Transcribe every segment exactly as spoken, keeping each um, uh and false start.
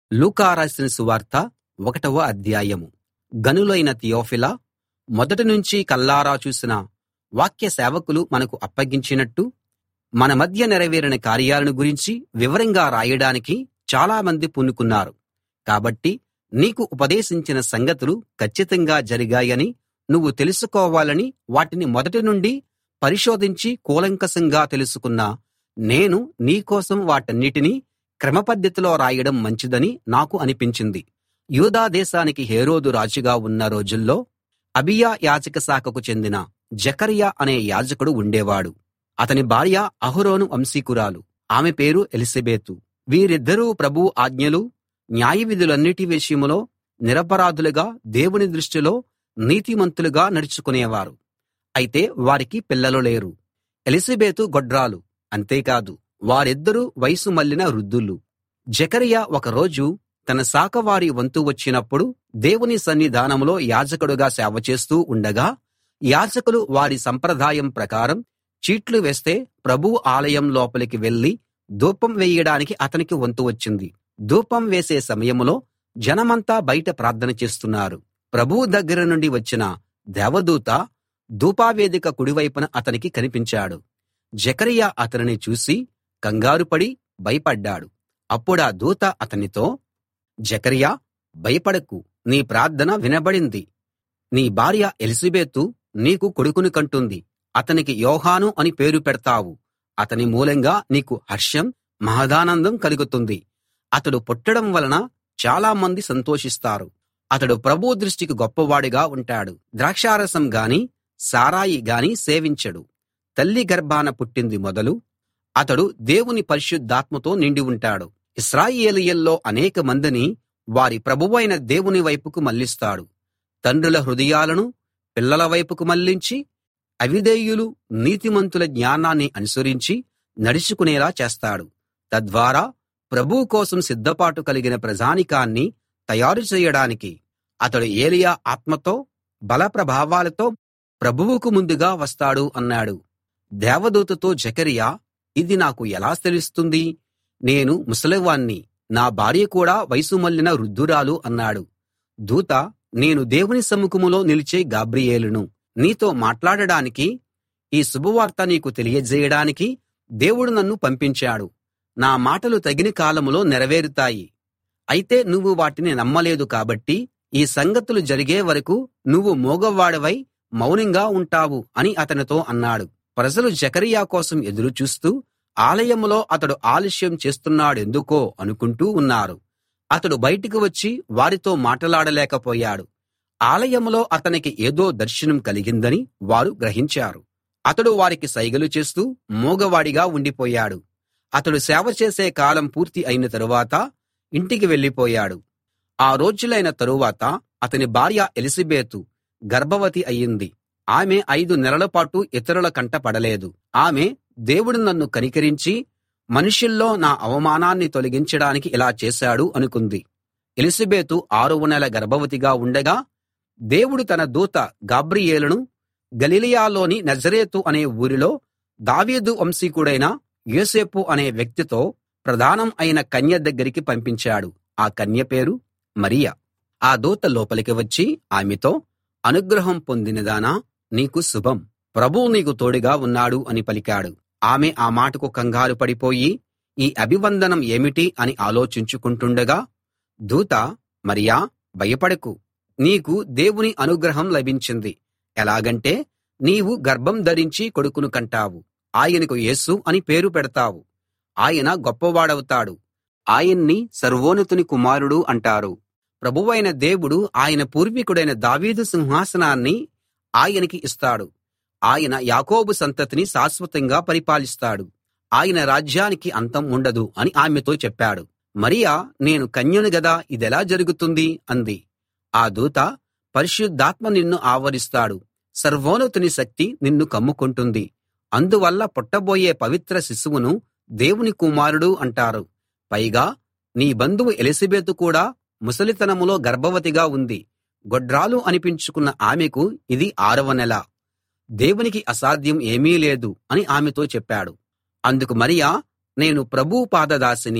లూకా రాసిన సువార్త ఒకటవ అధ్యాయం. గనులైన తియొఫిలా, మొదటి నుంచి కళ్ళారా చూసిన వాక్య సేవకులు మనకు అప్పగించినట్టు మన మధ్య నెరవేరిన కార్యాలను గురించి వివరంగా రాయడానికి చాలామంది పూనుకున్నారు. కాబట్టి నీకు ఉపదేశించిన సంగతులు కచ్చితంగా జరిగాయని నువ్వు తెలుసుకోవాలని వాటిని మొదటి నుండి పరిశోధించి కూలంకషంగా తెలుసుకున్న నేను నీ కోసం వాటన్నిటినీ క్రమపద్ధతిలో రాయడం మంచిదని నాకు అనిపించింది. యూదా దేశానికి హేరోదు రాజుగా ఉన్న రోజుల్లో అబీయా యాజక శాఖకు చెందిన జెకర్యా అనే యాజకుడు ఉండేవాడు. అతని భార్య అహరోను వంశీకురాలు, ఆమె పేరు ఎలిసబెతు. వీరిద్దరూ ప్రభువు ఆజ్ఞలు, న్యాయవిధులన్నిటి విషయంలో నిరపరాధులుగా, దేవుని దృష్టిలో నీతిమంతులుగా నడుచుకునేవారు. అయితే వారికి పిల్లలు లేరు. ఎలిసబెతు గొడ్రాలు, అంతేకాదు వారిద్దరూ వయసు మళ్ళిన వృద్ధులు. జెకర్యా ఒకరోజు తన శాఖవారి వంతు వచ్చినప్పుడు దేవుని సన్నిధానంలో యాజకుడుగా సేవ చేస్తూ ఉండగా, యాజకులు వారి సంప్రదాయం ప్రకారం చీట్లు వేస్తే ప్రభువు ఆలయం లోపలికి వెళ్ళి ధూపం వేయడానికి అతనికి వంతు వచ్చింది. ధూపం వేసే సమయంలో జనమంతా బయట ప్రార్థన చేస్తున్నారు. ప్రభువు దగ్గర నుండి వచ్చిన దేవదూత ధూపవేదిక కుడివైపున అతనికి కనిపించాడు. జెకర్యా అతనిని చూసి కంగారుపడి భయపడ్డాడు. అప్పుడా దూత అతనితో, జెకర్యా, భయపడకు, నీ ప్రార్థన వినబడింది. నీ భార్య ఎలిసబెతు నీకు కొడుకుని కంటుంది. అతనికి యోహాను అని పేరు పెడతావు. అతని మూలంగా నీకు హర్షం, మహదానందం కలుగుతుంది. అతడు పుట్టడం వలన చాలా మంది సంతోషిస్తారు. అతడు ప్రభువు దృష్టికి గొప్పవాడుగా ఉంటాడు. ద్రాక్షారసం గాని సారాయి గాని సేవించడు. తల్లి గర్భాన పుట్టింది మొదలు అతడు దేవుని పరిశుద్ధాత్మతో నిండి ఉంటాడు. ఇశ్రాయేలీయుల్లో అనేక మందిని వారి ప్రభువైన దేవుని వైపుకు మళ్ళిస్తాడు. తండ్రుల హృదయాలను పిల్లల వైపుకు మళ్ళించి అవిధేయులు నీతిమంతుల జ్ఞానాన్ని అనుసరించి నడుచుకునేలా చేస్తాడు. తద్వారా ప్రభువు కోసం సిద్ధపాటు కలిగిన ప్రజానీకాన్ని తయారు చేయడానికి అతడు ఏలీయా ఆత్మతో బల ప్రభావాలతో ప్రభువుకు ముందుగా వస్తాడు అన్నాడు. దేవదూతతో జెకర్యా, ఇది నాకు ఎలా తెలుస్తుంది? నేను ముసలివాణ్ణి, నా భార్య కూడా వయసు మళ్ళిన వృద్ధురాలు అన్నాడు. దూత, నేను దేవుని సముఖంలో నిలిచే గాబ్రియేలును. నీతో మాట్లాడడానికి, ఈ శుభవార్త నీకు తెలియజేయడానికి దేవుడు నన్ను పంపించాడు. నా మాటలు తగిన కాలంలో నెరవేరుతాయి. అయితే నువ్వు వాటిని నమ్మలేదు కాబట్టి ఈ సంగతులు జరిగే వరకు నువ్వు మూగవాడవై మౌనంగా ఉంటావు అని అతనితో అన్నాడు. ప్రజలు జెకర్యా కోసం ఎదురు చూస్తూ ఆలయంలో అతడు ఆలస్యం చేస్తున్నాడెందుకో అనుకుంటూ ఉన్నారు. అతడు బయటికి వచ్చి వారితో మాటలాడలేకపోయాడు. ఆలయంలో అతనికి ఏదో దర్శనం కలిగిందని వారు గ్రహించారు. అతడు వారికి సైగలు చేస్తూ మూగవాడిగా ఉండిపోయాడు. అతడు సేవ చేసే కాలం పూర్తి అయిన తరువాత ఇంటికి వెళ్ళిపోయాడు. ఆ రోజులైన తరువాత అతని భార్య ఎలిసబెతు గర్భవతి అయింది. ఆమె ఐదు నెలల పాటు ఇతరుల కంట పడలేదు. ఆమె, దేవుడు నన్ను కనికరించి మనుషుల్లో నా అవమానాన్ని తొలగించడానికి ఇలా చేశాడు అనుకుంది. ఎలిసబెతు ఆరవ నెల గర్భవతిగా ఉండగా దేవుడు తన దూత గాబ్రియేలును గలిలయలోని నజరేతు అనే ఊరిలో దావీదు వంశీకుడైన యోసేపు అనే వ్యక్తితో ప్రదానం అయిన కన్య దగ్గరికి పంపించాడు. ఆ కన్య పేరు మరియ. ఆ దూత లోపలికి వచ్చి ఆమెతో, అనుగ్రహం పొందినదానా, నీకు శుభం, ప్రభువు నీకు తోడుగా ఉన్నాడు అని పలికాడు. ఆమె ఆ మాటకు కంగారు పడిపోయి ఈ అభివందనం ఏమిటి అని ఆలోచించుకుంటుండగా దూత, మరియా, భయపడకు, నీకు దేవుని అనుగ్రహం లభించింది. ఎలాగంటే నీవు గర్భం ధరించి కొడుకును కంటావు. ఆయనకు యేసు అని పేరు పెడతావు. ఆయన గొప్పవాడవుతాడు. ఆయన్ని సర్వోన్నతుని కుమారుడు అంటారు. ప్రభువైన దేవుడు ఆయన పూర్వీకుడైన దావీదు సింహాసనాన్ని ఆయనకి ఇస్తాడు. ఆయన యాకోబు సంతతిని శాశ్వతంగా పరిపాలిస్తాడు. ఆయన రాజ్యానికి అంతం ఉండదు అని ఆమెతో చెప్పాడు. మరియ, నేను కన్యను గదా, ఇదెలా జరుగుతుంది అంది. ఆ దూత, పరిశుద్ధాత్మ నిన్ను ఆవరిస్తాడు. సర్వోన్నతుని శక్తి నిన్ను కమ్ముకుంటుంది. అందువల్ల పుట్టబోయే పవిత్ర శిశువును దేవుని కుమారుడు అంటారు. పైగా నీ బంధువు ఎలిసబెతు కూడా ముసలితనంలో గర్భవతిగా ఉంది. గొడ్రాలు అనిపించుకున్న ఆమెకు ఇది ఆరవ నెల. దేవునికి అసాధ్యం ఏమీ లేదు అని ఆమెతో చెప్పాడు. అందుకు మరియ, నేను ప్రభువు పాదదాసిని,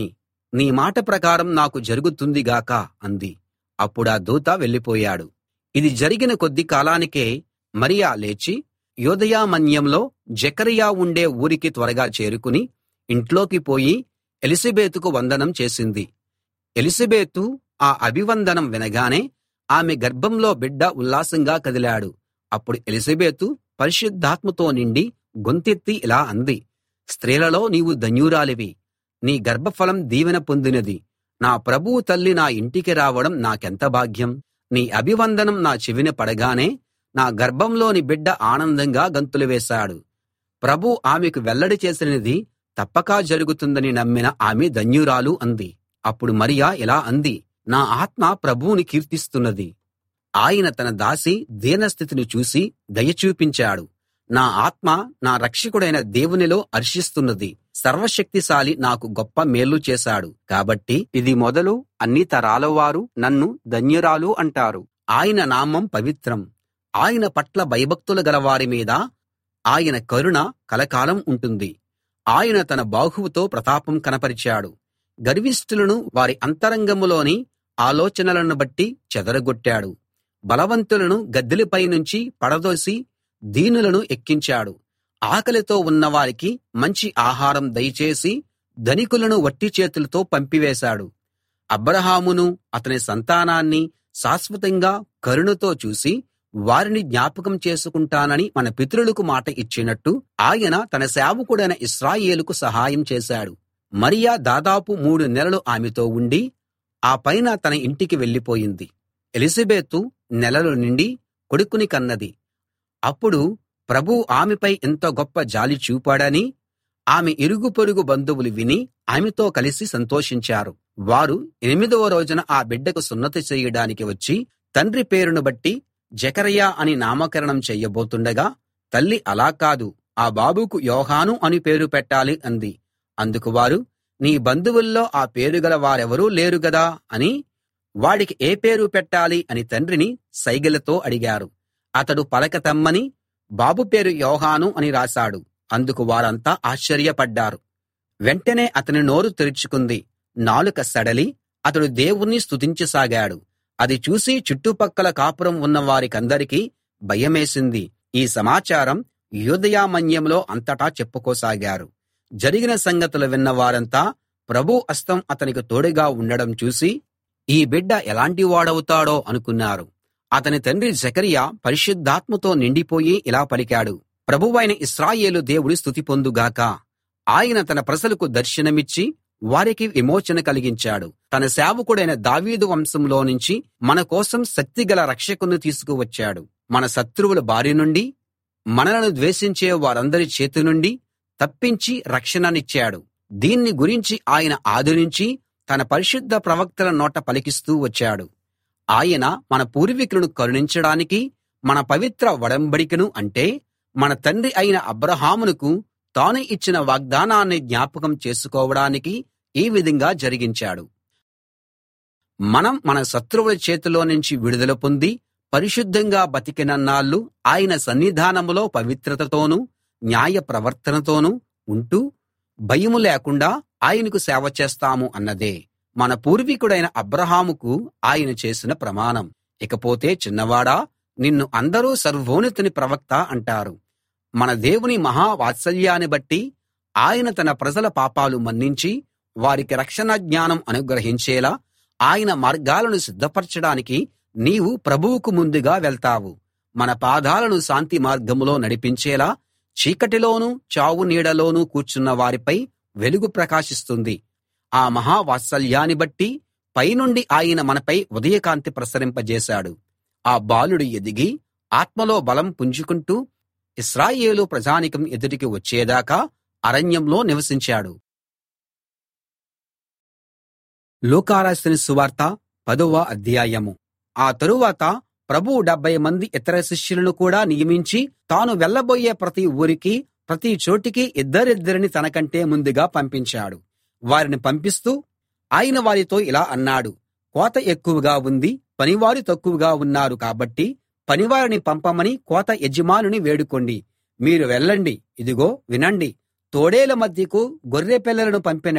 నీ మాట ప్రకారం నాకు జరుగుతుంది గాక అంది. అప్పుడా దూత వెళ్ళిపోయాడు. ఇది జరిగిన కొద్ది కాలానికే మరియ లేచి యూదయ మన్యంలో జెకర్యా ఉండే ఊరికి త్వరగా చేరుకుని ఇంట్లోకి పోయి ఎలిసబెతుకు వందనం చేసింది. ఎలిసబెతు ఆ అభివందనం వినగానే ఆమె గర్భంలో బిడ్డ ఉల్లాసంగా కదిలాడు. అప్పుడు ఎలిసబెతు పరిశుద్ధాత్మతో నిండి గొంతెత్తి ఇలా అంది, స్త్రీలలో నీవు ధన్యురాలివి, నీ గర్భఫలం దీవెన పొందినది. నా ప్రభువు తల్లి నా ఇంటికి రావడం నాకెంత భాగ్యం. నీ అభివందనం నా చెవిన పడగానే నా గర్భంలోని బిడ్డ ఆనందంగా గంతులు వేశాడు. ప్రభువు ఆమెకు వెల్లడి చేసినది తప్పక జరుగుతుందని నమ్మిన ఆమె ధన్యురాలు అంది. అప్పుడు మరియ ఇలా అంది, నా ఆత్మ ప్రభువుని కీర్తిస్తున్నది. ఆయన తన దాసి దీనస్థితిని చూసి దయ చూపించాడు. నా ఆత్మ నా రక్షకుడైన దేవునిలో హర్షిస్తున్నది. సర్వశక్తిశాలి నాకు గొప్ప మేలు చేశాడు. కాబట్టి ఇది మొదలు అన్ని తరాల వారు నన్ను ధన్యురాలు అంటారు. ఆయన నామం పవిత్రం. ఆయన పట్ల భయభక్తులు గలవారి మీద ఆయన కరుణ కలకాలం ఉంటుంది. ఆయన తన బాహువుతో ప్రతాపం కనపరిచాడు. గర్విష్ఠులను వారి అంతరంగములోని ఆలోచనలను బట్టి చెదరగొట్టాడు. బలవంతులను గద్దెలపై నుంచి పడదోసి దీనులను ఎక్కించాడు. ఆకలితో ఉన్నవారికి మంచి ఆహారం దయచేసి ధనికులను వట్టి చేతులతో పంపివేశాడు. అబ్రాహామును అతని సంతానాన్ని శాశ్వతంగా కరుణతో చూసి వారిని జ్ఞాపకం చేసుకుంటానని మన పితరులకు మాట ఇచ్చినట్టు ఆయన తన సేవకుడైన ఇశ్రాయేలుకు సహాయం చేశాడు. మరియ దాదాపు మూడు నెలలు ఆమెతో ఉండి ఆ పైన తన ఇంటికి వెళ్ళిపోయింది. ఎలిసబెతు నెలలు నిండి కొడుకుని కన్నది. అప్పుడు ప్రభువు ఆమెపై ఎంత గొప్ప జాలి చూపాడని ఆమె ఇరుగు పొరుగు బంధువులు విని ఆమెతో కలిసి సంతోషించారు. వారు ఎనిమిదవ రోజున ఆ బిడ్డకు సున్నతి చేయడానికి వచ్చి తండ్రి పేరును బట్టి జెకర్యా అని నామకరణం చెయ్యబోతుండగా తల్లి అలా కాదు, ఆ బాబుకు యోహాను అని పేరు పెట్టాలి అంది. అందుకు వారు, నీ బంధువుల్లో ఆ పేరుగల వారెవరూ లేరు గదా అని వాడికి ఏ పేరు పెట్టాలి అని తండ్రిని సైగలతో అడిగారు. అతడు పలక తెమ్మని బాబు పేరు యోహాను అని రాశాడు. అందుకు వారంతా ఆశ్చర్యపడ్డారు. వెంటనే అతని నోరు తెరుచుకుంది. నాలుక సడలి అతడు దేవుణ్ణి స్తుతించసాగాడు. అది చూసి చుట్టుపక్కల కాపురం ఉన్న వారికందరికీ భయమేసింది. ఈ సమాచారం యూదయ మన్యంలో అంతటా చెప్పుకోసాగారు. జరిగిన సంగతులు విన్న వారంతా ప్రభువు హస్తం అతనికి తోడుగా ఉండడం చూసి ఈ బిడ్డ ఎలాంటి వాడవుతాడో అనుకున్నారు. అతని తండ్రి జెకర్యా పరిశుద్ధాత్మతో నిండిపోయి ఇలా పలికాడు, ప్రభువైన ఇశ్రాయేలు దేవుడు స్తుతి పొందుగాక. ఆయన తన ప్రజలకు దర్శనమిచ్చి వారికి విమోచన కలిగించాడు. తన సేవకుడైన దావీదు వంశంలో నుంచి మన కోసం శక్తిగల రక్షకుని తీసుకువచ్చాడు. మన శత్రువుల బారి నుండి, మనలను ద్వేషించే వారందరి చేతి నుండి తప్పించి రక్షణనిచ్చాడు. దీన్ని గురించి ఆయన ఆదరించి తన పరిశుద్ధ ప్రవక్తల నోట పలికిస్తూ వచ్చాడు. ఆయన మన పూర్వీకులను కరుణించడానికి, మన పవిత్ర ఒడంబడికను అంటే మన తండ్రి అయిన అబ్రాహామునకు తాను ఇచ్చిన వాగ్దానాన్ని జ్ఞాపకం చేసుకోవడానికి ఈ విధంగా జరిగించాడు. మనం మన శత్రువుల చేతిలో నుంచి విడుదల పొంది పరిశుద్ధంగా బతికినన్నాళ్ళు ఆయన సన్నిధానంలో పవిత్రతతోనూ న్యాయ ప్రవర్తనతోనూ ఉంటూ భయం లేకుండా ఆయనకు సేవ చేస్తాము అన్నదే మన పూర్వీకుడైన అబ్రాహాముకు ఆయన చేసిన ప్రమాణం. ఇకపోతే చిన్నవాడా, నిన్ను అందరూ సర్వోన్నతుని ప్రవక్త అంటారు. మన దేవుని మహా వాత్సల్యాన్ని బట్టి ఆయన తన ప్రజల పాపాలు మన్నించి వారికి రక్షణ జ్ఞానం అనుగ్రహించేలా ఆయన మార్గాలను సిద్ధపరచడానికి నీవు ప్రభువుకు ముందుగా వెళ్తావు. మన పాదాలను శాంతి మార్గంలో నడిపించేలా చీకటిలోనూ చావు నీడలోనూ కూర్చున్న వారిపై వెలుగు ప్రకాశిస్తుంది. ఆ మహా వాత్సల్యాన్ని బట్టి పైనుండి ఆయన మనపై ఉదయకాంతి ప్రసరింపజేశాడు. ఆ బాలుడు ఎదిగి ఆత్మలో బలం పుంజుకుంటూ ఇశ్రాయేలు ప్రజానికం ఎదుటికి వచ్చేదాకా అరణ్యంలో నివసించాడు. లూకా రాసిన సువార్త పదవ అధ్యాయము. ఆ తరువాత ప్రభువు డెబ్భై మంది ఇతర శిష్యులను కూడా నియమించి తాను వెళ్ళబోయే ప్రతి ఊరికి ప్రతి చోటికి ఇద్దరిద్దరిని తనకంటే ముందుగా పంపించాడు. వారిని పంపిస్తూ ఆయన వారితో ఇలా అన్నాడు, కోత ఎక్కువగా ఉంది, పనివారు తక్కువగా ఉన్నారు. కాబట్టి పనివారిని పంపమని కోత యజమానిని వేడుకోండి. మీరు వెళ్ళండి. ఇదిగో వినండి, తోడేల మధ్యకు గొర్రె పిల్లలను పంపినట్టు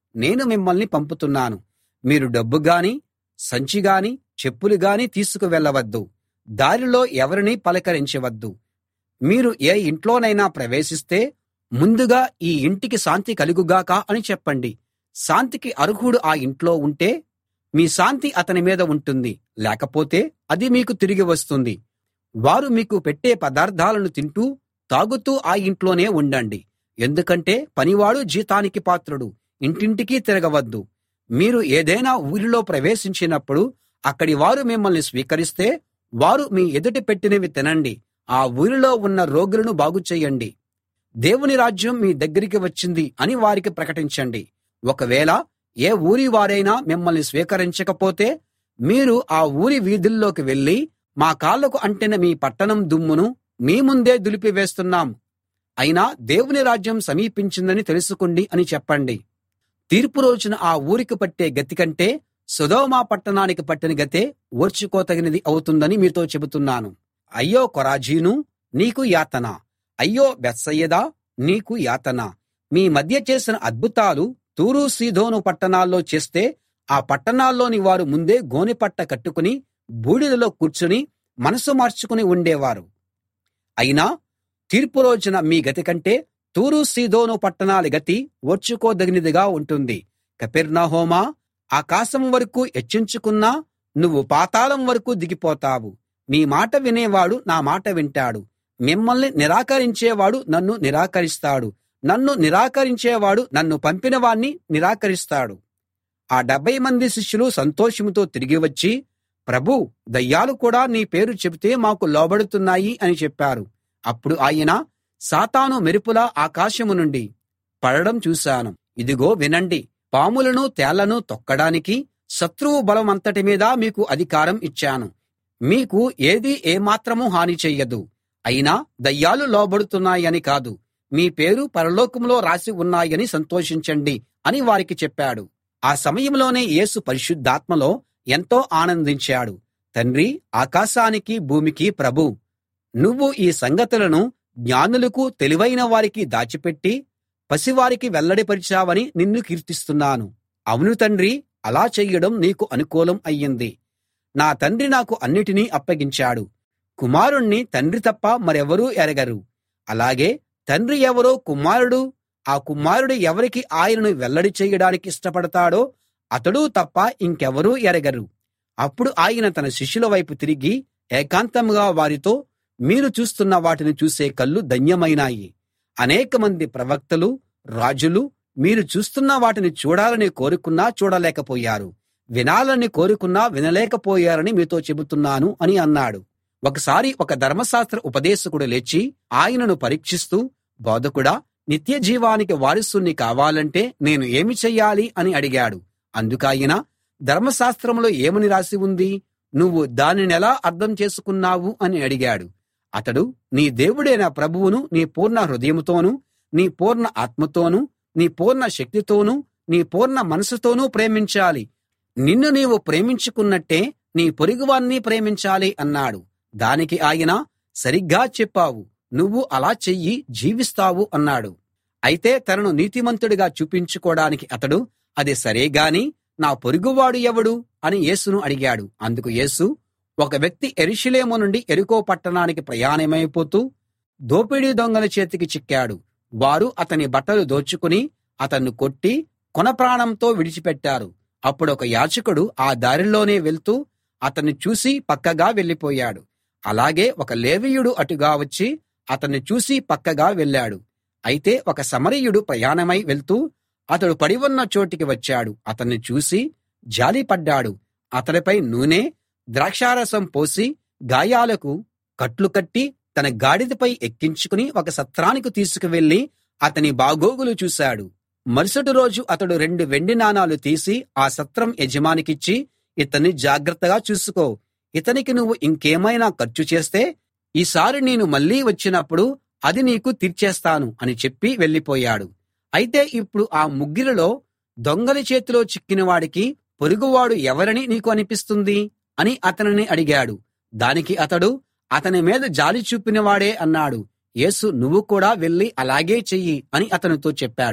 నేను మిమ్మల్ని పంపుతున్నాను. మీరు డబ్బు గానీ, సంచి గానీ, చెప్పులు గానీ తీసుకు వెళ్ళవద్దు. దారిలో ఎవరినీ పలకరించవద్దు. మీరు ఏ ఇంట్లోనైనా ప్రవేశిస్తే ముందుగా ఈ ఇంటికి శాంతి కలుగుగాక అని చెప్పండి. శాంతికి అర్హుడు ఆ ఇంట్లో ఉంటే మీ శాంతి అతని మీద ఉంటుంది, లేకపోతే అది మీకు తిరిగి వస్తుంది. వారు మీకు పెట్టే పదార్థాలను తింటూ తాగుతూ ఆ ఇంట్లోనే ఉండండి. ఎందుకంటే పనివాడు జీతానికి పాత్రుడు. ఇంటింటికి తిరగవద్దు. మీరు ఏదైనా ఊరిలో ప్రవేశించినప్పుడు అక్కడి వారు మిమ్మల్ని స్వీకరిస్తే వారు మీ ఎదుట పెట్టినవి తినండి. ఆ ఊరిలో ఉన్న రోగులను బాగు చేయండి. దేవుని రాజ్యం మీ దగ్గరికి వచ్చింది అని వారికి ప్రకటించండి. ఒకవేళ ఏ ఊరి వారైనా మిమ్మల్ని స్వీకరించకపోతే మీరు ఆ ఊరి వీధుల్లోకి వెళ్ళి, మా కాళ్ళకు అంటిన మీ పట్టణం దుమ్మును మీ ముందే దులిపివేస్తున్నాం, అయినా దేవుని రాజ్యం సమీపించిందని తెలుసుకోండి అని చెప్పండి. తీర్పు రోజున ఆ ఊరికి పట్టే గతి కంటే సొదొమ పట్టణానికి పట్టిన గతే ఓర్చుకోతగినది అవుతుందని మీతో చెబుతున్నాను. అయ్యో కొరాజీను, నీకు యాతన. అయ్యో బేత్సయిదా, నీకు యాతన. మీ మధ్య చేసిన అద్భుతాలు తూరు సీదోను పట్టణాల్లో చేస్తే ఆ పట్టణాల్లోని వారు ముందే గోనెపట్ట కట్టుకుని బూడిదలో కూర్చుని మనసు మార్చుకుని ఉండేవారు. అయినా తీర్పు రోజున మీ గతి కంటే తూరు సీదోను పట్టణాల గతి ఓర్చుకోదగినదిగా ఉంటుంది. కపెర్నహూమా, ఆకాశం వరకు హెచ్చించుకున్నా నువ్వు పాతాళం వరకు దిగిపోతావు. మీ మాట వినేవాడు నా మాట వింటాడు. మిమ్మల్ని నిరాకరించేవాడు నన్ను నిరాకరిస్తాడు. నన్ను నిరాకరించేవాడు నన్ను పంపిన వాణ్ణి నిరాకరిస్తాడు. ఆ డెబ్భై మంది శిష్యులు సంతోషంతో తిరిగి వచ్చి, ప్రభూ, దయ్యాలు కూడా నీ పేరు చెబితే మాకు లోబడుతున్నాయి అని చెప్పారు. అప్పుడు ఆయన, సాతాను మెరుపులా ఆకాశం నుండి పడడం చూశాను. ఇదిగో వినండి, పాములను తేళ్లను తొక్కడానికి శత్రువు బలమంతటి మీద మీకు అధికారం ఇచ్చాను. మీకు ఏదీ ఏమాత్రం హాని చెయ్యదు. అయినా దయ్యాలు లోబడుతున్నాయని కాదు, మీ పేరు పరలోకంలో రాసి ఉన్నాయని సంతోషించండి అని వారికి చెప్పాడు. ఆ సమయంలోనే యేసు పరిశుద్ధాత్మలో ఎంతో ఆనందించాడు. తండ్రీ, ఆకాశానికి భూమికి ప్రభూ, నువ్వు ఈ సంగతులను జ్ఞానులకు తెలివైన వారికి దాచిపెట్టి పసివారికి వెల్లడిపరిచావని నిన్ను కీర్తిస్తున్నాను. అవును తండ్రి, అలా చెయ్యడం నీకు అనుకూలం అయ్యింది. నా తండ్రి నాకు అన్నిటినీ అప్పగించాడు. కుమారుణ్ణి తండ్రి తప్ప మరెవరూ ఎరగరు. అలాగే తండ్రి ఎవరో కుమారుడు, ఆ కుమారుడు ఎవరికి ఆయనను వెల్లడి చేయడానికి ఇష్టపడతాడో అతడూ తప్ప ఇంకెవరూ ఎరగరు. అప్పుడు ఆయన తన శిష్యుల వైపు తిరిగి ఏకాంతంగా వారితో, మీరు చూస్తున్న వాటిని చూసే కళ్ళు ధన్యమైనాయి. అనేకమంది ప్రవక్తలు, రాజులు మీరు చూస్తున్న వాటిని చూడాలని కోరుకున్నా చూడలేకపోయారు, వినాలని కోరుకున్నా వినలేకపోయారని మీతో చెబుతున్నాను అని అన్నాడు. ఒకసారి ఒక ధర్మశాస్త్ర ఉపదేశకుడు లేచి ఆయనను పరీక్షిస్తూ, బోధకుడా, నిత్య జీవానికి వారసుణ్ణి కావాలంటే నేను ఏమి చెయ్యాలి అని అడిగాడు. అందుకాయన, ధర్మశాస్త్రంలో ఏమని రాసి ఉంది? నువ్వు దానినెలా అర్థం చేసుకున్నావు అని అడిగాడు. అతడు, నీ దేవుడైన ప్రభువును నీ పూర్ణ హృదయంతోనూ, నీ పూర్ణ ఆత్మతోనూ, నీ పూర్ణ శక్తితోనూ, నీ పూర్ణ మనసుతోనూ ప్రేమించాలి. నిన్ను నీవు ప్రేమించుకున్నట్టే నీ పొరుగువాణ్ణి ప్రేమించాలి అన్నాడు. దానికి ఆయన, సరిగ్గా చెప్పావు, నువ్వు అలా చెయ్యి, జీవిస్తావు అన్నాడు. అయితే తనను నీతిమంతుడిగా చూపించుకోడానికి అతడు, అది సరే గాని నా పొరుగువాడు ఎవడు అని యేసును అడిగాడు. అందుకు యేసు, ఒక వ్యక్తి యెరూషలేము నుండి యెరికో పట్టణానికి ప్రయాణమైపోతూ దోపిడీ దొంగల చేతికి చిక్కాడు. వారు అతని బట్టలు దోచుకుని అతన్ని కొట్టి కొనప్రాణంతో విడిచిపెట్టారు. అప్పుడొక యాజకుడు ఆ దారిలోనే వెళ్తూ అతన్ని చూసి పక్కగా వెళ్ళిపోయాడు. అలాగే ఒక లేవీయుడు అటుగా వచ్చి అతన్ని చూసి పక్కగా వెళ్ళాడు. అయితే ఒక సమరయుడు ప్రయాణమై వెళ్తూ అతడు పడి ఉన్న చోటికి వచ్చాడు. అతన్ని చూసి జాలిపడ్డాడు. అతడిపై నూనె, ద్రాక్షారసం పోసి గాయాలకు కట్లు కట్టి తన గాడిదపై ఎక్కించుకుని ఒక సత్రానికి తీసుకువెళ్ళి అతని బాగోగులు చూశాడు. మరుసటి రోజు అతడు రెండు వెండి నాణాలు తీసి ఆ సత్రం యజమానికిచ్చి, ఇతన్ని జాగ్రత్తగా చూసుకో, ఇతనికి నువ్వు ఇంకేమైనా ఖర్చు చేస్తే ఈసారి నేను మళ్ళీ వచ్చినప్పుడు అది నీకు తీర్చేస్తాను అని చెప్పి వెళ్ళిపోయాడు. అయితే ఇప్పుడు ఆ ముగ్గురిలో దొంగల చేతిలో చిక్కిన వాడికి పొరుగువాడు ఎవరని నీకు అనిపిస్తుంది అని అతనిని అడిగాడు. దానికి అతడు, అతని మీద జాలి చూపినవాడే అన్నాడు. యేసు, నువ్వు కూడా వెళ్ళి అలాగే చెయ్యి అని అతనితో చెప్పాడు.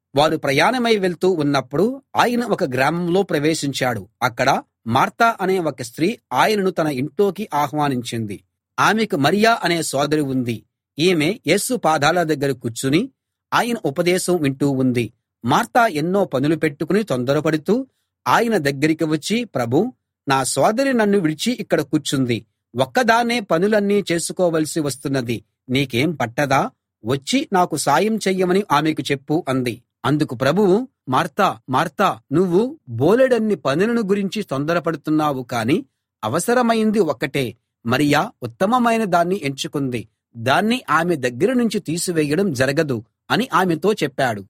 వారు ప్రయాణమై వెళ్తూ ఉన్నప్పుడు ఆయన ఒక గ్రామంలో ప్రవేశించాడు. అక్కడ మార్తా అనే ఒక స్త్రీ ఆయనను తన ఇంట్లోకి ఆహ్వానించింది. ఆమెకు మరియ అనే సోదరి ఉంది. ఈమె యేసు పాదాల దగ్గర కూర్చుని ఆయన ఉపదేశం వింటూ ఉంది. మార్తా ఎన్నో పనులు పెట్టుకుని తొందరపడుతూ ఆయన దగ్గరికి వచ్చి, ప్రభూ, నా సోదరి నన్ను విడిచి ఇక్కడ కూర్చుంది. ఒక్కదాన్నే పనులన్నీ చేసుకోవలసి వస్తున్నది. నీకేం పట్టదా? వచ్చి నాకు సాయం చెయ్యమని ఆమెకు చెప్పు అంది. అందుకు ప్రభువు, మార్తా, మార్తా, నువ్వు బోలెడన్ని పనులను గురించి తొందరపడుతున్నావు, కాని అవసరమైంది ఒక్కటే. మరియ ఉత్తమమైన దాన్ని ఎంచుకుంది. దాన్ని ఆమె దగ్గర నుంచి తీసివేయడం జరగదు అని ఆమెతో చెప్పాడు.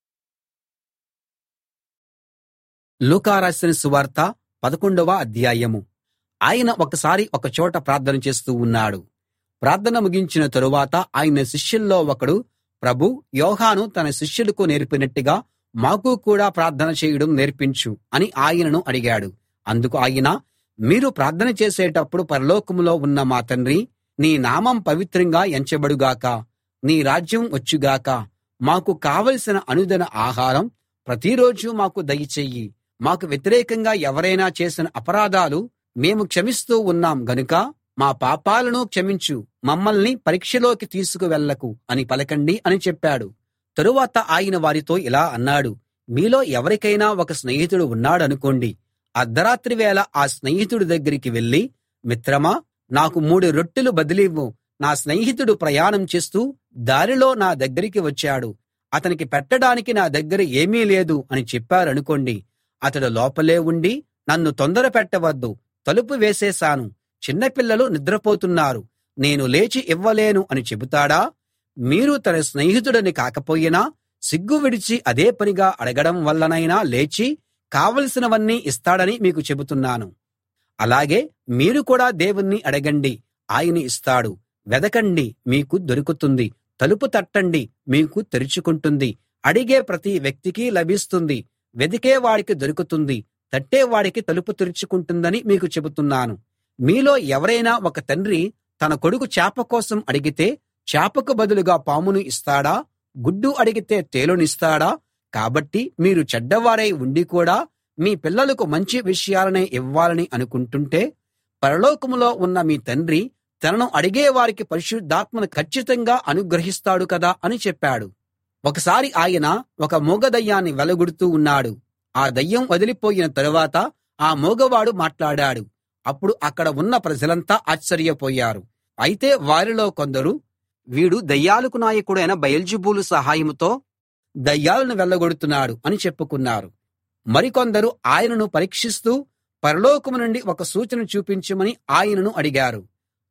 లూకా రాసిన సువార్త పదకొండవ అధ్యాయము. ఆయన ఒకసారి ఒక చోట ప్రార్థన చేస్తూ ఉన్నాడు. ప్రార్థన ముగించిన తరువాత ఆయన శిష్యుల్లో ఒకడు, ప్రభూ, యోహాను తన శిష్యులకు నేర్పినట్టుగా మాకు కూడా ప్రార్థన చేయడం నేర్పించు అని ఆయనను అడిగాడు. అందుకు ఆయన, మీరు ప్రార్థన చేసేటప్పుడు పరలోకంలో ఉన్న మా తండ్రీ, నీ నామం పవిత్రంగా ఎంచబడుగాక, నీ రాజ్యం వచ్చుగాక, మాకు కావలసిన అనుదిన ఆహారం ప్రతిరోజు మాకు దయచెయ్యి. మాకు వ్యతిరేకంగా ఎవరైనా చేసిన అపరాధాలు మేము క్షమిస్తూ ఉన్నాం గనుక మా పాపాలను క్షమించు, మమ్మల్ని పరీక్షలోకి తీసుకువెళ్ళకు అని పలకండి అని చెప్పాడు. తరువాత ఆయన వారితో ఇలా అన్నాడు, మీలో ఎవరికైనా ఒక స్నేహితుడు ఉన్నాడనుకోండి. అర్ధరాత్రి వేళ ఆ స్నేహితుడి దగ్గరికి వెళ్ళి, మిత్రమా, నాకు మూడు రొట్టెలు బదిలివ్వు. నా స్నేహితుడు ప్రయాణం చేస్తూ దారిలో నా దగ్గరికి వచ్చాడు. అతనికి పెట్టడానికి నా దగ్గర ఏమీ లేదు అని చెప్పారనుకోండి. అతడు లోపలే ఉండి, నన్ను తొందర పెట్టవద్దు, తలుపు వేసేశాను, చిన్నపిల్లలు నిద్రపోతున్నారు, నేను లేచి ఇవ్వలేను అని చెబుతాడా? మీరు తన స్నేహితుడని కాకపోయినా సిగ్గు విడిచి అదే పనిగా అడగడం వల్లనైనా లేచి కావలసినవన్నీ ఇస్తాడని మీకు చెబుతున్నాను. అలాగే మీరు కూడా దేవుణ్ణి అడగండి, ఆయన ఇస్తాడు. వెదకండి, మీకు దొరుకుతుంది. తలుపు తట్టండి, మీకు తెరుచుకుంటుంది. అడిగే ప్రతి వ్యక్తికి లభిస్తుంది. వెదికే వాడికి దొరుకుతుంది. తట్టే వాడికి తలుపు తెరుచుకుంటుందని మీకు చెబుతున్నాను. మీలో ఎవరైనా ఒక తండ్రి తన కొడుకు చేప కోసం అడిగితే చేపకు బదులుగా పామును ఇస్తాడా? గుడ్డు అడిగితే తేలునిస్తాడా? కాబట్టి మీరు చెడ్డవారై ఉండి కూడా మీ పిల్లలకు మంచి విషయాలనే ఇవ్వాలని అనుకుంటుంటే పరలోకంలో ఉన్న మీ తండ్రి తనను అడిగే వారికి పరిశుద్ధాత్మను ఖచ్చితంగా అనుగ్రహిస్తాడు కదా అని చెప్పాడు. ఒకసారి ఆయన ఒక మూగదయ్యాన్ని వెలగొడుతూ ఉన్నాడు. ఆ దయ్యం వదిలిపోయిన తరువాత ఆ మూగవాడు మాట్లాడాడు. అప్పుడు అక్కడ ఉన్న ప్రజలంతా ఆశ్చర్యపోయారు. అయితే వారిలో కొందరు, వీడు దయ్యాలకు నాయకుడైన బయల్జెబూలు సహాయంతో దయ్యాలను వెళ్ళగొడుతున్నాడు అని చెప్పుకున్నారు. మరికొందరు ఆయనను పరీక్షిస్తూ పరలోకం నుండి ఒక సూచన చూపించమని ఆయనను అడిగారు.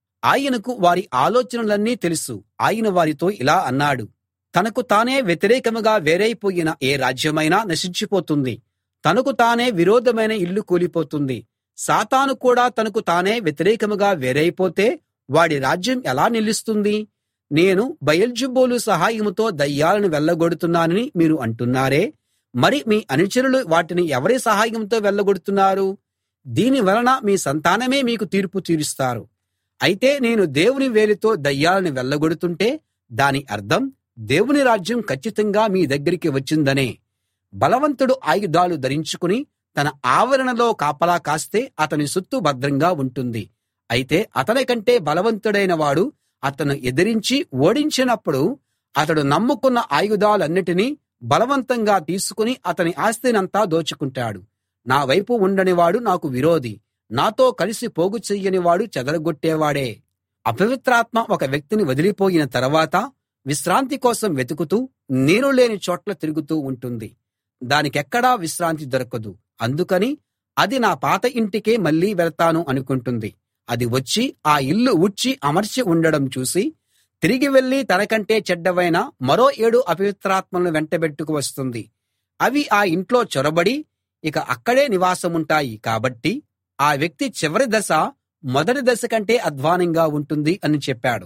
ఆయనకు వారి ఆలోచనలన్నీ తెలుసు. ఆయన వారితో ఇలా అన్నాడు, తనకు తానే వ్యతిరేకముగా వేరైపోయిన ఏ రాజ్యమైనా నశించిపోతుంది. తనకు తానే విరోధమైన ఇల్లు కూలిపోతుంది. సాతాను కూడా తనకు తానే వ్యతిరేకముగా వేరైపోతే వాడి రాజ్యం ఎలా నిలుస్తుంది? నేను బయల్జెబూలు సహాయంతో దయ్యాలను వెళ్ళగొడుతున్నానని మీరు అంటున్నారే, మరి మీ అనుచరులు వాటిని ఎవరి సహాయంతో వెళ్ళగొడుతున్నారు? దీని వలన మీ సంతానమే మీకు తీర్పు తీరుస్తారు. అయితే నేను దేవుని వేలితో దయ్యాలను వెళ్ళగొడుతుంటే దాని అర్థం దేవుని రాజ్యం ఖచ్చితంగా మీ దగ్గరికి వచ్చిందనే. బలవంతుడు ఆయుధాలు ధరించుకుని తన ఆవరణలో కాపలా కాస్తే అతని సొత్తు భద్రంగా ఉంటుంది. అయితే అతని కంటే బలవంతుడైన వాడు అతను ఎదిరించి ఓడించినప్పుడు అతడు నమ్ముకున్న ఆయుధాలన్నిటినీ బలవంతంగా తీసుకుని అతని ఆస్తినంతా దోచుకుంటాడు. నా వైపు ఉండనివాడు నాకు విరోధి, నాతో కలిసి పోగు చెయ్యనివాడు చెదరగొట్టేవాడే. అపవిత్రాత్మ ఒక వ్యక్తిని వదిలిపోయిన తర్వాత విశ్రాంతి కోసం వెతుకుతూ నీరు లేని చోట్ల తిరుగుతూ ఉంటుంది. దానికెక్కడా విశ్రాంతి దొరకదు. అందుకని అది నా పాత ఇంటికే మళ్ళీ వెళ్తాను అనుకుంటుంది. అది వచ్చి ఆ ఇల్లు ఊడ్చి అమర్చి ఉండడం చూసి తిరిగి వెళ్ళి తనకంటే చెడ్డవైన మరో ఏడు అపవిత్రాత్మలను వెంటబెట్టుకు వస్తుంది. అవి ఆ ఇంట్లో చొరబడి ఇక అక్కడే నివాసముంటాయి. కాబట్టి ఆ వ్యక్తి చివరి దశ మొదటి దశ కంటే అధ్వానంగా ఉంటుంది అని చెప్పాడు.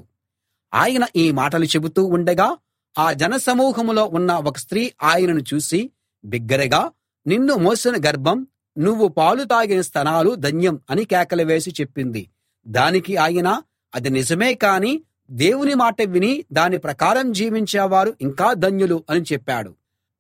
ఆయన ఈ మాటలు చెబుతూ ఉండగా ఆ జనసమూహంలో ఉన్న ఒక స్త్రీ ఆయనను చూసి బిగ్గరగా, నిన్ను మోసిన గర్భం, నువ్వు పాలు తాగిన స్తనాలు ధన్యం అని కేకలు వేసి చెప్పింది. దానికి ఆయన, అది నిజమే, కాని దేవుని మాట విని దాని ప్రకారం జీవించేవారు ఇంకా ధన్యులు అని చెప్పాడు.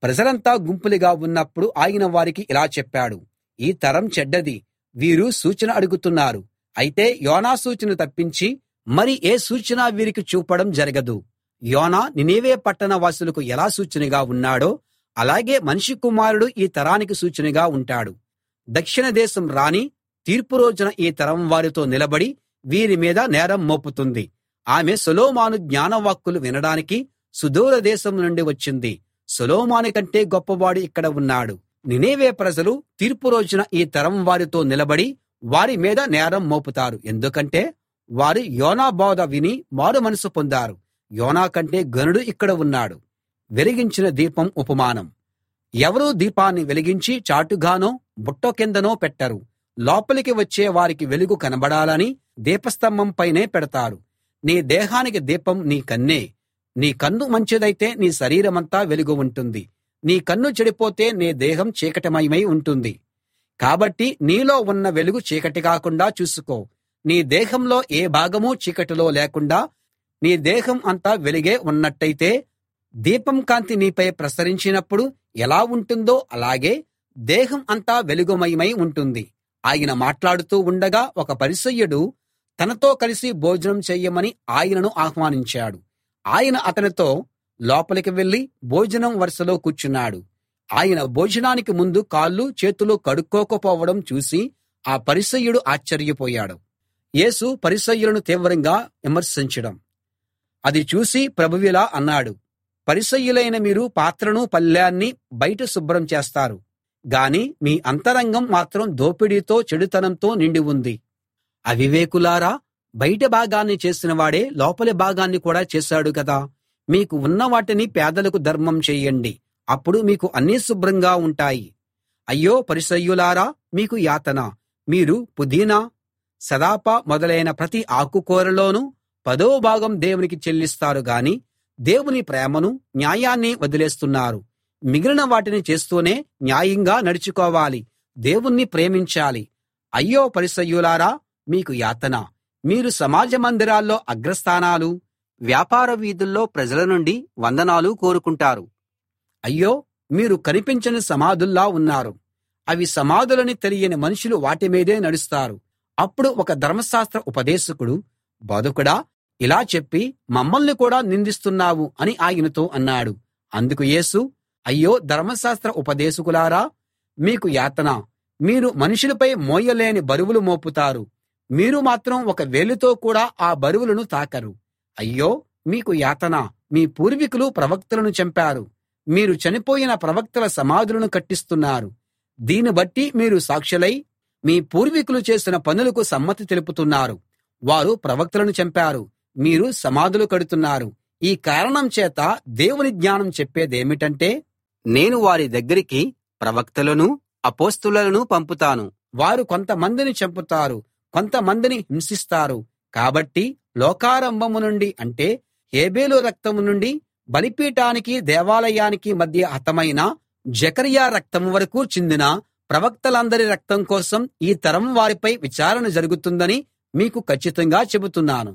ప్రజలంతా గుంపులుగా ఉన్నప్పుడు ఆయన వారికి ఇలా చెప్పాడు: ఈ తరం చెడ్డది, వీరు సూచన అడుగుతున్నారు. అయితే యోనా సూచన తప్పించి మరి ఏ సూచన వీరికి చూపడం జరగదు. యోనా నినెవె పట్టణ వాసులకు ఎలా సూచనగా ఉన్నాడో అలాగే మనుష్య కుమారుడు ఈ తరానికి సూచనగా ఉంటాడు. దక్షిణ దేశం రాణి తీర్పు రోజున ఈ తరం వారితో నిలబడి వీరి మీద నేరం మోపుతుంది. ఆమె సొలొమోను జ్ఞానవాక్కులు వినడానికి సుదూర దేశం నుండి వచ్చింది. సొలొమోను కంటే గొప్పవాడు ఇక్కడ ఉన్నాడు. నినెవె ప్రజలు తీర్పు రోజున ఈ తరం వారితో నిలబడి వారి మీద నేరం మోపుతారు. ఎందుకంటే వారు యోనా బోధ విని మారు మనసు పొందారు. యోనా కంటే ఘనుడు ఇక్కడ ఉన్నాడు. వెలిగించిన దీపం ఉపమానం. ఎవరూ దీపాన్ని వెలిగించి చాటుగానో బుట్ట కిందనో పెట్టరు. లోపలికి వచ్చే వారికి వెలుగు కనబడాలని దీపస్తంభం పైనే పెడతారు. నీ దేహానికి దీపం నీ కన్నే. నీ కన్ను మంచిదైతే నీ శరీరమంతా వెలుగు ఉంటుంది. నీ కన్ను చెడిపోతే నీ దేహం చీకటిమయమై ఉంటుంది. కాబట్టి నీలో ఉన్న వెలుగు చీకటి కాకుండా చూసుకో. నీ దేహంలో ఏ భాగమూ చీకటిలో లేకుండా నీ దేహం అంతా వెలుగే ఉన్నట్టయితే దీపం కాంతి నీపై ప్రసరించినప్పుడు ఎలా ఉంటుందో అలాగే దేహం అంతా వెలుగుమయమై ఉంటుంది. ఆయన మాట్లాడుతూ ఉండగా ఒక పరిసయ్యుడు తనతో కలిసి భోజనం చెయ్యమని ఆయనను ఆహ్వానించాడు. ఆయన అతనితో లోపలికి వెళ్ళి భోజనం వరుసలో కూర్చున్నాడు. ఆయన భోజనానికి ముందు కాళ్ళు చేతులు కడుక్కోకపోవడం చూసి ఆ పరిసయ్యుడు ఆశ్చర్యపోయాడు. యేసు పరిసయ్యులను తీవ్రంగా విమర్శించడం అది చూసి ప్రభువిలా అన్నాడు: పరిసయ్యులైన మీరు పాత్రను పళ్ళాన్ని బయట శుభ్రం చేస్తారు గాని మీ అంతరంగం మాత్రం దోపిడీతో చెడుతనంతో నిండి ఉంది. అవివేకులారా, బయట భాగాన్ని చేసిన వాడే లోపలి భాగాన్ని కూడా చేశాడు కదా. మీకు ఉన్న వాటిని పేదలకు ధర్మం చెయ్యండి, అప్పుడు మీకు అన్నీ శుభ్రంగా ఉంటాయి. అయ్యో పరిసయ్యులారా, మీకు యాతన. మీరు పుదీనా, సదాప మొదలైన ప్రతి ఆకుకూరలోనూ పదో భాగం దేవునికి చెల్లిస్తారు గాని దేవుని ప్రేమను న్యాయాన్ని వదిలేస్తున్నారు. మిగిలిన వాటిని చేస్తూనే న్యాయంగా నడుచుకోవాలి, దేవుణ్ణి ప్రేమించాలి. అయ్యో పరిసయ్యులారా, మీకు యాతన. మీరు సమాజ మందిరాల్లో అగ్రస్థానాలు, వ్యాపార వీధుల్లో ప్రజల నుండి వందనాలు కోరుకుంటారు. అయ్యో, మీరు కనిపించని సమాధుల్లా ఉన్నారు. అవి సమాధులని తెలియని మనుషులు వాటి మీదే నడుస్తారు. అప్పుడు ఒక ధర్మశాస్త్ర ఉపదేశకుడు, బోధకుడా, ఇలా చెప్పి మమ్మల్ని కూడా నిందిస్తున్నావు అని ఆయనతో అన్నాడు. అందుకు యేసు, అయ్యో ధర్మశాస్త్ర ఉపదేశకులారా, మీకు యాతన. మీరు మనుషులపై మోయలేని బరువులు మోపుతారు, మీరు మాత్రం ఒక వేలుతో కూడా ఆ బరువులను తాకరు. అయ్యో మీకు యాతన. మీ పూర్వీకులు ప్రవక్తలను చంపారు, మీరు చనిపోయిన ప్రవక్తల సమాధులను కట్టిస్తున్నారు. దీన్ని బట్టి మీరు సాక్షులై మీ పూర్వీకులు చేసిన పనులకు సమ్మతి తెలుపుతున్నారు. వారు ప్రవక్తలను చంపారు, మీరు సమాధులు కడుతున్నారు. ఈ కారణం చేత దేవుని జ్ఞానం చెప్పేదేమిటంటే, నేను వారి దగ్గరికి ప్రవక్తలను అపోస్తలులను పంపుతాను. వారు కొంతమందిని చంపుతారు, కొంతమందిని హింసిస్తారు. కాబట్టి లోకారంభము నుండి, అంటే హేబెలు రక్తం నుండి బలిపీఠానికి దేవాలయానికి మధ్య హతమైన జెకర్యా రక్తం వరకు చిందిన ప్రవక్తలందరి రక్తం కోసం ఈ తరం వారిపై విచారణ జరుగుతుందని మీకు కచ్చితంగా చెబుతున్నాను.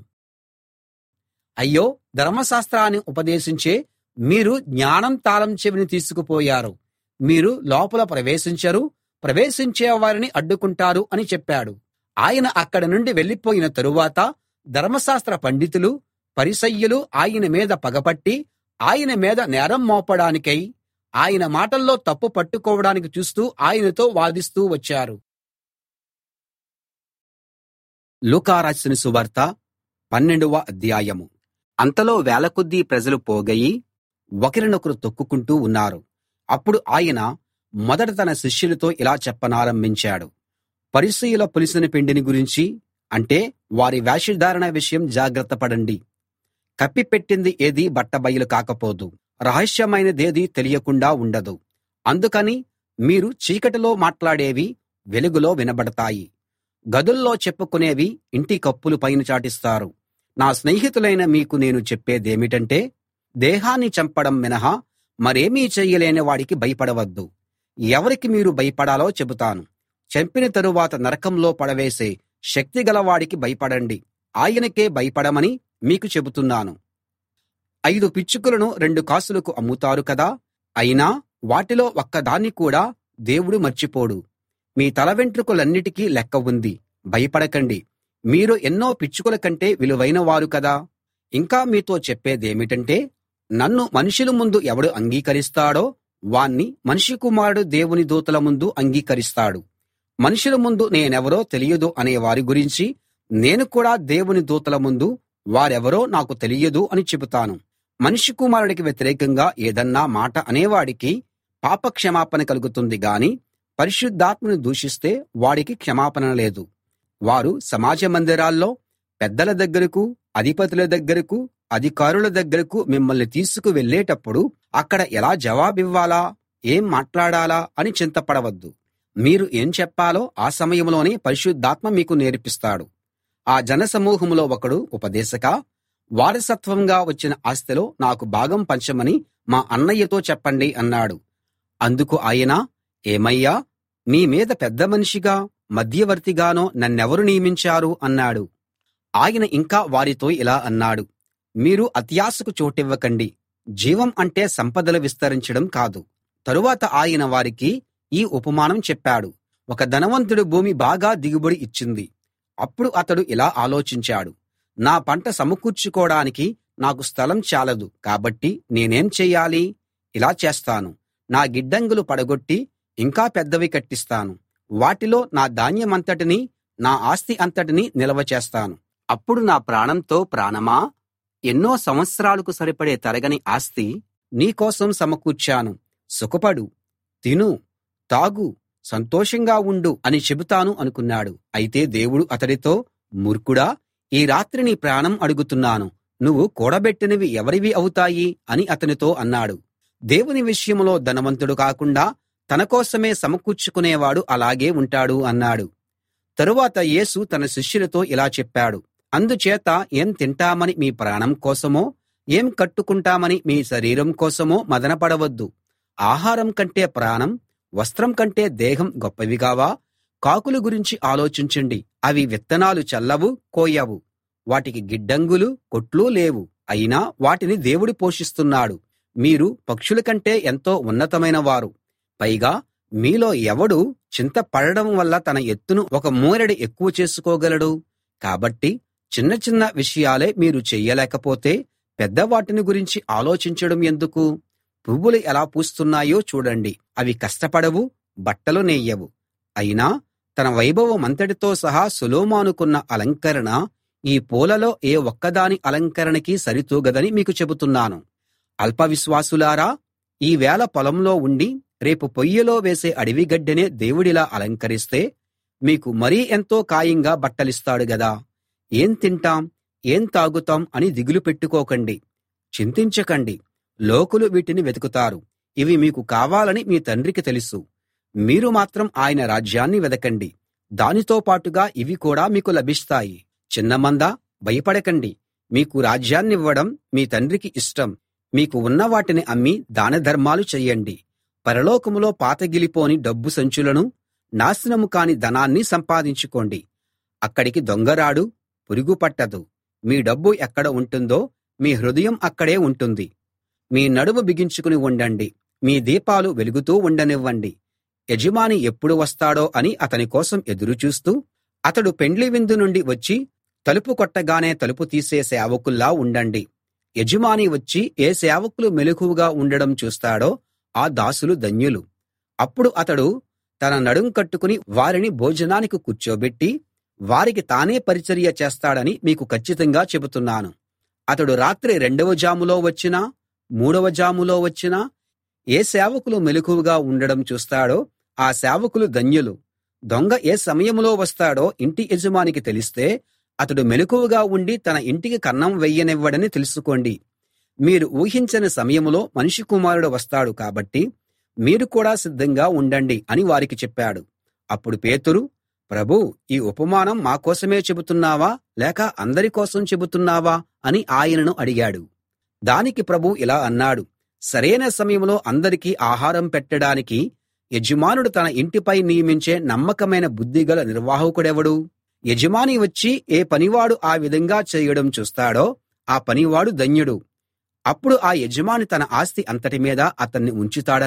అయ్యో ధర్మశాస్త్రాన్ని ఉపదేశించే మీరు జ్ఞానం తాళం చెవిని తీసుకుపోయారు. మీరు లోపల ప్రవేశించరు, ప్రవేశించే వారిని అడ్డుకుంటారు అని చెప్పాడు. ఆయన అక్కడి నుండి వెళ్ళిపోయిన తరువాత ధర్మశాస్త్ర పండితులు, పరిసయ్యులు ఆయన మీద పగపట్టి ఆయన మీద నేరం మోపడానికై ఆయన మాటల్లో తప్పు పట్టుకోవడానికి చూస్తూ ఆయనతో వాదిస్తూ వచ్చారు. లూకా రాసిన సువార్త పన్నెండవ అధ్యాయము. అంతలో వేలకొద్దీ ప్రజలు పోగయి ఒకరినొకరు తొక్కుకుంటూ ఉన్నారు. అప్పుడు ఆయన మొదట తన శిష్యులతో ఇలా చెప్పనారంభించాడు: పరిసయ్యుల పులిసిన పిండిని గురించి, అంటే వారి వేషధారణ విషయం జాగ్రత్త పడండి. కప్పిపెట్టింది ఏదీ బట్టబయలు కాకపోదు, రహస్యమైనదేదీ తెలియకుండా ఉండదు. అందుకని మీరు చీకటిలో మాట్లాడేవి వెలుగులో వినబడతాయి, గదుల్లో చెప్పుకునేవి ఇంటి కప్పుల పైన చాటిస్తారు. నా స్నేహితులైన మీకు నేను చెప్పేదేమిటంటే, దేహాన్ని చంపడం మినహా మరేమీ చెయ్యలేని వాడికి భయపడవద్దు. ఎవరికి మీరు భయపడాలో చెబుతాను. చంపిన తరువాత నరకంలో పడవేసే శక్తి గలవాడికి భయపడండి, ఆయనకే భయపడమని మీకు చెబుతున్నాను. ఐదు పిచ్చుకలను రెండు కాసులకు అమ్ముతారు కదా, అయినా వాటిలో ఒక్కదాన్ని కూడా దేవుడు మర్చిపోడు. మీ తల వెంట్రుకలన్నిటికీ లెక్క ఉంది. భయపడకండి, మీరు ఎన్నో పిచ్చుకల కంటే విలువైన వారు కదా. ఇంకా మీతో చెప్పేదేమిటంటే, నన్ను మనుషుల ముందు ఎవడు అంగీకరిస్తాడో వాణ్ణి మనుష్య కుమారుడు దేవుని దూతల ముందు అంగీకరిస్తాడు. మనుషుల ముందు నేనెవరో తెలియదు అనే వారి గురించి నేను కూడా దేవుని దూతల ముందు వారెవరో నాకు తెలియదు అని చెబుతాను. మనుష్య కుమారుడికి వ్యతిరేకంగా ఏదన్నా మాట అనేవాడికి పాప క్షమాపణ కలుగుతుంది గాని పరిశుద్ధాత్మను దూషిస్తే వాడికి క్షమాపణ లేదు. వారు సమాజ మందిరాల్లో పెద్దల దగ్గరకు, అధిపతుల దగ్గరకు, అధికారుల దగ్గరకు మిమ్మల్ని తీసుకు వెళ్ళేటప్పుడు అక్కడ ఎలా జవాబివ్వాలా, ఏం మాట్లాడాలా అని చింతపడవద్దు. మీరు ఏం చెప్పాలో ఆ సమయంలోనే పరిశుద్ధాత్మ మీకు నేర్పిస్తాడు. ఆ జనసమూహంలో ఒకడు, ఉపదేశకా, వారసత్వంగా వచ్చిన ఆస్తిలో నాకు భాగం పంచమని మా అన్నయ్యతో చెప్పండి అన్నాడు. అందుకు ఆయన, ఏమయ్యా, మీ మీద పెద్ద మనిషిగా, మధ్యవర్తిగానో నన్నెవరు నియమించారు అన్నాడు. ఆయన ఇంకా వారితో ఇలా అన్నాడు, మీరు అత్యాశకు చోటివ్వకండి. జీవం అంటే సంపదలు విస్తరించడం కాదు. తరువాత ఆయన వారికి ఈ ఉపమానం చెప్పాడు. ఒక ధనవంతుడు భూమి బాగా దిగుబడి ఇచ్చింది. అప్పుడు అతడు ఇలా ఆలోచించాడు, నా పంట సమకూర్చుకోడానికి నాకు స్థలం చాలదు, కాబట్టి నేనేం చెయ్యాలి? ఇలా చేస్తాను, నా గిడ్డంగులు పడగొట్టి ఇంకా పెద్దవి కట్టిస్తాను. వాటిలో నా ధాన్యమంతటినీ, నా ఆస్తి అంతటినీ నిల్వ చేస్తాను. అప్పుడు నా ప్రాణంతో ప్రాణమా, ఎన్నో సంవత్సరాలకు సరిపడే తరగని ఆస్తి నీకోసం సమకూర్చాను. సుఖపడు, తిను, తాగు, సంతోషంగా ఉండు అని చెబుతాను అనుకున్నాడు. అయితే దేవుడు అతడితో, మూర్ఖుడా, ఈ రాత్రి నీ ప్రాణం అడుగుతున్నాను. నువ్వు కూడబెట్టినవి ఎవరివి అవుతాయి అని అతనితో అన్నాడు. దేవుని విషయంలో ధనవంతుడు కాకుండా తన కోసమే సమకూర్చుకునేవాడు అలాగే ఉంటాడు అన్నాడు. తరువాత యేసు తన శిష్యులతో ఇలా చెప్పాడు, అందుచేత ఏం తింటామని మీ ప్రాణం కోసమో, ఏం కట్టుకుంటామని మీ శరీరం కోసమో మదనపడవద్దు. ఆహారం కంటే ప్రాణం, వస్త్రం కంటే దేహం గొప్పవి కావా? కాకుల గురించి ఆలోచించండి. అవి విత్తనాలు చల్లవు, కోయవు. వాటికి గిడ్డంగులు, కొట్లు లేవు. అయినా వాటిని దేవుడు పోషిస్తున్నాడు. మీరు పక్షుల కంటే ఎంతో ఉన్నతమైన వారు. పైగా మీలో ఎవడు చింత పడడం వల్ల తన ఎత్తును ఒక మూరెడు ఎక్కువ చేసుకోగలడు? కాబట్టి చిన్న చిన్న విషయాలే మీరు చెయ్యలేకపోతే పెద్ద వాటిని గురించి ఆలోచించడం ఎందుకు? పువ్వులు ఎలా పూస్తున్నాయో చూడండి. అవి కష్టపడవు, బట్టలు నేయవు. అయినా తన వైభవమంతటితో సహా సొలొమోనుకున్న అలంకరణ ఈ పూలలో ఏ ఒక్కదాని అలంకరణకి సరితూగదని మీకు చెబుతున్నాను. అల్పవిశ్వాసులారా, ఈవేళ పొలంలో ఉండి రేపు పొయ్యిలో వేసే అడవిగడ్డినే దేవుడిలా అలంకరిస్తే మీకు మరీ ఎంతో ఖాయంగా బట్టలిస్తాడు గదా. ఏం తింటాం, ఏం తాగుతాం అని దిగులు పెట్టుకోకండి, చింతించకండి. లోకులు వీటిని వెతుకుతారు. ఇవి మీకు కావాలని మీ తండ్రికి తెలుసు. మీరు మాత్రం ఆయన రాజ్యాన్ని వెదకండి, దానితో పాటుగా ఇవి కూడా మీకు లభిస్తాయి. చిన్నమందా, భయపడకండి. మీకు రాజ్యాన్నివ్వడం మీ తండ్రికి ఇష్టం. మీకు ఉన్న వాటిని అమ్మి దానధర్మాలు చెయ్యండి. పరలోకంలో పాతగిలిపోని డబ్బు సంచులను, నాశనం కాని ధనాన్ని సంపాదించుకోండి. అక్కడికి దొంగరాడు, పురుగు పట్టదు. మీ డబ్బు ఎక్కడ ఉంటుందో మీ హృదయం అక్కడే ఉంటుంది. మీ నడుము బిగించుకుని ఉండండి. మీ దీపాలు వెలుగుతూ ఉండనివ్వండి. యజమాని ఎప్పుడు వస్తాడో అని అతని కోసం ఎదురు చూస్తూ, అతడు పెండ్లి విందు నుండి వచ్చి తలుపు కొట్టగానే తలుపు తీసే సేవకుల్లా ఉండండి. యజమాని వచ్చి ఏ సేవకులు మెలకువగా ఉండడం చూస్తాడో ఆ దాసులు ధన్యులు. అప్పుడు అతడు తన నడుం కట్టుకుని వారిని భోజనానికి కూర్చోబెట్టి వారికి తానే పరిచర్య చేస్తాడని మీకు కచ్చితంగా చెబుతున్నాను. అతడు రాత్రి రెండవ జాములో వచ్చినా, మూడవ జాములో వచ్చినా ఏ సేవకులు మెలకువగా ఉండడం చూస్తాడో ఆ సేవకులు ధన్యులు. దొంగ ఏ సమయంలో వస్తాడో ఇంటి యజమానికి తెలిస్తే అతడు మెలకువగా ఉండి తన ఇంటికి కన్నం వెయ్యనివ్వడని తెలుసుకోండి. మీరు ఊహించని సమయంలో మనుష్య కుమారుడు వస్తాడు కాబట్టి మీరు కూడా సిద్ధంగా ఉండండి అని వారికి చెప్పాడు. అప్పుడు పేతురు, ప్రభూ, ఈ ఉపమానం మా కోసమే చెబుతున్నావా లేక అందరి కోసం చెబుతున్నావా అని ఆయనను అడిగాడు. దానికి ప్రభువు ఇలా అన్నాడు, సరైన సమయంలో అందరికీ ఆహారం పెట్టడానికి యజమానుడు తన ఇంటిపై నియమించే నమ్మకమైన బుద్ధిగల నిర్వాహకుడెవడు? యజమాని వచ్చి ఏ పనివాడు ఆ విధంగా చేయడం చూస్తాడో ఆ పనివాడు ధన్యుడు. అప్పుడు ఆ యజమాని తన ఆస్తి అంతటి మీద అతన్ని ఉంచుతాడని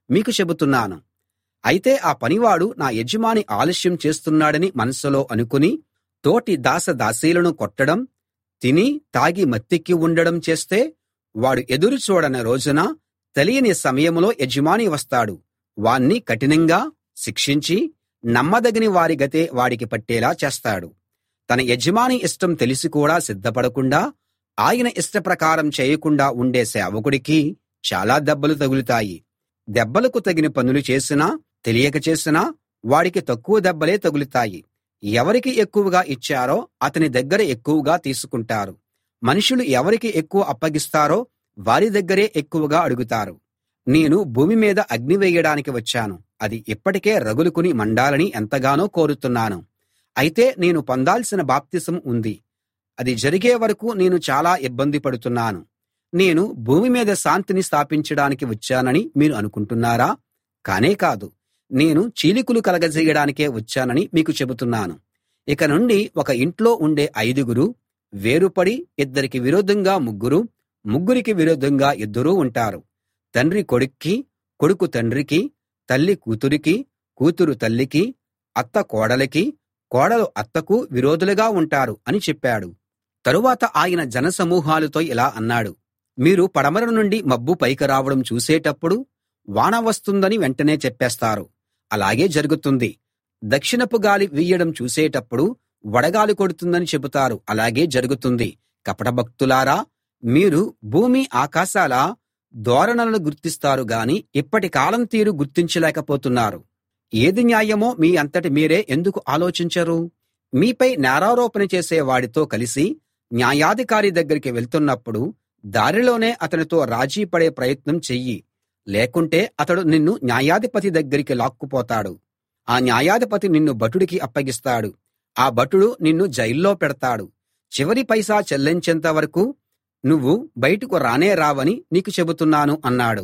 మీకు చెబుతున్నాను. అయితే ఆ పనివాడు నా యజమాని ఆలస్యం చేస్తున్నాడని మనసులో అనుకుని తోటి దాసదాసీలను కొట్టడం, తిని తాగి మత్తెక్కి ఉండడం చేస్తే, వాడు ఎదురు చూడని రోజున తెలియని సమయంలో యజమాని వస్తాడు, వాణ్ణి కఠినంగా శిక్షించి నమ్మదగని వారి గతే వాడికి పట్టేలా చేస్తాడు. తన యజమాని ఇష్టం తెలిసి కూడా సిద్ధపడకుండా ఆయన ఇష్టప్రకారం చేయకుండా ఉండే సేవకుడికి చాలా దెబ్బలు తగులుతాయి. దెబ్బలకు తగిన పనులు చేసినా తెలియక చేసినా వాడికి తక్కువ దెబ్బలే తగులుతాయి. ఎవరికి ఎక్కువగా ఇచ్చారో అతని దగ్గర ఎక్కువగా తీసుకుంటారు. మనుషులు ఎవరికి ఎక్కువ అప్పగిస్తారో వారి దగ్గరే ఎక్కువగా అడుగుతారు. నేను భూమి మీద అగ్ని వేయడానికి వచ్చాను, అది ఇప్పటికే రగులుకుని మండాలని ఎంతగానో కోరుతున్నాను. అయితే నేను పొందాల్సిన బాప్తిసం ఉంది, అది జరిగే వరకు నేను చాలా ఇబ్బంది పడుతున్నాను. నేను భూమి మీద శాంతిని స్థాపించడానికి వచ్చానని మీరు అనుకుంటున్నారా? కానే కాదు, నేను చీలికలు కలగజేయడానికే వచ్చానని మీకు చెబుతున్నాను. ఇక నుండి ఒక ఇంట్లో ఉండే ఐదుగురు వేరుపడి ఇద్దరికి విరోధంగా ముగ్గురు, ముగ్గురికి విరోధంగా ఇద్దరు ఉంటారు. తండ్రి కొడుక్కి, కొడుకు తండ్రికి, తల్లి కూతురికి, కూతురు తల్లికి, అత్త కోడలికి, కోడలు అత్తకు విరోధులుగా ఉంటారు అని చెప్పాడు. తరువాత ఆయన జనసమూహాలతో ఇలా అన్నాడు: మీరు పడమర నుండి మబ్బు పైకి రావడం చూసేటప్పుడు వాన వస్తుందని వెంటనే చెప్పేస్తారు, అలాగే జరుగుతుంది. దక్షిణపు గాలి వీయడం చూసేటప్పుడు వడగాలి కొడుతుందని చెబుతారు, అలాగే జరుగుతుంది. కపటభక్తులారా, మీరు భూమి ఆకాశాల ధోరణులను గుర్తిస్తారు గాని ఇప్పటి కాలం తీరు గుర్తించలేకపోతున్నారు. ఏది న్యాయమో మీ అంతట మీరే ఎందుకు ఆలోచించరు? మీపై నేరారోపణ చేసే వాడితో కలిసి న్యాయాధికారి దగ్గరికి వెళ్తున్నప్పుడు దారిలోనే అతనితో రాజీ పడే ప్రయత్నం చెయ్యి, లేకుంటే అతడు నిన్ను న్యాయాధిపతి దగ్గరికి లాక్కుపోతాడు. ఆ న్యాయాధిపతి నిన్ను భటుడికి అప్పగిస్తాడు, ఆ భటుడు నిన్ను జైల్లో పెడతాడు. చివరి పైసా చెల్లించేంత వరకు నువ్వు బయటకు రానే రావని నీకు చెబుతున్నాను అన్నాడు.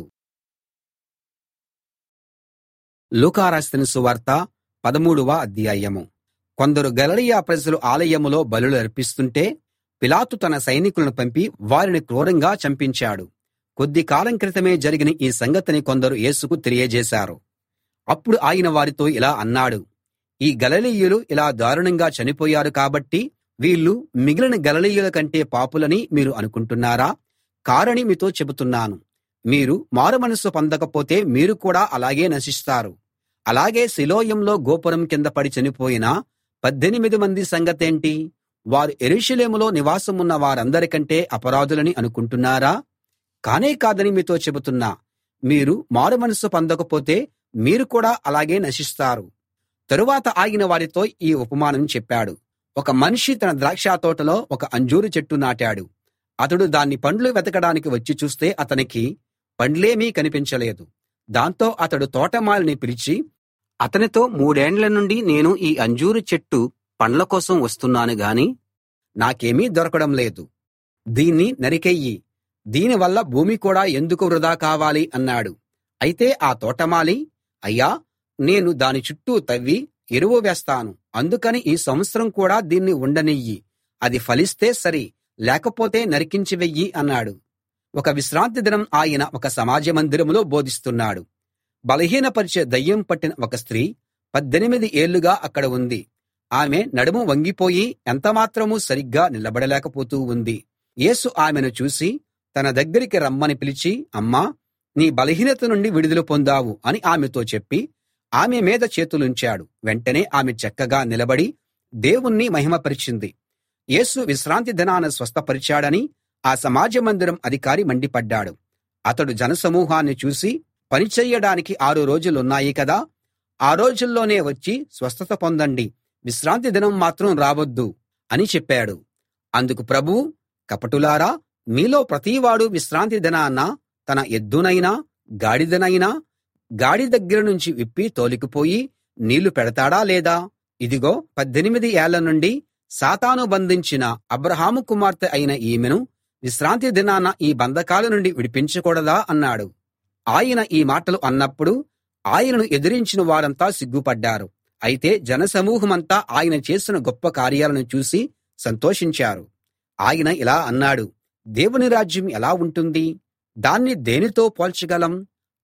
లూకా రాసిన సువార్త పదమూడవ అధ్యాయము. కొందరు గలిలయ ప్రజలు ఆలయంలో బలులు అర్పిస్తుంటే పిలాతు తన సైనికులను పంపి వారిని క్రూరంగా చంపించాడు. కొద్ది కాలం క్రితమే జరిగిన ఈ సంగతిని కొందరు యేసుకు తెలియజేశారు. అప్పుడు ఆయన వారితో ఇలా అన్నాడు: ఈ గలిలయీయులు ఇలా దారుణంగా చనిపోయారు కాబట్టి వీళ్ళు మిగిలిన గలిలయీయుల కంటే పాపులని మీరు అనుకుంటున్నారా? కారని మీతో చెబుతున్నాను, మీరు మారుమనస్సు పొందకపోతే మీరు కూడా అలాగే నశిస్తారు. అలాగే సిలోయంలో గోపురం కింద పడి చనిపోయిన పద్దెనిమిది మంది సంగతేంటి? వారు యెరూషలేములో నివాసమున్న వారందరికంటే అపరాధులని అనుకుంటున్నారా? కానే కాదని మీతో చెబుతున్నా, మీరు మారుమనస్సు పొందకపోతే మీరు కూడా అలాగే నశిస్తారు. తరువాత ఆయన వారితో ఈ ఉపమానం చెప్పాడు: ఒక మనిషి తన ద్రాక్షతోటలో ఒక అంజూరు చెట్టు నాటాడు. అతడు దాని పండ్లు వెతకడానికి వచ్చి చూస్తే అతనికి పండ్లేమీ కనిపించలేదు. దాంతో అతడు తోటమాలిని పిలిచి అతనితో, మూడేండ్ల నుండి నేను ఈ అంజూరు చెట్టు పండ్ల కోసం వస్తున్నాను గాని నాకేమీ దొరకడం లేదు. దీన్ని నరికెయ్యి, దీనివల్ల భూమి కూడా ఎందుకు వృధా కావాలి అన్నాడు. అయితే ఆ తోటమాలి, అయ్యా, నేను దాని చుట్టూ తవ్వి ఎరువు వేస్తాను, అందుకని ఈ సంవత్సరం కూడా దీన్ని ఉండనియ్యి. అది ఫలిస్తే సరి, లేకపోతే నరికించి వెయ్యి అన్నాడు. ఒక విశ్రాంతి దినం ఆయన ఒక సమాజ మందిరంలో బోధిస్తున్నాడు. బలహీనపరిచే దయ్యం పట్టిన ఒక స్త్రీ పద్దెనిమిది ఏళ్లుగా అక్కడ ఉంది. ఆమె నడుము వంగిపోయి ఎంతమాత్రమూ సరిగ్గా నిలబడలేకపోతూ ఉంది. యేసు ఆమెను చూసి తన దగ్గరికి రమ్మని పిలిచి, అమ్మా, నీ బలహీనత నుండి విడుదల పొందావు అని ఆమెతో చెప్పి ఆమె మీద చేతులుంచాడు. వెంటనే ఆమె చక్కగా నిలబడి దేవుణ్ణి మహిమపరిచింది. యేసు విశ్రాంతి దినాన స్వస్థపరిచాడని ఆ సమాజ మందిరం అధికారి మండిపడ్డాడు. అతడు జనసమూహాన్ని చూసి, పని చెయ్యడానికి ఆరు రోజులున్నాయి కదా, ఆ రోజుల్లోనే వచ్చి స్వస్థత పొందండి, విశ్రాంతి దినం మాత్రం రావద్దు అని చెప్పాడు. అందుకు ప్రభువు, కపటులారా, మీలో ప్రతివాడు విశ్రాంతి దినాన తన ఎద్దునైనా గాడిదనైనా గాడి దగ్గర నుంచి విప్పి తోలుకుపోయి నీళ్లు పెడతాడా లేదా? ఇదిగో, పద్దెనిమిది ఏళ్ల నుండి సాతాను బంధించిన అబ్రాహాము కుమార్తె అయిన ఈమెను విశ్రాంతి దినాన ఈ బంధకాల నుండి విడిపించకూడదా అన్నాడు. ఆయన ఈ మాటలు అన్నప్పుడు ఆయనను ఎదిరించిన వారంతా సిగ్గుపడ్డారు. అయితే జనసమూహమంతా ఆయన చేసిన గొప్ప కార్యాలను చూసి సంతోషించారు. ఆయన ఇలా అన్నాడు: దేవుని రాజ్యం ఎలా ఉంటుంది? దాన్ని దేనితో పోల్చగలం?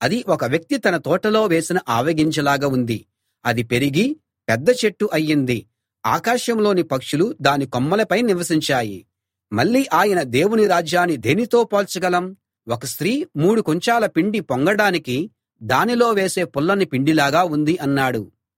అది ఒక వ్యక్తి తన తోటలో వేసిన ఆవగింజలాగా ఉంది. అది పెరిగి పెద్ద చెట్టు అయ్యింది. ఆకాశంలోని పక్షులు దాని కొమ్మలపై నివసించాయి. మళ్ళీ ఆయన దేవుని రాజ్యాన్ని దేనితో పోల్చగలం? ఒక స్త్రీ మూడు కుంచాల పిండి పొంగడానికి దానిలో వేసే పుల్లని పిండిలాగా ఉంది అన్నాడు.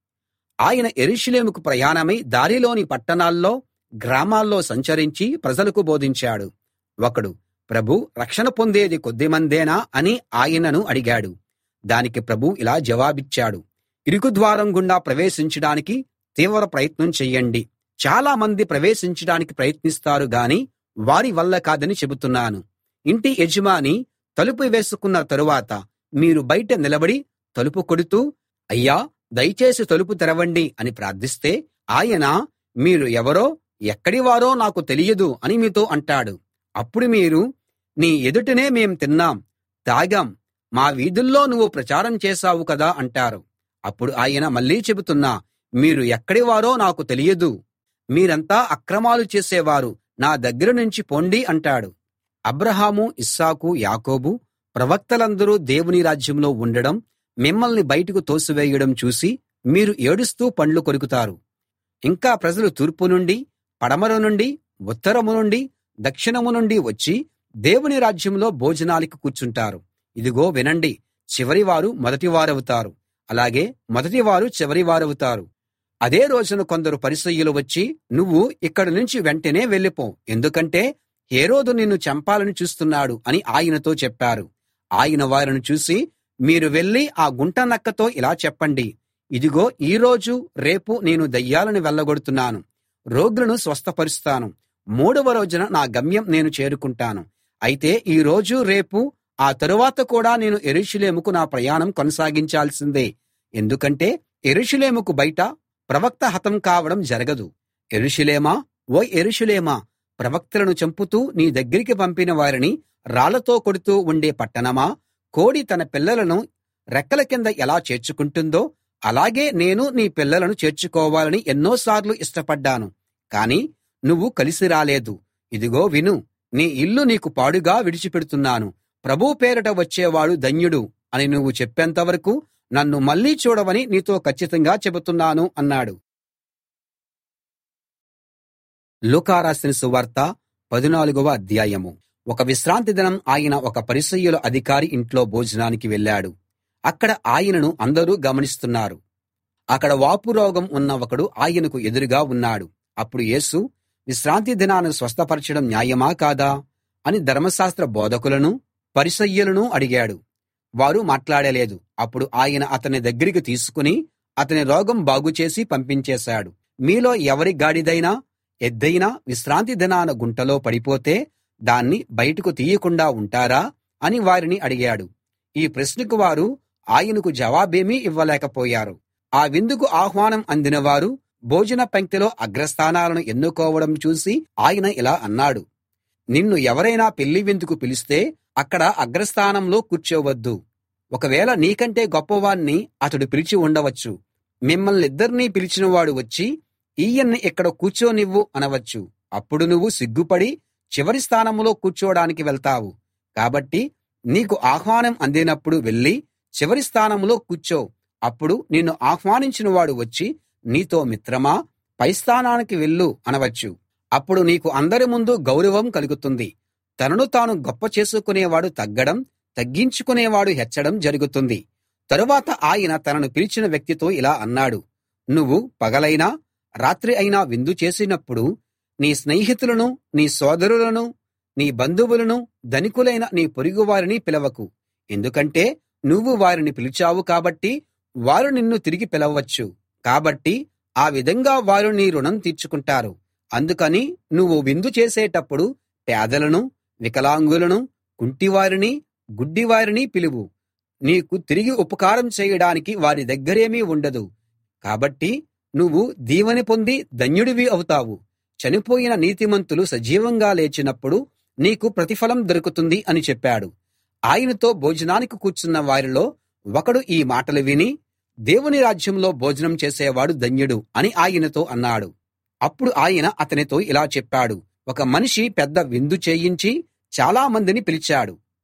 ఆయన యెరూషలేముకు ప్రయాణమై దారిలోని పట్టణాల్లో, గ్రామాల్లో సంచరించి ప్రజలకు బోధించాడు. ఒకడు, ప్రభూ, రక్షణ పొందేది కొద్దిమందేనా అని ఆయనను అడిగాడు. దానికి ప్రభువు ఇలా జవాబిచ్చాడు, ఇరుకు ద్వారం గుండా ప్రవేశించడానికి తీవ్ర ప్రయత్నం చెయ్యండి. చాలా మంది ప్రవేశించడానికి ప్రయత్నిస్తారు గాని వారి వల్ల కాదని చెబుతున్నాను. ఇంటి యజమాని తలుపు వేసుకున్న తరువాత మీరు బయట నిలబడి తలుపు కొడుతూ, అయ్యా, దయచేసి తలుపు తెరవండి అని ప్రార్థిస్తే ఆయన, మీరు ఎవరో ఎక్కడివారో నాకు తెలియదు అని మీతో అంటాడు. అప్పుడు మీరు, నీ ఎదుటనే మేం తిన్నాం, తాగాం, మా వీధుల్లో నువ్వు ప్రచారం చేశావు కదా అంటారు. అప్పుడు ఆయన మళ్ళీ చెబుతున్నా, మీరు ఎక్కడివారో నాకు తెలియదు, మీరంతా అక్రమాలు చేసేవారు, నా దగ్గర నుంచి పొండి అంటాడు. అబ్రాహాము, ఇస్సాకు, యాకోబు ప్రవక్తలందరూ దేవుని రాజ్యంలో ఉండడం, మిమ్మల్ని బయటకు తోసివేయడం చూసి మీరు ఏడుస్తూ పండ్లు కొరుకుతారు. ఇంకా ప్రజలు తూర్పు నుండి, పడమర నుండి, ఉత్తరము నుండి, దక్షిణము నుండి వచ్చి దేవుని రాజ్యంలో భోజనాలకు కూర్చుంటారు. ఇదిగో వినండి, చివరివారు మొదటివారవుతారు, అలాగే మొదటివారు చివరివారవుతారు. అదే రోజున కొందరు పరిసయ్యులు వచ్చి, నువ్వు ఇక్కడి నుంచి వెంటనే వెళ్ళిపో, ఎందుకంటే హేరోదు నిన్ను చంపాలని చూస్తున్నాడు అని ఆయనతో చెప్పారు. ఆయన వారిని చూసి, మీరు వెళ్ళి ఆ గుంట నక్కతో ఇలా చెప్పండి, ఇదిగో ఈ రోజు రేపు నేను దయ్యాలను వెళ్ళగొడుతున్నాను, రోగులను స్వస్థపరుస్తాను, మూడవ రోజున నా గమ్యం నేను చేరుకుంటాను. అయితే ఈ రోజు రేపు ఆ తరువాత కూడా నేను యెరూషలేముకు నా ప్రయాణం కొనసాగించాల్సిందే, ఎందుకంటే యెరూషలేముకు బయట ప్రవక్త హతం కావడం జరగదు. యెరూషలేమా, ఓ యెరూషలేమా, ప్రవక్తలను చంపుతూ నీ దగ్గరికి పంపిన వారిని రాళ్లతో కొడుతూ ఉండే పట్టణమా, కోడి తన పిల్లలను రెక్కల కింద ఎలా చేర్చుకుంటుందో అలాగే నేను నీ పిల్లలను చేర్చుకోవాలని ఎన్నోసార్లు ఇష్టపడ్డాను, కాని నువ్వు కలిసి రాలేదు. ఇదిగో విను, నీ ఇల్లు నీకు పాడుగా విడిచిపెడుతున్నాను, ప్రభువు పేరట వచ్చేవాడు ధన్యుడు అని నువ్వు చెప్పేంతవరకు నన్ను మళ్ళీ చూడవని నీతో కచ్చితంగా చెబుతున్నాను అన్నాడు. లూకా రాసిన సువార్త పదునాలుగవ అధ్యాయము. ఒక విశ్రాంతి దినం ఆయన ఒక పరిసయ్యుల అధికారి ఇంట్లో భోజనానికి వెళ్ళాడు. అక్కడ ఆయనను అందరూ గమనిస్తున్నారు. అక్కడ వాపు రోగం ఉన్న ఒకడు ఆయనకు ఎదురుగా ఉన్నాడు. అప్పుడు యేసు, విశ్రాంతి దినాన స్వస్థపరచడం న్యాయమా కాదా అని ధర్మశాస్త్ర బోధకులను పరిసయ్యులను అడిగాడు. వారు మాట్లాడలేదు. అప్పుడు ఆయన అతని దగ్గరికి తీసుకుని అతని రోగం బాగుచేసి పంపించేశాడు. మీలో ఎవరి గాడిదైనా ఎద్దైనా విశ్రాంతి దినాన గుంటలో పడిపోతే దాన్ని బయటకు తీయకుండా ఉంటారా అని వారిని అడిగాడు. ఈ ప్రశ్నకు వారు ఆయనకు జవాబేమీ ఇవ్వలేకపోయారు. ఆ విందుకు ఆహ్వానం అందినవారు భోజన పంక్తిలో అగ్రస్థానాలను ఎన్నుకోవడం చూసి ఆయన ఇలా అన్నాడు, నిన్ను ఎవరైనా పెళ్లి విందుకు పిలిస్తే అక్కడ అగ్రస్థానంలో కూర్చోవద్దు. ఒకవేళ నీకంటే గొప్పవాణ్ణి అతడు పిలిచి ఉండవచ్చు. మిమ్మల్నిద్దరినీ పిలిచినవాడు వచ్చి, ఈయన్ని ఇక్కడ కూర్చోనివ్వు అనవచ్చు. అప్పుడు నువ్వు సిగ్గుపడి చివరి స్థానంలో కూర్చోడానికి వెళ్తావు. కాబట్టి నీకు ఆహ్వానం అందినప్పుడు వెళ్ళి చివరి స్థానంలో కూర్చో. అప్పుడు నిన్ను ఆహ్వానించిన వాడు వచ్చి నీతో, మిత్రమా, పై స్థానానికి వెళ్ళు అనవచ్చు. అప్పుడు నీకు అందరి ముందు గౌరవం కలుగుతుంది. తనను తాను గొప్ప చేసుకునేవాడు తగ్గడం, తగ్గించుకునేవాడు హెచ్చడం జరుగుతుంది. తరువాత ఆయన తనను పిలిచిన వ్యక్తితో ఇలా అన్నాడు, నువ్వు పగలైనా రాత్రి అయినా విందు చేసినప్పుడు నీ స్నేహితులను, నీ సోదరులను, నీ బంధువులను, ధనికులైన నీ పొరుగువారిని పిలవకు. ఎందుకంటే నువ్వు వారిని పిలిచావు కాబట్టి వారు నిన్ను తిరిగి పిలవచ్చు. కాబట్టి ఆ విధంగా వారు నీ రుణం తీర్చుకుంటారు. అందుకని నువ్వు విందు చేసేటప్పుడు పేదలను, వికలాంగులను, కుంటివారిని, గుడ్డివారిని పిలువు. నీకు తిరిగి ఉపకారం చేయడానికి వారి దగ్గరేమీ ఉండదు. కాబట్టి నువ్వు దీవెన పొంది ధన్యుడివి అవుతావు. చనిపోయిన నీతిమంతులు సజీవంగా లేచినప్పుడు నీకు ప్రతిఫలం దొరుకుతుంది అని చెప్పాడు. ఆయనతో భోజనానికి కూర్చున్న వారిలో ఒకడు ఈ మాటలు విని, దేవుని రాజ్యంలో భోజనం చేసేవాడు ధన్యుడు అని ఆయనతో అన్నాడు. అప్పుడు ఆయన అతనితో ఇలా చెప్పాడు, ఒక మనిషి పెద్ద విందు చేయించి చాలా మందిని పిలిచాడు.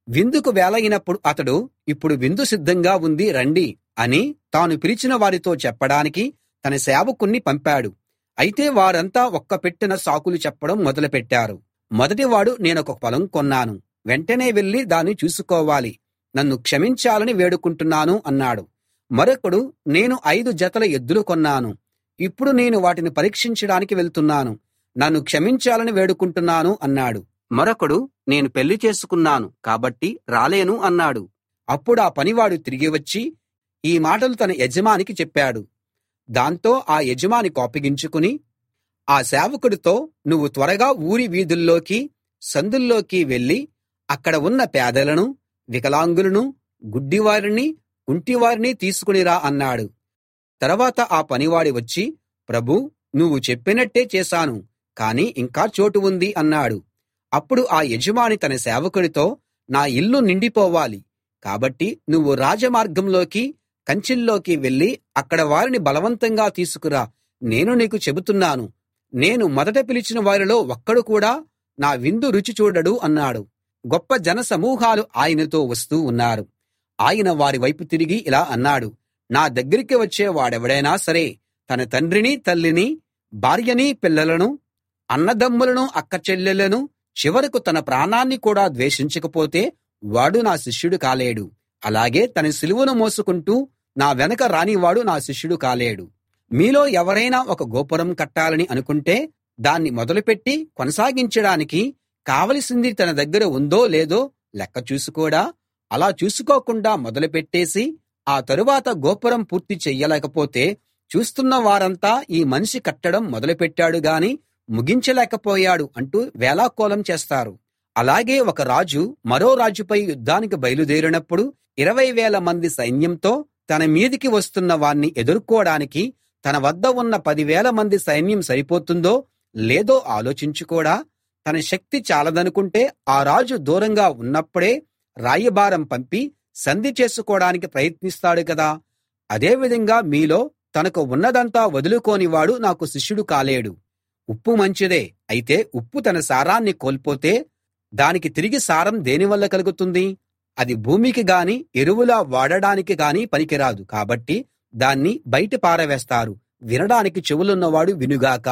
విందుకు వేళయినప్పుడు అతడు, ఇప్పుడు విందు సిద్ధంగా ఉంది రండి అని తాను పిలిచిన వారితో చెప్పడానికి తన సేవకుణ్ణి పంపాడు. అయితే వారంతా ఒక్క పెట్టిన సాకులు చెప్పడం మొదలుపెట్టారు. మొదటివాడు, నేనొక పొలం కొన్నాను, వెంటనే వెళ్ళి దాన్ని చూసుకోవాలి, నన్ను క్షమించాలని వేడుకుంటున్నాను అన్నాడు. మరొకడు, నేను ఐదు జతల ఎద్దులు కొన్నాను, ఇప్పుడు నేను వాటిని పరీక్షించడానికి వెళ్తున్నాను, నన్ను క్షమించాలని వేడుకుంటున్నాను అన్నాడు. మరొకడు, నేను పెళ్లి చేసుకున్నాను కాబట్టి రాలేను అన్నాడు. అప్పుడా పనివాడు తిరిగి వచ్చి ఈ మాటలు తన యజమానికి చెప్పాడు. దాంతో ఆ యజమాని కోపగించుకుని ఆ సేవకుడితో, నువ్వు త్వరగా ఊరి వీధుల్లోకి సందుల్లోకి వెళ్ళి అక్కడ ఉన్న పేదలను, వికలాంగులను, గుడ్డివారిని, కుంటివారిని తీసుకునిరా అన్నాడు. తర్వాత ఆ పనివాడి వచ్చి, ప్రభూ, నువ్వు చెప్పినట్టే చేశాను, కానీ ఇంకా చోటు ఉంది అన్నాడు. అప్పుడు ఆ యజమాని తన సేవకుడితో, నా ఇల్లు నిండిపోవాలి కాబట్టి నువ్వు రాజమార్గంలోకి కంచెల్లోకి వెళ్ళి అక్కడ వారిని బలవంతంగా తీసుకురా, నేను నీకు చెబుతున్నాను, నేను మొదట పిలిచిన వారిలో ఒక్కడు కూడా నా విందు రుచి చూడడు అన్నాడు. గొప్ప జనసమూహాలు ఆయనతో వస్తూ ఉన్నారు. ఆయన వారి వైపు తిరిగి ఇలా అన్నాడు, నా దగ్గరికి వచ్చే వాడెవడైనా సరే తన తండ్రిని, తల్లిని, భార్యని, పిల్లలను, అన్నదమ్ములను, అక్కచెల్లెళ్ళను, చివరకు తన ప్రాణాన్ని కూడా ద్వేషించకపోతే వాడు నా శిష్యుడు కాలేడు. అలాగే తన సిలువను మోసుకుంటూ నా వెనక రానివాడు నా శిష్యుడు కాలేడు. మీలో ఎవరైనా ఒక గోపురం కట్టాలని అనుకుంటే దాన్ని మొదలుపెట్టి కొనసాగించడానికి కావలసింది తన దగ్గర ఉందో లేదో లెక్క చూసుకోడా? అలా చూసుకోకుండా మొదలుపెట్టేసి ఆ తరువాత గోపురం పూర్తి చెయ్యలేకపోతే చూస్తున్న వారంతా, ఈ మనిషి కట్టడం మొదలుపెట్టాడు గాని ముగించలేకపోయాడు అంటూ వేళాకోళం చేస్తారు. అలాగే ఒక రాజు మరో రాజుపై యుద్ధానికి బయలుదేరినప్పుడు ఇరవై వేల మంది సైన్యంతో తన మీదికి వస్తున్న వాణ్ణి ఎదుర్కోడానికి తన వద్ద ఉన్న పదివేల మంది సైన్యం సరిపోతుందో లేదో ఆలోచించుకోడా? తన శక్తి చాలదనుకుంటే ఆ రాజు దూరంగా ఉన్నప్పుడే రాయబారం పంపి సంధి చేసుకోవడానికి ప్రయత్నిస్తాడు కదా. అదేవిధంగా మీలో తనకు ఉన్నదంతా వదులుకోనివాడు నాకు శిష్యుడు కాలేడు. ఉప్పు మంచిదే, అయితే ఉప్పు తన సారాన్ని కోల్పోతే దానికి తిరిగి సారం దేనివల్ల కలుగుతుంది? అది భూమికి గాని ఎరువులా వాడడానికి గాని పనికిరాదు. కాబట్టి దాన్ని బయట పారవేస్తారు. వినడానికి చెవులున్నవాడు వినుగాక.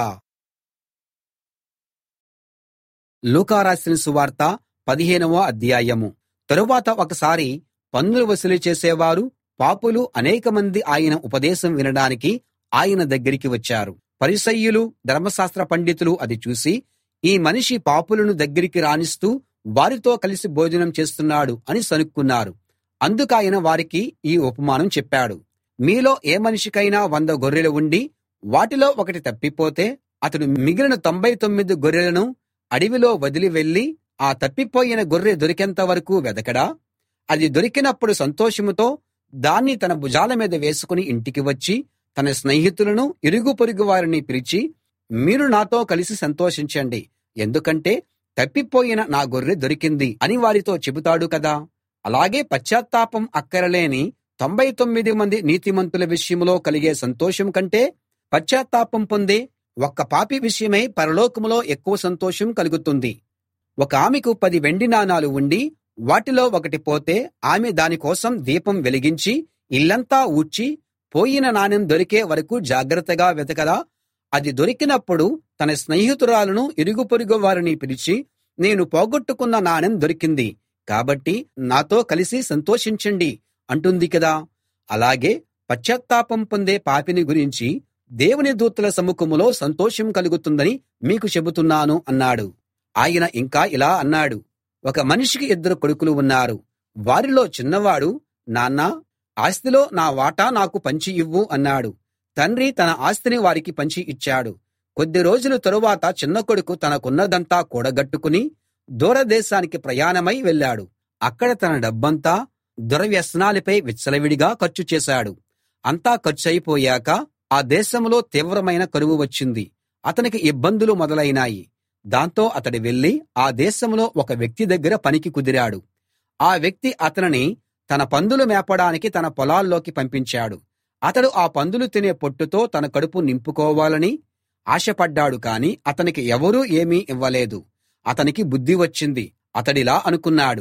లూకా రాసిన సువార్త పదిహేనవ అధ్యాయము. తరువాత ఒకసారి పన్నులు వసూలు చేసేవారు, పాపులు అనేకమంది ఆయన ఉపదేశం వినడానికి ఆయన దగ్గరికి వచ్చారు. పరిసయ్యులు, ధర్మశాస్త్ర పండితులు అది చూసి, ఈ మనిషి పాపులను దగ్గరికి రానిస్తూ వారితో కలిసి భోజనం చేస్తున్నాడు అని సణుక్కున్నారు. అందుకాయన వారికి ఈ ఉపమానం చెప్పాడు. మీలో ఏ మనిషికైనా వంద గొర్రెలు ఉండి వాటిలో ఒకటి తప్పిపోతే అతడు మిగిలిన తొంభై తొమ్మిది గొర్రెలను అడవిలో వదిలి వెళ్ళి ఆ తప్పిపోయిన గొర్రె దొరికేంత వరకూ వెదకడా? అది దొరికినప్పుడు సంతోషంతో దాన్ని తన భుజాల మీద వేసుకుని ఇంటికి వచ్చి తన స్నేహితులను, ఇరుగు పొరుగు వారిని పిలిచి, మీరు నాతో కలిసి సంతోషించండి, ఎందుకంటే తప్పిపోయిన నా గొర్రె దొరికింది అని వారితో చెబుతాడు కదా. అలాగే పశ్చాత్తాపం అక్కరలేని తొంభై తొమ్మిది మంది నీతిమంతుల విషయంలో కలిగే సంతోషం కంటే పశ్చాత్తాపం పొందే ఒక్క పాపి విషయమై పరలోకంలో ఎక్కువ సంతోషం కలుగుతుంది. ఒక ఆమెకు పది వెండి నాణాలు ఉండి వాటిలో ఒకటి పోతే ఆమె దానికోసం దీపం వెలిగించి ఇల్లంతా ఊడ్చి పోయిన నాణెం దొరికే వరకు జాగ్రత్తగా వెతకదా? అది దొరికినప్పుడు తన స్నేహితురాలను, ఇరుగు పొరుగు వారిని పిలిచి, నేను పోగొట్టుకున్న నాణెం దొరికింది కాబట్టి నాతో కలిసి సంతోషించండి అంటుంది కదా. అలాగే పశ్చాత్తాపం పొందే పాపిని గురించి దేవుని దూతల సముఖంలో సంతోషం కలుగుతుందని మీకు చెబుతున్నాను అన్నాడు. ఆయన ఇంకా ఇలా అన్నాడు, ఒక మనిషికి ఇద్దరు కొడుకులు ఉన్నారు. వారిలో చిన్నవాడు, నాన్నా, ఆస్తిలో నా వాటా నాకు పంచి ఇవ్వు అన్నాడు. తండ్రి తన ఆస్తిని వారికి పంచి ఇచ్చాడు. కొద్ది రోజుల తరువాత చిన్న కొడుకు తనకున్నదంతా కూడగట్టుకుని దూరదేశానికి ప్రయాణమై వెళ్ళాడు. అక్కడ తన డబ్బంతా దుర్వ్యసనాలపై విచ్చలవిడిగా ఖర్చు చేశాడు. అంతా ఖర్చయిపోయాక ఆ దేశంలో తీవ్రమైన కరువు వచ్చింది. అతనికి ఇబ్బందులు మొదలైనాయి. దాంతో అతడు వెళ్ళి ఆ దేశంలో ఒక వ్యక్తి దగ్గర పనికి కుదిరాడు. ఆ వ్యక్తి అతనిని తన పందులు మేపడానికి తన పొలాల్లోకి పంపించాడు. అతడు ఆ పందులు తినే పొట్టుతో తన కడుపు నింపుకోవాలని ఆశపడ్డాడు. కాని అతనికి ఎవరూ ఏమీ ఇవ్వలేదు. అతనికి బుద్ధి వచ్చింది. అతడిలా అనుకున్నాడు,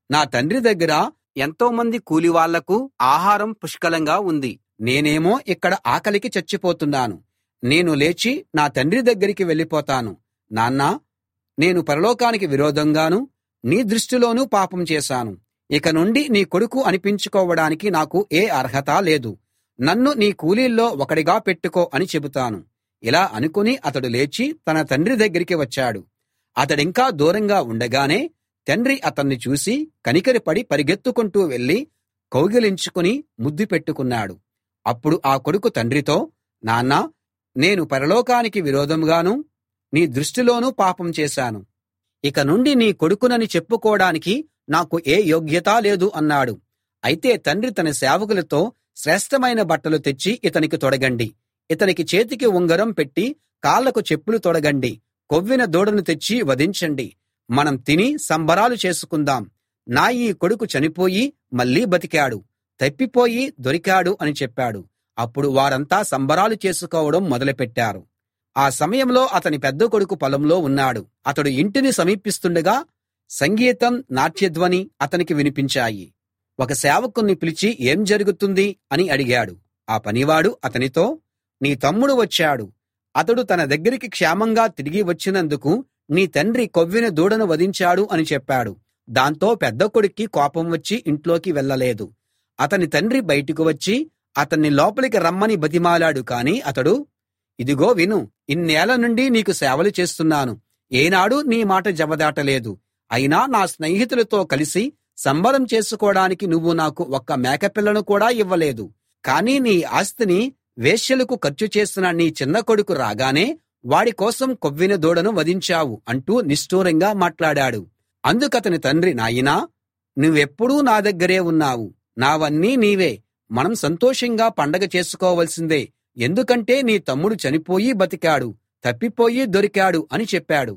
నా తండ్రి దగ్గర ఎంతోమంది కూలివాళ్లకు ఆహారం పుష్కలంగా ఉంది. నేనేమో ఇక్కడ ఆకలికి చచ్చిపోతున్నాను. నేను లేచి నా తండ్రి దగ్గరికి వెళ్ళిపోతాను. నాన్నా, నేను పరలోకానికి విరోధంగానూ నీ దృష్టిలోనూ పాపం చేశాను. ఇక నుండి నీ కొడుకు అనిపించుకోవడానికి నాకు ఏ అర్హతా లేదు. నన్ను నీ కూలీల్లో ఒకడిగా పెట్టుకో అని చెబుతాను. ఇలా అనుకుని అతడు లేచి తన తండ్రి దగ్గరికి వచ్చాడు. అతడింకా దూరంగా ఉండగానే తండ్రి అతన్ని చూసి కనికరపడి పరిగెత్తుకుంటూ వెళ్ళి కౌగిలించుకుని ముద్దు పెట్టుకున్నాడు. అప్పుడు ఆ కొడుకు తండ్రితో, నాన్నా, నేను పరలోకానికి విరోధంగానూ నీ దృష్టిలోనూ పాపం చేశాను. ఇక నుండి నీ కొడుకునని చెప్పుకోడానికి నాకు ఏ యోగ్యతా లేదు అన్నాడు. అయితే తండ్రి తన సేవకులతో, శ్రేష్ఠమైన బట్టలు తెచ్చి ఇతనికి తొడగండి, ఇతనికి చేతికి ఉంగరం పెట్టి కాళ్లకు చెప్పులు తొడగండి, కొవ్విన దూడను తెచ్చి వధించండి, మనం తిని సంబరాలు చేసుకుందాం. నా ఈ కొడుకు చనిపోయి మళ్ళీ బతికాడు, తప్పిపోయి దొరికాడు అని చెప్పాడు. అప్పుడు వారంతా సంబరాలు చేసుకోవడం మొదలుపెట్టారు. ఆ సమయంలో అతని పెద్ద కొడుకు పొలంలో ఉన్నాడు. అతడు ఇంటిని సమీపిస్తుండగా సంగీతం, నాట్యధ్వని అతనికి వినిపించాయి. ఒక సేవకుణ్ణి పిలిచి ఏం జరుగుతుంది అని అడిగాడు. ఆ పనివాడు అతనితో, నీ తమ్ముడు వచ్చాడు. అతడు తన దగ్గరికి క్షేమంగా తిరిగి వచ్చినందుకు నీ తండ్రి కొవ్విన దూడను వధించాడు అని చెప్పాడు. దాంతో పెద్ద కొడుక్కి కోపం వచ్చి ఇంట్లోకి వెళ్ళలేదు. అతని తండ్రి బయటకు వచ్చి అతన్ని లోపలికి రమ్మని బతిమాలాడు. కాని అతడు, ఇదిగో విను, ఇన్నేళ్ల నుండి నీకు సేవలు చేస్తున్నాను, ఏనాడూ నీ మాట జవదాటలేదు. అయినా నా స్నేహితులతో కలిసి సంబరం చేసుకోవడానికి నువ్వు నాకు ఒక్క మేకపిల్లను కూడా ఇవ్వలేదు. కానీ నీ ఆస్తిని వేశ్యలకు ఖర్చు చేసిన నీ చిన్న కొడుకు రాగానే వాడి కోసం కొవ్విన దూడను వధించావు అంటూ నిష్ఠూరంగా మాట్లాడాడు. అందుకతని తండ్రి, నాయనా, నువ్వెప్పుడూ నా దగ్గరే ఉన్నావు, నావన్నీ నీవే, మనం సంతోషంగా పండగ చేసుకోవలసిందే. ఎందుకంటే నీ తమ్ముడు చనిపోయి బతికాడు, తప్పిపోయి దొరికాడు అని చెప్పాడు.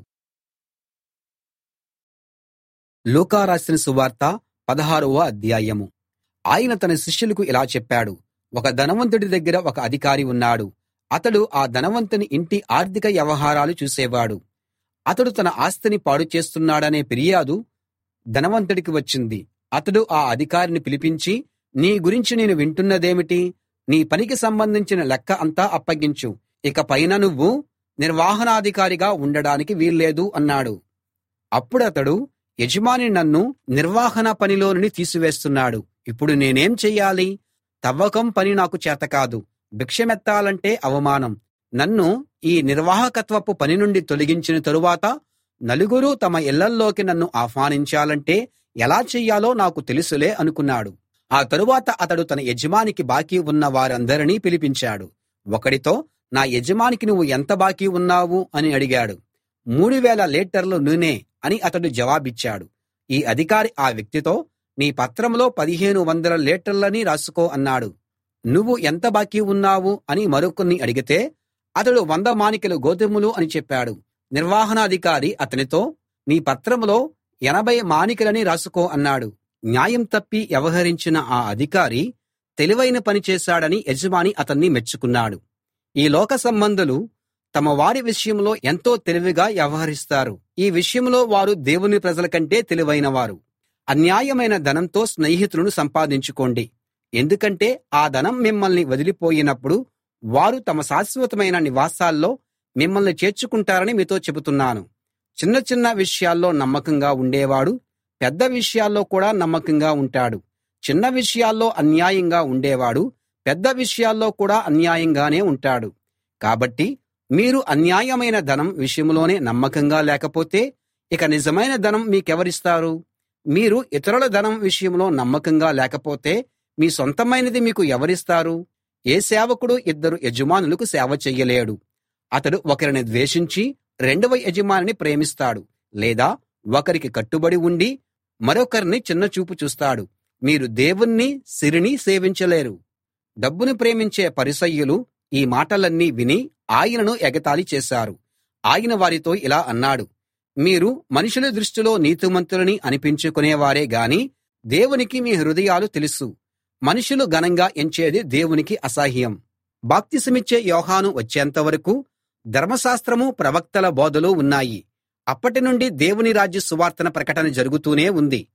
లూకా రాసిన సువార్త పదహారవ అధ్యాయము. ఆయన తన శిష్యులకు ఇలా చెప్పాడు. ఒక ధనవంతుడి దగ్గర ఒక అధికారి ఉన్నాడు. అతడు ఆ ధనవంతుని ఇంటి ఆర్థిక వ్యవహారాలు చూసేవాడు. అతడు తన ఆస్తిని పాడు చేస్తున్నాడనే ఫిర్యాదు ధనవంతుడికి వచ్చింది. అతడు ఆ అధికారిని పిలిపించి, నీ గురించి నేను వింటున్నదేమిటి? నీ పనికి సంబంధించిన లెక్క అంతా అప్పగించు. ఇక పైన నువ్వు నిర్వహణాధికారిగా ఉండడానికి వీల్లేదు అన్నాడు. అప్పుడతడు, యజమాని నన్ను నిర్వహణ పనిలోనుండి తీసివేస్తున్నాడు. ఇప్పుడు నేనేం చెయ్యాలి? తవ్వకం పని నాకు చేతకాదు, భిక్షమెత్తాలంటే అవమానం. నన్ను ఈ నిర్వాహకత్వపు పని నుండి తొలగించిన తరువాత నలుగురు తమ ఇళ్ళల్లోకి నన్ను ఆహ్వానించాలంటే ఎలా చెయ్యాలో నాకు తెలుసులే అనుకున్నాడు. ఆ తరువాత అతడు తన యజమానికి బాకీ ఉన్న వారందరినీ పిలిపించాడు. ఒకడితో, నా యజమానికి నువ్వు ఎంత బాకీ ఉన్నావు అని అడిగాడు. మూడు వేల లీటర్ల నూనె అని అతడు జవాబిచ్చాడు. ఈ అధికారి ఆ వ్యక్తితో, నీ పత్రంలో పదిహేను వందల లీటర్లని రాసుకో అన్నాడు. నువ్వు ఎంత బాకీ ఉన్నావు అని మరొకరిని అడిగితే అతడు వంద మానికలు గోధుమలు అని చెప్పాడు. నిర్వహణాధికారి అతనితో, నీ పత్రంలో ఎనభై మానికలని రాసుకో అన్నాడు. న్యాయం తప్పి వ్యవహరించిన ఆ అధికారి తెలివైన పని చేశాడని యజమాని అతన్ని మెచ్చుకున్నాడు. ఈ లోక సంబంధులు తమ వారి విషయంలో ఎంతో తెలివిగా వ్యవహరిస్తారు. ఈ విషయంలో వారు దేవుని ప్రజల కంటే తెలివైనవారు. అన్యాయమైన ధనంతో స్నేహితులను సంపాదించుకోండి, ఎందుకంటే ఆ ధనం మిమ్మల్ని వదిలిపోయినప్పుడు వారు తమ శాశ్వతమైన నివాసాల్లో మిమ్మల్ని చేర్చుకుంటారని మీతో చెబుతున్నాను. చిన్న చిన్న విషయాల్లో నమ్మకంగా ఉండేవాడు పెద్ద విషయాల్లో కూడా నమ్మకంగా ఉంటాడు. చిన్న విషయాల్లో అన్యాయంగా ఉండేవాడు పెద్ద విషయాల్లో కూడా అన్యాయంగానే ఉంటాడు. కాబట్టి మీరు అన్యాయమైన ధనం విషయంలోనే నమ్మకంగా లేకపోతే ఇక నిజమైన ధనం మీకెవరిస్తారు? మీరు ఇతరుల ధనం విషయంలో నమ్మకంగా లేకపోతే మీ సొంతమైనది మీకు ఎవరిస్తారు? ఏ సేవకుడు ఇద్దరు యజమానులకు సేవ చెయ్యలేడు. అతడు ఒకరిని ద్వేషించి రెండవ యజమానిని ప్రేమిస్తాడు, లేదా ఒకరికి కట్టుబడి ఉండి మరొకరిని చిన్నచూపు చూస్తాడు. మీరు దేవుణ్ణి సిరిని సేవించలేరు. డబ్బును ప్రేమించే పరిసయ్యులు ఈ మాటలన్నీ విని ఆయనను ఎగతాళి చేశారు. ఆయన వారితో ఇలా అన్నాడు, మీరు మనుషుల దృష్టిలో నీతిమంతులని అనిపించుకునేవారే గాని దేవునికి మీ హృదయాలు తెలుసు. మనుషులు ఘనంగా ఎంచేది దేవునికి అసహ్యం. బాప్తిసమిచ్చే యోహాను వచ్చేంతవరకు ధర్మశాస్త్రము ప్రవక్తల బోధలు ఉన్నాయి. అప్పటి నుండి దేవుని రాజ్య సువార్తన ప్రకటన జరుగుతూనే ఉంది.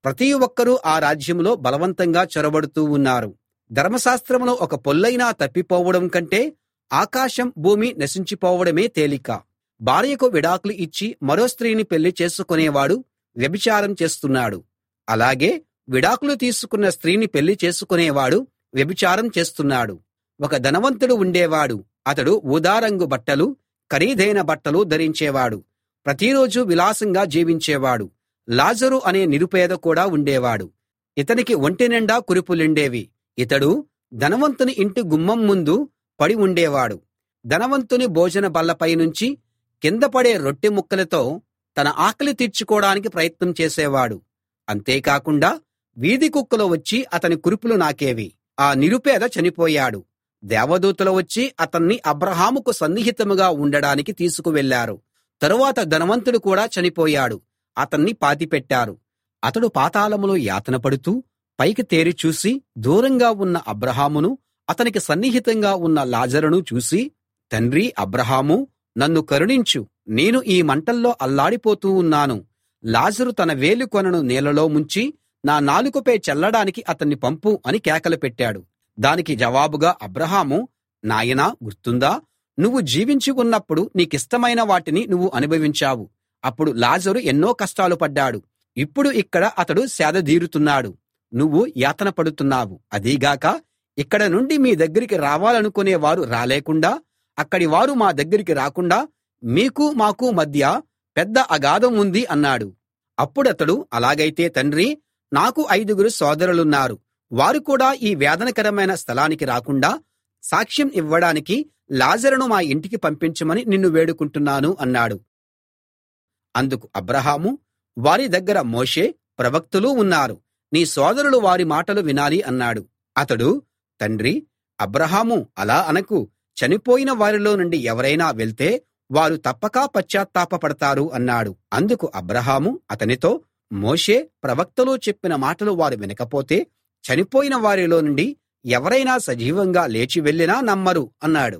ప్రతి ఒక్కరూ ఆ రాజ్యంలో బలవంతంగా చొరబడుతూ ఉన్నారు. ధర్మశాస్త్రంలో ఒక పొల్లైనా తప్పిపోవడం కంటే ఆకాశం భూమి నశించిపోవడమే తేలిక. భార్యకు విడాకులు ఇచ్చి మరో స్త్రీని పెళ్లి చేసుకునేవాడు వ్యభిచారం చేస్తున్నాడు. అలాగే విడాకులు తీసుకున్న స్త్రీని పెళ్లి చేసుకునేవాడు వ్యభిచారం చేస్తున్నాడు. ఒక ధనవంతుడు ఉండేవాడు. అతడు ఊదారంగు బట్టలు, ఖరీదైన బట్టలు ధరించేవాడు. ప్రతిరోజూ విలాసంగా జీవించేవాడు. లాజరు అనే నిరుపేద కూడా ఉండేవాడు. ఇతనికి ఒంటి నిండా కురుపులుండేవి. ఇతడు ధనవంతుని ఇంటి గుమ్మం ముందు పడి ఉండేవాడు. ధనవంతుని భోజన బల్లపై నుంచి కింద పడే రొట్టె ముక్కలతో తన ఆకలి తీర్చుకోవడానికి ప్రయత్నం చేసేవాడు. అంతేకాకుండా వీధి కుక్కలు వచ్చి అతని కురుపులు నాకేవి. ఆ నిరుపేద చనిపోయాడు. దేవదూతలు వచ్చి అతన్ని అబ్రాహాముకు సన్నిహితంగా ఉండడానికి తీసుకువెళ్లారు. తరువాత ధనవంతుడు కూడా చనిపోయాడు. అతన్ని పాతిపెట్టారు. అతడు పాతాళంలో యాతన పడుతూ పైకి తేరి చూసి దూరంగా ఉన్న అబ్రాహామును, అతనికి సన్నిహితంగా ఉన్న లాజరును చూసి, తండ్రీ అబ్రాహామూ, నన్ను కరుణించు. నేను ఈ మంటల్లో అల్లాడిపోతూ ఉన్నాను. లాజరు తన వేలి కొనను నీళ్లలో ముంచి నా నాలుకపై చల్లడానికి అతన్ని పంపు అని కేకలు పెట్టాడు. దానికి జవాబుగా అబ్రాహాము, నాయనా, గుర్తుందా? నువ్వు జీవించి ఉన్నప్పుడు నీకిష్టమైన వాటిని నువ్వు అనుభవించావు. అప్పుడు లాజరు ఎన్నో కష్టాలు పడ్డాడు. ఇప్పుడు ఇక్కడ అతడు సేదదీరుతున్నాడు. నువ్వు యాతన పడుతున్నావు. అదీగాక ఇక్కడ నుండి మీ దగ్గరికి రావాలనుకునే వారు రాలేకుండా, అక్కడి వారు మా దగ్గరికి రాకుండా మీకు మాకు మధ్య పెద్ద అగాధం ఉంది అన్నాడు. అప్పుడతడు, అలాగైతే తండ్రీ, నాకు ఐదుగురు సోదరులున్నారు. వారు కూడా ఈ వేదనకరమైన స్థలానికి రాకుండా సాక్ష్యం ఇవ్వడానికి లాజరును మా ఇంటికి పంపించమని నిన్ను వేడుకుంటున్నాను అన్నాడు. అందుకు అబ్రాహాము, వారి దగ్గర మోషే, ప్రవక్తలు ఉన్నారు. నీ సోదరులు వారి మాటలు వినాలి అన్నాడు. అతడు, తండ్రి అబ్రాహాము, అలా అనకు. చనిపోయిన వారిలో నుండి ఎవరైనా వెళ్తే వారు తప్పక పశ్చాత్తాపపడతారు అన్నాడు. అందుకు అబ్రాహాము అతనితో, మోషే, ప్రవక్తలు చెప్పిన మాటలు వారు వినకపోతే చనిపోయిన వారిలో నుండి ఎవరైనా సజీవంగా లేచి వెళ్ళినా నమ్మరు అన్నాడు.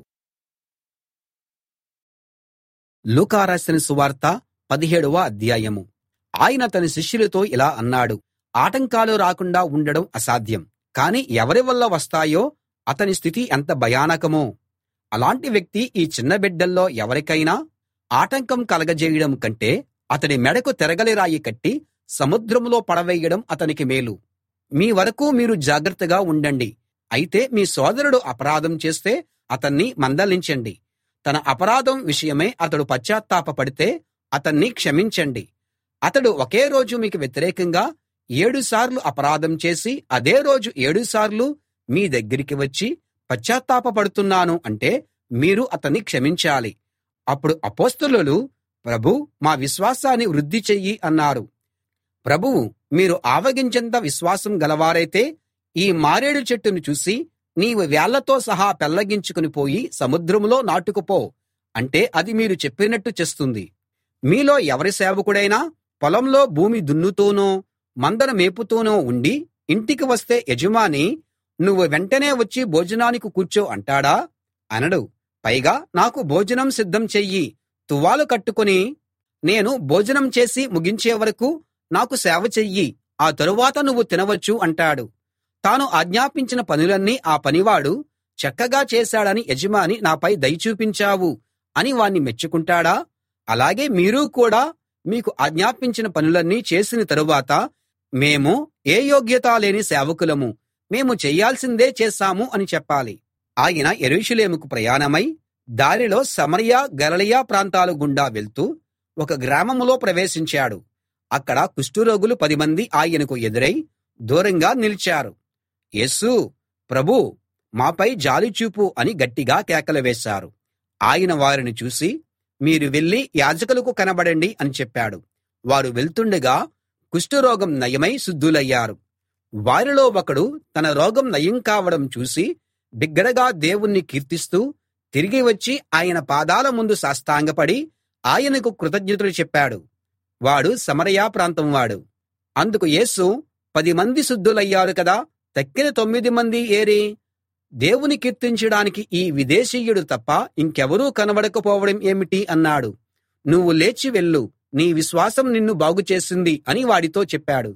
లూకా రాసిన సువార్త పదిహేడవ అధ్యాయము. ఆయన తన శిష్యులతో ఇలా అన్నాడు, ఆటంకాలు రాకుండా ఉండడం అసాధ్యం. కాని ఎవరి వల్ల వస్తాయో అతని స్థితి ఎంత భయానకమో. అలాంటి వ్యక్తి ఈ చిన్న బిడ్డల్లో ఎవరికైనా ఆటంకం కలగజేయడం కంటే అతడి మెడకు తిరగలి రాయి కట్టి సముద్రంలో పడవేయడం అతనికి మేలు. మీ వరకు మీరు జాగ్రత్తగా ఉండండి. అయితే మీ సోదరుడు అపరాధం చేస్తే అతన్ని మందలించండి. తన అపరాధం విషయమై అతడు పశ్చాత్తాపపడితే అతన్ని క్షమించండి. అతడు ఒకే రోజు మీకు వ్యతిరేకంగా ఏడుసార్లు అపరాధం చేసి అదే రోజు ఏడుసార్లు మీ దగ్గరికి వచ్చి పశ్చాత్తాపపడుతున్నాను అంటే మీరు అతన్ని క్షమించాలి. అప్పుడు అపొస్తలులు, ప్రభూ, మా విశ్వాసాన్ని వృద్ధి చెయ్యి అన్నారు. ప్రభువు, మీరు ఆవగించంత విశ్వాసం గలవారైతే ఈ మారేడు చెట్టును చూసి నీవు వేళ్లతో సహా పెళ్లగించుకుని పోయి సముద్రంలో నాటుకుపో అంటే అది మీరు చెప్పినట్టు చేస్తుంది. మీలో ఎవరి సేవకుడైనా పొలంలో భూమి దున్నుతూనో మందను మేపుతూనో ఉండి ఇంటికి వస్తే యజమాని, నువ్వు వెంటనే వచ్చి భోజనానికి కూర్చో అంటాడా? అనడు. పైగా నాకు భోజనం సిద్ధం చెయ్యి, తువ్వాలు కట్టుకుని నేను భోజనం చేసి ముగించే వరకు నాకు సేవ చెయ్యి, ఆ తరువాత నువ్వు తినవచ్చు అంటాడు. తాను ఆజ్ఞాపించిన పనులన్నీ ఆ పనివాడు చక్కగా చేశాడని యజమాని నాపై దయ చూపించావు అని వాణ్ణి మెచ్చుకుంటాడా? అలాగే మీరు కూడా మీకు ఆజ్ఞాపించిన పనులన్నీ చేసిన తరువాత, మేము ఏ యోగ్యతా లేని సేవకులము, మేము చెయ్యాల్సిందే చేశాము అని చెప్పాలి. ఆయన యెరూషలేముకు ప్రయాణమై దారిలో సమరయ, గలిలయ ప్రాంతాల గుండా వెళ్తూ ఒక గ్రామంలో ప్రవేశించాడు. అక్కడ కుష్ఠరోగులు పది మంది ఆయనకు ఎదురై దూరంగా నిలిచారు. యేసూ, ప్రభూ, మాపై జాలి చూపు అని గట్టిగా కేకలు వేశారు. ఆయన వారిని చూసి, మీరు వెళ్లి యాజకులకు కనబడండి అని చెప్పాడు. వారు వెళ్తుండగా కుష్ఠరోగం నయమై శుద్ధులయ్యారు. వారిలో ఒకడు తన రోగం నయం కావడం చూసి బిగ్గరగా దేవుణ్ణి కీర్తిస్తూ తిరిగి వచ్చి ఆయన పాదాల ముందు సాష్టాంగపడి ఆయనకు కృతజ్ఞతలు చెప్పాడు. వాడు సమరయ ప్రాంతం వాడు. అందుకు యేసు, పది మంది శుద్ధులయ్యారు కదా, తక్కిన తొమ్మిది మంది ఏరి? దేవుని కీర్తించడానికి ఈ విదేశీయుడు తప్ప ఇంకెవరూ కనబడకపోవడం ఏమిటి అన్నాడు. నువ్వు లేచి వెళ్ళు, నీ విశ్వాసం నిన్ను బాగుచేసింది అని వాడితో చెప్పాడు.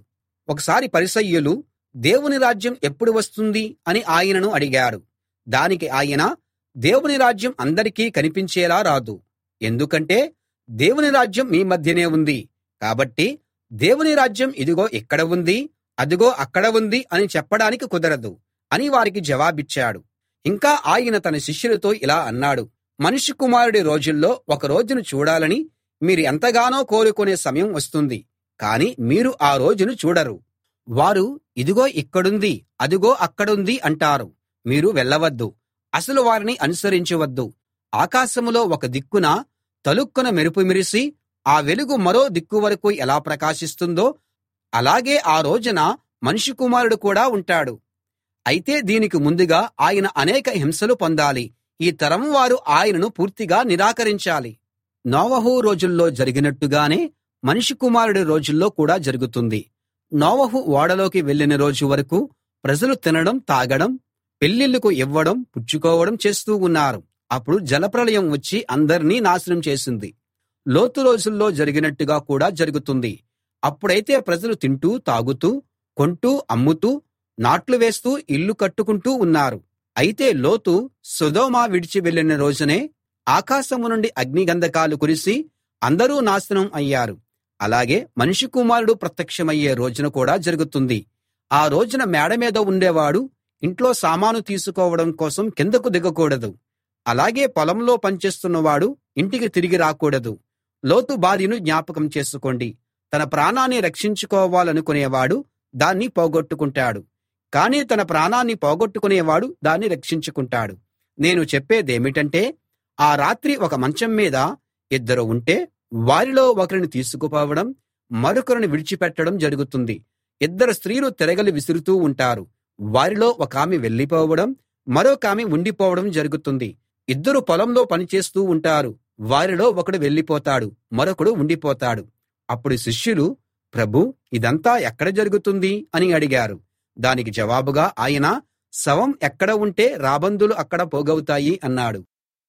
ఒకసారి పరిసయ్యులు దేవుని రాజ్యం ఎప్పుడు వస్తుంది అని ఆయనను అడిగారు. దానికి ఆయన, దేవుని రాజ్యం అందరికీ కనిపించేలా రాదు. ఎందుకంటే దేవుని రాజ్యం మీ మధ్యనే ఉంది. కాబట్టి దేవుని రాజ్యం ఇదిగో ఇక్కడ ఉంది, అదిగో అక్కడ ఉంది అని చెప్పడానికి కుదరదు అని వారికి జవాబిచ్చాడు. ఇంకా ఆయన తన శిష్యులతో ఇలా అన్నాడు, మనుష్య కుమారుడి రోజుల్లో ఒక రోజును చూడాలని మీరు ఎంతగానో కోరుకునే సమయం వస్తుంది, కానీ మీరు ఆ రోజును చూడరు. వారు ఇదిగో ఇక్కడుంది, అదిగో అక్కడుంది అంటారు. మీరు వెళ్ళవద్దు, అసలు వారిని అనుసరించవద్దు. ఆకాశంలో ఒక దిక్కున తళుక్కున మెరుపు మెరిసి ఆ వెలుగు మరో దిక్కు వరకు ఎలా ప్రకాశిస్తుందో అలాగే ఆ రోజున మనుష్య కుమారుడు కూడా ఉంటాడు. అయితే దీనికి ముందుగా ఆయన అనేక హింసలు పొందాలి. ఈ తరం వారు ఆయనను పూర్తిగా నిరాకరించాలి. నోవహు రోజుల్లో జరిగినట్టుగానే మనుష్య కుమారుడి రోజుల్లో కూడా జరుగుతుంది. నోవహు ఓడలోకి వెళ్ళిన రోజు వరకు ప్రజలు తినడం, తాగడం, పెళ్ళిళ్ళకు ఇవ్వడం, పుచ్చుకోవడం చేస్తూ ఉన్నారు. అప్పుడు జలప్రళయం వచ్చి అందర్నీ నాశనం చేసింది. లోతు రోజుల్లో జరిగినట్టుగా కూడా జరుగుతుంది. అప్పుడైతే ప్రజలు తింటూ, తాగుతూ, కొంటూ, అమ్ముతూ, నాట్లు వేస్తూ, ఇల్లు కట్టుకుంటూ ఉన్నారు. అయితే లోతు సొదొమ విడిచి వెళ్ళిన రోజునే ఆకాశం నుండి అగ్నిగంధకాలు కురిసి అందరూ నాశనం అయ్యారు. అలాగే మనుష్య కుమారుడు ప్రత్యక్షమయ్యే రోజున కూడా జరుగుతుంది. ఆ రోజున మేడ మీద ఉండేవాడు ఇంట్లో సామాను తీసుకోవడం కోసం కిందకు దిగకూడదు. అలాగే పొలంలో పనిచేస్తున్నవాడు ఇంటికి తిరిగి రాకూడదు. లోతు భార్యను జ్ఞాపకం చేసుకోండి. తన ప్రాణాన్ని రక్షించుకోవాలనుకునేవాడు దాన్ని పోగొట్టుకుంటాడు, కానీ తన ప్రాణాన్ని పోగొట్టుకునేవాడు దాన్ని రక్షించుకుంటాడు. నేను చెప్పేదేమిటంటే, ఆ రాత్రి ఒక మంచం మీద ఇద్దరు ఉంటే వారిలో ఒకరిని తీసుకుపోవడం, మరొకరిని విడిచిపెట్టడం జరుగుతుంది. ఇద్దరు స్త్రీలు తిరగలి విసురుతూ ఉంటారు. వారిలో ఒకామె వెళ్ళిపోవడం, మరొకామె ఉండిపోవడం జరుగుతుంది. ఇద్దరు పొలంలో పనిచేస్తూ ఉంటారు. వారిలో ఒకడు వెళ్ళిపోతాడు, మరొకడు ఉండిపోతాడు. అప్పుడు శిష్యులు, ప్రభూ, ఇదంతా ఎక్కడ జరుగుతుంది అని అడిగారు. దానికి జవాబుగా ఆయన, శవం ఎక్కడ ఉంటే రాబందులు అక్కడ పోగవుతాయి అన్నాడు.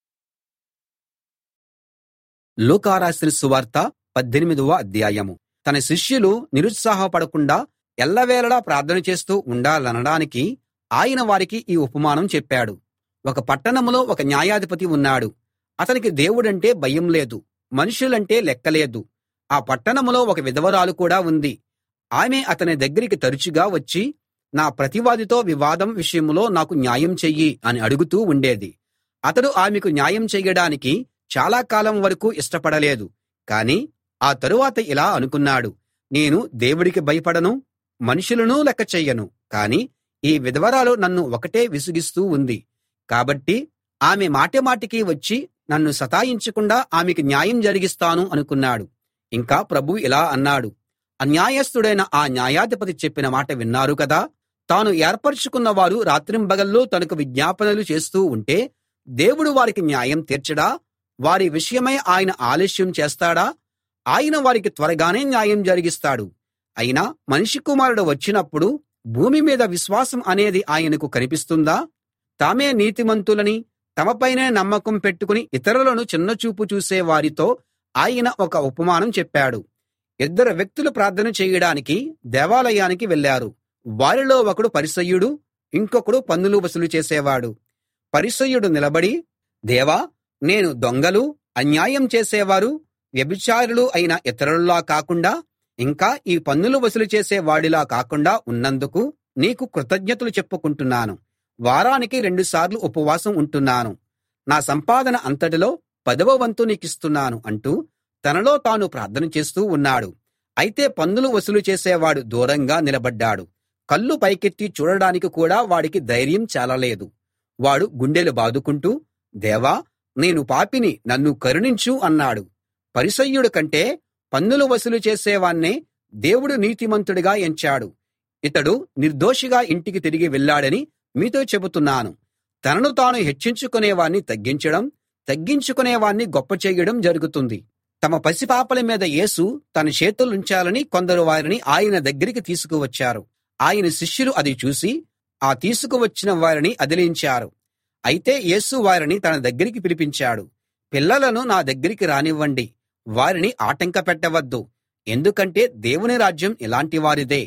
లూకా రాసిన సువార్త పద్దెనిమిదవ అధ్యాయం. తన శిష్యులు నిరుత్సాహపడకుండా ఎల్లవేళలా ప్రార్థన చేస్తూ ఉండాలనడానికి ఆయన వారికి ఈ ఉపమానం చెప్పాడు. ఒక పట్టణంలో ఒక న్యాయాధిపతి ఉన్నాడు. అతనికి దేవుడంటే భయం లేదు, మనుషులంటే లెక్కలేదు. ఆ పట్టణంలో ఒక విధవరాలు కూడా ఉంది. ఆమె అతని దగ్గరికి తరచుగా వచ్చి, నా ప్రతివాదితో వివాదం విషయంలో నాకు న్యాయం చెయ్యి అని అడుగుతూ ఉండేది. అతడు ఆమెకు న్యాయం చెయ్యడానికి చాలా కాలం వరకు ఇష్టపడలేదు. కాని ఆ తరువాత ఇలా అనుకున్నాడు, నేను దేవుడికి భయపడను, మనుషులను లెక్క చెయ్యను. కాని ఈ విధవరాలు నన్ను ఒకటే విసిగిస్తూ ఉంది. కాబట్టి ఆమె మాటిమాటికి వచ్చి నన్ను సతాయించకుండా ఆమెకు న్యాయం జరిగిస్తాను అనుకున్నాడు. ఇంకా ప్రభువు ఇలా అన్నాడు, అన్యాయస్థుడైన ఆ న్యాయాధిపతి చెప్పిన మాట విన్నారు కదా. తాను ఏర్పరచుకున్న వారు రాత్రింబగళ్ళు తనకు విజ్ఞాపనలు చేస్తూ ఉంటే దేవుడు వారికి న్యాయం తీర్చడా? వారి విషయమై ఆయన ఆలస్యం చేస్తాడా? ఆయన వారికి త్వరగానే న్యాయం జరిగిస్తాడు. అయినా మనిషి కుమారుడు వచ్చినప్పుడు భూమి మీద విశ్వాసం అనేది ఆయనకు కనిపిస్తుందా? తామే నీతిమంతులని తమపైనే నమ్మకం పెట్టుకుని ఇతరులను చిన్నచూపు చూసే వారితో ఆయన ఒక ఉపమానం చెప్పాడు. ఇద్దరు వ్యక్తులు ప్రార్థన చేయడానికి దేవాలయానికి వెళ్ళారు. వారిలో ఒకడు పరిసయ్యుడు, ఇంకొకడు పన్నులు వసూలు చేసేవాడు. పరిసయ్యుడు నిలబడి, దేవా, నేను దొంగలు, అన్యాయం చేసేవారు, వ్యభిచారులు అయిన ఇతరుల్లా కాకుండా ఇంకా ఈ పన్నులు వసూలు చేసే వాడిలా కాకుండా ఉన్నందుకు నీకు కృతజ్ఞతలు చెప్పుకుంటున్నాను. వారానికి రెండుసార్లు ఉపవాసం ఉంటున్నాను. నా సంపాదన అంతటిలో పదవ వంతు నీకిస్తున్నాను అంటూ తనలో తాను ప్రార్థన చేస్తూ ఉన్నాడు. అయితే పన్నులు వసూలు చేసేవాడు దూరంగా నిలబడ్డాడు. కళ్ళు పైకెత్తి చూడడానికి కూడా వాడికి ధైర్యం చాలలేదు. వాడు గుండెలు బాదుకుంటూ, దేవా, నేను పాపిని, నన్ను కరుణించు అన్నాడు. పరిసయ్యుడి కంటే పన్నులు వసూలు చేసేవాణ్ణే దేవుడు నీతిమంతుడిగా ఎంచాడు. ఇతడు నిర్దోషిగా ఇంటికి తిరిగి వెళ్ళాడని మీతో చెబుతున్నాను. తనను తాను హెచ్చించుకునేవాణ్ణి తగ్గించడం, తగ్గించుకునేవాణ్ణి గొప్ప చేయడం జరుగుతుంది. తమ పసిపాపల మీద యేసు తన చేతులుంచాలని కొందరు వారిని ఆయన దగ్గరికి తీసుకువచ్చారు. ఆయన శిష్యులు అది చూసి ఆ తీసుకువచ్చిన వారిని అదిలించారు. అయితే యేసు వారిని తన దగ్గరికి పిలిపించాడు. పిల్లలను నా దగ్గరికి రానివ్వండి, వారిని ఆటంక పెట్టవద్దు, ఎందుకంటే దేవుని రాజ్యం ఇలాంటి వారిదే.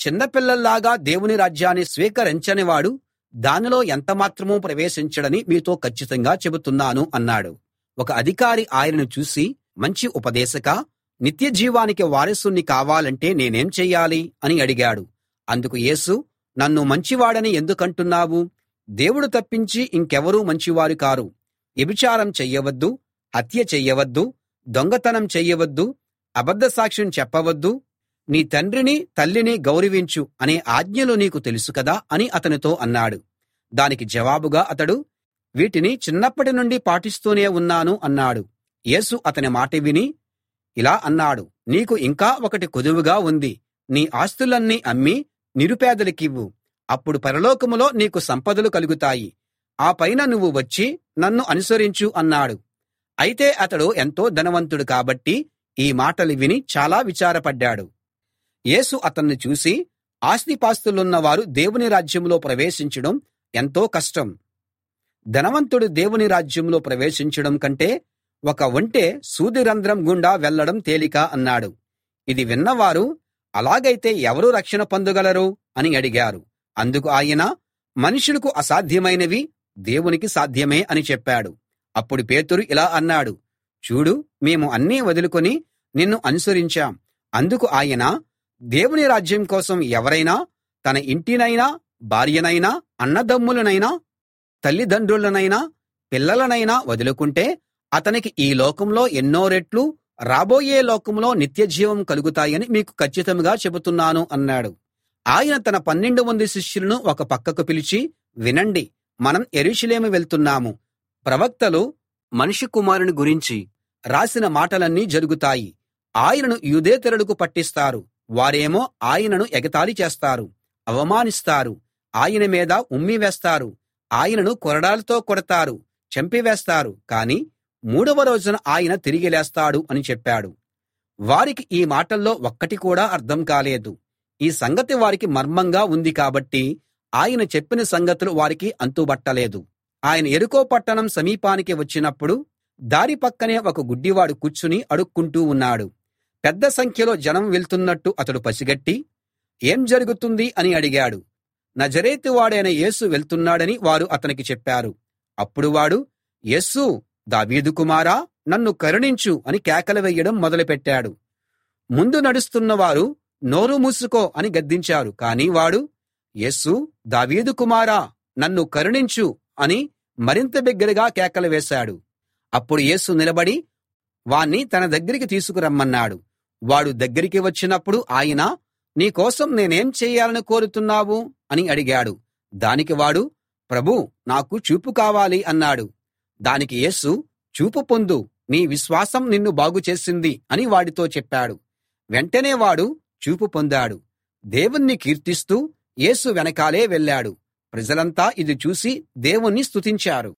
చిన్నపిల్లల్లాగా దేవుని రాజ్యాన్ని స్వీకరించనివాడు దానిలో ఎంతమాత్రమూ ప్రవేశించడని మీతో కచ్చితంగా చెబుతున్నాను అన్నాడు. ఒక అధికారి ఆయనను చూసి, మంచి ఉపదేశకా, నిత్య జీవానికి వారసుణ్ణి కావాలంటే నేనేం చెయ్యాలి అని అడిగాడు. అందుకు యేసు, నన్ను మంచివాడని ఎందుకంటున్నావు? దేవుడు తప్పించి ఇంకెవరూ మంచివారు కారు. వ్యభిచారం చెయ్యవద్దు, హత్య చెయ్యవద్దు, దొంగతనం చెయ్యవద్దు, అబద్ధ సాక్ష్యం చెప్పవద్దు, నీ తండ్రిని తల్లిని గౌరవించు అనే ఆజ్ఞలు నీకు తెలుసు కదా అని అతనితో అన్నాడు. దానికి జవాబుగా అతడు, వీటిని చిన్నప్పటి నుండి పాటిస్తూనే ఉన్నాను అన్నాడు. యేసు అతని మాట విని ఇలా అన్నాడు, నీకు ఇంకా ఒకటి కొదువుగా ఉంది. నీ ఆస్తులన్నీ అమ్మి నిరుపేదలకివ్వు. అప్పుడు పరలోకములో నీకు సంపదలు కలుగుతాయి. ఆ పైన నువ్వు వచ్చి నన్ను అనుసరించు అన్నాడు. అయితే అతడు ఎంతో ధనవంతుడు కాబట్టి ఈ మాటలు విని చాలా విచారపడ్డాడు. యేసు అతన్ని చూసి, ఆస్తిపాస్తులున్నవారు దేవుని రాజ్యంలో ప్రవేశించడం ఎంతో కష్టం. ధనవంతుడు దేవుని రాజ్యంలో ప్రవేశించడం కంటే ఒక ఒంటె సూది రంధ్రం గుండా వెళ్ళడం తేలిక అన్నాడు. ఇది విన్నవారు, అలాగైతే ఎవరు రక్షణ పొందగలరు అని అడిగారు. అందుకు ఆయన, మనుషులకు అసాధ్యమైనవి దేవునికి సాధ్యమే అని చెప్పాడు. అప్పుడు పేతురు ఇలా అన్నాడు, చూడు, మేము అన్నీ వదులుకొని నిన్ను అనుసరించాం. అందుకు ఆయన, దేవుని రాజ్యం కోసం ఎవరైనా తన ఇంటినైనా, భార్యనైనా, అన్నదమ్ములనైనా, తల్లిదండ్రులనైనా, పిల్లలనైనా వదులుకుంటే అతనికి ఈ లోకంలో ఎన్నో రెట్లు రాబోయే లోకంలో నిత్యజీవం కలుగుతాయని మీకు కచ్చితంగా చెబుతున్నాను అన్నాడు. ఆయన తన పన్నెండు మంది శిష్యులను ఒక పక్కకు పిలిచి, వినండి, మనం యెరూషలేము వెళ్తున్నాము. ప్రవక్తలు మనుష్య కుమారుని గురించి రాసిన మాటలన్నీ జరుగుతాయి. ఆయనను యూదేతరులకు పట్టిస్తారు. వారేమో ఆయనను ఎగతాళి చేస్తారు, అవమానిస్తారు, ఆయన మీద ఉమ్మి వేస్తారు, ఆయనను కొరడాలతో కొడతారు, చంపివేస్తారు. కాని మూడవ రోజున ఆయన తిరిగి లేస్తాడు అని చెప్పాడు. వారికి ఈ మాటల్లో ఒక్కటి కూడా అర్థం కాలేదు. ఈ సంగతి వారికి మర్మంగా ఉంది కాబట్టి ఆయన చెప్పిన సంగతులు వారికి అంతుబట్టలేదు. ఆయన యెరికో పట్టణం సమీపానికి వచ్చినప్పుడు దారి పక్కనే ఒక గుడ్డివాడు కూర్చుని అడుక్కుంటూ ఉన్నాడు. పెద్ద సంఖ్యలో జనం వెళ్తున్నట్టు అతడు పసిగట్టి, ఏం జరుగుతుంది అని అడిగాడు. నజరేతు వాడైన యేసు వెళ్తున్నాడని వారు అతనికి చెప్పారు. అప్పుడు వాడు, యేసూ, దావీదు కుమారా, నన్ను కరుణించు అని కేకలు వేయడం మొదలుపెట్టాడు. ముందు నడుస్తున్నవారు నోరు మూసుకో అని గద్దించారు. కాని వాడు, యేసూ, దావీదు కుమారా, నన్ను కరుణించు అని మరింత బిగ్గరగా కేకలు వేశాడు. అప్పుడు యేసు నిలబడి వాణ్ణి తన దగ్గరికి తీసుకురమ్మన్నాడు. వాడు దగ్గరికి వచ్చినప్పుడు ఆయన, నీ కోసం నేనేం చెయ్యాలని కోరుతున్నావు అని అడిగాడు. దానికి వాడు, ప్రభూ, నాకు చూపు కావాలి అన్నాడు. దానికి యేసు, చూపు పొందు, నీ విశ్వాసం నిన్ను బాగు చేసింది అని వాడితో చెప్పాడు. వెంటనే వాడు చూపు పొందాడు. దేవుణ్ణి కీర్తిస్తూ యేసు వెనకాలే వెళ్ళాడు. ప్రజలంతా ఇది చూసి దేవుణ్ణి స్తుతించారు.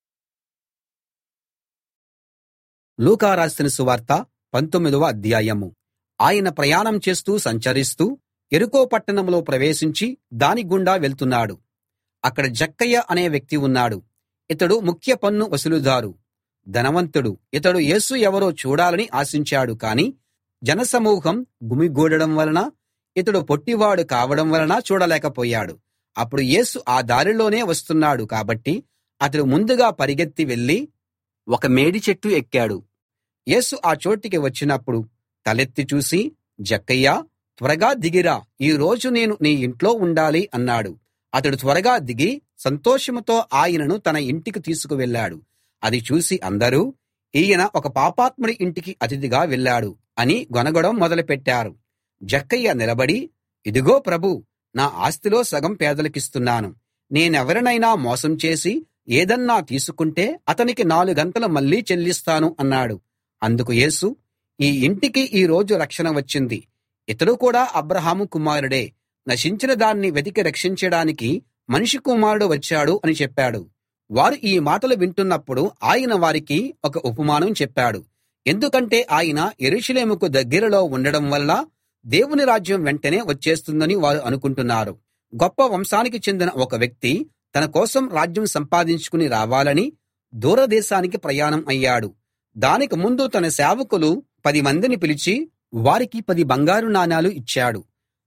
లూకా రాసిన సువార్త పంతొమ్మిదవ అధ్యాయము. ఆయన ప్రయాణం చేస్తూ సంచరిస్తూ యెరికో పట్టణంలో ప్రవేశించి దాని గుండా వెళ్తున్నాడు. అక్కడ జక్కయ్య అనే వ్యక్తి ఉన్నాడు. ఇతడు ముఖ్య పన్ను వసూలుదారు, ధనవంతుడు. ఇతడు యేసు ఎవరో చూడాలని ఆశించాడు. కాని జనసమూహం గుమిగూడడం వలన, ఇతడు పొట్టివాడు కావడం వలన చూడలేకపోయాడు. అప్పుడు యేసు ఆ దారిలోనే వస్తున్నాడు కాబట్టి అతడు ముందుగా పరిగెత్తి వెళ్ళి ఒక మేడి చెట్టు ఎక్కాడు. యేసు ఆ చోటికి వచ్చినప్పుడు తలెత్తి చూసి, జక్కయ్యా, త్వరగా దిగిరా, ఈ రోజు నేను నీ ఇంట్లో ఉండాలి అన్నాడు. అతడు త్వరగా దిగి సంతోషంతో ఆయనను తన ఇంటికి తీసుకు వెళ్ళాడు. అది చూసి అందరూ, ఈయన ఒక పాపాత్ముడి ఇంటికి అతిథిగా వెళ్ళాడు అని గొనగడం మొదలుపెట్టారు. జక్కయ్య నిలబడి, ఇదిగో ప్రభూ, నా ఆస్తిలో సగం పేదలకిస్తున్నాను. నేనెవరినైనా మోసం చేసి ఏదన్నా తీసుకుంటే అతనికి నాలుగంతలు మళ్ళీ చెల్లిస్తాను అన్నాడు. అందుకు యేసు, ఈ ఇంటికి ఈ రోజు రక్షణ వచ్చింది. ఇతడు కూడా అబ్రాహాము కుమారుడే. నశించిన దాన్ని వెతికి రక్షించడానికి మనిషి కుమారుడు వచ్చాడు అని చెప్పాడు. వారు ఈ మాటలు వింటున్నప్పుడు ఆయన వారికి ఒక ఉపమానం చెప్పాడు. ఎందుకంటే ఆయన యెరూషలేముకు దగ్గరలో ఉండడం వల్ల దేవుని రాజ్యం వెంటనే వచ్చేస్తుందని వారు అనుకుంటున్నారు. గొప్ప వంశానికి చెందిన ఒక వ్యక్తి తన కోసం రాజ్యం సంపాదించుకుని రావాలని దూరదేశానికి ప్రయాణం అయ్యాడు. దానికి ముందు తన సేవకులు పది మందిని పిలిచి వారికి పది బంగారు నాణాలు ఇచ్చాడు.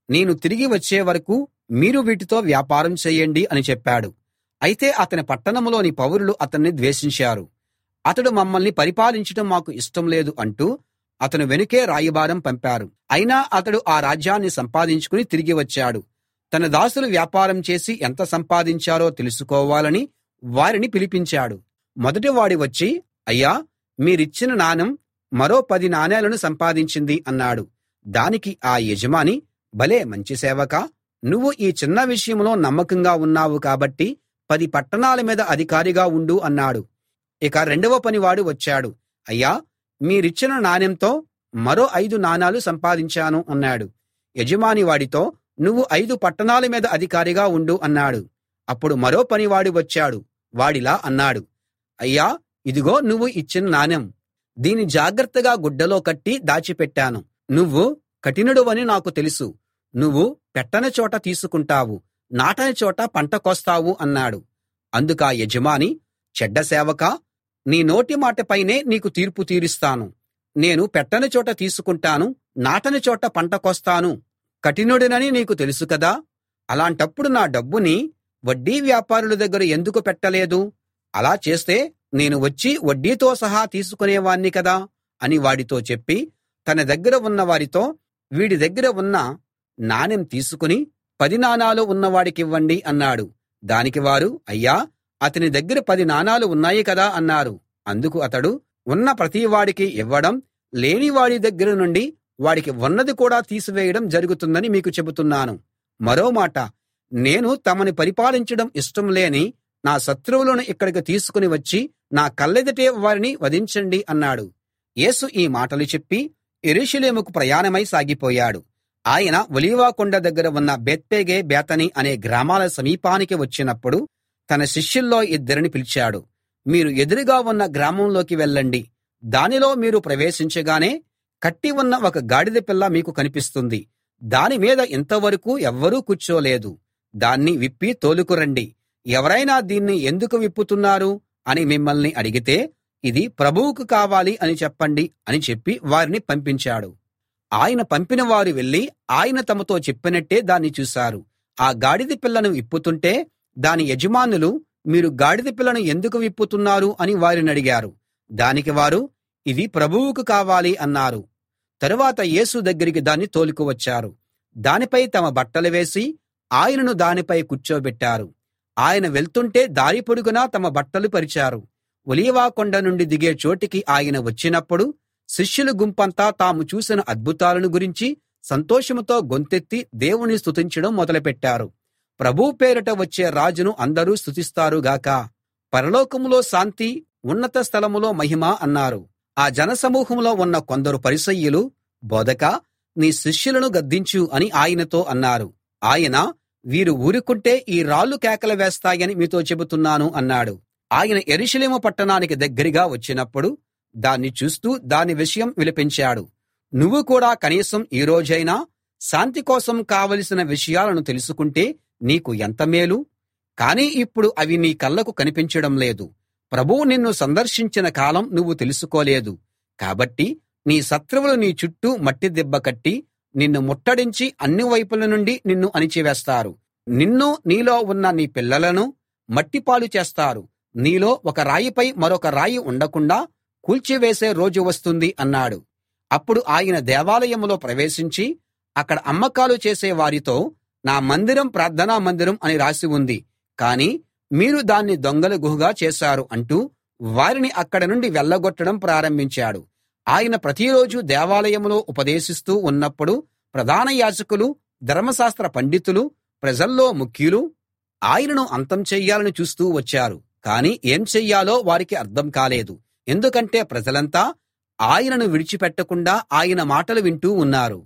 నేను తిరిగి వచ్చే వరకు మీరు వీటితో వ్యాపారం చేయండి అని చెప్పాడు. అయితే అతని పట్టణంలోని పౌరులు అతన్ని ద్వేషించారు. అతడు మమ్మల్ని పరిపాలించడం మాకు ఇష్టం లేదు అంటూ అతని వెనుకే రాయబారం పంపారు. అయినా అతడు ఆ రాజ్యాన్ని సంపాదించుకుని తిరిగి వచ్చాడు. తన దాసులు వ్యాపారం చేసి ఎంత సంపాదించారో తెలుసుకోవాలని వారిని పిలిపించాడు. మొదటివాడు వచ్చి, అయ్యా, మీరిచ్చిన నాణెం మరో పది నాణేలను సంపాదించింది అన్నాడు. దానికి ఆ యజమాని, భలే మంచి సేవకా, నువ్వు ఈ చిన్న విషయంలో నమ్మకంగా ఉన్నావు కాబట్టి పది పట్టణాల మీద అధికారిగా ఉండు అన్నాడు. ఇక రెండవ పనివాడు వచ్చాడు. అయ్యా, మీరిచ్చిన నాణెంతో మరో ఐదు నాణాలు సంపాదించాను అన్నాడు. యజమాని వాడితో, నువ్వు ఐదు పట్టణాల మీద అధికారిగా ఉండు అన్నాడు. అప్పుడు మరో పనివాడు వచ్చాడు. వాడిలా అన్నాడు, అయ్యా, ఇదిగో నువ్వు ఇచ్చిన నాణెం. దీన్ని జాగ్రత్తగా గుడ్డలో కట్టి దాచిపెట్టాను. నువ్వు కఠినుడవని నాకు తెలుసు. నువ్వు పెట్టని చోట తీసుకుంటావు, నాటని చోట పంట కోస్తావు అన్నాడు. అందుకా యజమాని, చెడ్డ సేవకా, నీ నోటి మాటపైనే నీకు తీర్పు తీరుస్తాను. నేను పెట్టని చోట తీసుకుంటాను, నాటని చోట పంట కోస్తాను. కఠినుడినని నీకు తెలుసు కదా. అలాంటప్పుడు నా డబ్బుని వడ్డీ వ్యాపారుల దగ్గర ఎందుకు పెట్టలేదు? అలా చేస్తే నేను వచ్చి వడ్డీతో సహా తీసుకునేవాణ్ణి కదా అని వాడితో చెప్పి, తన దగ్గర ఉన్న వారితో, వీడి దగ్గర ఉన్న నాణెం తీసుకుని పది నాణాలు ఉన్నవాడికివ్వండి అన్నాడు. దానికి వారు, అయ్యా, అతని దగ్గర పది నాణాలు ఉన్నాయి కదా అన్నారు. అందుకు అతడు, ఉన్న ప్రతివాడికి ఇవ్వడం, లేనివాడి దగ్గర నుండి వాడికి ఉన్నది కూడా తీసివేయడం జరుగుతుందని మీకు చెబుతున్నాను. మరో మాట, నేను తమని పరిపాలించడం ఇష్టం లేని నా శత్రువులను ఇక్కడికి తీసుకుని వచ్చి నా కళ్ళెదుటే వారిని వధించండి అన్నాడు. యేసు ఈ మాటలు చెప్పి యెరూషలేముకు ప్రయాణమై సాగిపోయాడు. ఆయన ఒలీవ కొండ దగ్గర ఉన్న బేత్పేగే, బేతనీ అనే గ్రామాల సమీపానికి వచ్చినప్పుడు తన శిష్యుల్లో ఇద్దరిని పిలిచాడు. మీరు ఎదురుగా ఉన్న గ్రామంలోకి వెళ్ళండి. దానిలో మీరు ప్రవేశించగానే కట్టి ఉన్న ఒక గాడిద పిల్ల మీకు కనిపిస్తుంది. దాని మీద ఇంతవరకు ఎవ్వరూ కూర్చోలేదు. దాన్ని విప్పి తోలుకురండి. ఎవరైనా దీన్ని ఎందుకు విప్పుతున్నారు అని మిమ్మల్ని అడిగితే, ఇది ప్రభువుకు కావాలి అని చెప్పండి అని చెప్పి వారిని పంపించాడు. ఆయన పంపిన వారు వెళ్లి ఆయన తమతో చెప్పినట్టే దాన్ని చూశారు. ఆ గాడిద పిల్లను విప్పుతుంటే దాని యజమానులు, మీరు గాడిద పిల్లను ఎందుకు విప్పుతున్నారు అని వారిని అడిగారు. దానికి వారు, ఇది ప్రభువుకు కావాలి అన్నారు. తరువాత యేసు దగ్గరికి దాన్ని తోలుకువచ్చారు. దానిపై తమ బట్టలు వేసి ఆయనను దానిపై కూర్చోబెట్టారు. ఆయన వెళ్తుంటే దారి పొడుగునా తమ బట్టలు పరిచారు. ఒలీవ కొండ నుండి దిగే చోటికి ఆయన వచ్చినప్పుడు శిష్యుల గుంపంతా తాము చూసిన అద్భుతాలను గురించి సంతోషంతో గొంతెత్తి దేవుని స్తుతించడం మొదలుపెట్టారు. ప్రభువు పేరిట వచ్చే రాజును అందరూ స్తుతిస్తారు గాక. పరలోకంలో శాంతి, ఉన్నత స్థలంలో మహిమ అన్నారు. ఆ జనసమూహంలో ఉన్న కొందరు పరిసయ్యులు, బోధకా, నీ శిష్యులను గద్దించు అని ఆయనతో అన్నారు. ఆయన, వీరు ఊరుకుంటే ఈ రాళ్ళు కేకలు వేస్తాయని మీతో చెబుతున్నాను అన్నాడు. ఆయన యెరూషలేము పట్టణానికి దగ్గరగా వచ్చినప్పుడు దాన్ని చూస్తూ దాని విషయం విలపించాడు. నువ్వు కూడా కనీసం ఈ రోజైనా శాంతి కోసం కావలసిన విషయాలను తెలుసుకుంటే నీకు ఎంత మేలు. కానీ ఇప్పుడు అవి నీ కళ్ళకు కనిపించడం లేదు. ప్రభువు నిన్ను సందర్శించిన కాలం నువ్వు తెలుసుకోలేదు. కాబట్టి నీ శత్రువులు నీ చుట్టూ మట్టి దిబ్బ కట్టి నిన్ను ముట్టడించి అన్ని వైపుల నుండి నిన్ను అణిచివేస్తారు. నిన్ను, నీలో ఉన్న నీ పిల్లలను మట్టిపాలు చేస్తారు. నీలో ఒక రాయిపై మరొక రాయి ఉండకుండా కూల్చివేసే రోజు వస్తుంది అన్నాడు. అప్పుడు ఆయన దేవాలయంలో ప్రవేశించి అక్కడ అమ్మకాలు చేసే వారితో, నా మందిరం ప్రార్థనా మందిరం అని రాసి ఉంది, కానీ మీరు దాన్ని దొంగల గుహగా చేశారు అంటూ వారిని అక్కడ నుండి వెళ్ళగొట్టడం ప్రారంభించాడు. ఆయన ప్రతిరోజు దేవాలయంలో ఉపదేశిస్తూ ఉన్నప్పుడు ప్రధాన యాజకులు, ధర్మశాస్త్ర పండితులు, ప్రజల్లో ముఖ్యులు ఆయనను అంతం చెయ్యాలని చూస్తూ వచ్చారు. కానీ ఏం చెయ్యాలో వారికి అర్థం కాలేదు. ఎందుకంటే ప్రజలంతా ఆయనను విడిచిపెట్టకుండా ఆయన మాటలు వింటూ ఉన్నారు.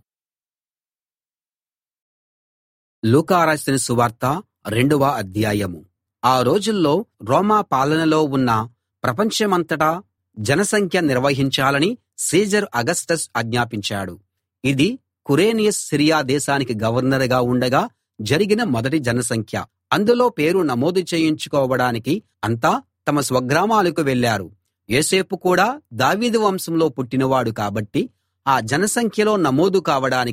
లూకా రాసిన సువార్త రెండవ అధ్యాయము. ఆ రోజుల్లో రోమా పాలనలో ఉన్న ప్రపంచమంతటా జనసంఖ్య నిర్వహించాలని సీజర్ అగస్టస్ ఆజ్ఞాపించాడు. ఇది కురేనియస్ సిరియా దేశానికి గవర్నరుగా ఉండగా జరిగిన మొదటి జనసంఖ్య. అందులో పేరు నమోదు చేయించుకోవడానికి అంతా తమ స్వగ్రామాలకు వెళ్లారు. యోసేపు కూడా దావీదు వంశంలో పుట్టినవాడు కాబట్టి ఆ జనసంఖ్యలో నమోదు కావడానికి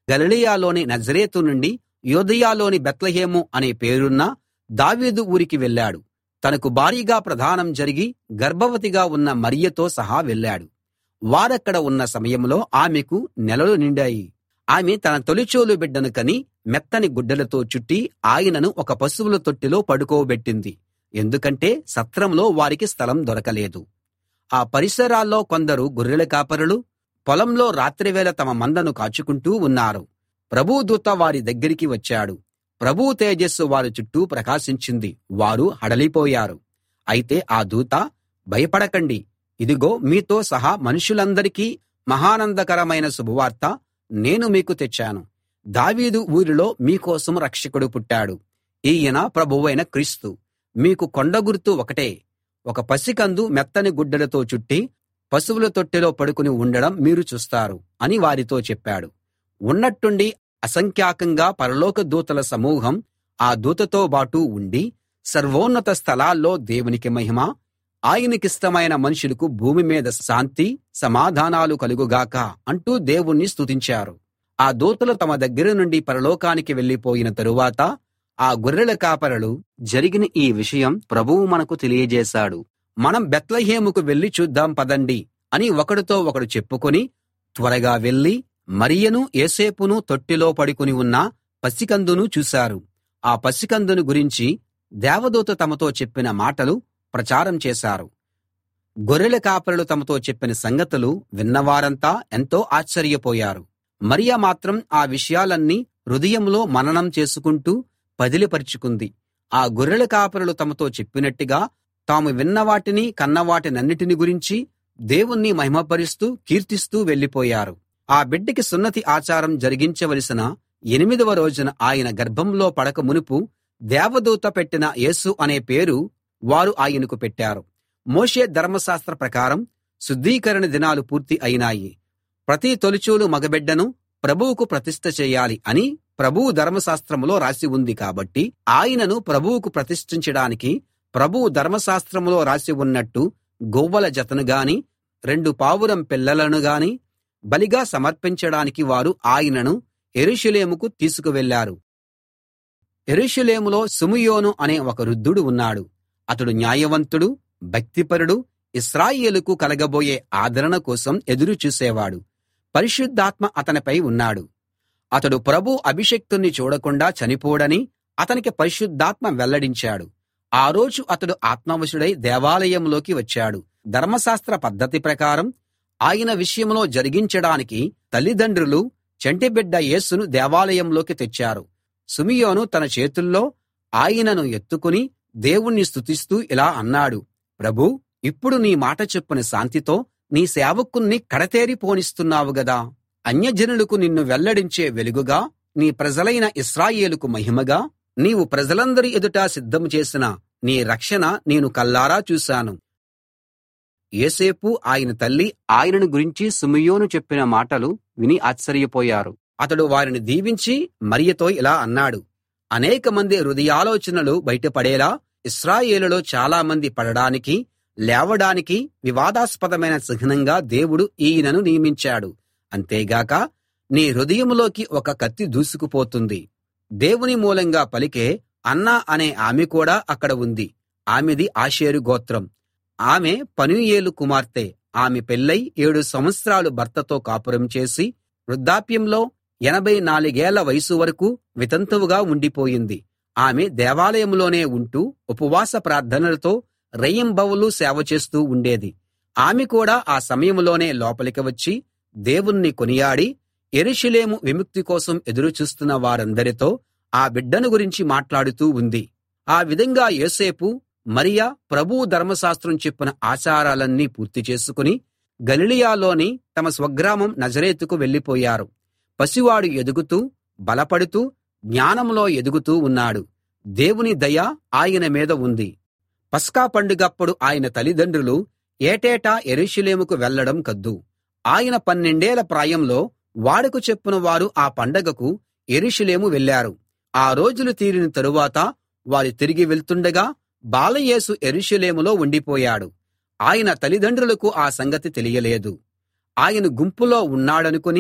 గలిలయలోని నజరేతు నుండి యూదయలోని బేత్లెహేము అనే పేరున్న దావీదు ఊరికి వెళ్ళాడు. తనకు భార్యగా ప్రదానం జరిగి గర్భవతిగా ఉన్న మరియతో సహా వెళ్ళాడు. వారక్కడ ఉన్న సమయంలో ఆమెకు నెలలు నిండాయి. ఆమె తన తొలిచూలు బిడ్డను కని మెత్తని గుడ్డలతో చుట్టి ఆయనను ఒక పశువుల తొట్టిలో పడుకోబెట్టింది. ఎందుకంటే సత్రంలో వారికి స్థలం దొరకలేదు. ఆ పరిసరాల్లో కొందరు గొర్రెల కాపరులు పొలంలో రాత్రివేళ తమ మందను కాచుకుంటూ ఉన్నారు. ప్రభువు దూత వారి దగ్గరికి వచ్చాడు. ప్రభువు తేజస్సు వారి చుట్టూ ప్రకాశించింది. వారు హడలిపోయారు. అయితే ఆ దూత, భయపడకండి, ఇదిగో మీతో సహా మనుషులందరికీ మహానందకరమైన శుభవార్త నేను మీకు తెచ్చాను. దావీదు ఊరిలో మీకోసం రక్షకుడు పుట్టాడు. ఈయన ప్రభువైన క్రీస్తు. మీకు కొండ గుర్తు ఒకటే. ఒక పసికందు మెత్తని గుడ్డలతో చుట్టి పశువుల తొట్టిలో పడుకుని ఉండడం మీరు చూస్తారు అని వారితో చెప్పాడు. ఉన్నట్టుండి అసంఖ్యాకంగా పరలోక దూతల సమూహం ఆ దూతతో బాటు ఉండి, సర్వోన్నత స్థలాల్లో దేవునికి మహిమ, ఆయనకిష్టమైన మనుషులకు భూమి మీద శాంతి సమాధానాలు కలుగుగాక అంటూ దేవుణ్ణి స్తుతించారు. ఆ దూతలు తమ దగ్గర నుండి పరలోకానికి వెళ్ళిపోయిన తరువాత ఆ గొర్రెల కాపరులు, జరిగిన ఈ విషయం ప్రభువు మనకు తెలియజేశాడు. మనం బేత్లెహేముకు వెళ్లి చూద్దాం పదండి అని ఒకడితో ఒకడు చెప్పుకొని త్వరగా వెళ్లి మరియను యోసేపును తొట్టిలో పడుకుని ఉన్న పసికందును చూశారు. ఆ పసికందును గురించి దేవదూత తమతో చెప్పిన మాటలు ప్రచారం చేశారు. గొర్రెల కాపరులు తమతో చెప్పిన సంగతులు విన్నవారంతా ఎంతో ఆశ్చర్యపోయారు. మరియ మాత్రం ఆ విషయాలన్నీ హృదయంలో మననం చేసుకుంటూ పదిలిపరుచుకుంది. ఆ గొర్రెల కాపరులు తమతో చెప్పినట్టుగా తాము విన్నవాటిని కన్నవాటినన్నిటిని గురించి దేవుణ్ణి మహిమపరుస్తూ కీర్తిస్తూ వెళ్ళిపోయారు. ఆ బిడ్డకి సున్నతి ఆచారం జరిగించవలసిన ఎనిమిదవ రోజున ఆయన గర్భంలో పడక మునుపు దేవదూత పెట్టిన యేసు అనే పేరు వారు ఆయనకు పెట్టారు. మోషే ధర్మశాస్త్ర ప్రకారం శుద్ధీకరణ దినాలు పూర్తి అయినాయి. ప్రతి తొలిచూలు మగబిడ్డను ప్రభువుకు ప్రతిష్ఠ చేయాలి అని ప్రభువు ధర్మశాస్త్రంలో రాసి ఉంది. కాబట్టి ఆయనను ప్రభువుకు ప్రతిష్ఠించడానికి ప్రభువు ధర్మశాస్త్రంలో రాసి ఉన్నట్టు గొవ్వల జతను గాని రెండు పావురం పిల్లలను గాని బలిగా సమర్పించడానికి వారు ఆయనను యెరూషలేముకు తీసుకువెళ్లారు. యెరూషలేములో సిమెయోను అనే ఒక వృద్ధుడు ఉన్నాడు. అతడు న్యాయవంతుడు, భక్తిపరుడు, ఇశ్రాయేలుకు కలగబోయే ఆదరణ కోసం ఎదురు చూసేవాడు. పరిశుద్ధాత్మ అతనిపై ఉన్నాడు. అతడు ప్రభు అభిషిక్తుణ్ణి చూడకుండా చనిపోడని అతనికి పరిశుద్ధాత్మ వెల్లడించాడు. ఆ రోజు అతడు ఆత్మవశుడై దేవాలయంలోకి వచ్చాడు. ధర్మశాస్త్ర పద్ధతి ప్రకారం ఆయన విషయంలో జరిగించడానికి తల్లిదండ్రులు చంటిబిడ్డ యేసును దేవాలయంలోకి తెచ్చారు. సిమెయోను తన చేతుల్లో ఆయనను ఎత్తుకుని దేవుణ్ణి స్తుతిస్తూ ఇలా అన్నాడు: ప్రభూ, ఇప్పుడు నీ మాట చొప్పున శాంతితో నీ సేవకుణ్ణి కడతేరి పోనిస్తున్నావు గదా. అన్యజనులకు నిన్ను వెల్లడించే వెలుగుగా, నీ ప్రజలైన ఇశ్రాయేలుకు మహిమగా నీవు ప్రజలందరి ఎదుట సిద్ధం చేసిన నీ రక్షణ నేను కల్లారా చూశాను. యోసేపు ఆయన తల్లి ఆయనను గురించి సిమెయోను చెప్పిన మాటలు విని ఆశ్చర్యపోయారు. అతడు వారిని దీవించి మరియతో ఇలా అన్నాడు: అనేకమంది హృదయాలోచనలు బయటపడేలా ఇశ్రాయేలులో చాలామంది పడడానికి లేవడానికి వివాదాస్పదమైన చిహ్నంగా దేవుడు ఈయనను నియమించాడు. అంతేగాక నీ హృదయంలోకి ఒక కత్తి దూసుకుపోతుంది. దేవుని మూలంగా పలికే అన్నా అనే ఆమె కూడా అక్కడ ఉంది. ఆమెది ఆషేరు గోత్రం. ఆమె పనూయేలు కుమార్తె. ఆమె పెళ్ళై ఏడు సంవత్సరాలు భర్తతో కాపురం చేసి వృద్ధాప్యంలో ఎనభై నాలుగేళ్ల వయసు వరకు వితంతువుగా ఉండిపోయింది. ఆమె దేవాలయంలోనే ఉంటూ ఉపవాస ప్రార్థనలతో రెయింబవళ్ళు సేవ చేస్తూ ఉండేది. ఆమె కూడా ఆ సమయంలోనే లోపలికి వచ్చి దేవుణ్ణి కొనియాడి యెరూషలేము విముక్తి కోసం ఎదురు చూస్తున్న వారందరితో ఆ బిడ్డను గురించి మాట్లాడుతూ ఉంది. ఆ విధంగా యోసేపు, మరియ ప్రభువు ధర్మశాస్త్రం చెప్పిన ఆచారాలన్నీ పూర్తి చేసుకుని గలిలయలోని తమ స్వగ్రామం నజరేతుకు వెళ్ళిపోయారు. పసివాడు ఎదుగుతూ బలపడుతూ జ్ఞానంలో ఎదుగుతూ ఉన్నాడు. దేవుని దయ ఆయన మీద ఉంది. పస్కా పండుగప్పుడు ఆయన తల్లిదండ్రులు ఏటేటా యెరూషలేముకు వెళ్ళడం కద్దు. ఆయన పన్నెండేళ్ల ప్రాయంలో వాడుక చొప్పున వారు ఆ పండగకు యెరూషలేము వెళ్ళారు. ఆ రోజులు తీరిన తరువాత వారు తిరిగి వెళ్తుండగా బాలయేసు యెరూషలేములో ఉండిపోయాడు. ఆయన తల్లిదండ్రులకు ఆ సంగతి తెలియలేదు. ఆయన గుంపులో ఉన్నాడనుకుని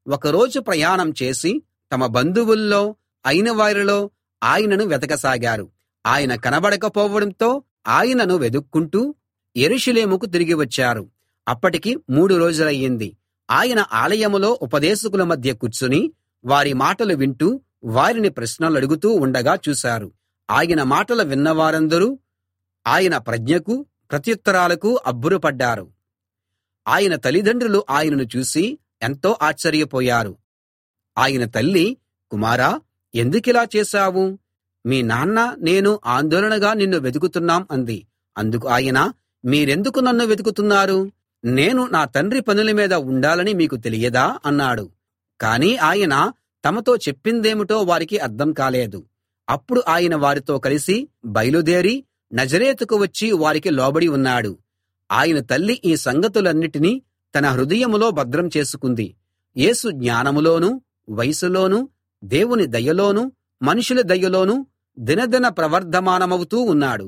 ఒకరోజు ప్రయాణం చేసి తమ బంధువుల్లో అయిన వారిలో ఆయనను వెతకసాగారు. ఆయన కనబడకపోవడంతో ఆయనను వెదుక్కుంటూ యెరూషలేముకు తిరిగి వచ్చారు. అప్పటికి మూడు రోజులయ్యింది. ఆయన ఆలయంలో ఉపదేశకుల మధ్య కూర్చుని వారి మాటలు వింటూ వారిని ప్రశ్నలడుగుతూ ఉండగా చూశారు. ఆయన మాటలు విన్నవారందరూ ఆయన ప్రజ్ఞకు ప్రత్యుత్తరాలకు అబ్బురపడ్డారు. ఆయన తల్లిదండ్రులు ఆయనను చూసి ఎంతో ఆశ్చర్యపోయారు. ఆయన తల్లి, కుమారా, ఎందుకిలా చేశావు? మీ నాన్న నేను ఆందోళనగా నిన్ను వెతుకుతున్నాం అంది. అందుకు ఆయన, మీరెందుకు నన్ను వెతుకుతున్నారు? నేను నా తండ్రి పనుల మీద ఉండాలని మీకు తెలియదా అన్నాడు. కాని ఆయన తమతో చెప్పిందేమిటో వారికి అర్థం కాలేదు. అప్పుడు ఆయన వారితో కలిసి బయలుదేరి నజరేతుకు వచ్చి వారికి లోబడి ఉన్నాడు. ఆయన తల్లి ఈ సంగతులన్నిటినీ తన హృదయంలో భద్రం చేసుకుంది. యేసు జ్ఞానంలోనూ వయసులోనూ దేవుని దయలోనూ మనుషుల దయలోనూ దినదిన ప్రవర్ధమానమవుతూ ఉన్నాడు.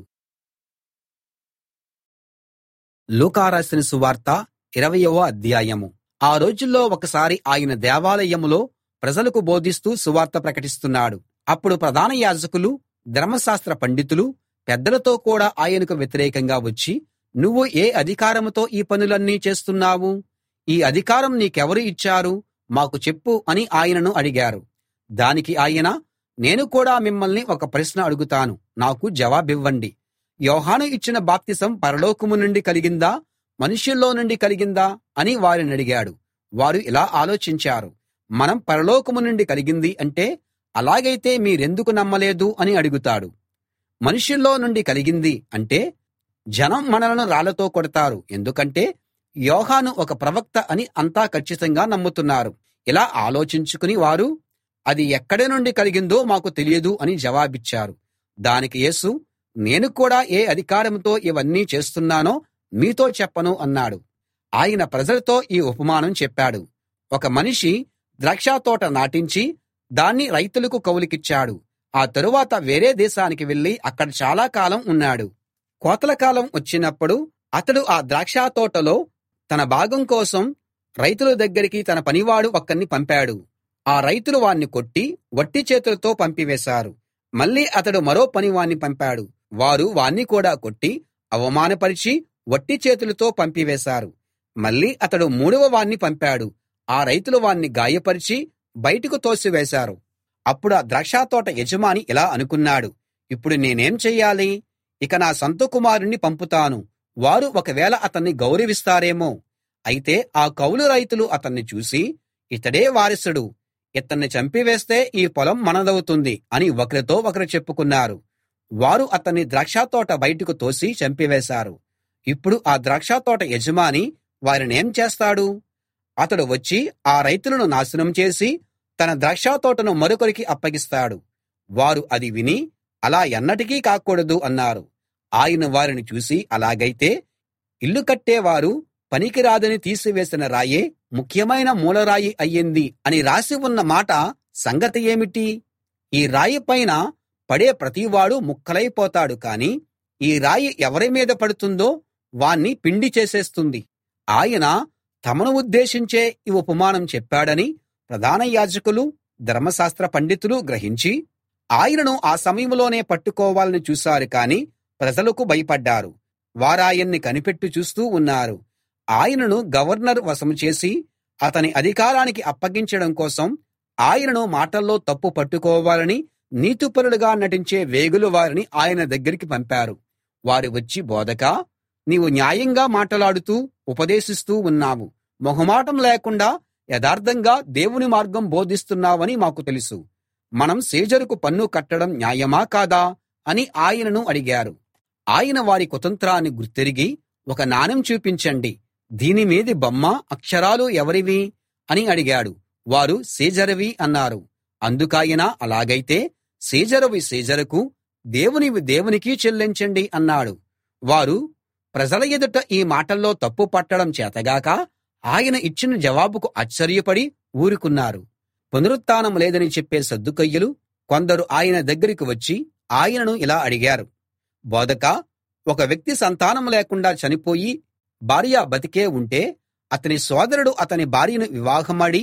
లూకా రాసిన సువార్త ఇరవయవ అధ్యాయము. ఆ రోజుల్లో ఒకసారి ఆయన దేవాలయంలో ప్రజలకు బోధిస్తూ సువార్త ప్రకటిస్తున్నాడు. అప్పుడు ప్రధాన యాజకులు, ధర్మశాస్త్ర పండితులు పెద్దలతో కూడా ఆయనకు వ్యతిరేకంగా వచ్చి, నువ్వు ఏ అధికారంతో ఈ పనులన్నీ చేస్తున్నావు? ఈ అధికారం నీకెవరు ఇచ్చారు? మాకు చెప్పు అని ఆయనను అడిగారు. దానికి ఆయన, నేను కూడా మిమ్మల్ని ఒక ప్రశ్న అడుగుతాను, నాకు జవాబివ్వండి. యోహాను ఇచ్చిన బాప్తిసం పరలోకము నుండి కలిగిందా, మనుష్యుల్లో నుండి కలిగిందా అని వారినడిగాడు. వారు ఇలా ఆలోచించారు, మనం పరలోకము నుండి కలిగింది అంటే అలాగైతే మీరెందుకు నమ్మలేదు అని అడుగుతాడు. మనుష్యుల్లో నుండి కలిగింది అంటే జనం మనలను రాళ్లతో కొడతారు, ఎందుకంటే యోహాను ఒక ప్రవక్త అని అంతా ఖచ్చితంగా నమ్ముతున్నారు. ఇలా ఆలోచించుకుని వారు, అది ఎక్కడి నుండి కలిగిందో మాకు తెలియదు అని జవాబిచ్చారు. దానికి యేసు, నేను కూడా ఏ అధికారంతో ఇవన్నీ చేస్తున్నానో మీతో చెప్పను అన్నాడు. ఆయన ప్రజలతో ఈ ఉపమానం చెప్పాడు. ఒక మనిషి ద్రాక్షతోట నాటించి దాన్ని రైతులకు కౌలుకిచ్చాడు. ఆ తరువాత వేరే దేశానికి వెళ్లి అక్కడ చాలా కాలం ఉన్నాడు. కోతల కాలం వచ్చినప్పుడు అతడు ఆ ద్రాక్షతోటలో తన భాగం కోసం రైతుల దగ్గరికి తన పనివాడు ఒక్కణ్ణి పంపాడు. ఆ రైతులు వాణ్ణి కొట్టి వట్టి చేతులతో పంపివేశారు. మళ్ళీ అతడు మరో పనివాణ్ణి పంపాడు. వారు వాణ్ణి కూడా కొట్టి అవమానపరిచి వట్టి చేతులతో పంపివేశారు. మళ్ళీ అతడు మూడవ వాణ్ణి పంపాడు. ఆ రైతులు వాణ్ణి గాయపరిచి బయటకు తోసివేశారు. అప్పుడు ఆ ద్రాక్షతోట యజమాని ఇలా అనుకున్నాడు, ఇప్పుడు నేనేం చెయ్యాలి? ఇక నా సొంత కుమారుణ్ణి పంపుతాను, వారు ఒకవేళ అతన్ని గౌరవిస్తారేమో. అయితే ఆ కౌలు రైతులు అతన్ని చూసి, ఇతడే వారసుడు, ఇతన్ని చంపివేస్తే ఈ పొలం మనదవుతుంది అని ఒకరితో ఒకరు చెప్పుకున్నారు. వారు అతన్ని ద్రాక్షతోట బయటకు తోసి చంపివేశారు. ఇప్పుడు ఆ ద్రాక్షతోట యజమాని వారినేం చేస్తాడు? అతడు వచ్చి ఆ రైతులను నాశనం చేసి తన ద్రాక్షతోటను మరొకరికి అప్పగిస్తాడు. వారు అది విని, అలా ఎన్నటికీ కాకూడదు అన్నారు. ఆయన వారిని చూసి, అలాగైతే ఇల్లు కట్టేవారు పనికిరాదని తీసివేసిన రాయే ముఖ్యమైన మూలరాయి అయ్యింది అని రాసి ఉన్న మాట సంగతి ఏమిటి? ఈ రాయి పైన పడే ప్రతివాడు ముక్కలైపోతాడు, కాని ఈ రాయి ఎవరి మీద పడుతుందో వాణ్ణి పిండి చేసేస్తుంది. ఆయన తమను ఉద్దేశించే ఈ ఉపమానం చెప్పాడని ప్రధాన యాజకులు, ధర్మశాస్త్ర పండితులు గ్రహించి ఆయనను ఆ సమయంలోనే పట్టుకోవాలని చూశారు, కాని ప్రజలకు భయపడ్డారు. వారాయన్ని కనిపెట్టి చూస్తూ ఉన్నారు. ఆయనను గవర్నర్ వశం చేసి అతని అధికారానికి అప్పగించడం కోసం ఆయనను మాటల్లో తప్పు పట్టుకోవాలని నీతిపరులుగా నటించే వేగుల వారిని ఆయన దగ్గరికి పంపారు. వారు వచ్చి, బోధకా, నీవు న్యాయంగా మాటలాడుతూ ఉపదేశిస్తూ ఉన్నావు. మొహమాటం లేకుండా యథార్థంగా దేవుని మార్గం బోధిస్తున్నావని మాకు తెలుసు. మనం సీజరుకు పన్ను కట్టడం న్యాయమా కాదా అని ఆయనను అడిగారు. ఆయన వారి కుతంత్రాన్ని గుర్తెరిగి, ఒక నాణెం చూపించండి, దీని మీది బొమ్మ, అక్షరాలు ఎవరివి అని అడిగాడు. వారు సీజరువి అన్నారు. అందుకాయన, అలాగైతే సీజరువి సీజరుకు, దేవునివి దేవునికి చెల్లించండి అన్నాడు. వారు ప్రజల ఎదుట ఈ మాటల్లో తప్పు పట్టడం చేతగాక ఆయన ఇచ్చిన జవాబుకు ఆశ్చర్యపడి ఊరుకున్నారు. పునరుత్థానం లేదని చెప్పే సద్దూకయ్యులు కొందరు ఆయన దగ్గరికి వచ్చి ఆయనను ఇలా అడిగారు, బోధకా, ఒక వ్యక్తి సంతానం లేకుండా చనిపోయి భార్య బతికే ఉంటే అతని సోదరుడు అతని భార్యను వివాహమాడి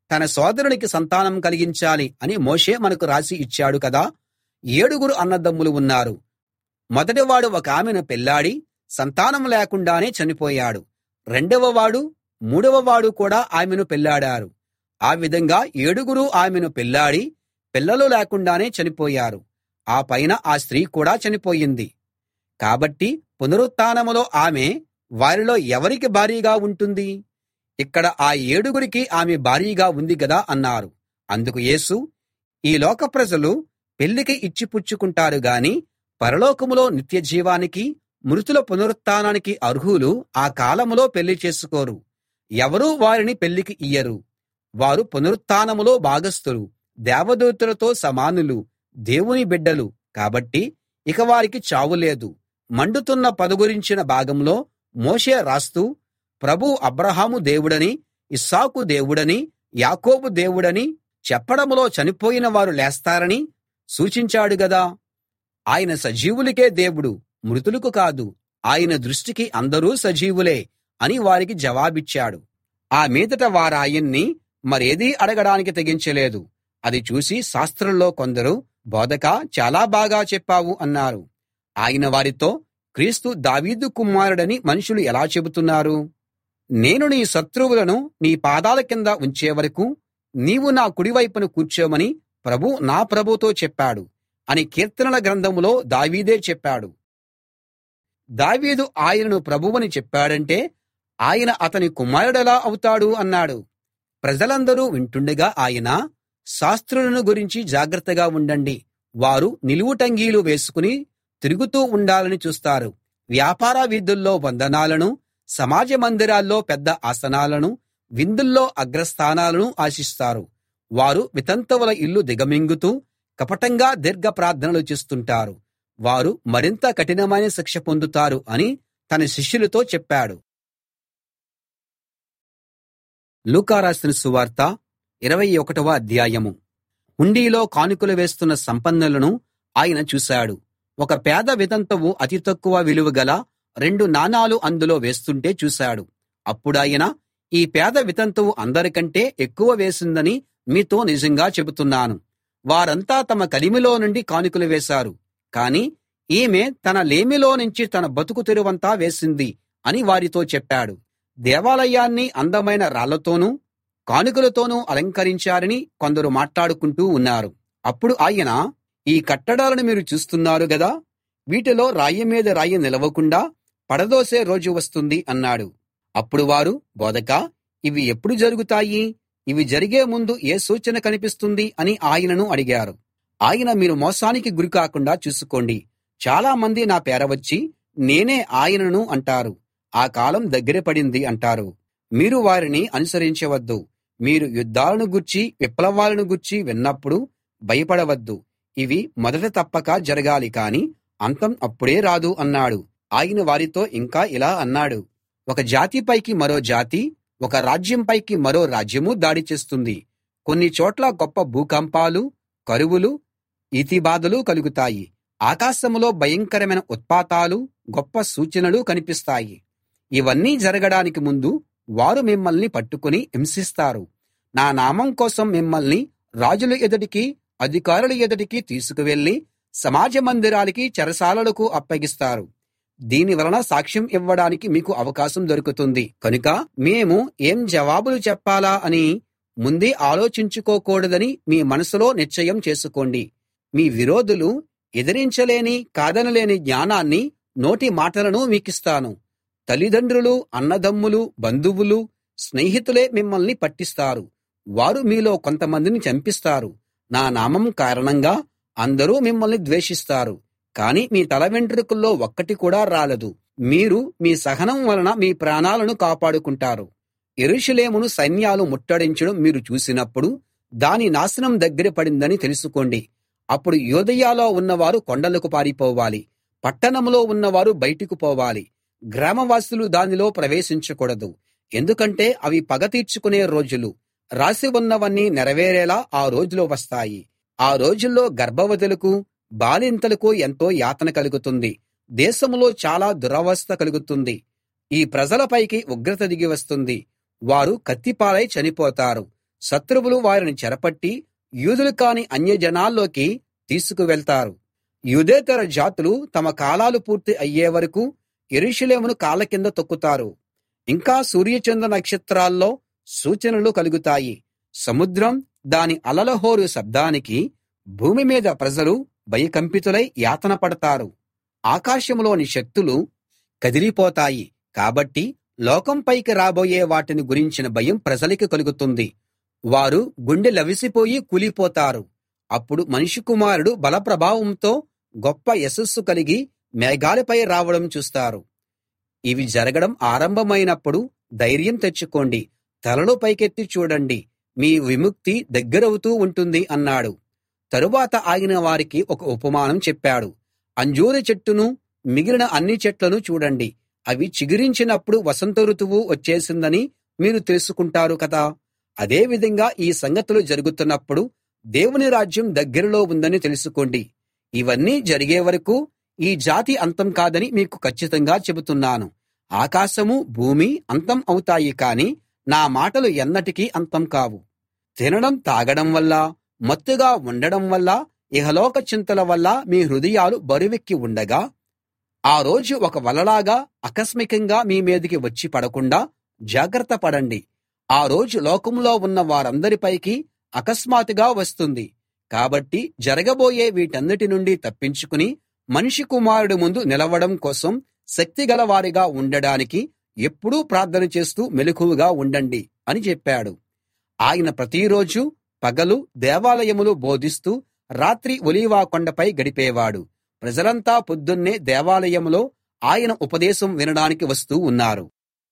తన సోదరునికి సంతానం కలిగించాలి అని మోషే మనకు రాసి ఇచ్చాడు కదా. ఏడుగురు అన్నదమ్ములు ఉన్నారు. మొదటివాడు ఒక ఆమెను పెళ్లాడి సంతానం లేకుండానే చనిపోయాడు. రెండవ వాడు మూడవ వాడు కూడా ఆమెను పెళ్లాడారు. ఆ విధంగా ఏడుగురు ఆమెను పెళ్లాడి పిల్లలు లేకుండానే చనిపోయారు. ఆ పైన ఆ స్త్రీ కూడా చనిపోయింది. కాబట్టి పునరుత్థానంలో ఆమె వారిలో ఎవరికి భార్యగా ఉంటుంది? ఇక్కడ ఆ ఏడుగురికి ఆమె భార్యగా ఉంది గదా అన్నారు. అందుకు యేసు, ఈ లోక ప్రజలు పెళ్లికి ఇచ్చిపుచ్చుకుంటారు గాని పరలోకములో నిత్యజీవానికి, మృతుల పునరుత్థానానికి అర్హులు ఆ కాలంలో పెళ్లి చేసుకోరు. ఎవరూ వారిని పెళ్లికి ఇయ్యరు. వారు పునరుత్థానంలో భాగస్థులు, దేవదూతలతో సమానులు, దేవుని బిడ్డలు. కాబట్టి ఇక వారికి చావు లేదు. మండుతున్న పొద గురించిన భాగంలో మోషే రాస్తూ, ప్రభువు అబ్రాహాము దేవుడని, ఇస్సాకు దేవుడని, యాకోబు దేవుడని చెప్పడంలో చనిపోయిన వారు లేస్తారని సూచించాడు గదా. ఆయన సజీవులకే దేవుడు, మృతులకు కాదు. ఆయన దృష్టికి అందరూ సజీవులే అని వారికి జవాబిచ్చాడు. ఆ మీదట వారాయన్ని మరేదీ అడగడానికి తెగించలేదు. అది చూసి శాస్త్రుల్లో కొందరు, బోధకా, చాలా బాగా చెప్పావు అన్నారు. ఆయన వారితో, క్రీస్తు దావీదు కుమారుడని మనుషులు ఎలా చెబుతున్నారు? నేను నీ శత్రువులను నీ పాదాల కింద ఉంచే వరకూ నీవు నా కుడివైపున కూర్చోమని ప్రభువు నా ప్రభువుతో చెప్పాడు అని కీర్తనల గ్రంథంలో దావీదే చెప్పాడు. దావీదు ఆయనను ప్రభువని చెప్పాడంటే ఆయన అతని కుమారుడెలా అవుతాడు అన్నాడు. ప్రజలందరూ వింటుండగా ఆయన, శాస్త్రులను గురించి జాగ్రత్తగా ఉండండి. వారు నిలువుటంగీలు వేసుకుని తిరుగుతూ ఉండాలని చూస్తారు. వ్యాపార వీధుల్లో వందనాలను, సమాజ మందిరాల్లో పెద్ద ఆసనాలను, విందుల్లో అగ్రస్థానాలను ఆశిస్తారు. వారు వితంతువుల ఇల్లు దిగమింగుతూ కపటంగా దీర్ఘ ప్రార్థనలు చేస్తుంటారు. వారు మరింత కఠినమైన శిక్ష పొందుతారు అని తన శిష్యులతో చెప్పాడు. లూకా రాసిన సువార్త ఇరవై ఒకటవ అధ్యాయము. హుండీలో కానుకలు వేస్తున్న సంపన్నులను ఆయన చూశాడు. ఒక పేద వితంతువు అతి తక్కువ విలువ గల రెండు నాణాలు అందులో వేస్తుంటే చూశాడు. అప్పుడాయన, ఈ పేద వితంతువు అందరికంటే ఎక్కువ వేసిందని మీతో నిజంగా చెబుతున్నాను. వారంతా తమ కలిమిలో నుండి కానుకలు వేశారు, కాని ఈమె తన లేమిలో నుంచి తన బతుకు తెరువంతా వేసింది అని వారితో చెప్పాడు. దేవాలయాన్ని అందమైన రాళ్లతోనూ కానుకలతోనూ అలంకరించారని కొందరు మాట్లాడుకుంటూ ఉన్నారు. అప్పుడు ఆయన, ఈ కట్టడాలను మీరు చూస్తున్నారు గదా, వీటిలో రాయి మీద రాయి నిలవకుండా పడదోసే రోజు వస్తుంది అన్నాడు. అప్పుడు వారు, బోధకా, ఇవి ఎప్పుడు జరుగుతాయి? ఇవి జరిగే ముందు ఏ సూచన కనిపిస్తుంది అని ఆయనను అడిగారు. ఆయన, మీరు మోసానికి గురి కాకుండా చూసుకోండి. చాలా మంది నా పేర వచ్చి నేనే ఆయనను అంటారు. ఆ కాలం దగ్గర పడింది అంటారు. మీరు వారిని అనుసరించవద్దు. మీరు యుద్ధాలను గూర్చి, విప్లవాలను గూర్చి విన్నప్పుడు భయపడవద్దు. ఇవి మొదట తప్పక జరగాలి, కాని అంతం అప్పుడే రాదు అన్నాడు. ఆయన వారితో ఇంకా ఇలా అన్నాడు, ఒక జాతిపైకి మరో జాతి, ఒక రాజ్యంపైకి మరో రాజ్యము దాడి చేస్తుంది. కొన్ని చోట్ల గొప్ప భూకంపాలు, కరువులు, ఈతిబాధలు కలుగుతాయి. ఆకాశంలో భయంకరమైన ఉత్పాతాలు, గొప్ప సూచనలు కనిపిస్తాయి. ఇవన్నీ జరగడానికి ముందు వారు మిమ్మల్ని పట్టుకుని హింసిస్తారు. నా నామం కోసం మిమ్మల్ని రాజుల ఎదుటికి, అధికారుల ఎదుటికి తీసుకువెళ్ళి సమాజ మందిరాలకి, చెరసాలలకు అప్పగిస్తారు. దీని వలన సాక్ష్యం ఇవ్వడానికి మీకు అవకాశం దొరుకుతుంది. కనుక మేము ఏం జవాబులు చెప్పాలా అని ముందే ఆలోచించుకోకూడదని మీ మనసులో నిశ్చయం చేసుకోండి. మీ విరోధులు ఎదిరించలేని, కాదనలేని జ్ఞానాన్ని, నోటి మాటలను మీకిస్తాను. తల్లిదండ్రులు, అన్నదమ్ములు, బంధువులు, స్నేహితులే మిమ్మల్ని పట్టిస్తారు. వారు మీలో కొంతమందిని చంపిస్తారు. నా నామం కారణంగా అందరూ మిమ్మల్ని ద్వేషిస్తారు. కాని మీ తల వెంట్రుకల్లో ఒక్కటి కూడా రాలదు. మీరు మీ సహనం వలన మీ ప్రాణాలను కాపాడుకుంటారు. యెరూషలేమును సైన్యాలు ముట్టడించడం మీరు చూసినప్పుడు దాని నాశనం దగ్గర పడిందని తెలుసుకోండి. అప్పుడు యూదయలో ఉన్నవారు కొండలకు పారిపోవాలి. పట్టణంలో ఉన్నవారు బయటికి పోవాలి. గ్రామవాసులు దానిలో ప్రవేశించకూడదు. ఎందుకంటే అవి పగ తీర్చుకునే రోజులు. రాసి ఉన్నవన్నీ నెరవేరేలా ఆ రోజులు వస్తాయి. ఆ రోజుల్లో గర్భవతులకు, బాలింతలకు ఎంతో యాతన కలుగుతుంది. దేశంలో చాలా దురవస్థ కలుగుతుంది. ఈ ప్రజలపైకి ఉగ్రత దిగి వస్తుంది. వారు కత్తిపాలై చనిపోతారు. శత్రువులు వారిని చెరపట్టి యూదులు కాని అన్యజనాల్లోకి తీసుకువెళ్తారు. యూదేతర జాతులు తమ కాలాలు పూర్తి అయ్యే వరకు యెరూషలేమును కాళ్ళ కింద తొక్కుతారు. ఇంకా సూర్యచంద్ర నక్షత్రాల్లో సూచనలు కలుగుతాయి. సముద్రం దాని అలల హోరు శబ్దానికి భూమి మీద ప్రజలు భయకంపితులై యాతన పడతారు. ఆకాశంలోని శక్తులు కదిలిపోతాయి. కాబట్టి లోకం పైకి రాబోయే వాటిని గురించిన భయం ప్రజలకి కలుగుతుంది. వారు గుండె లవిసిపోయి కూలిపోతారు. అప్పుడు మనిషి కుమారుడు బలప్రభావంతో గొప్ప యశస్సు కలిగి మేఘాలపై రావడం చూస్తారు. ఇవి జరగడం ఆరంభమైనప్పుడు ధైర్యం తెచ్చుకోండి, తలలు పైకెత్తి చూడండి, మీ విముక్తి దగ్గరవుతూ ఉంటుంది అన్నాడు. తరువాత ఆయన వారికి ఒక ఉపమానం చెప్పాడు. అంజూరు చెట్టును మిగిలిన అన్ని చెట్లను చూడండి. అవి చిగురించినప్పుడు వసంత ఋతువు వచ్చేసిందని మీరు తెలుసుకుంటారు కదా. అదే విధంగా ఈ సంగతులు జరుగుతున్నప్పుడు దేవుని రాజ్యం దగ్గరలో ఉందని తెలుసుకోండి. ఇవన్నీ జరిగే వరకు ఈ జాతి అంతం కాదని మీకు కచ్చితంగా చెబుతున్నాను. ఆకాశము భూమి అంతం అవుతాయి, కాని నా మాటలు ఎన్నటికీ అంతం కావు. తినడం తాగడం వల్ల, మత్తుగా ఉండడం వల్ల, ఇహలోక చింతల వల్ల మీ హృదయాలు బరువెక్కి ఉండగా ఆ రోజు ఒక వలలాగా ఆకస్మికంగా మీ మీదికి వచ్చి పడకుండా జాగ్రత్త పడండి. ఆ రోజు లోకంలో ఉన్న వారందరిపైకి అకస్మాత్తుగా వస్తుంది. కాబట్టి జరగబోయే వీటన్నిటి నుండి తప్పించుకుని మనిషి కుమారుడి ముందు నిలవడం కోసం శక్తిగల వారిగా ఉండడానికి ఎప్పుడూ ప్రార్థన చేస్తూ మెలకువగా ఉండండి అని చెప్పాడు. ఆయన ప్రతిరోజు పగలు దేవాలయంలో బోధిస్తూ రాత్రి ఒలీవ కొండపై గడిపేవాడు. ప్రజలంతా పొద్దున్నే దేవాలయంలో ఆయన ఉపదేశం వినడానికి వస్తూ ఉన్నారు.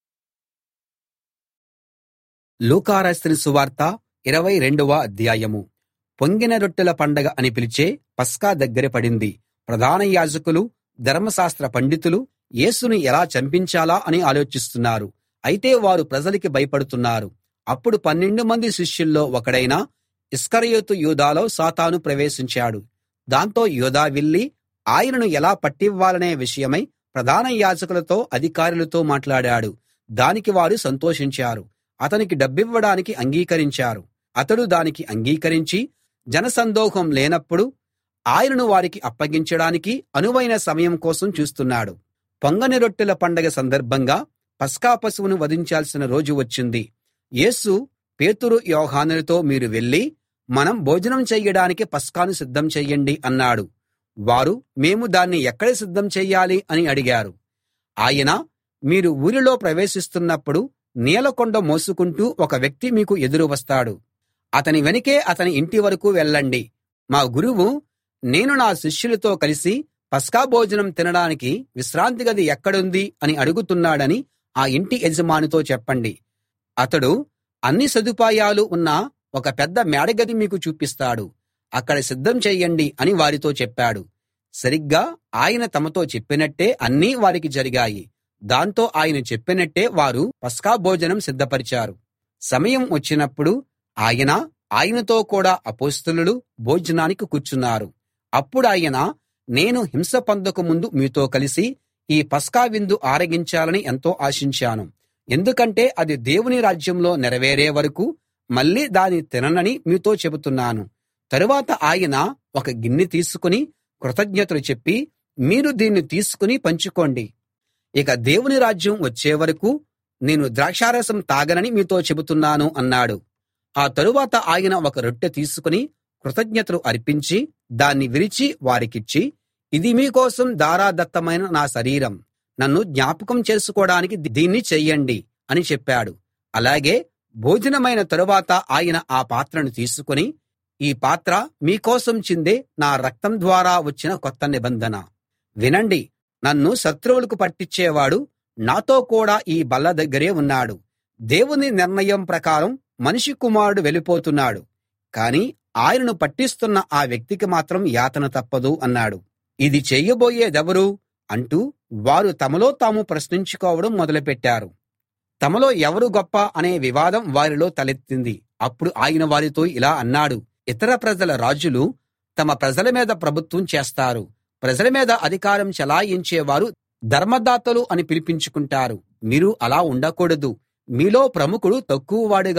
లూకా రాసిన సువార్త ఇరవై రెండవ అధ్యాయము. పొంగిన రొట్టెల పండగ అని పిలిచే పస్కా దగ్గర పడింది. ప్రధాన యాజకులు, ధర్మశాస్త్ర పండితులు యేసును ఎలా చంపించాలా అని ఆలోచిస్తున్నారు. అయితే వారు ప్రజలకి భయపడుతున్నారు. అప్పుడు పన్నెండు మంది శిష్యుల్లో ఒకడైన ఇస్కరియోతు యూదాలో సాతాను ప్రవేశించాడు. దాంతో యూదా వెళ్ళి ఆయనను ఎలా పట్టివ్వాలనే విషయమై ప్రధాన యాజకులతో, అధికారులతో మాట్లాడాడు. దానికి వారు సంతోషించారు. అతనికి డబ్బివ్వడానికి అంగీకరించారు. అతడు దానికి అంగీకరించి జనసందోహం లేనప్పుడు ఆయనను వారికి అప్పగించడానికి అనువైన సమయం కోసం చూస్తున్నాడు. పొంగని రొట్టెల పండగ సందర్భంగా పస్కా పశువును వధించాల్సిన రోజు వచ్చింది. యేసు పేతురు, యోహానులతో మీరు వెళ్ళి మనం భోజనం చెయ్యడానికి పస్కాను సిద్ధం చెయ్యండి అన్నాడు. వారు మేము దాన్ని ఎక్కడ సిద్ధం చెయ్యాలి అని అడిగారు. ఆయన, మీరు ఊరిలో ప్రవేశిస్తున్నప్పుడు నీలకొండ మోసుకుంటూ ఒక వ్యక్తి మీకు ఎదురు వస్తాడు. అతని వెనకే అతని ఇంటి వరకు వెళ్ళండి. మా గురువు నేను నా శిష్యులతో కలిసి పస్కా భోజనం తినడానికి విశ్రాంతి గది ఎక్కడుంది అని అడుగుతున్నాడని ఆ ఇంటి యజమానితో చెప్పండి. అతడు అన్ని సదుపాయాలు ఉన్న ఒక పెద్ద మేడగది మీకు చూపిస్తాడు. అక్కడ సిద్ధం చెయ్యండి అని వారితో చెప్పాడు. సరిగ్గా ఆయన తమతో చెప్పినట్టే అన్నీ వారికి జరిగాయి. దాంతో ఆయన చెప్పినట్టే వారు పస్కా భోజనం సిద్ధపరిచారు. సమయం వచ్చినప్పుడు ఆయన, ఆయనతో కూడా అపొస్తలులు భోజనానికి కూర్చున్నారు. అప్పుడాయన, నేను హింస పొందక ముందు మీతో కలిసి ఈ పస్కా విందు ఆరగించాలని ఎంతో ఆశించాను. ఎందుకంటే అది దేవుని రాజ్యంలో నెరవేరే వరకు మళ్ళీ దాన్ని తిననని మీతో చెబుతున్నాను. తరువాత ఆయన ఒక గిన్నె తీసుకుని కృతజ్ఞతలు చెప్పి, మీరు దీన్ని తీసుకుని పంచుకోండి. ఇక దేవుని రాజ్యం వచ్చే వరకు నేను ద్రాక్షారసం తాగనని మీతో చెబుతున్నాను అన్నాడు. ఆ తరువాత ఆయన ఒక రొట్టె తీసుకుని కృతజ్ఞతలు అర్పించి దాన్ని విరిచి వారికిచ్చి, ఇది మీకోసం ధారాదత్తమైన నా శరీరం, నన్ను జ్ఞాపకం చేసుకోవడానికి దీన్ని చెయ్యండి అని చెప్పాడు. అలాగే భోజనమైన తరువాత ఆయన ఆ పాత్రను తీసుకుని, ఈ పాత్ర మీకోసం చిందే నా రక్తం ద్వారా వచ్చిన కొత్త నిబంధన. వినండి, నన్ను శత్రువులకు పట్టించేవాడు నాతో కూడా ఈ బల్ల దగ్గరే ఉన్నాడు. దేవుని నిర్ణయం ప్రకారం మనిషి కుమారుడు వెళ్ళిపోతున్నాడు, కాని ఆయనను పట్టిస్తున్న ఆ వ్యక్తికి మాత్రం యాతన తప్పదు అన్నాడు. ఇది చెయ్యబోయేదెవరు అంటూ వారు తమలో తాము ప్రశ్నించుకోవడం మొదలుపెట్టారు. తమలో ఎవరు గొప్ప అనే వివాదం వారిలో తలెత్తింది. అప్పుడు ఆయన వారితో ఇలా అన్నాడు, ఇతర ప్రజల రాజులు తమ ప్రజల మీద ప్రభుత్వం చేస్తారు. ప్రజల మీద అధికారం చెలాయించేవారు ధర్మదాతలు అని పిలిపించుకుంటారు. మీరు అలా ఉండకూడదు. మీలో ప్రముఖుడు తక్కువవాడుగా,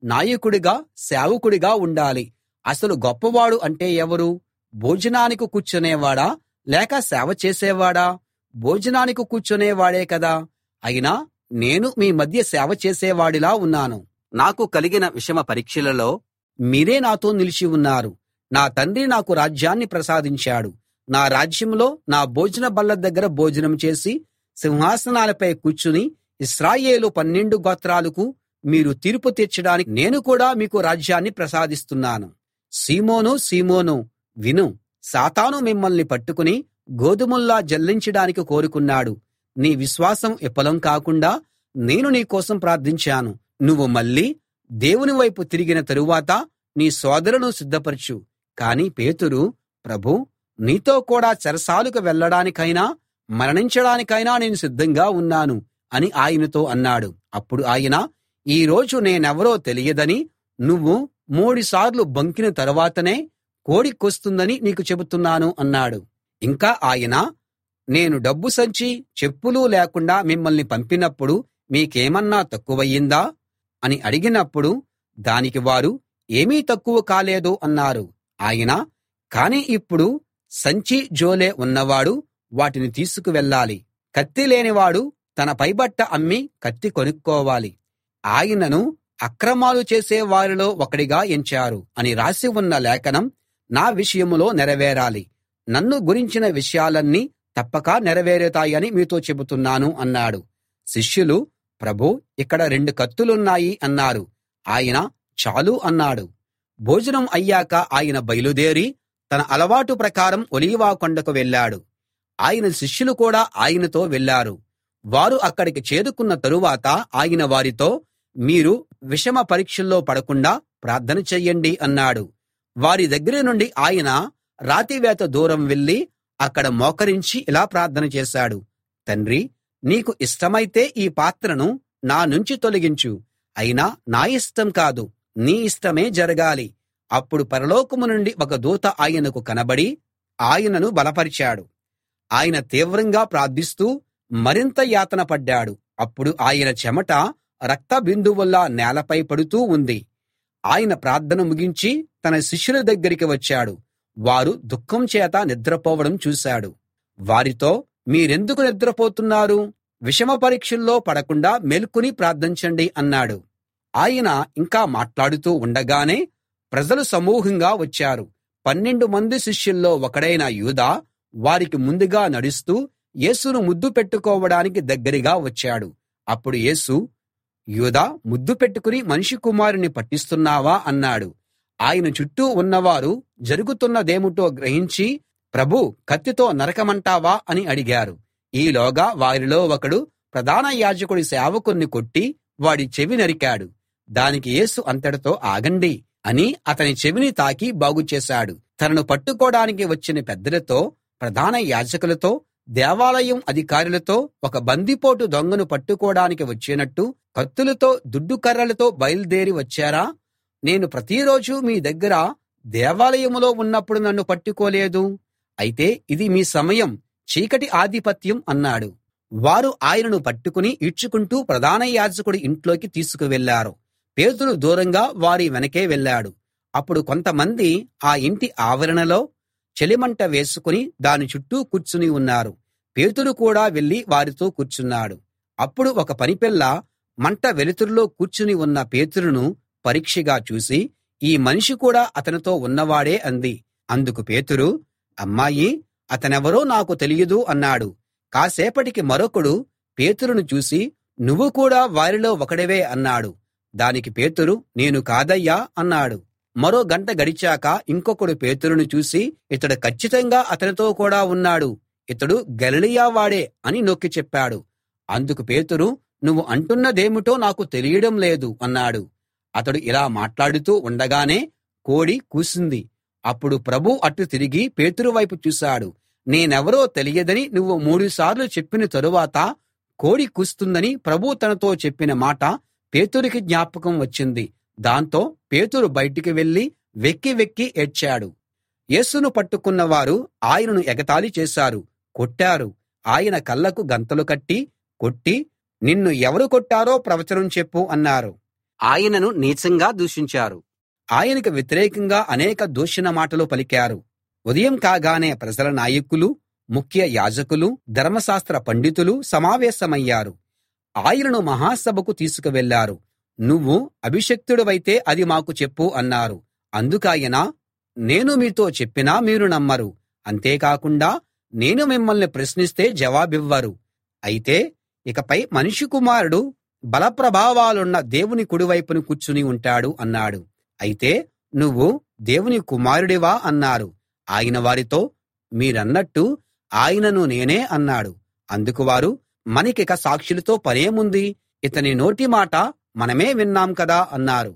నాయకుడిగా, సేవకుడిగా ఉండాలి. అసలు గొప్పవాడు అంటే ఎవరు? భోజనానికి కూర్చునేవాడా లేక సేవ చేసేవాడా? భోజనానికి కూర్చునేవాడే కదా. అయినా నేను మీ మధ్య సేవ చేసేవాడిలా ఉన్నాను. నాకు కలిగిన విషమ పరీక్షలలో మీరే నాతో నిలిచి ఉన్నారు. నా తండ్రి నాకు రాజ్యాన్ని ప్రసాదించాడు. నా రాజ్యంలో నా భోజన బల్ల దగ్గర భోజనం చేసి సింహాసనాలపై కూర్చుని ఇశ్రాయేలు పన్నెండు గోత్రాలకు మీరు తీర్పు తీర్చడానికి నేను కూడా మీకు రాజ్యాన్ని ప్రసాదిస్తున్నాను. సీమోను, సీమోను, విను. సాతాను మిమ్మల్ని పట్టుకుని గోధుమల్లా జల్లించడానికి కోరుకున్నాడు. నీ విశ్వాసం విఫలం కాకుండా నేను నీ కోసం ప్రార్థించాను. నువ్వు మళ్ళీ దేవుని వైపు తిరిగిన తరువాత నీ సోదరులను సిద్ధపరచు. కాని పేతురు, ప్రభూ, నీతో కూడా చెరసాలకు వెళ్ళడానికైనా మరణించడానికైనా నేను సిద్ధంగా ఉన్నాను అని ఆయనతో అన్నాడు. అప్పుడు ఆయన, ఈ రోజు నేనెవరో తెలియదని నువ్వు మూడుసార్లు బొంకిన తరువాతనే కోడి కూస్తుందని నీకు చెబుతున్నాను అన్నాడు. ఇంకా ఆయన, నేను డబ్బు సంచీ, చెప్పులూ లేకుండా మిమ్మల్ని పంపినప్పుడు మీకేమన్నా తక్కువయిందా అని అడిగినప్పుడు దానికి వారు, ఏమీ తక్కువ కాలేదు అన్నారు. ఆయన, కాని ఇప్పుడు సంచీ, జోలే ఉన్నవాడు వాటిని తీసుకు వెళ్ళాలి. కత్తి లేనివాడు తన పైబట్ట అమ్మి కత్తి కొనుక్కోవాలి. ఆయనను అక్రమాలు చేసే వారిలో ఒకడిగా ఎంచారు అని రాసి ఉన్న లేఖనం నా విషయంలో నెరవేరాలి. నన్ను గురించిన విషయాలన్నీ తప్పక నెరవేరుతాయని మీతో చెబుతున్నాను అన్నాడు. శిష్యులు, ప్రభూ, ఇక్కడ రెండు కత్తులున్నాయి అన్నారు. ఆయన, చాలు అన్నాడు. భోజనం అయ్యాక ఆయన బయలుదేరి తన అలవాటు ప్రకారం ఒలీవ కొండకు వెళ్ళాడు. ఆయన శిష్యులు కూడా ఆయనతో వెళ్ళారు. వారు అక్కడికి చేరుకున్న తరువాత ఆయన వారితో, మీరు విషమ పరీక్షల్లో పడకుండా ప్రార్థన చెయ్యండి అన్నాడు. వారి దగ్గర నుండి ఆయన రాతివేత దూరం వెళ్ళి అక్కడ మోకరించి ఇలా ప్రార్థన చేశాడు. తండ్రి, నీకు ఇష్టమైతే ఈ పాత్రను నా నుంచి తొలగించు. అయినా నా ఇష్టం కాదు, నీ ఇష్టమే జరగాలి. అప్పుడు పరలోకం నుండి ఒక దూత ఆయనకు కనబడి ఆయనను బలపరిచాడు. ఆయన తీవ్రంగా ప్రార్థిస్తూ మరింత యాతన పడ్డాడు. అప్పుడు ఆయన చెమట రక్త బిందువుల్లా నేలపై పడుతూ ఉంది. ఆయన ప్రార్థన ముగించి తన శిష్యుల దగ్గరికి వచ్చాడు. వారు దుఃఖం చేత నిద్రపోవడం చూశాడు. వారితో, మీరెందుకు నిద్రపోతున్నారు? విషమ పరీక్షల్లో పడకుండా మేల్కొని ప్రార్థించండి అన్నాడు. ఆయన ఇంకా మాట్లాడుతూ ఉండగానే ప్రజలు సమూహంగా వచ్చారు. పన్నెండు మంది శిష్యుల్లో ఒకడైన యూదా వారికి ముందుగా నడుస్తూ యేసును ముద్దు పెట్టుకోవడానికి దగ్గరగా వచ్చాడు. అప్పుడు యేసు, యూదా, ముద్దు పెట్టుకుని మనిషి కుమారుణ్ణి పట్టిస్తున్నావా అన్నాడు. ఆయన చుట్టూ ఉన్నవారు జరుగుతున్నదేమిటో గ్రహించి, ప్రభూ, కత్తితో నరకమంటావా అని అడిగారు. ఈలోగా వారిలో ఒకడు ప్రధాన యాజకుడి సేవకుణ్ణి కొట్టి వాడి చెవి నరికాడు. దానికి యేసు అంతటితో ఆగండి అని అతని చెవిని తాకి బాగుచేశాడు. తనను పట్టుకోడానికి వచ్చిన పెద్దలతో, ప్రధాన యాజకులతో, దేవాలయం అధికారులతో ఒక బందిపోటు దొంగను పట్టుకోడానికి వచ్చినట్టు కత్తులతో, దుడ్డు కర్రలతో బయలుదేరి వచ్చారా? నేను ప్రతిరోజూ మీ దగ్గర దేవాలయంలో ఉన్నప్పుడు నన్ను పట్టుకోలేదు. అయితే ఇది మీ సమయం, చీకటి ఆధిపత్యం అన్నాడు. వారు ఆయనను పట్టుకుని ఈడ్చుకుంటూ ప్రధాన యాజకుడి ఇంట్లోకి తీసుకువెళ్లారు. పేతురు దూరంగా వారి వెనకే వెళ్ళాడు. అప్పుడు కొంతమంది ఆ ఇంటి ఆవరణలో చలిమంట వేసుకుని దాని చుట్టూ కూర్చుని ఉన్నారు. పేతురు కూడా వెళ్లి వారితో కూర్చున్నాడు. అప్పుడు ఒక పనిపిల్ల మంట వెలుతురులో కూర్చుని ఉన్న పేతురును పరీక్షగా చూసి, ఈ మనిషి కూడా అతనితో ఉన్నవాడే అంది. అందుకు పేతురు, అమ్మాయి, అతనెవరో నాకు తెలియదు అన్నాడు. కాసేపటికి మరొకడు పేతురును చూసి, నువ్వు కూడా వారిలో ఒకడివే అన్నాడు. దానికి పేతురు, నేను కాదయ్యా అన్నాడు. మరో గంట గడిచాక ఇంకొకడు పేతురును చూసి, ఇతడు కచ్చితంగా అతనితో కూడా ఉన్నాడు, ఇతడు గలిలయ వాడే అని నొక్కి చెప్పాడు. అందుకు పేతురు, నువ్వు అంటున్నదేమిటో నాకు తెలియడం లేదు అన్నాడు. అతడు ఇలా మాట్లాడుతూ ఉండగానే కోడి కూసింది. అప్పుడు ప్రభువు అటు తిరిగి పేతురు వైపు చూశాడు. నేనెవరో తెలియదని నువ్వు మూడుసార్లు చెప్పిన తరువాత కోడి కూస్తుందని ప్రభువు తనతో చెప్పిన మాట పేతురుకి జ్ఞాపకం వచ్చింది. దాంతో పేతురు బయటికి వెళ్ళి వెక్కి వెక్కి ఏడ్చాడు. యేసును పట్టుకున్నవారు ఆయనను ఎగతాళి చేశారు, కొట్టారు. ఆయన కళ్ళకు గంతలు కట్టి కొట్టి, నిన్ను ఎవరు కొట్టారో ప్రవచనం చెప్పు అన్నారు. ఆయనను నీచంగా దూషించారు. ఆయనకు వ్యతిరేకంగా అనేక దూషణ మాటలు పలికారు. ఉదయం కాగానే ప్రజల నాయకులు, ముఖ్య యాజకులు, ధర్మశాస్త్ర పండితులు సమావేశమయ్యారు. ఆయనను మహాసభకు తీసుకువెళ్లారు. నువ్వు అభిషిక్తుడివైతే అది మాకు చెప్పు అన్నారు. అందుకాయన, నేను మీతో చెప్పినా మీరు నమ్మరు. అంతేకాకుండా నేను మిమ్మల్ని ప్రశ్నిస్తే జవాబివ్వరు. అయితే ఇకపై మనుష్య కుమారుడు బలప్రభావాలున్న దేవుని కుడివైపున కూర్చుని ఉంటాడు అన్నాడు. అయితే నువ్వు దేవుని కుమారుడివా అన్నారు. ఆయన వారితో, మీరన్నట్టు ఆయనను నేనే అన్నాడు. అందుకు వారు, మనకిక సాక్షులతో పనేముంది? ఇతని నోటి మాట మనమే విన్నాం కదా అన్నారు.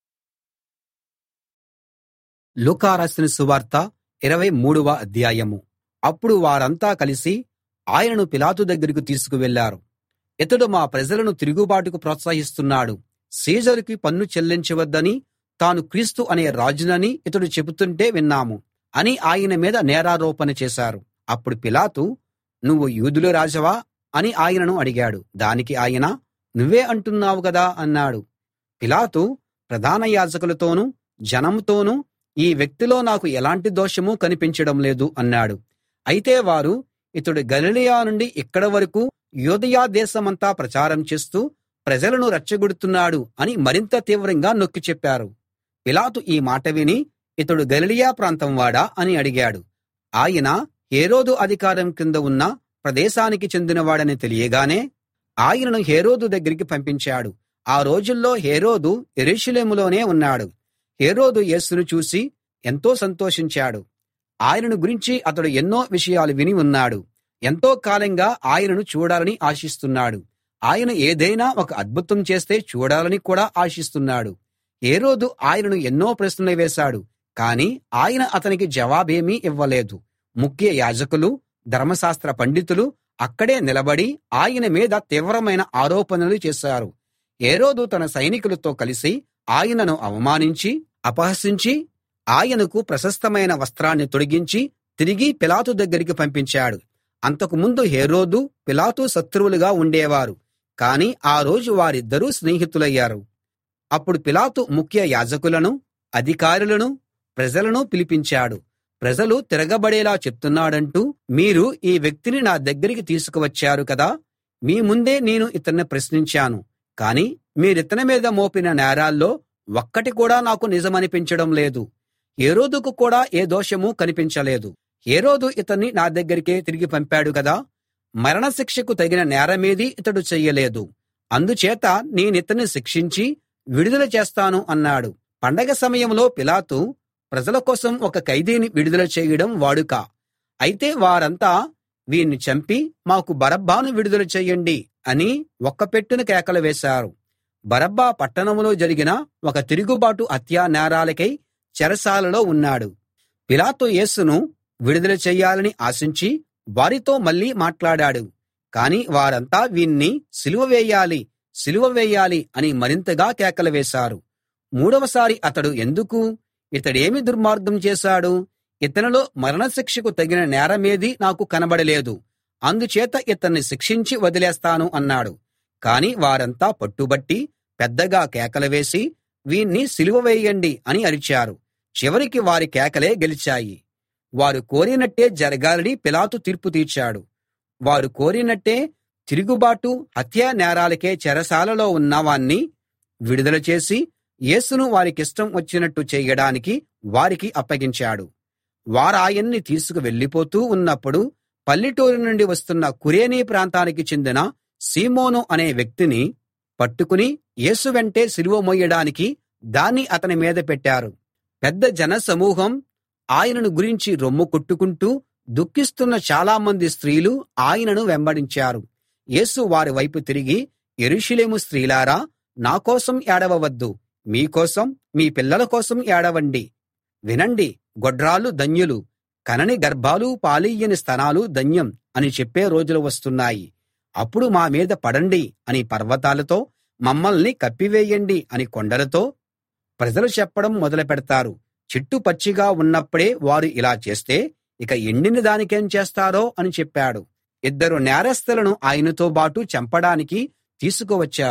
లూకా రాసిన సువార్త ఇరవై మూడవ అధ్యాయము. అప్పుడు వారంతా కలిసి ఆయనను పిలాతు దగ్గరికి తీసుకువెళ్లారు. ఇతడు మా ప్రజలను తిరుగుబాటుకు ప్రోత్సహిస్తున్నాడు, సీజరుకి పన్ను చెల్లించవద్దని, తాను క్రీస్తు అనే రాజునని ఇతడు చెబుతుంటే విన్నాము అని ఆయన మీద నేరారోపణ చేశారు. అప్పుడు పిలాతు, నువ్వు యూదుల రాజవా అని ఆయనను అడిగాడు. దానికి ఆయన, నువ్వే అంటున్నావు గదా అన్నాడు. పిలాతు ప్రధాన యాజకులతోనూ జనంతోనూ, ఈ వ్యక్తిలో నాకు ఎలాంటి దోషమూ కనిపించడం లేదు అన్నాడు. అయితే వారు, ఇతడు గలిలయ నుండి ఇక్కడి వరకూ యూదయ దేశమంతా ప్రచారం చేస్తూ ప్రజలను రెచ్చగొడుతున్నాడు అని మరింత తీవ్రంగా నొక్కి చెప్పారు. పిలాతు ఈ మాట విని, ఇతడు గలిలయ ప్రాంతం వాడా అని అడిగాడు. ఆయన హేరోదు అధికారం కింద ఉన్న ప్రదేశానికి చెందినవాడని తెలియగానే ఆయనను హేరోదు దగ్గరికి పంపించాడు. ఆ రోజుల్లో హేరోదు యెరూషలేములోనే ఉన్నాడు. హేరోదు యేసును చూసి ఎంతో సంతోషించాడు. ఆయనను గురించి అతడు ఎన్నో విషయాలు విని ఉన్నాడు. ఎంతో కాలంగా ఆయనను చూడాలని ఆశిస్తున్నాడు. ఆయన ఏదైనా ఒక అద్భుతం చేస్తే చూడాలని కూడా ఆశిస్తున్నాడు. హేరోదు ఆయనను ఎన్నో ప్రశ్నలు వేశాడు, కాని ఆయన అతనికి జవాబేమీ ఇవ్వలేదు. ముఖ్య యాజకులు, ధర్మశాస్త్ర పండితులు అక్కడే నిలబడి ఆయన మీద తీవ్రమైన ఆరోపణలు చేశారు. హేరోదు తన సైనికులతో కలిసి ఆయనను అవమానించి అపహసించి ఆయనకు ప్రశస్తమైన వస్త్రాన్ని తొడిగించి తిరిగి పిలాతు దగ్గరికి పంపించాడు. అంతకుముందు హేరోదు, పిలాతు శత్రువులుగా ఉండేవారు, కాని ఆ రోజు వారిద్దరూ స్నేహితులయ్యారు. అప్పుడు పిలాతు ముఖ్య యాజకులను, అధికారులను, ప్రజలను పిలిపించాడు. ప్రజలు తిరగబడేలా చెప్తున్నాడంటూ, మీరు ఈ వ్యక్తిని నా దగ్గరికి తీసుకువచ్చారు కదా, మీ ముందే నేను ఇతన్ని ప్రశ్నించాను, కాని మీరితని మీద మోపిన నేరాల్లో ఒక్కటి కూడా నాకు నిజమనిపించడం లేదు. హేరోదుకు కూడా ఏ దోషమూ కనిపించలేదు. హేరోదు ఇతన్ని నా దగ్గరికే తిరిగి పంపాడు కదా, మరణశిక్షకు తగిన నేరమేదీ ఇతడు చెయ్యలేదు. అందుచేత నేనితన్ని శిక్షించి విడుదల చేస్తాను అన్నాడు. పండగ సమయంలో పిలాతు ప్రజల కోసం ఒక ఖైదీని విడుదల చేయడం వాడుక. అయితే వారంతా, వీణ్ణి చంపి మాకు బరబ్బను విడుదల చెయ్యండి అని ఒక్కపెట్టున కేకలు వేశారు. బరబ్బా పట్టణంలో జరిగిన ఒక తిరుగుబాటు హత్యా నేరాలకై చెరసాలలో ఉన్నాడు. పిలాతు యేసును విడుదల చెయ్యాలని ఆశించి వారితో మళ్ళీ మాట్లాడాడు. కాని వారంతా, వీణ్ణి సిలువ వేయాలి, సిలువ వేయాలి అని మరింతగా కేకలు వేశారు. మూడవసారి అతడు, ఎందుకు? ఇతడేమి దుర్మార్గం చేశాడు? ఇతనిలో మరణశిక్షకు తగిన నేరమేదీ నాకు కనబడలేదు. అందుచేత ఇతన్ని శిక్షించి వదిలేస్తాను అన్నాడు. కాని వారంతా పట్టుబట్టి పెద్దగా కేకలు వేసి, వీణ్ణి సిలువ వేయండి అని అరిచారు. చివరికి వారి కేకలే గెలిచాయి. వారు కోరినట్టే జరగాలని పిలాతు తీర్పు తీర్చాడు. వారు కోరినట్టే తిరుగుబాటు హత్యా నేరాలకే చెరసాలలో ఉన్నవాణ్ణి విడుదల చేసి యేసును వారికిష్టం వచ్చినట్టు చేయడానికి వారికి అప్పగించాడు. వారాయన్ని తీసుకు వెళ్ళిపోతూ ఉన్నప్పుడు పల్లెటూరి నుండి వస్తున్న కురేనీ ప్రాంతానికి చెందిన సీమోను అనే వ్యక్తిని పట్టుకుని యేసు వెంటే సిలువ మోయడానికి దాన్ని అతని మీద పెట్టారు. పెద్ద జనసమూహం ఆయనను గురించి రొమ్ము కొట్టుకుంటూ దుఃఖిస్తున్న చాలామంది స్త్రీలు ఆయనను వెంబడించారు. యేసు వారి వైపు తిరిగి, యెరూషలేము స్త్రీలారా, నా కోసం ఏడవవద్దు, మీకోసం, మీ పిల్లల కోసం ఏడవండి. వినండి, గొడ్రాళ్ళు ధన్యులు, కనని గర్భాలు పాలియ్యని స్తనాలు ధన్యం అని చెప్పే రోజులు వస్తున్నాయి. అప్పుడు మా మీద పడండి అని పర్వతాలతో, మమ్మల్ని కప్పివేయండి అని కొండలతో ప్రజలు చెప్పడం మొదలు పెడతారు. చెట్టు పచ్చిగా ఉన్నప్పుడే వారు ఇలా చేస్తే ఇక ఎండిన దానికేం చేస్తారో అని చెప్పాడు. ఇద్దరు నేరస్తులను ఆయనతో బాటు చంపడానికి తీసుకువచ్చారు.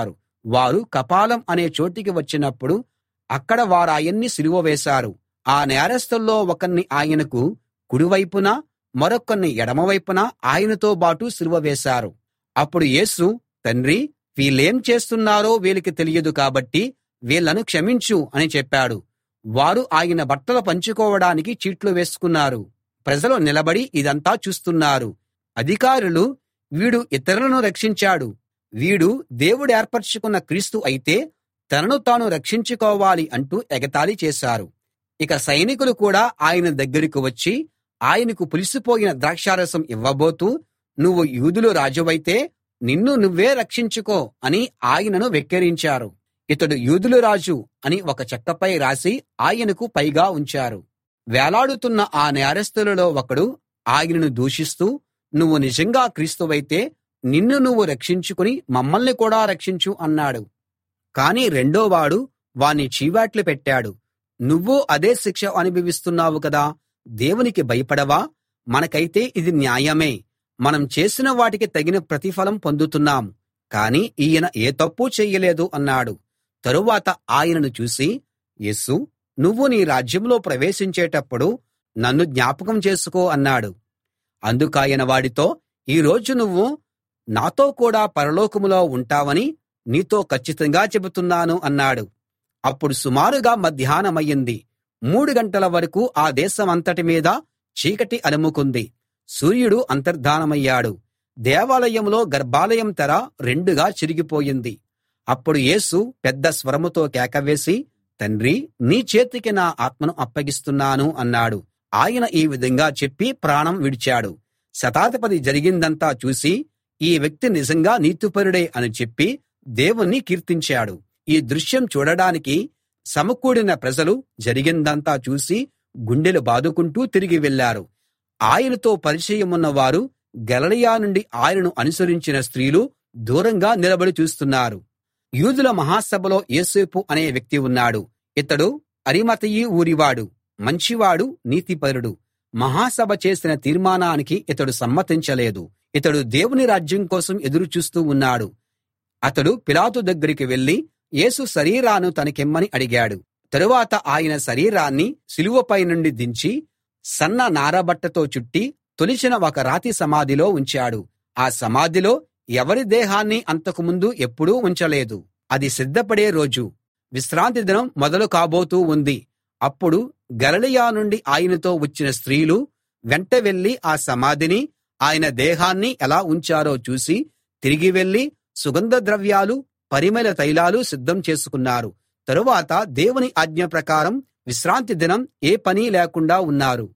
వారు కపాలం అనే చోటికి వచ్చినప్పుడు అక్కడ వారాయన్ని సిలువ వేశారు. ఆ నేరస్తుల్లో ఒకణ్ణి ఆయనకు కుడివైపున, మరొకణ్ణి ఎడమవైపున ఆయనతో బాటు సిలువ వేశారు. అప్పుడు యేసు, తండ్రీ, వీళ్ళేం చేస్తున్నారో వీళ్ళకి తెలియదు కాబట్టి వీళ్ళను క్షమించు అని చెప్పాడు. వారు ఆయన బట్టలు పంచుకోవడానికి చీట్లు వేసుకున్నారు. ప్రజలు నిలబడి ఇదంతా చూస్తున్నారు. అధికారులు, వీడు ఇతరులను రక్షించాడు, వీడు దేవుడేర్పరచుకున్న క్రీస్తు అయితే తనను తాను రక్షించుకోవాలి అంటూ ఎగతాళి చేశారు. ఇక సైనికులు కూడా ఆయన దగ్గరికి వచ్చి ఆయనకు పులిసిపోయిన ద్రాక్షారసం ఇవ్వబోతూ, నువ్వు యూదుల రాజువైతే నిన్ను నువ్వే రక్షించుకో అని ఆయనను వెక్కిరించారు. ఇతడు యూదుల రాజు అని ఒక చెక్కపై రాసి ఆయనకు పైగా ఉంచారు. వేలాడుతున్న ఆ నేరస్తులలో ఒకడు ఆయనను దూషిస్తూ, నువ్వు నిజంగా క్రీస్తువైతే నిన్ను నువ్వు రక్షించుకుని మమ్మల్ని కూడా రక్షించు అన్నాడు. కాని రెండోవాడు వాణ్ణి చీవాట్లు పెట్టాడు. నువ్వూ అదే శిక్ష అనుభవిస్తున్నావు కదా, దేవునికి భయపడవా? మనకైతే ఇది న్యాయమే. మనం చేసిన వాటికి తగిన ప్రతిఫలం పొందుతున్నాం. కాని ఈయన ఏ తప్పూ చెయ్యలేదు అన్నాడు. తరువాత ఆయనను చూసి, యేసు, నువ్వు నీ రాజ్యంలో ప్రవేశించేటప్పుడు నన్ను జ్ఞాపకం చేసుకో అన్నాడు. అందుకాయన వాడితో, ఈ రోజు నువ్వు నాతో కూడా పరలోకంలో ఉంటావని నీతో కచ్చితంగా చెబుతున్నాను అన్నాడు. అప్పుడు సుమారుగా మధ్యాహ్నమయ్యింది. మూడు గంటల వరకు ఆ దేశమంతటి మీద చీకటి అలుముకుంది. సూర్యుడు అంతర్ధానమయ్యాడు. దేవాలయంలో గర్భాలయం తెర రెండుగా చిరిగిపోయింది. అప్పుడు యేసు పెద్ద స్వరముతో కేకవేసి, తండ్రీ, నీ చేతికి నా ఆత్మను అప్పగిస్తున్నాను అన్నాడు. ఆయన ఈ విధంగా చెప్పి ప్రాణం విడిచాడు. శతాధిపతి జరిగిందంతా చూసి, ఈ వ్యక్తి నిజంగా నీతిపరుడే అని చెప్పి దేవుణ్ణి కీర్తించాడు. ఈ దృశ్యం చూడడానికి సమకూడిన ప్రజలు జరిగిందంతా చూసి గుండెలు బాదుకుంటూ తిరిగి వెళ్లారు. ఆయనతో పరిచయమున్న వారు, గలిలయ నుండి ఆయనను అనుసరించిన స్త్రీలు దూరంగా నిలబడి చూస్తున్నారు. యూదుల మహాసభలో యోసేపు అనే వ్యక్తి ఉన్నాడు. ఇతడు అరిమతయి ఊరివాడు, మంచివాడు, నీతిపరుడు. మహాసభ చేసిన తీర్మానానికి ఇతడు సమ్మతించలేదు. ఇతడు దేవుని రాజ్యం కోసం ఎదురు చూస్తూ ఉన్నాడు. అతడు పిలాతు దగ్గరికి వెళ్లి యేసు శరీరాన్ని తనకిమ్మని అడిగాడు. తరువాత ఆయన శరీరాన్ని శిలువపై నుండి దించి సన్న నారబట్టతో చుట్టి తొలిచిన ఒక రాతి సమాధిలో ఉంచాడు. ఆ సమాధిలో ఎవరి దేహాన్ని అంతకుముందు ఎప్పుడూ ఉంచలేదు. అది సిద్ధపడే రోజు, విశ్రాంతి దినం మొదలు కాబోతూ ఉంది. అప్పుడు గలిలయ నుండి ఆయనతో వచ్చిన స్త్రీలు వెంట వెళ్లి ఆ సమాధిని, ఆయన దేహాన్ని ఎలా ఉంచారో చూసి తిరిగి వెళ్లి సుగంధ ద్రవ్యాలు, పరిమళ తైలాలు సిద్ధం చేసుకున్నారు. తరువాత దేవుని ఆజ్ఞ ప్రకారం విశ్రాంతి దినం ఏ పనీ లేకుండా ఉన్నారు.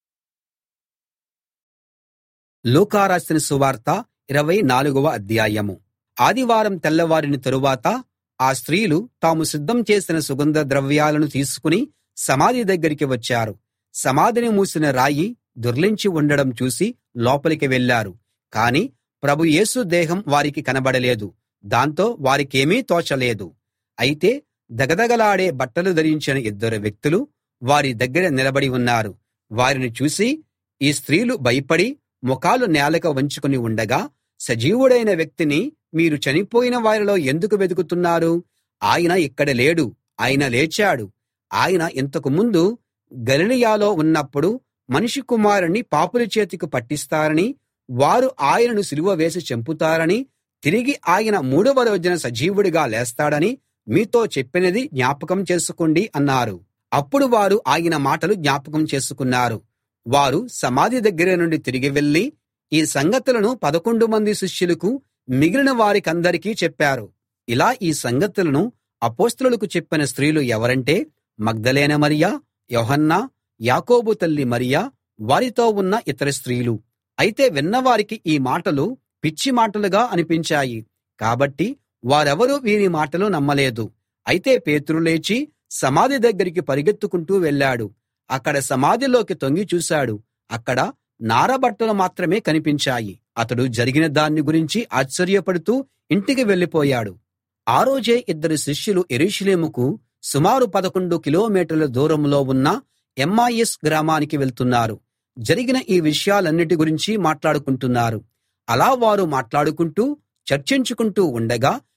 లూకా రాసిన సువార్త ఇరవై నాలుగవ అధ్యాయము. ఆదివారం తెల్లవారిన తరువాత ఆ స్త్రీలు తాము సిద్ధం చేసిన సుగంధ ద్రవ్యాలను తీసుకుని సమాధి దగ్గరికి వచ్చారు. సమాధిని మూసిన రాయి దొర్లించి ఉండడం చూసి లోపలికి వెళ్లారు. కాని ప్రభు యేసు దేహం వారికి కనబడలేదు. దాంతో వారికేమీ తోచలేదు. అయితే దగదగలాడే బట్టలు ధరించిన ఇద్దరు వ్యక్తులు వారి దగ్గర నిలబడి ఉన్నారు. వారిని చూసి ఈ స్త్రీలు భయపడి ముఖాలు నేలకు వంచుకుని ఉండగా, సజీవుడైన వ్యక్తిని మీరు చనిపోయిన వారిలో ఎందుకు వెతుకుతున్నారు? ఆయన ఇక్కడ లేడు, ఆయన లేచాడు. ఆయన ఇంతకు ముందు గలిలయలో ఉన్నప్పుడు మనిషి కుమారుణ్ణి పాపుల చేతికి పట్టిస్తారని, వారు ఆయనను సిలువ వేసి చంపుతారని, తిరిగి ఆయన మూడవ రోజున సజీవుడిగా లేస్తాడని మీతో చెప్పినది జ్ఞాపకం చేసుకోండి అన్నారు. అప్పుడు వారు ఆయన మాటలు జ్ఞాపకం చేసుకున్నారు. వారు సమాధి దగ్గర నుండి తిరిగి వెళ్లి ఈ సంగతులను పదకొండు మంది శిష్యులకు, మిగిలిన వారికందరికీ చెప్పారు. ఇలా ఈ సంగతులను అపొస్తలులకు చెప్పిన స్త్రీలు ఎవరంటే మగ్దలేన మరియ, యోహన్నా, యాకోబు తల్లి మరియ, వారితో ఉన్న ఇతర స్త్రీలు. అయితే విన్నవారికి ఈ మాటలు పిచ్చి మాటలుగా అనిపించాయి. కాబట్టి వారెవరూ వీరి మాటలు నమ్మలేదు. అయితే పేతురు లేచి సమాధి దగ్గరికి పరిగెత్తుకుంటూ వెళ్ళాడు. అక్కడ సమాధిలోకి తొంగి చూశాడు. అక్కడ నారబట్టలు మాత్రమే కనిపించాయి. అతడు జరిగిన దాన్ని గురించి ఆశ్చర్యపడుతూ ఇంటికి వెళ్ళిపోయాడు. ఆ రోజే ఇద్దరు శిష్యులు యెరూషలేముకు సుమారు పదకొండు కిలోమీటర్ల దూరంలో ఉన్న ఎమ్మాయిస్ గ్రామానికి వెళ్తున్నారు. జరిగిన ఈ విషయాలన్నిటి గురించి మాట్లాడుకుంటున్నారు. అలా వారు మాట్లాడుకుంటూ చర్చించుకుంటూ ఉండగా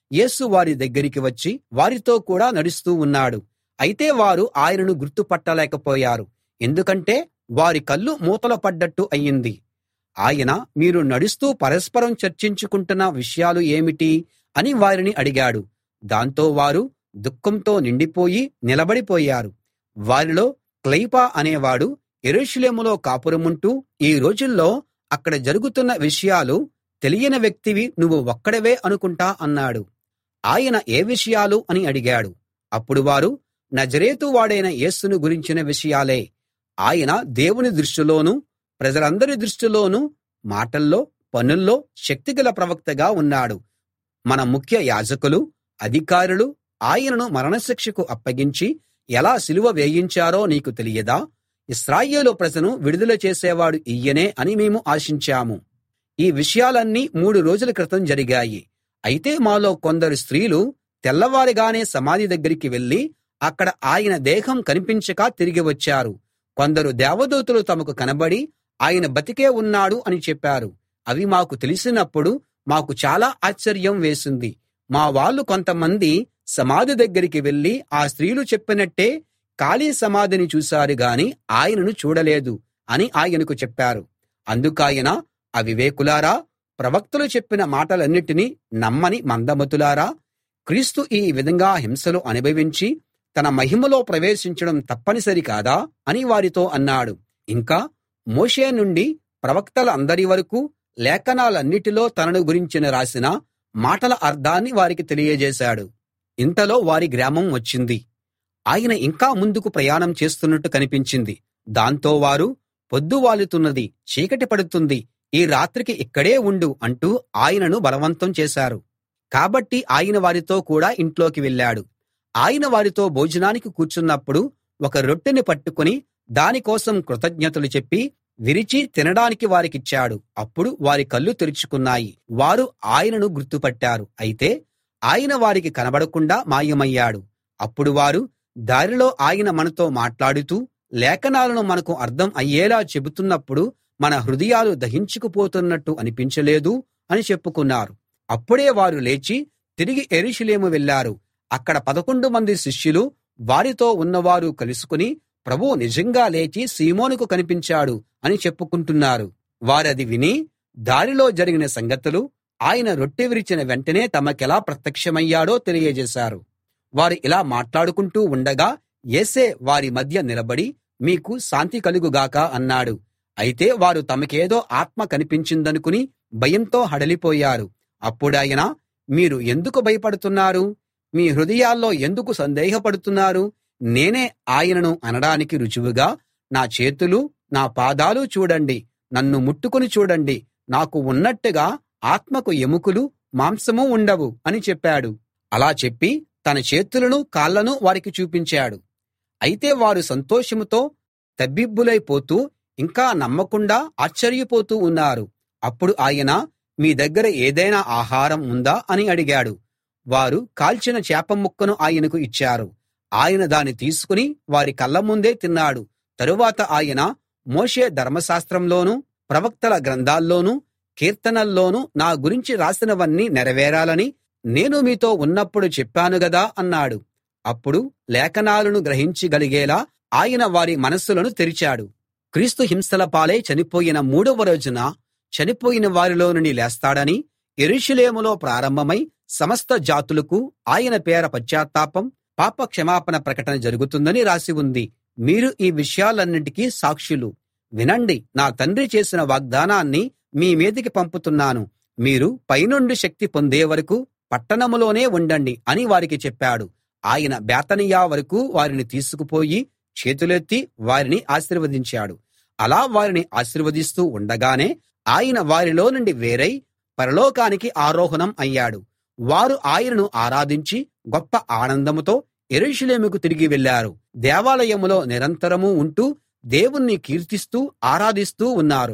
యేసు వారి దగ్గరికి వచ్చి వారితో కూడా నడుస్తూ ఉన్నాడు. అయితే వారు ఆయనను గుర్తుపట్టలేకపోయారు, ఎందుకంటే వారి కళ్ళు మూతలు పడ్డట్టు అయింది. ఆయన, మీరు నడుస్తూ పరస్పరం చర్చించుకుంటున్న విషయాలు ఏమిటి అని వారిని అడిగాడు. దాంతో వారు దుఃఖంతో నిండిపోయి నిలబడిపోయారు. వారిలో క్లెయొపా అనేవాడు యెరూషలేములో కాపురముంటూ, ఈ రోజుల్లో అక్కడ జరుగుతున్న విషయాలు తెలియని వ్యక్తివి నువ్వు ఒక్కడివే అనుకుంటా అన్నాడు. ఆయన ఏ విషయాలు అని అడిగాడు. అప్పుడు వారు, నజరేతు వాడైన యేసును గురించిన విషయాలే. ఆయన దేవుని దృష్టిలోనూ ప్రజలందరి దృష్టిలోనూ మాటల్లో పనుల్లో శక్తిగల ప్రవక్తగా ఉన్నాడు. మన ముఖ్య యాజకులు, అధికారులు ఆయనను మరణశిక్షకు అప్పగించి ఎలా సిలువ వేయించారో నీకు తెలియదా? ఇశ్రాయేలు ప్రజను విడుదల చేసేవాడు ఈయనే అని మేము ఆశించాము. ఈ విషయాలన్నీ మూడు రోజుల క్రితం జరిగాయి. అయితే మాలో కొందరు స్త్రీలు తెల్లవారుగానే సమాధి దగ్గరికి వెళ్ళి అక్కడ ఆయన దేహం కనిపించక తిరిగి వచ్చారు. కొందరు దేవదూతలు తమకు కనబడి ఆయన బతికే ఉన్నాడు అని చెప్పారు. అవి మాకు తెలిసినప్పుడు మాకు చాలా ఆశ్చర్యం వేసింది. మా వాళ్ళు కొంతమంది సమాధి దగ్గరికి వెళ్ళి ఆ స్త్రీలు చెప్పినట్టే ఖాళీ సమాధిని చూశారు గాని ఆయనను చూడలేదు అని ఆయనకు చెప్పారు. అందుకాయన, అవివేకులారా, ప్రవక్తలు చెప్పిన మాటలన్నిటినీ నమ్మని మందమతులారా, క్రీస్తు ఈ విధంగా హింసలు అనుభవించి తన మహిమలో ప్రవేశించడం తప్పనిసరి కాదా అని వారితో అన్నాడు. ఇంకా మోషే నుండి ప్రవక్తలందరి వరకూ లేఖనాలన్నిటిలో తనను గురించిన రాసిన మాటల అర్థాన్ని వారికి తెలియజేశాడు. ఇంతలో వారి గ్రామం వచ్చింది. ఆయన ఇంకా ముందుకు ప్రయాణం చేస్తున్నట్టు కనిపించింది. దాంతో వారు, పొద్దువాలుతున్నది, చీకటి పడుతుంది, ఈ రాత్రికి ఇక్కడే ఉండు అంటూ ఆయనను బలవంతం చేశారు. కాబట్టి ఆయన వారితో కూడా ఇంట్లోకి వెళ్ళాడు. ఆయన వారితో భోజనానికి కూర్చున్నప్పుడు ఒక రొట్టెని పట్టుకుని దాని కోసం కృతజ్ఞతలు చెప్పి విరిచి తినడానికి వారికిచ్చాడు. అప్పుడు వారి కళ్ళు తెరుచుకున్నాయి. వారు ఆయనను గుర్తుపట్టారు. అయితే ఆయన వారికి కనబడకుండా మాయమయ్యాడు. అప్పుడు వారు, దారిలో ఆయన మనతో మాట్లాడుతూ లేఖనాలను మనకు అర్థం అయ్యేలా చెబుతున్నప్పుడు మన హృదయాలు దహించుకుపోతున్నట్టు అనిపించలేదు అని చెప్పుకున్నారు. అప్పుడే వారు లేచి తిరిగి యెరూషలేము వెళ్ళారు. అక్కడ పదకొండు మంది శిష్యులు వారితో ఉన్నవారు కలుసుకుని, ప్రభువు నిజంగా లేచి సీమోనుకు కనిపించాడు అని చెప్పుకుంటున్నారు. వారది విని దారిలో జరిగిన సంగతులు, ఆయన రొట్టె విరిచిన వెంటనే తమకెలా ప్రత్యక్షమయ్యాడో తెలియజేశారు. వారు ఇలా మాట్లాడుకుంటూ ఉండగా యేసే వారి మధ్య నిలబడి, మీకు శాంతి కలుగుగాక అన్నాడు. అయితే వారు తమకేదో ఆత్మ కనిపించిందనుకుని భయంతో హడలిపోయారు. అప్పుడాయన, మీరు ఎందుకు భయపడుతున్నారు? మీ హృదయాల్లో ఎందుకు సందేహపడుతున్నారు? నేనే ఆయనను అనడానికి రుజువుగా నా చేతులు, నా పాదాలు చూడండి. నన్ను ముట్టుకుని చూడండి. నాకు ఉన్నట్టుగా ఆత్మకు ఎముకలు మాంసమూ ఉండవు అని చెప్పాడు. అలా చెప్పి తన చేతులను కాళ్ళను వారికి చూపించాడు. అయితే వారు సంతోషంతో తబ్బిబ్బులైపోతూ ఇంకా నమ్మకుండా ఆశ్చర్యపోతూ ఉన్నారు. అప్పుడు ఆయన, మీ దగ్గర ఏదైనా ఆహారం ఉందా అని అడిగాడు. వారు కాల్చిన చేప ముక్కను ఆయనకు ఇచ్చారు. ఆయన దాన్ని తీసుకుని వారి కళ్ళ ముందే తిన్నాడు. తరువాత ఆయన, మోషే ధర్మశాస్త్రంలోనూ ప్రవక్తల గ్రంథాల్లోనూ కీర్తనల్లోనూ నా గురించి రాసినవన్నీ నెరవేరాలని నేను మీతో ఉన్నప్పుడు చెప్పాను గదా అన్నాడు. అప్పుడు లేఖనాలను గ్రహించగలిగేలా ఆయన వారి మనస్సులను తెరిచాడు. క్రీస్తు హింసల పాలై చనిపోయిన మూడవ రోజున చనిపోయిన వారిలో నుండి లేస్తాడని, యెరూషలేములో ప్రారంభమై సమస్త జాతులకు ఆయన పేర పశ్చాత్తాపం, పాప క్షమాపణ ప్రకటన జరుగుతుందని రాసి ఉంది. మీరు ఈ విషయాలన్నిటికీ సాక్షులు. వినండి, నా తండ్రి చేసిన వాగ్దానాన్ని మీ మీదికి పంపుతున్నాను. మీరు పైనుండి శక్తి పొందే వరకు పట్టణంలోనే ఉండండి అని వారికి చెప్పాడు. ఆయన బేతనియ వరకు వారిని తీసుకుపోయి చేతులెత్తి వారిని ఆశీర్వదించాడు. అలా వారిని ఆశీర్వదిస్తూ ఉండగానే ఆయన వారిలో నుండి వేరై పరలోకానికి ఆరోహణం అయ్యాడు. వారు ఆయనను ఆరాధించి గొప్ప ఆనందంతో యెరూషలేముకు తిరిగి వెళ్ళారు. దేవాలయంలో నిరంతరమూ ఉంటూ దేవుణ్ణి కీర్తిస్తూ ఆరాధిస్తూ ఉన్నారు.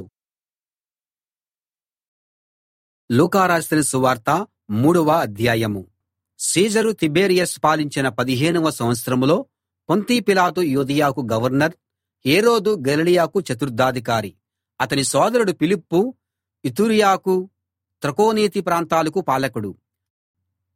లూకా రాసిన సువార్త మూడవ అధ్యాయము. సీజరు తిబెరియస్ పాలించిన పదిహేనవ సంవత్సరంలో పొంతీ పిలాతు యూదయకు గవర్నర్, హేరోదు గలిలయకు చతుర్థాధికారి, అతని సోదరుడు ఫిలిప్పు ఇతూరియాకు త్రకోనీతి ప్రాంతాలకు పాలకుడు.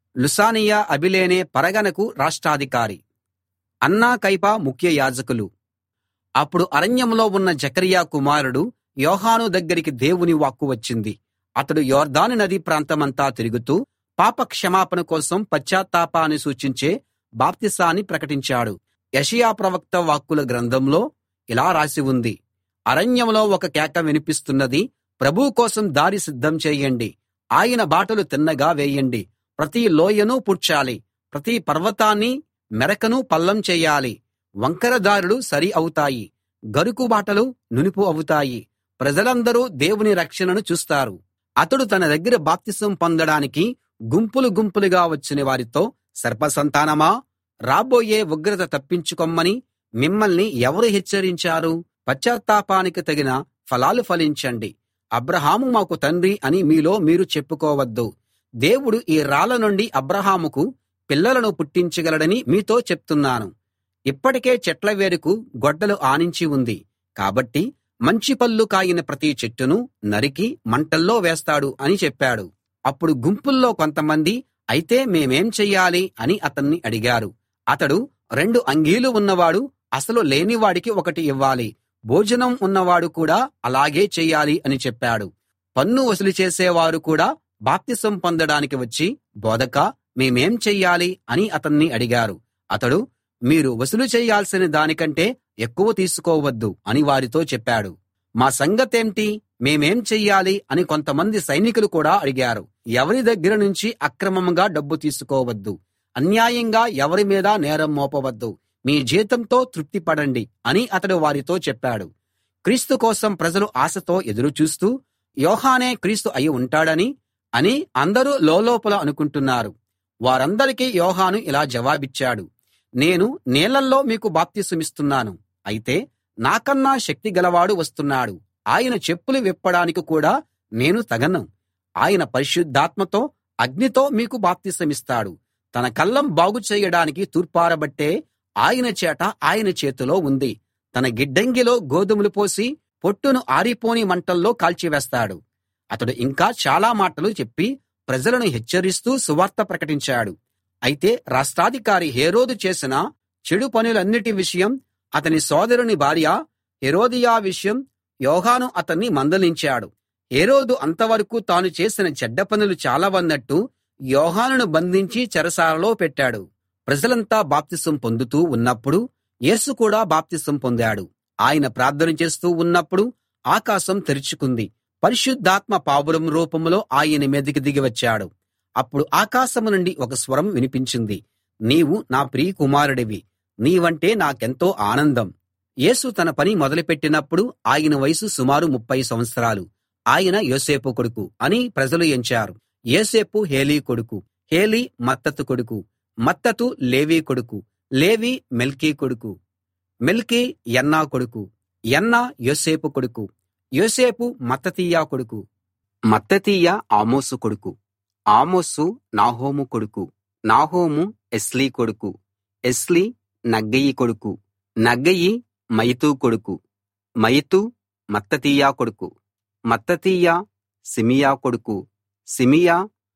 లుసానియా అబిలేనే పరగణకు రాష్ట్రాధికారి, అన్నా కైపా ముఖ్య యాజకులు. అప్పుడు అరణ్యంలో ఉన్న జకర్యా కుమారుడు యోహాను దగ్గరికి దేవుని వాక్కు వచ్చింది. అతడు యొర్దాను నది ప్రాంతమంతా తిరుగుతూ పాప క్షమాపణ కోసం పశ్చాత్తాపాన్ని సూచించే బాప్తిసాన్ని ప్రకటించాడు. యెషయా ప్రవక్త వాక్కుల గ్రంథంలో ఇలా రాసి ఉంది: అరణ్యంలో ఒక కేక వినిపిస్తున్నది, ప్రభువు కోసం దారి సిద్ధం చేయండి, ఆయన బాటలు తిన్నగా వేయండి. ప్రతి లోయను పూడ్చాలి, ప్రతి పర్వతాన్ని మెరకను పల్లం చేయాలి. వంకర దారులు సరి అవుతాయి, గరుకు బాటలు నునుపు అవుతాయి. ప్రజలందరూ దేవుని రక్షణను చూస్తారు. అతడు తన దగ్గర బాప్తిసం పొందడానికి గుంపులు గుంపులుగా వచ్చిన వారితో, సర్పసంతానమా, రాబోయే ఉగ్రత తప్పించుకొమ్మని మిమ్మల్ని ఎవరు హెచ్చరించారు? పశ్చాత్తాపానికి తగిన ఫలాలు ఫలించండి. అబ్రాహాము మాకు తండ్రి అని మీలో మీరు చెప్పుకోవద్దు. దేవుడు ఈ రాళ్ల నుండి అబ్రాహాముకు పిల్లలను పుట్టించగలడని మీతో చెప్తున్నాను. ఇప్పటికే చెట్ల వేరుకు గొడ్డలు ఆనించి ఉంది కాబట్టి మంచి పళ్ళు కాయిన ప్రతి చెట్టును నరికి మంటల్లో వేస్తాడు అని చెప్పాడు. అప్పుడు గుంపుల్లో కొంతమంది, అయితే మేమేం చెయ్యాలి అని అతన్ని అడిగారు. అతడు, రెండు అంగీలు ఉన్నవాడు అసలు లేనివాడికి ఒకటి ఇవ్వాలి, భోజనం ఉన్నవాడు కూడా అలాగే చెయ్యాలి అని చెప్పాడు. పన్ను వసూలు చేసేవారు కూడా బాప్తిసం పొందడానికి వచ్చి, బోధకా, మేమేం చెయ్యాలి అని అతన్ని అడిగారు. అతడు, మీరు వసూలు చేయాల్సిన దానికంటే ఎక్కువ తీసుకోవద్దు అని వారితో చెప్పాడు. మా సంగతేంటి, మేమేం చెయ్యాలి అని కొంతమంది సైనికులు కూడా అడిగారు. ఎవరి దగ్గర నుంచి అక్రమంగా డబ్బు తీసుకోవద్దు, అన్యాయంగా ఎవరి మీద నేరం మోపవద్దు, మీ జీతంతో తృప్తి పడండి అని అతడు వారితో చెప్పాడు. క్రీస్తు కోసం ప్రజలు ఆశతో ఎదురు చూస్తూ, యోహానే క్రీస్తు అయి ఉంటాడని అని అందరూ లోలోపల అనుకుంటున్నారు. వారందరికీ యోహాను ఇలా జవాబిచ్చాడు: నేను నీళ్లలో మీకు బాప్తిసమిస్తున్నాను, అయితే నాకన్నా శక్తి గలవాడు వస్తున్నాడు. ఆయన చెప్పులు విప్పడానికి కూడా నేను తగను. ఆయన పరిశుద్ధాత్మతో అగ్నితో మీకు బాప్తిసమిస్తాడు. తన కళ్ళం బాగు చేయడానికి తూర్పారబట్టే ఆయన చేట ఆయన చేతిలో ఉంది. తన గిడ్డంగిలో గోధుమలు పోసి పొట్టును ఆరిపోని మంటల్లో కాల్చివేస్తాడు. అతడు ఇంకా చాలా మాటలు చెప్పి ప్రజలను హెచ్చరిస్తూ సువార్త ప్రకటించాడు. అయితే రాష్ట్రాధికారి హేరోదు చేసిన చెడు పనులన్నిటి విషయం, అతని సోదరుని భార్య హెరోదియా విషయం యోహాను అతన్ని మందలించాడు. హేరోదు అంతవరకు తాను చేసిన చెడ్డ పనులు చాలవన్నట్టు యోహానును బంధించి చెరసాలలో పెట్టాడు. ప్రజలంతా బాప్తిసం పొందుతూ ఉన్నప్పుడు యేసు కూడా బాప్తిసం పొందాడు. ఆయన ప్రార్థన చేస్తూ ఉన్నప్పుడు ఆకాశం తెరుచుకుంది. పరిశుద్ధాత్మ పావురం రూపంలో ఆయన మీదికి దిగి వచ్చాడు. అప్పుడు ఆకాశం నుండి ఒక స్వరం వినిపించింది: నీవు నా ప్రియ కుమారుడివి, నీవంటే నాకెంతో ఆనందం. యేసు తన పని మొదలుపెట్టినప్పుడు ఆయన వయసు సుమారు ముప్ఫై సంవత్సరాలు. ఆయన యోసేపు కొడుకు అని ప్రజలు ఎంచారు. యోసేపు హేలీ కొడుకు, హేలీ మత్తతు కొడుకు, మత్తతు లేవీ కొడుకు, లేవీ మెల్కీ కొడుకు, మెల్కీ యన్నా కొడుకు, యన్నా యోసేపు కొడుకు, యోసేపు మత్తతీయ కొడుకు, మత్తతీయ ఆమోసు కొడుకు, ఆమోసు నాహోము కొడుకు, నాహోము ఎస్లీ కొడుకు, ఎస్లీ నగ్గయి కొడుకు, నగ్గయి మయతు కొడుకు, మయతు మత్తతీయ కొడుకు, మత్తతీయ సిమియా కొడుకు, సిమియా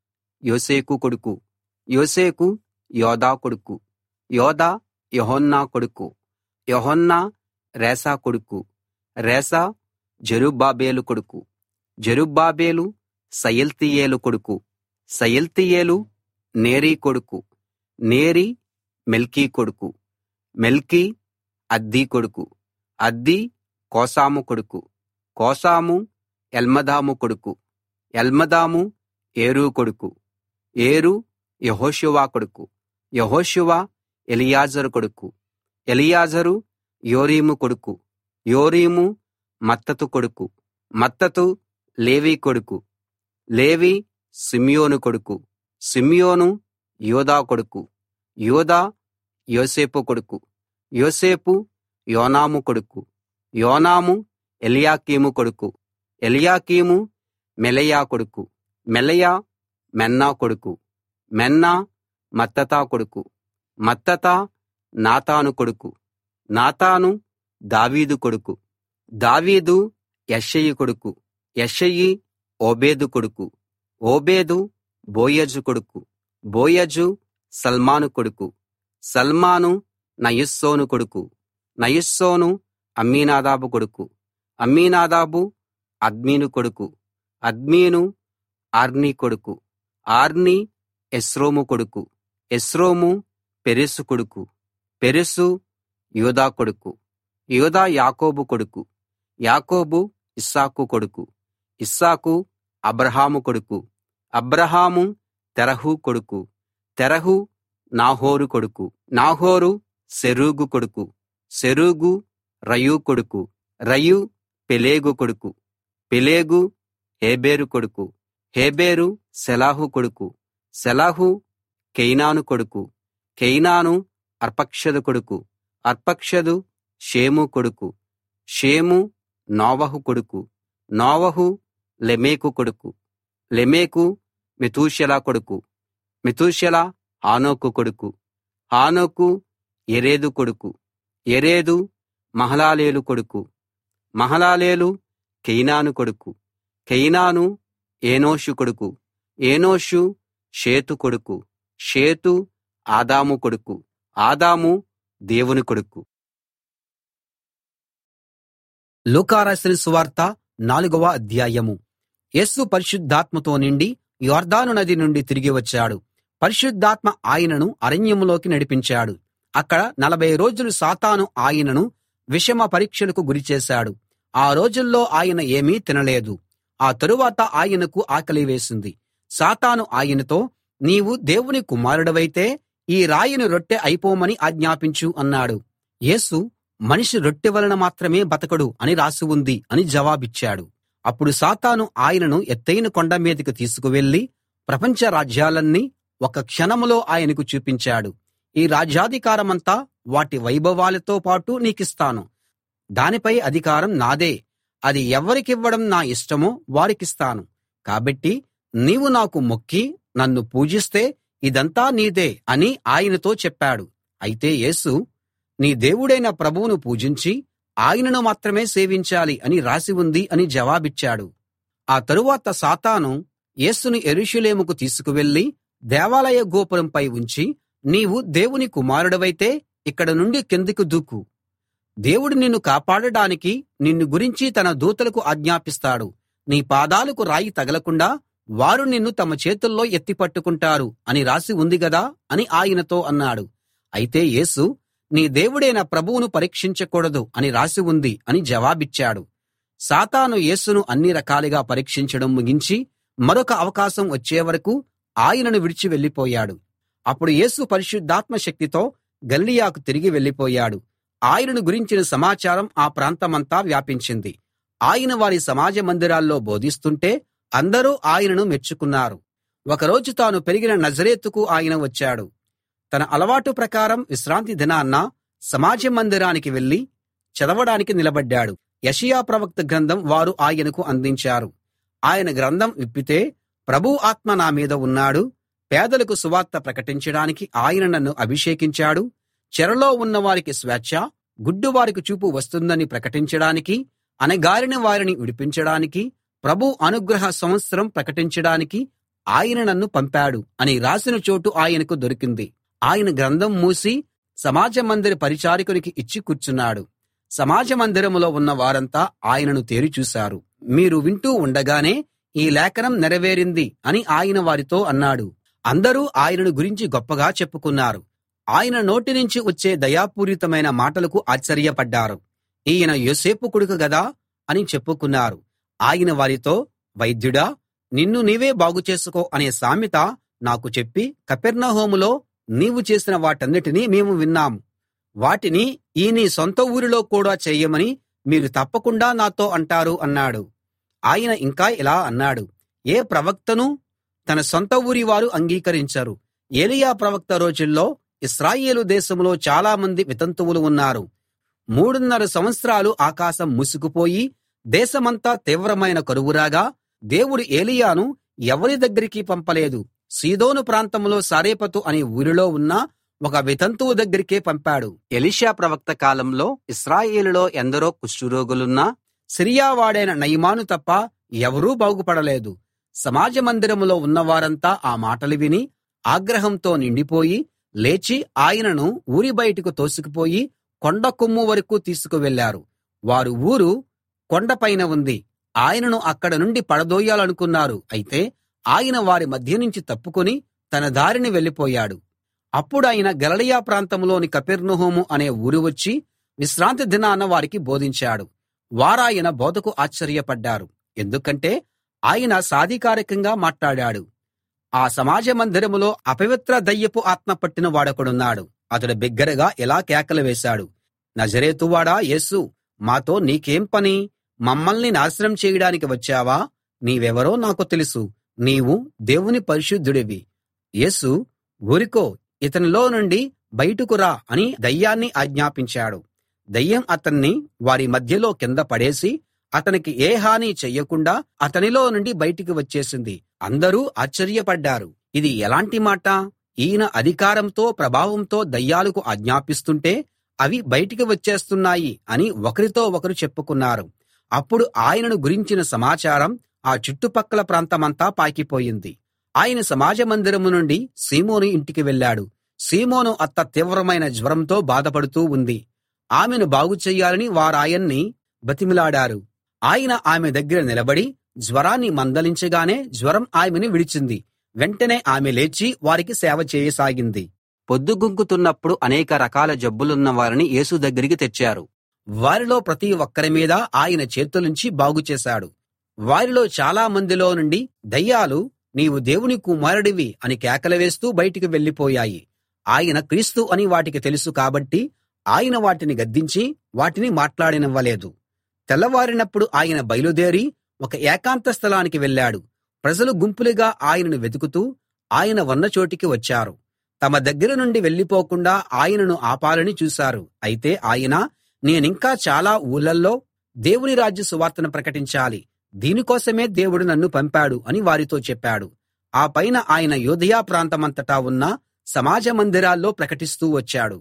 యోసేకు కొడుకు, యోసేకు యోదా కొడుకు, యోదా యోహన్నా కొడుకు, యోహన్నా రేసా కొడుకు, రేసా జెరుబ్బాబెలు కొడుకు, జెరుబ్బాబెలు సయల్తీయేలు కొడుకు, సయల్తీయేలు నేరి కొడుకు, నేరి మెల్కీ కొడుకు, మెల్కీ అద్దీ కొడుకు, అద్దీ కోసాము కొడుకు, కోసాము ఎల్మదాము కొడుకు, ఎల్మదాము ఏరు కొడుకు, ఏరు యెహోషువ కొడుకు, యెహోషువ ఎలియాజరు కొడుకు, ఎలియాజరు యోరీము కొడుకు, యోరీము మత్తతు కొడుకు, మత్తతు లేవి కొడుకు, లేవి సిమియోను కొడుకు, సిమియోను యోదా కొడుకు, యోదా యోసేపు కొడుకు, యోసేపు యోనాము కొడుకు, యోనాము ఎల్యాకీము కొడుకు, ఎల్యాకీము మెలెయా కొడుకు, మెలెయా మెన్నా కొడుకు, మెన్నా మత్తతా కొడుకు, మత్తతా నాతాను కొడుకు, నాతాను దావీదు కొడుకు, దావీదు యెషయి కొడుకు, యెషయి ఓబేదు కొడుకు, ఓబేదు బోయజు కొడుకు, బోయజు సల్మాను కొడుకు, సల్మాను నయస్సోను కొడుకు, నయస్సోను అమ్మీనాదాబు కొడుకు, అమ్మీనాదాబు అద్మీను కొడుకు, అద్మీను ఆర్నీ కొడుకు, ఆర్నీ ఎస్రోము కొడుకు, ఎస్రోము పెరెసు కొడుకు, పెరెసు యూదా కొడుకు, యూదా యాకోబు కొడుకు, యాకోబు ఇస్సాకు కొడుకు, ఇస్సాకు అబ్రాహాము కొడుకు, అబ్రాహాము తెరహు కొడుకు, తెరహు నాహోరు కొడుకు, నాహోరు సెరూగు కొడుకు, సెరూగు రయూ కొడుకు, రయూ పెలేగు కొడుకు, పెలేగు హేబెరు కొడుకు, హేబెరు సెలాహు కొడుకు, సెలాహు కేయినాను కొడుకు, కేయినాను అర్పక్షదు కొడుకు, అర్పక్షదు షేము కొడుకు, షేము నోవహు కొడుకు, నోవహు లెమెకు కొడుకు, లెమెకు మెతూషెల కొడుకు, మెతూషెల హానోకు కొడుకు, హానోకు యెరెదు కొడుకు, యెరెదు మహలలేలు కొడుకు, మహలలేలు కేయినాను కొడుకు, కేయినాను ఏనోషు కొడుకు, ఏనోషు షేతు కొడుకు, షేతు ఆదాము కొడుకు, ఆదాము దేవుని కొడుకు. లూకా రాసిన సువార్త నాలుగవ అధ్యాయము. యేసు పరిశుద్ధాత్మతో నిండి యొర్దాను నది నుండి తిరిగి వచ్చాడు. పరిశుద్ధాత్మ ఆయనను అరణ్యంలోకి నడిపించాడు. అక్కడ నలభై రోజులు సాతాను ఆయనను విషమ పరీక్షలకు గురిచేశాడు. ఆ రోజుల్లో ఆయన ఏమీ తినలేదు. ఆ తరువాత ఆయనకు ఆకలి వేసింది. సాతాను ఆయనతో, నీవు దేవుని కుమారుడవైతే ఈ రాయిని రొట్టె అయిపోమని ఆజ్ఞాపించు అన్నాడు. యేసు, మనిషి రొట్టె వలన మాత్రమే బతకడు అని రాసి ఉంది అని జవాబిచ్చాడు. అప్పుడు సాతాను ఆయనను ఎత్తయిన కొండ మీదికి తీసుకువెళ్ళి ప్రపంచ రాజ్యాలన్నీ ఒక క్షణంలో ఆయనకు చూపించాడు. ఈ రాజ్యాధికారమంతా వాటి వైభవాలతో పాటు నీకిస్తాను. దానిపై అధికారం నాదే. అది ఎవరికివ్వడం నా ఇష్టమో వారికిస్తాను. కాబట్టి నీవు నాకు మొక్కి నన్ను పూజిస్తే ఇదంతా నీదే అని ఆయనతో చెప్పాడు. అయితే యేసు, నీ దేవుడైన ప్రభువును పూజించి ఆయనను మాత్రమే సేవించాలి అని రాసి ఉంది అని జవాబిచ్చాడు. ఆ తరువాత సాతాను యేసును యెరూషలేముకు తీసుకువెళ్ళి దేవాలయ గోపురంపై ఉంచి, నీవు దేవుని కుమారుడవైతే ఇక్కడ నుండి కిందికి దూకు. దేవుడు నిన్ను కాపాడడానికి నిన్ను గురించి తన దూతలకు ఆజ్ఞాపిస్తాడు. నీ పాదాలకు రాయి తగలకుండా వారు నిన్ను తమ చేతుల్లో ఎత్తి పట్టుకుంటారు అని రాసి ఉంది గదా అని ఆయనతో అన్నాడు. అయితే యేసు, నీ దేవుడైన ప్రభువును పరీక్షించకూడదు అని రాసి ఉంది అని జవాబిచ్చాడు. సాతాను యేసును అన్ని రకాలుగా పరీక్షించడం ముగించి మరొక అవకాశం వచ్చే వరకు ఆయనను విడిచి వెళ్ళిపోయాడు. అప్పుడు యేసు పరిశుద్ధాత్మ శక్తితో గలిలయకు తిరిగి వెళ్ళిపోయాడు. ఆయనను గురించిన సమాచారం ఆ ప్రాంతమంతా వ్యాపించింది. ఆయన వారి సమాజ మందిరాల్లో బోధిస్తుంటే అందరూ ఆయనను మెచ్చుకున్నారు. ఒకరోజు తాను పెరిగిన నజరేతుకు ఆయన వచ్చాడు. తన అలవాటు ప్రకారం విశ్రాంతి దినాన సమాజ మందిరానికి వెళ్లి చదవడానికి నిలబడ్డాడు. యెషయా ప్రవక్త గ్రంథం వారు ఆయనకు అందించారు. ఆయన గ్రంథం విప్పితే, ప్రభువు ఆత్మ నా మీద ఉన్నాడు, పేదలకు సువార్త ప్రకటించడానికి ఆయన నన్ను అభిషేకించాడు, చెరలో ఉన్నవారికి స్వేచ్ఛ, గుడ్డివారికి చూపు వస్తుందని ప్రకటించడానికి, అణగారిన వారిని విడిపించడానికి, ప్రభువు అనుగ్రహ సంవత్సరం ప్రకటించడానికి ఆయన నన్ను పంపాడు అని రాసిన చోటు ఆయనకు దొరికింది. ఆయన గ్రంథం మూసి సమాజ మందిర పరిచారకునికి ఇచ్చి కూర్చున్నాడు. సమాజ మందిరంలో ఉన్న వారంతా ఆయనను తేరి చూశారు. మీరు వింటూ ఉండగానే ఈ లేఖనం నెరవేరింది అని ఆయన వారితో అన్నాడు. అందరూ ఆయనను గురించి గొప్పగా చెప్పుకున్నారు. ఆయన నోటి నుంచి వచ్చే దయాపూరితమైన మాటలకు ఆశ్చర్యపడ్డారు. ఈయన యోసేపు కొడుకు గదా అని చెప్పుకున్నారు. ఆయన వారితో, వైద్యుడా, నిన్ను నీవే బాగుచేసుకో అనే సామెత నాకు చెప్పి కపెర్నహూములో నీవు చేసిన వాటన్నిటినీ మేము విన్నాం. వాటిని ఈ నీ సొంత ఊరిలో కూడా చెయ్యమని మీరు తప్పకుండా నాతో అంటారు అన్నాడు. ఆయన ఇంకా ఇలా అన్నాడు, ఏ ప్రవక్తనూ తన సొంత ఊరి వారు అంగీకరించరు. ఏలీయా ప్రవక్త రోజుల్లో ఇశ్రాయేలు దేశంలో చాలామంది వితంతువులు ఉన్నారు. మూడున్నర సంవత్సరాలు ఆకాశం మూసుకుపోయి దేశమంతా తీవ్రమైన కరువురాగా దేవుడు ఏలీయాను ఎవరి దగ్గరికి పంపలేదు. సీదోను ప్రాంతంలో సారెపతు అనే ఊరిలో ఉన్న ఒక వితంతువు దగ్గరికే పంపాడు. ఎలీషా ప్రవక్త కాలంలో ఇశ్రాయేలులో ఎందరో కుష్ఠరోగులున్నా సిరియా వాడైన నయమాను తప్ప ఎవరూ బాగుపడలేదు. సమాజ మందిరంలో ఉన్నవారంతా ఆ మాటలు విని ఆగ్రహంతో నిండిపోయి లేచి ఆయనను ఊరి బయటకు తోసుకుపోయి కొండ కొమ్ము వరకూ తీసుకువెళ్ళారు. వారు ఊరు కొండపైన ఉంది. ఆయనను అక్కడ నుండి పడదోయాలనుకున్నారు. అయితే ఆయన వారి మధ్య నుంచి తప్పుకుని తన దారిన వెళ్ళిపోయాడు. అప్పుడాయన గలిలయ ప్రాంతంలోని కపెర్నహూము అనే ఊరు వచ్చి విశ్రాంతి దినాన వారికి బోధించాడు. వారాయన బోధకు ఆశ్చర్యపడ్డారు. ఎందుకంటే ఆయన సాధికారికంగా మాట్లాడాడు. ఆ సమాజ మందిరంలో అపవిత్ర దయ్యపు ఆత్మ పట్టిన వాడొకడున్నాడు. అతడు బిగ్గరగా ఇలా కేకలు వేశాడు, నజరేతువాడా యేసు, మాతో నీకేం పని? మమ్మల్ని నాశనం చేయడానికి వచ్చావా? నీవెవరో నాకు తెలుసు. నీవు దేవుని పరిశుద్ధుడివి. యేసు, ఊరుకో, ఇతనిలో నుండి బయటకు రా అని దయ్యాన్ని ఆజ్ఞాపించాడు. దయ్యం అతన్ని వారి మధ్యలో కింద పడేసి అతనికి ఏ హాని చెయ్యకుండా అతనిలో నుండి బయటికి వచ్చేసింది. అందరూ ఆశ్చర్యపడ్డారు. ఇది ఎలాంటి మాట? ఈయన అధికారంతో ప్రభావంతో దయ్యాలకు ఆజ్ఞాపిస్తుంటే అవి బయటికి వచ్చేస్తున్నాయి అని ఒకరితో ఒకరు చెప్పుకున్నారు. అప్పుడు ఆయనను గురించిన సమాచారం ఆ చుట్టుపక్కల ప్రాంతమంతా పాకిపోయింది. ఆయన సమాజ మందిరం నుండి సీమోను ఇంటికి వెళ్ళాడు. సీమోను అత్త తీవ్రమైన జ్వరంతో బాధపడుతూ ఉంది. ఆమెను బాగు చెయ్యాలని వారాయన్ని బతిమిలాడారు. ఆయన ఆమె దగ్గర నిలబడి జ్వరాన్ని మందలించగానే జ్వరం ఆమెను విడిచింది. వెంటనే ఆమె లేచి వారికి సేవ చేయసాగింది. పొద్దుగుంకుతున్నప్పుడు అనేక రకాల జబ్బులున్న వారిని యేసు దగ్గరికి తెచ్చారు. వారిలో ప్రతి ఒక్కరి మీద ఆయన చేతులుంచి బాగు చేశాడు. వారిలో చాలా మందిలో నుండి దయ్యాలు నీవు దేవుని కుమారుడివి అని కేకలు వేస్తూ బయటికి వెళ్ళిపోయాయి. ఆయన క్రీస్తు అని వాటికి తెలుసు కాబట్టి ఆయన వాటిని గద్దించి వాటిని మాట్లాడనివ్వలేదు. తెల్లవారినప్పుడు ఆయన బయలుదేరి ఒక ఏకాంత స్థలానికి వెళ్ళాడు. ప్రజలు గుంపులుగా ఆయనను వెతుకుతూ ఆయన ఉన్న చోటికి వచ్చారు. తమ దగ్గర నుండి వెళ్ళిపోకుండా ఆయనను ఆపాలని చూశారు. అయితే ఆయన, నేనింకా చాలా ఊళ్ళల్లో దేవుని రాజ్య సువార్తను ప్రకటించాలి. దీనికోసమే దేవుడు నన్ను పంపాడు అని వారితో చెప్పాడు. ఆ పైన ఆయన యూదయ ప్రాంతమంతటా ఉన్న సమాజ మందిరాల్లో ప్రకటిస్తూ వచ్చాడు.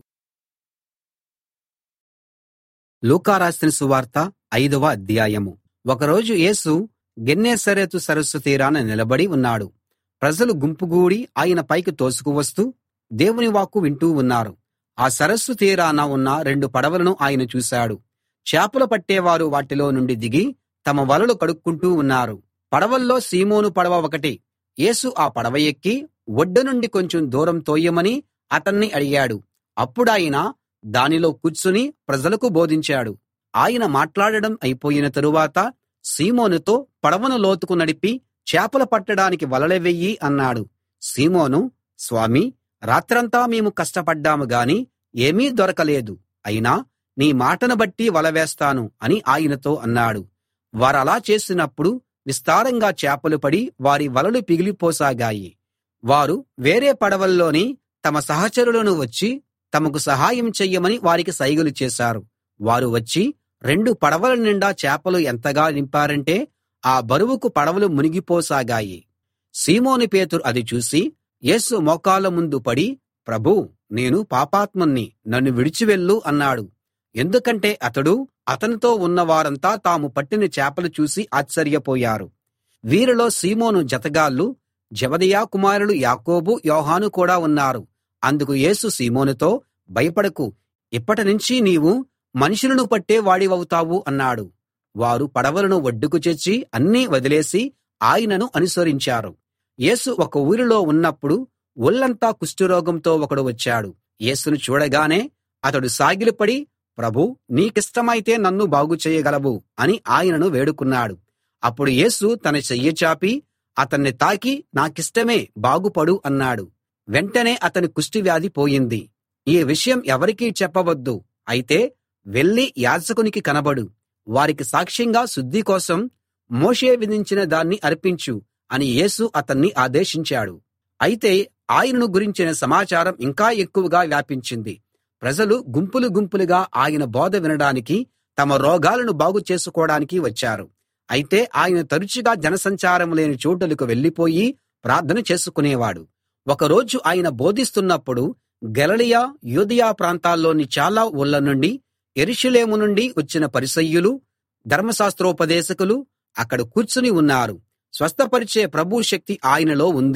లూకా రాసిన సువార్త ఐదవ అధ్యాయము. ఒకరోజు యేసు గెన్నేసరెతు సరస్సు తీరాన నిలబడి ఉన్నాడు. ప్రజలు గుంపుగూడి ఆయన పైకి తోసుకువస్తూ దేవుని వాక్కు వింటూ ఉన్నారు. ఆ సరస్సు తీరాన ఉన్న రెండు పడవలను ఆయన చూశాడు. చేపలు పట్టేవారు వాటిలో నుండి దిగి తమ వలలు కడుక్కుంటూ ఉన్నారు. పడవల్లో సీమోను పడవ ఒకటి. యేసు ఆ పడవ ఎక్కి ఒడ్డు నుండి కొంచెం దూరం తోయమని అతన్ని అడిగాడు. అప్పుడాయన దానిలో కూర్చుని ప్రజలకు బోధించాడు. ఆయన మాట్లాడడం అయిపోయిన తరువాత సీమోనుతో పడవను లోతుకు నడిపి చేపలు పట్టడానికి వలలు వెయ్యి అన్నాడు. సీమోను, స్వామీ, రాత్రంతా మేము కష్టపడ్డాము గాని ఏమీ దొరకలేదు. అయినా నీ మాటను బట్టి వల వేస్తాను అని ఆయనతో అన్నాడు. వారలా చేసినప్పుడు విస్తారంగా చేపలు పడి వారి వలలు పిగిలిపోసాగాయి. వారు వేరే పడవల్లోని తమ సహచరులను వచ్చి తమకు సహాయం చెయ్యమని వారికి సైగలు చేశారు. వారు వచ్చి రెండు పడవల నిండా చేపలు ఎంతగా నింపారంటే ఆ బరువుకు పడవలు మునిగిపోసాగాయి. సీమోను పేతురు అది చూసి యేసు మోకాళ్ళ ముందు పడి, ప్రభూ, నేను పాపాత్ముణ్ణి, నన్ను విడిచివెళ్ళు అన్నాడు. ఎందుకంటే అతడు అతనితో ఉన్నవారంతా తాము పట్టిన చేపలు చూసి ఆశ్చర్యపోయారు. వీరిలో సీమోను జతగాళ్ళు జెబెదయి కుమారులు యాకోబు, యోహాను కూడా ఉన్నారు. అందుకు యేసు సీమోనుతో, భయపడకు, ఇప్పటినుంచి నీవు మనుషులను పట్టే వాడివవుతావు అన్నాడు. వారు పడవలను ఒడ్డుకు చేర్చి అన్నీ వదిలేసి ఆయనను అనుసరించారు. యేసు ఒక ఊరిలో ఉన్నప్పుడు ఒళ్లంతా కుష్ఠరోగంతో ఒకడు వచ్చాడు. యేసును చూడగానే అతడు సాగిలపడి, ప్రభూ, నీకిష్టమైతే నన్ను బాగు చేయగలవు అని ఆయనను వేడుకున్నాడు. అప్పుడు యేసు తన చెయ్యి చాపి అతన్ని తాకి, నాకిష్టమే, బాగుపడు అన్నాడు. వెంటనే అతని కుష్ఠవ్యాధి పోయింది. ఈ విషయం ఎవరికీ చెప్పవద్దు. అయితే వెళ్ళి యాజకునికి కనబడు, వారికి సాక్ష్యంగా శుద్ధి కోసం మోషే విధించిన దాన్ని అర్పించు అని యేసు అతన్ని ఆదేశించాడు. అయితే ఆయనను గురించిన సమాచారం ఇంకా ఎక్కువగా వ్యాపించింది. ప్రజలు గుంపులు గుంపులుగా ఆయన బోధ వినడానికి, తమ రోగాలను బాగు చేసుకోవడానికి వచ్చారు. అయితే ఆయన తరచుగా జనసంచారం లేని చోటులకు వెళ్ళిపోయి ప్రార్థన చేసుకునేవాడు. ఒకరోజు ఆయన బోధిస్తున్నప్పుడు గలిలయ, యూదయ ప్రాంతాల్లోని చాలా ఊళ్ళ నుండి, యెరూషలేము నుండి వచ్చిన పరిసయ్యులు, ధర్మశాస్త్రోపదేశకులు అక్కడ కూర్చుని ఉన్నారు. స్వస్థపరిచే ప్రభువు శక్తి ఆయనలో ఉంది.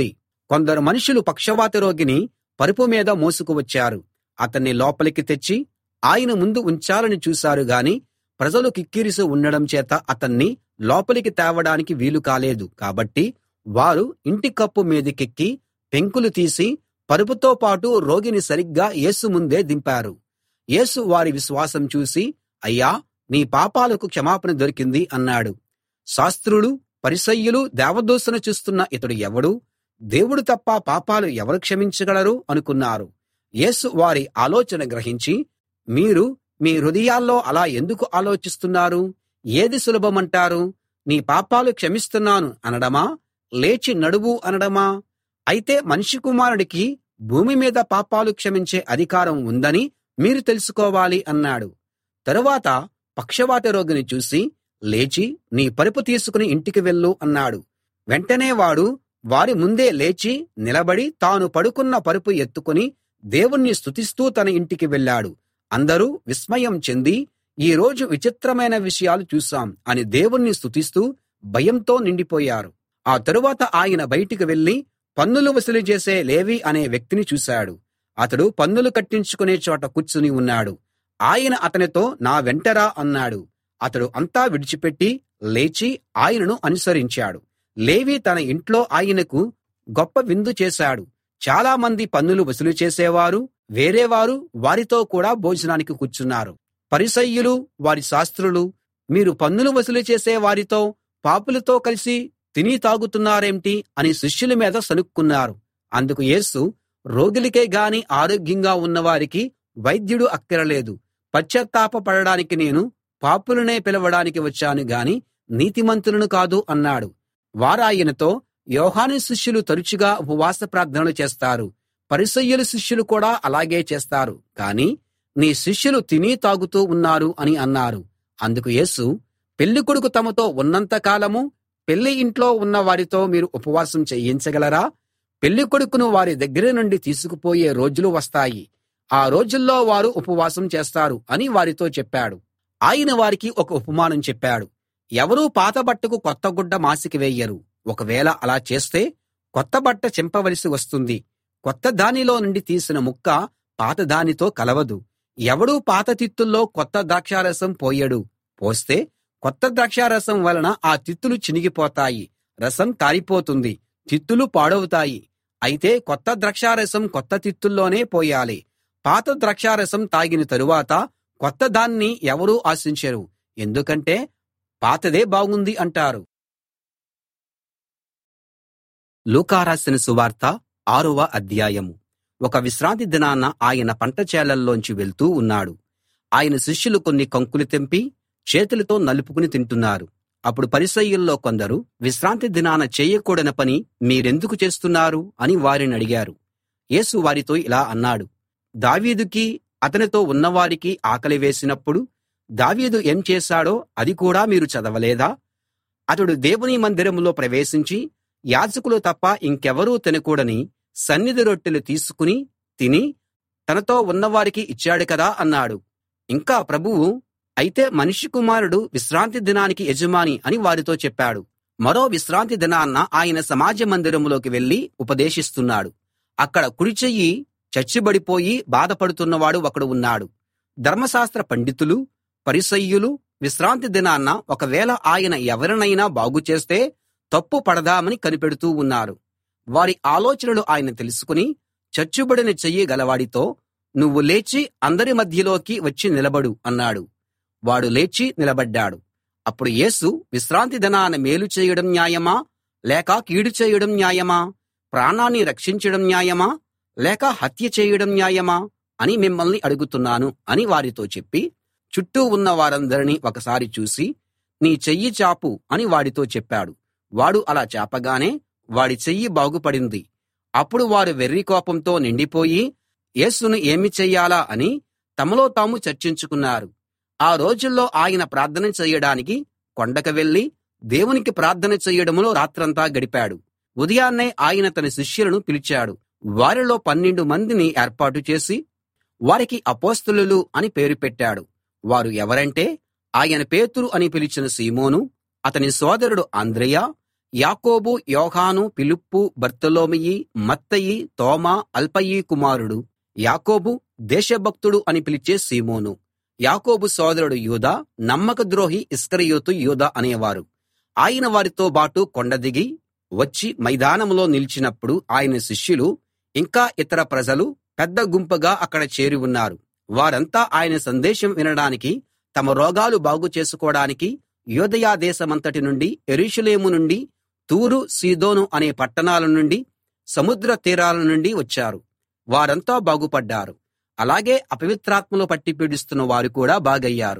కొందరు మనుషులు పక్షవాత రోగిని పరుపు మీద మోసుకు వచ్చారు. అతన్ని లోపలికి తెచ్చి ఆయన ముందు ఉంచాలని చూశారు గాని ప్రజలు కిక్కిరిసి ఉండడం చేత అతన్ని లోపలికి తేవడానికి వీలు కాలేదు. కాబట్టి వారు ఇంటి కప్పు మీదికెక్కి పెంకులు తీసి పరుపుతో పాటు రోగిని సరిగ్గా యేసు ముందే దింపారు. యేసు వారి విశ్వాసం చూసి, అయ్యా, నీ పాపాలకు క్షమాపణ దొరికింది అన్నాడు. శాస్త్రులు, పరిసయ్యులు దేవదూషణ చూస్తున్న ఇతడు ఎవడు? దేవుడు తప్ప పాపాలు ఎవరు క్షమించగలరు అనుకున్నారు. యేసు వారి ఆలోచన గ్రహించి, మీరు మీ హృదయాల్లో అలా ఎందుకు ఆలోచిస్తున్నారు? ఏది సులభమంటారు? నీ పాపాలు క్షమిస్తున్నాను అనడమా, లేచి నడువు అనడమా? అయితే మనుష్య కుమారుడికి భూమి మీద పాపాలు క్షమించే అధికారం ఉందని మీరు తెలుసుకోవాలి అన్నాడు. తరువాత పక్షవాత రోగిని చూసి, లేచి నీ పరుపు తీసుకుని ఇంటికి వెళ్ళు అన్నాడు. వెంటనే వాడు వారి ముందే లేచి నిలబడి తాను పడుకున్న పరుపు ఎత్తుకుని దేవుణ్ణి స్తుతిస్తూ తన ఇంటికి వెళ్ళాడు. అందరూ విస్మయం చెంది, ఈ రోజు విచిత్రమైన విషయాలు చూశాం అని దేవుణ్ణి స్తుతిస్తూ భయంతో నిండిపోయారు. ఆ తరువాత ఆయన బయటికి వెళ్లి పన్నులు వసూలు చేసే లేవి అనే వ్యక్తిని చూశాడు. అతడు పన్నులు కట్టించుకునే చోట కూర్చుని ఉన్నాడు. ఆయన అతనితో, నా వెంట రా అన్నాడు. అతడు అంతా విడిచిపెట్టి లేచి ఆయనను అనుసరించాడు. లేవి తన ఇంట్లో ఆయనకు గొప్ప విందు చేశాడు. చాలా మంది పన్నులు వసూలు చేసేవారు వేరేవారు వారితో కూడా భోజనానికి కూర్చున్నారు. పరిసయ్యులు, వారి శాస్త్రులు, మీరు పన్నులు వసూలు చేసే వారితో పాపులతో కలిసి తిని తాగుతున్నారేంటి అని శిష్యుల మీద సణుక్కున్నారు. అందుకు యేసు, రోగులకే గాని ఆరోగ్యంగా ఉన్నవారికి వైద్యుడు అక్కరలేదు. పశ్చాత్తాప పడడానికి నేను పాపులనే పిలవడానికి వచ్చాను గాని నీతిమంతులను కాదు అన్నాడు. వారాయనతో, యోహాను శిష్యులు తరచుగా ఉపవాస ప్రార్థనలు చేస్తారు, పరిసయ్యుల శిష్యులు కూడా అలాగే చేస్తారు, కానీ నీ శిష్యులు తిని తాగుతూ ఉన్నారు అని అన్నారు. అందుకు యేసు, పెళ్ళికొడుకు తమతో ఉన్నంత కాలము పెళ్లి ఇంట్లో ఉన్న వారితో మీరు ఉపవాసం చేయించగలరా? పెళ్ళికొడుకును వారి దగ్గర నుండి తీసుకుపోయే రోజులు వస్తాయి, ఆ రోజుల్లో వారు ఉపవాసం చేస్తారు అని వారితో చెప్పాడు. ఆయన వారికి ఒక ఉపమానం చెప్పాడు. ఎవరూ పాత బట్టకు కొత్త గుడ్డ మాసిక వేయరు. ఒకవేళ అలా చేస్తే కొత్త బట్ట చింపవలసి వస్తుంది. కొత్త దానిలో నుండి తీసిన ముక్క పాత దానితో కలవదు. ఎవడూ పాత తిత్తుల్లో కొత్త ద్రాక్షారసం పోయడు. పోస్తే కొత్త ద్రాక్షారసం వలన ఆ తిత్తులు చినిగిపోతాయి, రసం కారిపోతుంది, తిత్తులు పాడవుతాయి. అయితే కొత్త ద్రాక్షారసం కొత్త తిత్తుల్లోనే పోయాలి. పాత ద్రాక్షారసం తాగిన తరువాత కొత్త దాన్ని ఎవరూ ఆశించరు, ఎందుకంటే పాతదే బాగుంది అంటారు. లూకా రాసిన సువార్త ఆరవ అధ్యాయం. ఒక విశ్రాంతి దినాన ఆయన పంట చేలల్లోంచి వెళ్తూ ఉన్నాడు. ఆయన శిష్యులు కొన్ని కంకులు తెంపి చేతులతో నలుపుకుని తింటున్నారు. అప్పుడు పరిసయ్యుల్లో కొందరు, విశ్రాంతి దినాన చేయకూడని పని మీరెందుకు చేస్తున్నారు అని వారిని అడిగారు. యేసు వారితో ఇలా అన్నాడు, దావీదుకి అతనితో ఉన్నవారికి ఆకలి వేసినప్పుడు దావీదు ఏం చేశాడో అది కూడా మీరు చదవలేదా? అతడు దేవుని మందిరంలో ప్రవేశించి యాజకులు తప్ప ఇంకెవరూ తినకూడని సన్నిధి రొట్టెలు తీసుకుని తిని తనతో ఉన్నవారికి ఇచ్చాడు కదా అన్నాడు. ఇంకా ప్రభువు, అయితే మనుష్య కుమారుడు విశ్రాంతి దినానికి యజమాని అని వారితో చెప్పాడు. మరో విశ్రాంతి దినాన ఆయన సమాజ మందిరంలోకి వెళ్లి ఉపదేశిస్తున్నాడు. అక్కడ కుడి చెయ్యి చచ్చుబడిపోయి బాధపడుతున్నవాడు ఒకడు ఉన్నాడు. ధర్మశాస్త్ర పండితులు, పరిసయ్యులు విశ్రాంతి దినాన ఒకవేళ ఆయన ఎవరినైనా బాగు చేస్తే తప్పు పడదామని కనిపెడుతూ ఉన్నారు. వారి ఆలోచనలు ఆయన తెలుసుకుని, చచ్చుబడిన చెయ్యి గలవాడితో, నువ్వు లేచి అందరి మధ్యలోకి వచ్చి నిలబడు అన్నాడు. వాడు లేచి నిలబడ్డాడు. అప్పుడు యేసు, విశ్రాంతి దినాన మేలు చేయడం న్యాయమా లేక కీడు చేయడం న్యాయమా? ప్రాణాన్ని రక్షించడం న్యాయమా లేక హత్య చేయడం న్యాయమా అని మిమ్మల్ని అడుగుతున్నాను అని వారితో చెప్పి, చుట్టూ ఉన్న వారందరినీ ఒకసారి చూసి, నీ చెయ్యి చాపు అని వాడితో చెప్పాడు. వాడు అలా చాపగానే వాడి చెయ్యి బాగుపడింది. అప్పుడు వారు వెర్రి కోపంతో నిండిపోయి యేసును ఏమి చెయ్యాలా అని తమలో తాము చర్చించుకున్నారు. ఆ రోజుల్లో ఆయన ప్రార్థన చెయ్యడానికి కొండకు వెళ్లి దేవునికి ప్రార్థన చెయ్యడంలో రాత్రంతా గడిపాడు. ఉదయాన్నే ఆయన తన శిష్యులను పిలిచాడు. వారిలో పన్నెండు మందిని ఏర్పాటు చేసి వారికి అపోస్తలులు అని పేరు పెట్టాడు. వారు ఎవరంటే, ఆయన పేతురు అని పిలిచిన సీమోను, అతని సోదరుడు అంద్రెయ, యాకోబు, యోహాను, ఫిలిప్పు, బర్తొలొమయి, మత్తయి, తోమా, అల్ఫయి కుమారుడు యాకోబు, దేశభక్తుడు అని పిలిచే సీమోను, యాకోబు సోదరుడు యూదా, నమ్మకద్రోహి ఇస్కరియోతు యూదా అనేవారు. ఆయన వారితో బాటు కొండ దిగి వచ్చి మైదానంలో నిలిచినప్పుడు ఆయన శిష్యులు ఇంకా ఇతర ప్రజలు పెద్ద గుంపుగా అక్కడ చేరి ఉన్నారు. వారంతా ఆయన సందేశం వినడానికి, తమ రోగాలు బాగు చేసుకోవడానికి యూదయ దేశమంతటి నుండి, యెరూషలేము నుండి, తూరు, సీదోను అనే పట్టణాల నుండి, సముద్ర తీరాల నుండి వచ్చారు. వారంతా బాగుపడ్డారు. అలాగే అపవిత్రాత్మలు పట్టి పీడిస్తున్న వారు కూడా బాగయ్యారు.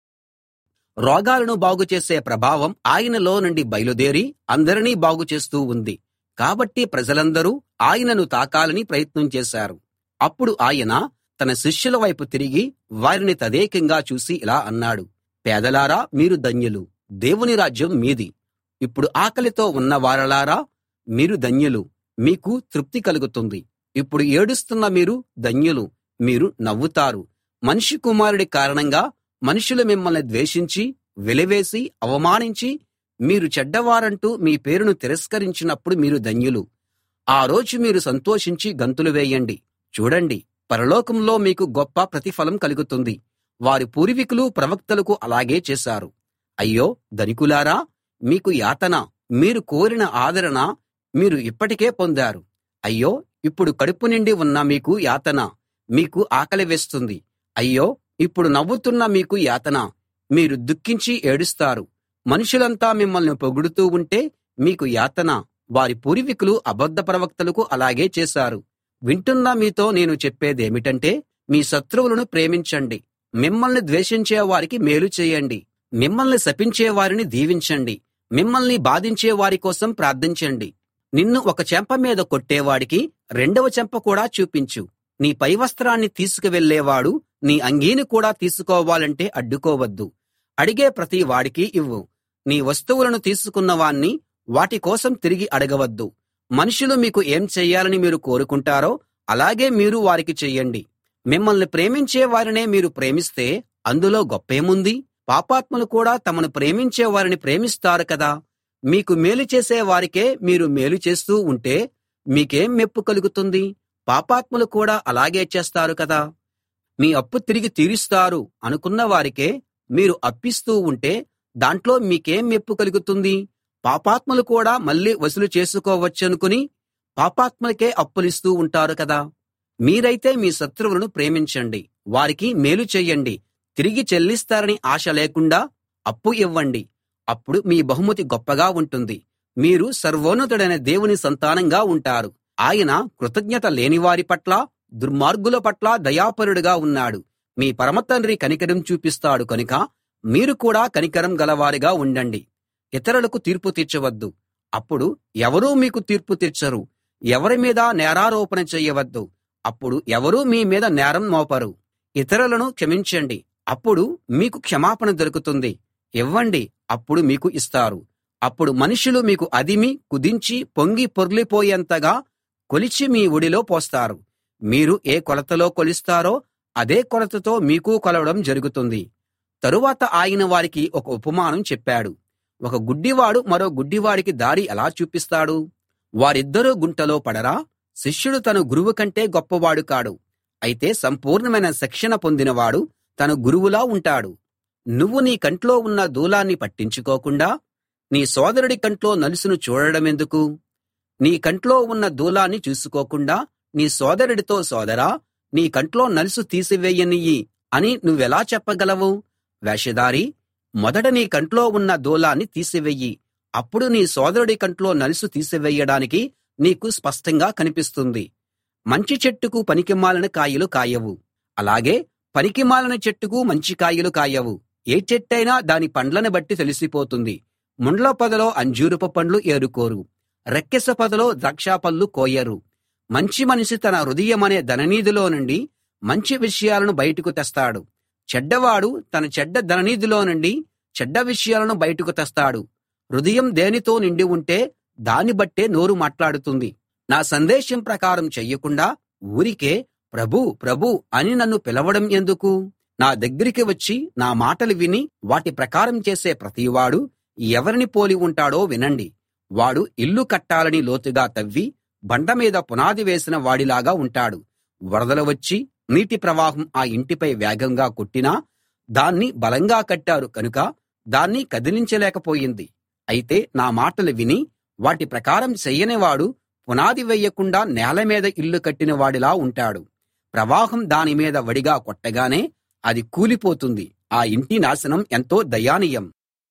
రోగాలను బాగుచేసే ప్రభావం ఆయనలో నుండి బయలుదేరి అందరినీ బాగుచేస్తూ ఉంది. కాబట్టి ప్రజలందరూ ఆయనను తాకాలని ప్రయత్నం చేశారు. అప్పుడు ఆయన తన శిష్యుల వైపు తిరిగి వారిని తదేకంగా చూసి ఇలా అన్నాడు: పేదలారా, మీరు ధన్యులు, దేవుని రాజ్యం మీది. ఇప్పుడు ఆకలితో ఉన్న వారలారా, మీరు ధన్యులు, మీకు తృప్తి కలుగుతుంది. ఇప్పుడు ఏడుస్తున్న మీరు ధన్యులు, మీరు నవ్వుతారు. మనిషి కుమారుడి కారణంగా మనుషులు మిమ్మల్ని ద్వేషించి, వెలివేసి, అవమానించి, మీరు చెడ్డవారంటూ మీ పేరును తిరస్కరించినప్పుడు మీరు ధన్యులు. ఆ రోజు మీరు సంతోషించి గంతులు వేయండి. చూడండి, పరలోకంలో మీకు గొప్ప ప్రతిఫలం కలుగుతుంది. వారి పూర్వీకులు ప్రవక్తలకు అలాగే చేశారు. అయ్యో ధనికులారా, మీకు యాతన, మీరు కోరిన ఆదరణ మీరు ఇప్పటికే పొందారు. అయ్యో, ఇప్పుడు కడుపు నిండి ఉన్న మీకు యాతన, మీకు ఆకలి వేస్తుంది. అయ్యో, ఇప్పుడు నవ్వుతున్న మీకు యాతన, మీరు దుఃఖించి ఏడుస్తారు. మనుషులంతా మిమ్మల్ని పొగుడుతూ ఉంటే మీకు యాతన, వారి పూర్వీకులు అబద్ధ ప్రవక్తలకు అలాగే చేశారు. వింటున్న మీతో నేను చెప్పేదేమిటంటే, మీ శత్రువులను ప్రేమించండి, మిమ్మల్ని ద్వేషించే వారికి మేలు చేయండి, మిమ్మల్ని శపించే వారిని దీవించండి, మిమ్మల్ని బాధించే వారి కోసం ప్రార్థించండి. నిన్ను ఒక చెంప మీద కొట్టేవాడికి రెండవ చెంప కూడా చూపించు. నీ పైవస్త్రాన్ని తీసుకువెళ్ళేవాడు నీ అంగీని కూడా తీసుకోవాలంటే అడ్డుకోవద్దు. అడిగే ప్రతి వాడికి ఇవ్వు. నీ వస్తువులను తీసుకున్నవాణ్ణి వాటి కోసం తిరిగి అడగవద్దు. మనుషులు మీకు ఏం చెయ్యాలని మీరు కోరుకుంటారో అలాగే మీరు వారికి చెయ్యండి. మిమ్మల్ని ప్రేమించే వారినే మీరు ప్రేమిస్తే అందులో గొప్పేముంది? పాపాత్ములు కూడా తమను ప్రేమించే వారిని ప్రేమిస్తారు కదా. మీకు మేలు చేసే వారికే మీరు మేలు చేస్తూ ఉంటే మీకేం మెప్పు కలుగుతుంది? పాపాత్ములు కూడా అలాగే చేస్తారు కదా. మీ అప్పు తిరిగి తీరుస్తారు అనుకున్న వారికే మీరు అప్పిస్తూ ఉంటే దాంట్లో మీకేం మెప్పు కలుగుతుంది? పాపాత్ములు కూడా మళ్ళీ వసూలు చేసుకోవచ్చనుకుని పాపాత్ములకే అప్పులిస్తూ ఉంటారు కదా. మీరైతే మీ శత్రువులను ప్రేమించండి, వారికి మేలు చెయ్యండి, తిరిగి చెల్లిస్తారని ఆశ లేకుండా అప్పు ఇవ్వండి. అప్పుడు మీ బహుమతి గొప్పగా ఉంటుంది. మీరు సర్వోన్నతుడైన దేవుని సంతానంగా ఉంటారు. ఆయన కృతజ్ఞత లేనివారి పట్ల, దుర్మార్గుల పట్ల దయాపరుడుగా ఉన్నాడు. మీ పరమతండ్రి కనికరం చూపిస్తాడు కనుక మీరు కూడా కనికరం గలవారిగా ఉండండి. ఇతరులకు తీర్పు తీర్చవద్దు, అప్పుడు ఎవరూ మీకు తీర్పు తీర్చరు. ఎవరి మీద నేరారోపణ చెయ్యవద్దు, అప్పుడు ఎవరూ మీ మీద నేరం మోపరు. ఇతరులను క్షమించండి, అప్పుడు మీకు క్షమాపణ దొరుకుతుంది. ఇవ్వండి, అప్పుడు మీకు ఇస్తారు. అప్పుడు మనుషులు మీకు అదిమి కుదించి పొంగి పొర్లిపోయేంతగా కొలిచి మీ ఒడిలో పోస్తారు. మీరు ఏ కొలతలో కొలుస్తారో అదే కొలతతో మీకూ కొలవడం జరుగుతుంది. తరువాత ఆయన వారికి ఒక ఉపమానం చెప్పాడు. ఒక గుడ్డివాడు మరో గుడ్డివాడికి దారి ఎలా చూపిస్తాడు? వారిద్దరూ గుంటలో పడరా? శిష్యుడు తన గురువు కంటే గొప్పవాడు కాడు. అయితే సంపూర్ణమైన శిక్షణ పొందినవాడు తన గురువులా ఉంటాడు. నువ్వు నీ కంట్లో ఉన్న దూలాన్ని పట్టించుకోకుండా నీ సోదరుడి కంట్లో నలుసును చూడడమెందుకు? నీ కంట్లో ఉన్న దూలాన్ని చూసుకోకుండా నీ సోదరుడితో, సోదరా, నీ కంట్లో నలుసు తీసివేయనియ్యి అని నువ్వెలా చెప్పగలవు? వేషధారీ, మొదట నీ కంట్లో ఉన్న దూలాన్ని తీసివెయ్యి, అప్పుడు నీ సోదరుడి కంట్లో నలుసు తీసివేయడానికి నీకు స్పష్టంగా కనిపిస్తుంది. మంచి చెట్టుకు పనికిమాలిన కాయలు కాయవు, అలాగే పనికిమాలిన చెట్టుకు మంచి కాయలు కాయవు. ఏ చెట్టైనా దాని పండ్లను బట్టి తెలిసిపోతుంది. ముండ్ల పొదలో అంజూరపు పండ్లు ఏరుకోరు, రెక్కెస పొదలో ద్రాక్షపళ్ళు కోయరు. మంచి మనిషి తన హృదయమనే ధననిధిలో నుండి మంచి విషయాలను బయటకు తెస్తాడు. చెడ్డవాడు తన చెడ్డ ధననిధిలో నుండి చెడ్డ విషయాలను బయటకు తెస్తాడు. హృదయం దేనితో నిండి ఉంటే దాన్ని బట్టే నోరు మాట్లాడుతుంది. నా సందేశం ప్రకారం చెయ్యకుండా ఊరికే ప్రభూ, ప్రభూ అని నన్ను పిలవడం ఎందుకు? నా దగ్గరికి వచ్చి నా మాటలు విని వాటి ప్రకారం చేసే ప్రతివాడు ఎవరిని పోలి ఉంటాడో వినండి. వాడు ఇల్లు కట్టాలని లోతుగా తవ్వి బండ మీద పునాది వేసిన వాడిలాగా ఉంటాడు. వరదలు వచ్చి నీటి ప్రవాహం ఆ ఇంటిపై వేగంగా కొట్టినా దాన్ని బలంగా కట్టారు కనుక దాన్ని కదిలించలేకపోయింది. అయితే నా మాటలు విని వాటి ప్రకారం చెయ్యనివాడు పునాది వేయకుండా నేల మీద ఇల్లు కట్టిన వాడిలా ఉంటాడు. ప్రవాహం దాని మీద వడిగా కొట్టగానే అది కూలిపోతుంది. ఆ ఇంటి నాశనం ఎంతో దయానీయం.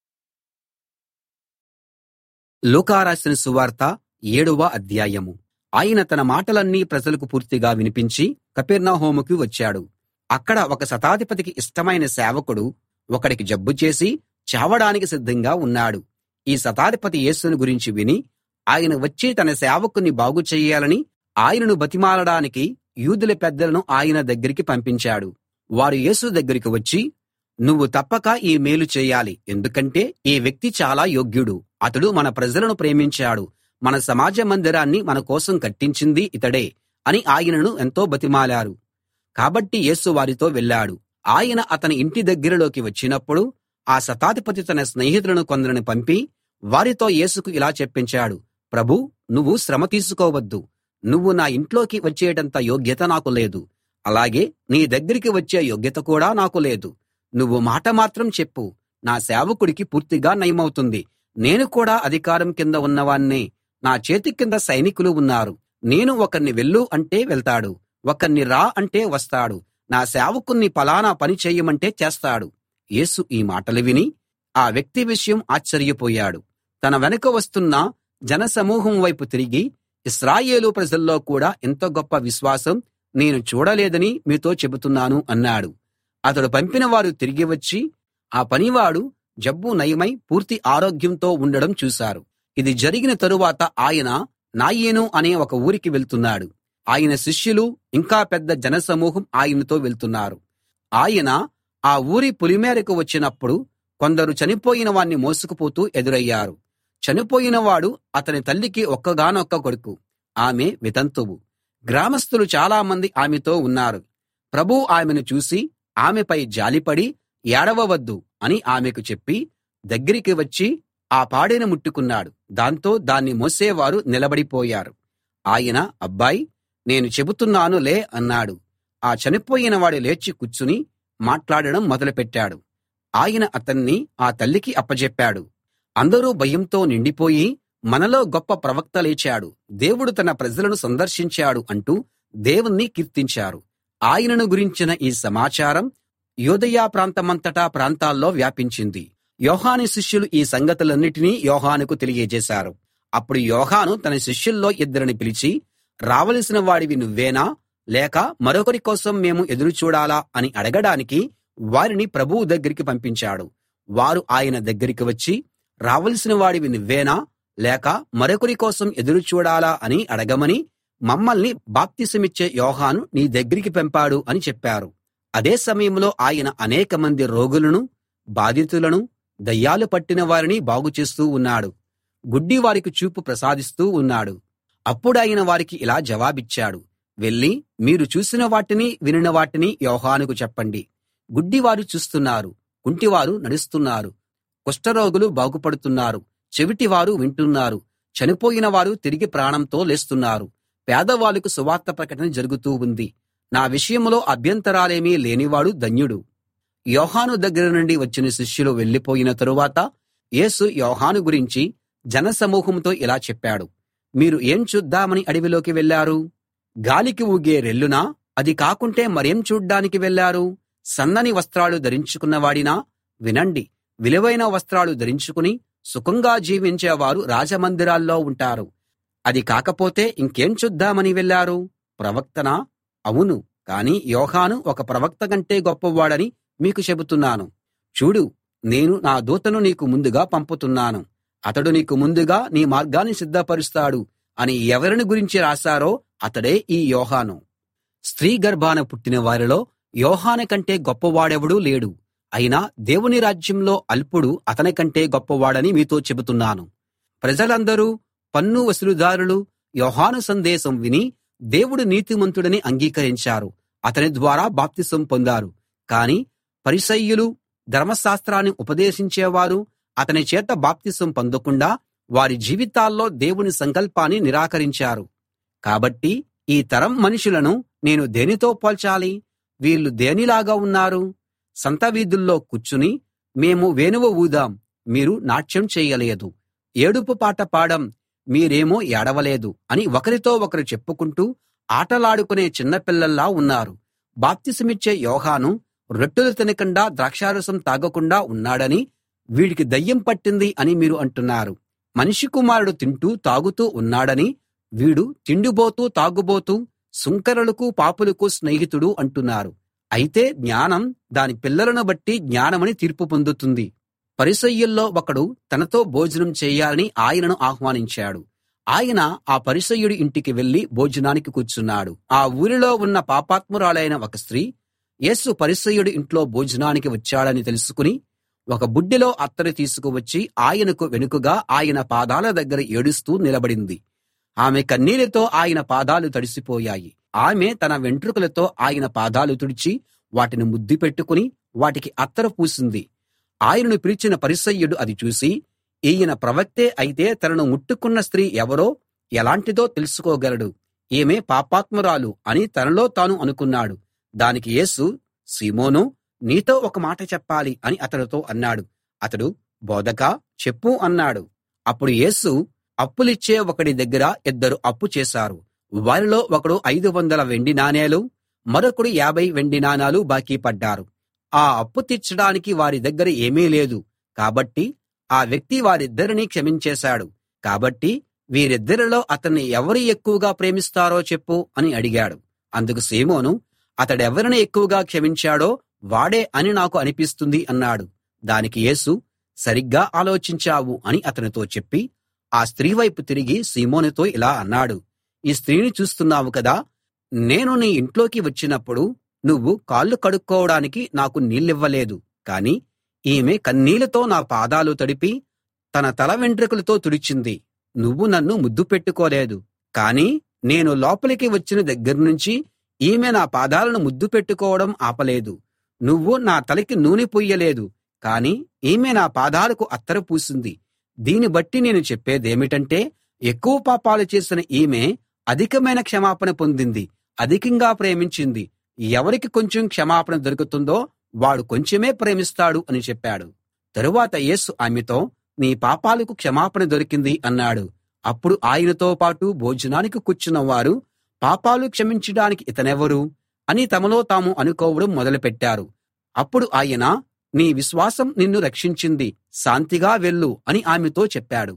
లూకా రాసిన సువార్త ఏడవ అధ్యాయము. ఆయన తన మాటలన్నీ ప్రజలకు పూర్తిగా వినిపించి కపెర్నహూముకి వచ్చాడు. అక్కడ ఒక శతాధిపతికి ఇష్టమైన సేవకుడు ఒకడికి జబ్బు చేసి చావడానికి సిద్ధంగా ఉన్నాడు. ఈ శతాధిపతి యేసును గురించి విని ఆయన వచ్చి తన సేవకుణ్ణి బాగు చెయ్యాలని ఆయనను బతిమాలడానికి యూదుల పెద్దలను ఆయన దగ్గరికి పంపించాడు. వారు యేసు దగ్గరికి వచ్చి, నువ్వు తప్పక ఈ మేలు చేయాలి, ఎందుకంటే ఈ వ్యక్తి చాలా యోగ్యుడు. అతడు మన ప్రజలను ప్రేమించాడు. మన సమాజ మందిరాన్ని మన కోసం కట్టించింది ఇతడే అని ఆయనను ఎంతో బతిమాలారు. కాబట్టి యేసు వారితో వెళ్ళాడు. ఆయన అతని ఇంటి దగ్గరలోకి వచ్చినప్పుడు ఆ శతాధిపతి తన స్నేహితులను కొందరిని పంపి వారితో యేసుకు ఇలా చెప్పించాడు, ప్రభూ, నువ్వు శ్రమ తీసుకోవద్దు. నువ్వు నా ఇంట్లోకి వచ్చేటంత యోగ్యత నాకు లేదు. అలాగే నీ దగ్గరికి వచ్చే యోగ్యత కూడా నాకు లేదు. నువ్వు మాట మాత్రం చెప్పు, నా సేవకుడికి పూర్తిగా నయమవుతుంది. నేను కూడా అధికారం కింద ఉన్నవాణ్ణే. నా చేతి కింద సైనికులు ఉన్నారు. నేను ఒకణ్ణి వెళ్ళు అంటే వెళ్తాడు, ఒకణ్ణి రా అంటే వస్తాడు. నా సేవకుణ్ణి ఫలానా పని చెయ్యమంటే చేస్తాడు. యేసు ఈ మాటలు విని ఆ వ్యక్తి విషయం ఆశ్చర్యపోయాడు. తన వెనక వస్తున్న జనసమూహం వైపు తిరిగి, ఇశ్రాయేలు ప్రజల్లో కూడా ఇంత గొప్ప విశ్వాసం నేను చూడలేదని మీతో చెబుతున్నాను అన్నాడు. అతడు పంపిన వారు తిరిగి వచ్చి ఆ పనివాడు జబ్బు నయమై పూర్తి ఆరోగ్యంతో ఉండడం చూశారు. ఇది జరిగిన తరువాత ఆయన నాయీను అనే ఒక ఊరికి వెళ్తున్నాడు. ఆయన శిష్యులు ఇంకా పెద్ద జనసమూహం ఆయనతో వెళ్తున్నారు. ఆయన ఆ ఊరి పొలిమేరకు వచ్చినప్పుడు కొందరు చనిపోయిన వాణ్ణి మోసుకుపోతూ ఎదురయ్యారు. చనిపోయిన వాడు అతని తల్లికి ఒక్కగానొక్క కొడుకు. ఆమె వితంతువు. గ్రామస్తులు చాలామంది ఆమెతో ఉన్నారు. ప్రభువు ఆమెను చూసి ఆమెపై జాలిపడి, ఏడవవద్దు అని ఆమెకు చెప్పి దగ్గరికి వచ్చి ఆ పాడెను ముట్టుకున్నాడు. దాంతో దాన్ని మోసేవారు నిలబడిపోయారు. ఆయన, అబ్బాయ్, నేను చెబుతున్నాను లే అన్నాడు. ఆ చనిపోయిన వాడు లేచి కూర్చుని మాట్లాడడం మొదలుపెట్టాడు. ఆయన అతన్ని ఆ తల్లికి అప్పజెప్పాడు. అందరూ భయంతో నిండిపోయి, మనలో గొప్ప ప్రవక్త లేచాడు, దేవుడు తన ప్రజలను సందర్శించాడు అంటూ దేవుణ్ణి కీర్తించారు. ఆయనను గురించిన ఈ సమాచారం యూదయ ప్రాంతమంతటా ప్రాంతాల్లో వ్యాపించింది. యోహాను శిష్యులు ఈ సంగతులన్నిటినీ యోహానుకు తెలియజేశారు. అప్పుడు యోహాను తన శిష్యుల్లో ఇద్దరిని పిలిచి, రావలసిన వాడివి నువ్వేనా, లేక మరొకరి కోసం మేము ఎదురు చూడాలా అని అడగడానికి వారిని ప్రభువు దగ్గరికి పంపించాడు. వారు ఆయన దగ్గరికి వచ్చి, రావలసిన వాడివి నువ్వేనా, లేక మరొకరి కోసం ఎదురు చూడాలా అని అడగమని మమ్మల్ని బాప్తిసమిచ్చే యోహాను నీ దగ్గరికి పంపాడు అని చెప్పారు. అదే సమయంలో ఆయన అనేకమంది రోగులను, బాధితులను, దయ్యాలు పట్టిన వారిని బాగుచేస్తూ ఉన్నాడు. గుడ్డివారికి చూపు ప్రసాదిస్తూ ఉన్నాడు. అప్పుడాయన వారికి ఇలా జవాబిచ్చాడు, వెళ్ళి మీరు చూసిన వాటిని వినిన వాటిని యోహానుకు చెప్పండి. గుడ్డివారు చూస్తున్నారు, కుంటివారు నడుస్తున్నారు, కుష్ఠరోగులు బాగుపడుతున్నారు, చెవిటివారు వింటున్నారు, చనిపోయిన వారు తిరిగి ప్రాణంతో లేస్తున్నారు, పేదవాళ్ళకు సువార్త ప్రకటన జరుగుతూ ఉంది. నా విషయంలో అభ్యంతరాలేమీ లేనివాడు ధన్యుడు. యోహాను దగ్గర నుండి వచ్చిన శిష్యులు వెళ్ళిపోయిన తరువాత యేసు యోహాను గురించి జనసమూహంతో ఇలా చెప్పాడు, మీరు ఏం చూద్దామని అడవిలోకి వెళ్ళారు? గాలికి ఊగే రెల్లునా? అది కాకుంటే మరేం చూడ్డానికి వెళ్ళారు? సన్నని వస్త్రాలు ధరించుకున్నవాడినా? వినండి, విలువైన వస్త్రాలు ధరించుకుని సుఖంగా జీవించేవారు రాజమందిరాల్లో ఉంటారు. అది కాకపోతే ఇంకేం చూద్దామని వెళ్ళారు? ప్రవక్తనా? అవును, కాని యోహాను ఒక ప్రవక్త కంటే గొప్పవాడని మీకు చెబుతున్నాను. చూడు, నేను నా దూతను నీకు ముందుగా పంపుతున్నాను. అతడు నీకు ముందుగా నీ మార్గాన్ని సిద్ధపరుస్తాడు అని ఎవరిని గురించి రాశారో అతడే ఈ యోహాను. స్త్రీ గర్భాన పుట్టిన వారిలో యోహాను కంటే గొప్పవాడెవడూ లేడు. అయినా దేవుని రాజ్యంలో అల్పుడు అతని కంటే గొప్పవాడని మీతో చెబుతున్నాను. ప్రజలందరూ, పన్ను వసూలుదారులు యోహాను సందేశం విని దేవుడు నీతిమంతుడని అంగీకరించారు. అతని ద్వారా బాప్తిసం పొందారు. కాని పరిసయ్యులు, ధర్మశాస్త్రాన్ని ఉపదేశించేవారు అతని చేత బాప్తిసం పొందకుండా వారి జీవితాల్లో దేవుని సంకల్పాన్ని నిరాకరించారు. కాబట్టి ఈ తరం మనుషులను నేను దేనితో పోల్చాలి? వీళ్ళు దేనిలాగా ఉన్నారు? సంత వీధుల్లో కూర్చుని మేము వేణువు ఊదాం, మీరు నాట్యం చేయలేదు, ఏడుపు పాట పాడాం, మీరేమో ఏడవలేదు అని ఒకరితో ఒకరు చెప్పుకుంటూ ఆటలాడుకునే చిన్నపిల్లల్లా ఉన్నారు. బాప్తిసమిచ్చే యోహాను రొట్టెలు తినకుండా ద్రాక్షారసం తాగకుండా ఉన్నాడని వీడికి దయ్యం పట్టింది అని మీరు అంటున్నారు. మనిషి కుమారుడు తింటూ తాగుతూ ఉన్నాడని వీడు తిండిబోతూ తాగుబోతూ సుంకరులకు పాపులకు స్నేహితుడు అంటున్నారు. అయితే జ్ఞానం దాని పిల్లలను బట్టి జ్ఞానమని తీర్పు పొందుతుంది. పరిసయ్యుల్లో ఒకడు తనతో భోజనం చేయాలని ఆయనను ఆహ్వానించాడు. ఆయన ఆ పరిసయ్యుడి ఇంటికి వెళ్లి భోజనానికి కూర్చున్నాడు. ఆ ఊరిలో ఉన్న పాపాత్మురాలైన ఒక స్త్రీ యేసు పరిసయ్యుడి ఇంట్లో భోజనానికి వచ్చాడని తెలుసుకుని ఒక బుడ్డిలో అత్తరు తీసుకువచ్చి ఆయనకు వెనుకగా ఆయన పాదాల దగ్గర ఏడుస్తూ నిలబడింది. ఆమె కన్నీళ్లతో ఆయన పాదాలు తడిసిపోయాయి. ఆమె తన వెంట్రుకలతో ఆయన పాదాలు తుడిచి వాటిని ముద్దు పెట్టుకుని వాటికి అత్తరు పూసింది. ఆయనను పిలిచిన పరిసయ్యుడు అది చూసి, ఈయన ప్రవక్తే అయితే తనను ముట్టుకున్న స్త్రీ ఎవరో ఎలాంటిదో తెలుసుకోగలడు, ఈమె పాపాత్మురాలు అని తనలో తాను అనుకున్నాడు. దానికి యేసు, సీమోనూ, నీతో ఒక మాట చెప్పాలి అని అతడితో అన్నాడు. అతడు, బోధకా, చెప్పు అన్నాడు. అప్పుడు యేసు, అప్పులిచ్చే ఒకడి దగ్గర ఇద్దరు అప్పు చేశారు. వారిలో ఒకడు ఐదు వందల వెండి నాణేలు, మరొకడు యాభై వెండి నాణాలు బాకీ పడ్డారు. ఆ అప్పు తీర్చడానికి వారి దగ్గర ఏమీ లేదు. కాబట్టి ఆ వ్యక్తి వారిద్దరినీ క్షమించేశాడు. కాబట్టి వీరిద్దరిలో అతన్ని ఎవరు ఎక్కువగా ప్రేమిస్తారో చెప్పు అని అడిగాడు. అందుకు సీమోను, అతడెవరిని ఎక్కువగా క్షమించాడో వాడే అని నాకు అనిపిస్తుంది అన్నాడు. దానికి యేసు, సరిగ్గా ఆలోచించావు అని అతనితో చెప్పి ఆ స్త్రీ వైపు తిరిగి సీమోనుతో ఇలా అన్నాడు, ఈ స్త్రీని చూస్తున్నావు కదా. నేను నీ ఇంట్లోకి వచ్చినప్పుడు నువ్వు కాళ్ళు కడుక్కోవడానికి నాకు నీళ్ళివ్వలేదు. కాని ఈమె కన్నీళ్లతో నా పాదాలు తడిపి తన తల వెంట్రుకలతో తుడిచింది. నువ్వు నన్ను ముద్దు పెట్టుకోలేదు. కాని నేను లోపలికి వచ్చిన దగ్గర్నుంచి ఈమె నా పాదాలను ముద్దు పెట్టుకోవడం ఆపలేదు. నువ్వు నా తలకి నూనె పొయ్యలేదు. కాని ఈమె నా పాదాలకు అత్తరు పూసింది. దీన్ని బట్టి నేను చెప్పేదేమిటంటే, ఎక్కువ పాపాలు చేసిన ఈమె అధికమైన క్షమాపణ పొందింది, అధికంగా ప్రేమించింది. ఎవరికి కొంచెం క్షమాపణ దొరుకుతుందో వాడు కొంచెమే ప్రేమిస్తాడు అని చెప్పాడు. తరువాత యేసు ఆమెతో, నీ పాపాలకు క్షమాపణ దొరికింది అన్నాడు. అప్పుడు ఆయనతో పాటు భోజనానికి కూర్చున్న వారు, పాపాలు క్షమించడానికి ఇతనెవరు అని తమలో తాము అనుకోవడం మొదలుపెట్టారు. అప్పుడు ఆయన, నీ విశ్వాసం నిన్ను రక్షించింది, శాంతిగా వెళ్ళు అని ఆమెతో చెప్పాడు.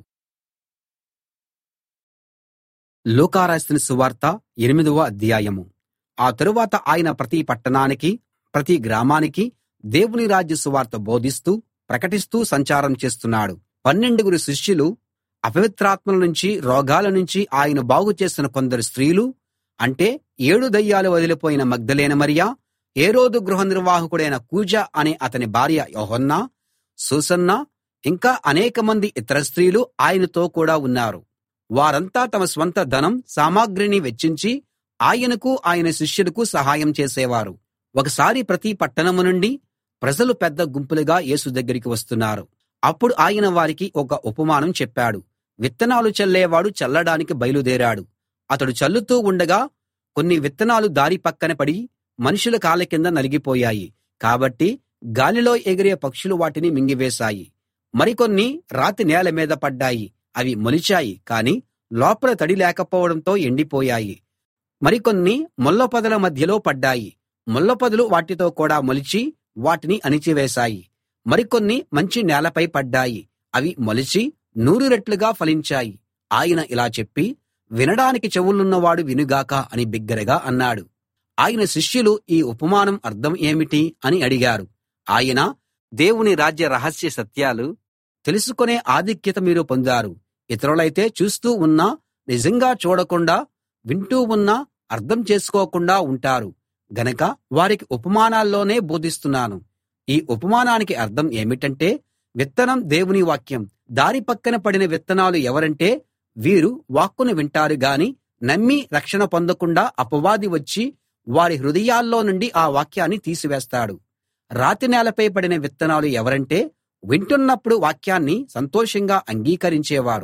లూకా రాసిన సువార్త ఎనిమిదవ అధ్యాయము. ఆ తరువాత ఆయన ప్రతి పట్టణానికి, ప్రతి గ్రామానికి దేవుని రాజ్య సువార్త బోధిస్తూ ప్రకటిస్తూ సంచారం చేస్తున్నాడు. పన్నెండుగురు శిష్యులు, అపవిత్రాత్మల నుంచి, రోగాల నుంచి ఆయన బాగు చేసిన కొందరు స్త్రీలు, అంటే ఏడు దయ్యాలు వదిలిపోయిన మగ్దలేన మరియ, హేరోదు గృహ నిర్వాహకుడైన కూజా అనే అతని భార్య యోహన్నా, సూసన్న, ఇంకా అనేకమంది ఇతర స్త్రీలు ఆయనతో కూడా ఉన్నారు. వారంతా తమ స్వంత ధనం సామగ్రిని వెచ్చించి ఆయనకు ఆయన శిష్యులకు సహాయం చేసేవారు. ఒకసారి ప్రతి పట్టణం నుండి ప్రజలు పెద్ద గుంపులుగా యేసు దగ్గరికి వస్తున్నారు. అప్పుడు ఆయన వారికి ఒక ఉపమానం చెప్పాడు. విత్తనాలు చల్లేవాడు చల్లడానికి బయలుదేరాడు. అతడు చల్లుతూ ఉండగా కొన్ని విత్తనాలు దారి పక్కన పడి మనుషుల కాళ్ళ కింద నలిగిపోయాయి. కాబట్టి గాలిలో ఎగిరే పక్షులు వాటిని మింగివేశాయి. మరికొన్ని రాతి నేల మీద పడ్డాయి. అవి మొలిచాయి, కాని లోపల తడి లేకపోవడంతో ఎండిపోయాయి. మరికొన్ని ముళ్ళ పొదల మధ్యలో పడ్డాయి. ముళ్ళ పొదలు వాటితో కూడా మొలిచి వాటిని అణిచివేశాయి. మరికొన్ని మంచి నేలపై పడ్డాయి. అవి మొలిచి నూరు రెట్లుగా ఫలించాయి. ఆయన ఇలా చెప్పి, వినడానికి చెవులున్నవాడు వినుగాక అని బిగ్గరగా అన్నాడు. ఆయన శిష్యులు, ఈ ఉపమానం అర్థం ఏమిటి అని అడిగారు. ఆయన, దేవుని రాజ్య రహస్య సత్యాలు తెలుసుకునే ఆధిక్యత మీరు పొందారు. ఇతరులైతే చూస్తూ ఉన్నా నిజంగా చూడకుండా, వింటూ ఉన్నా అర్థం చేసుకోకుండా ఉంటారు గనక వారికి ఉపమానాల్లోనే బోధిస్తున్నాను. ఈ ఉపమానానికి అర్థం ఏమిటంటే, విత్తనం దేవుని వాక్యం. దారి పక్కన పడిన విత్తనాలు ఎవరంటే, వీరు వాక్కును వింటారు గాని నమ్మి రక్షణ పొందకుండా అపవాది వచ్చి వారి హృదయాల్లో నుండి ఆ వాక్యాన్ని తీసివేస్తాడు. రాతి నేలపై పడిన విత్తనాలు ఎవరంటే, వింటున్నప్పుడు వాక్యాన్ని సంతోషంగా అంగీకరించేవారు,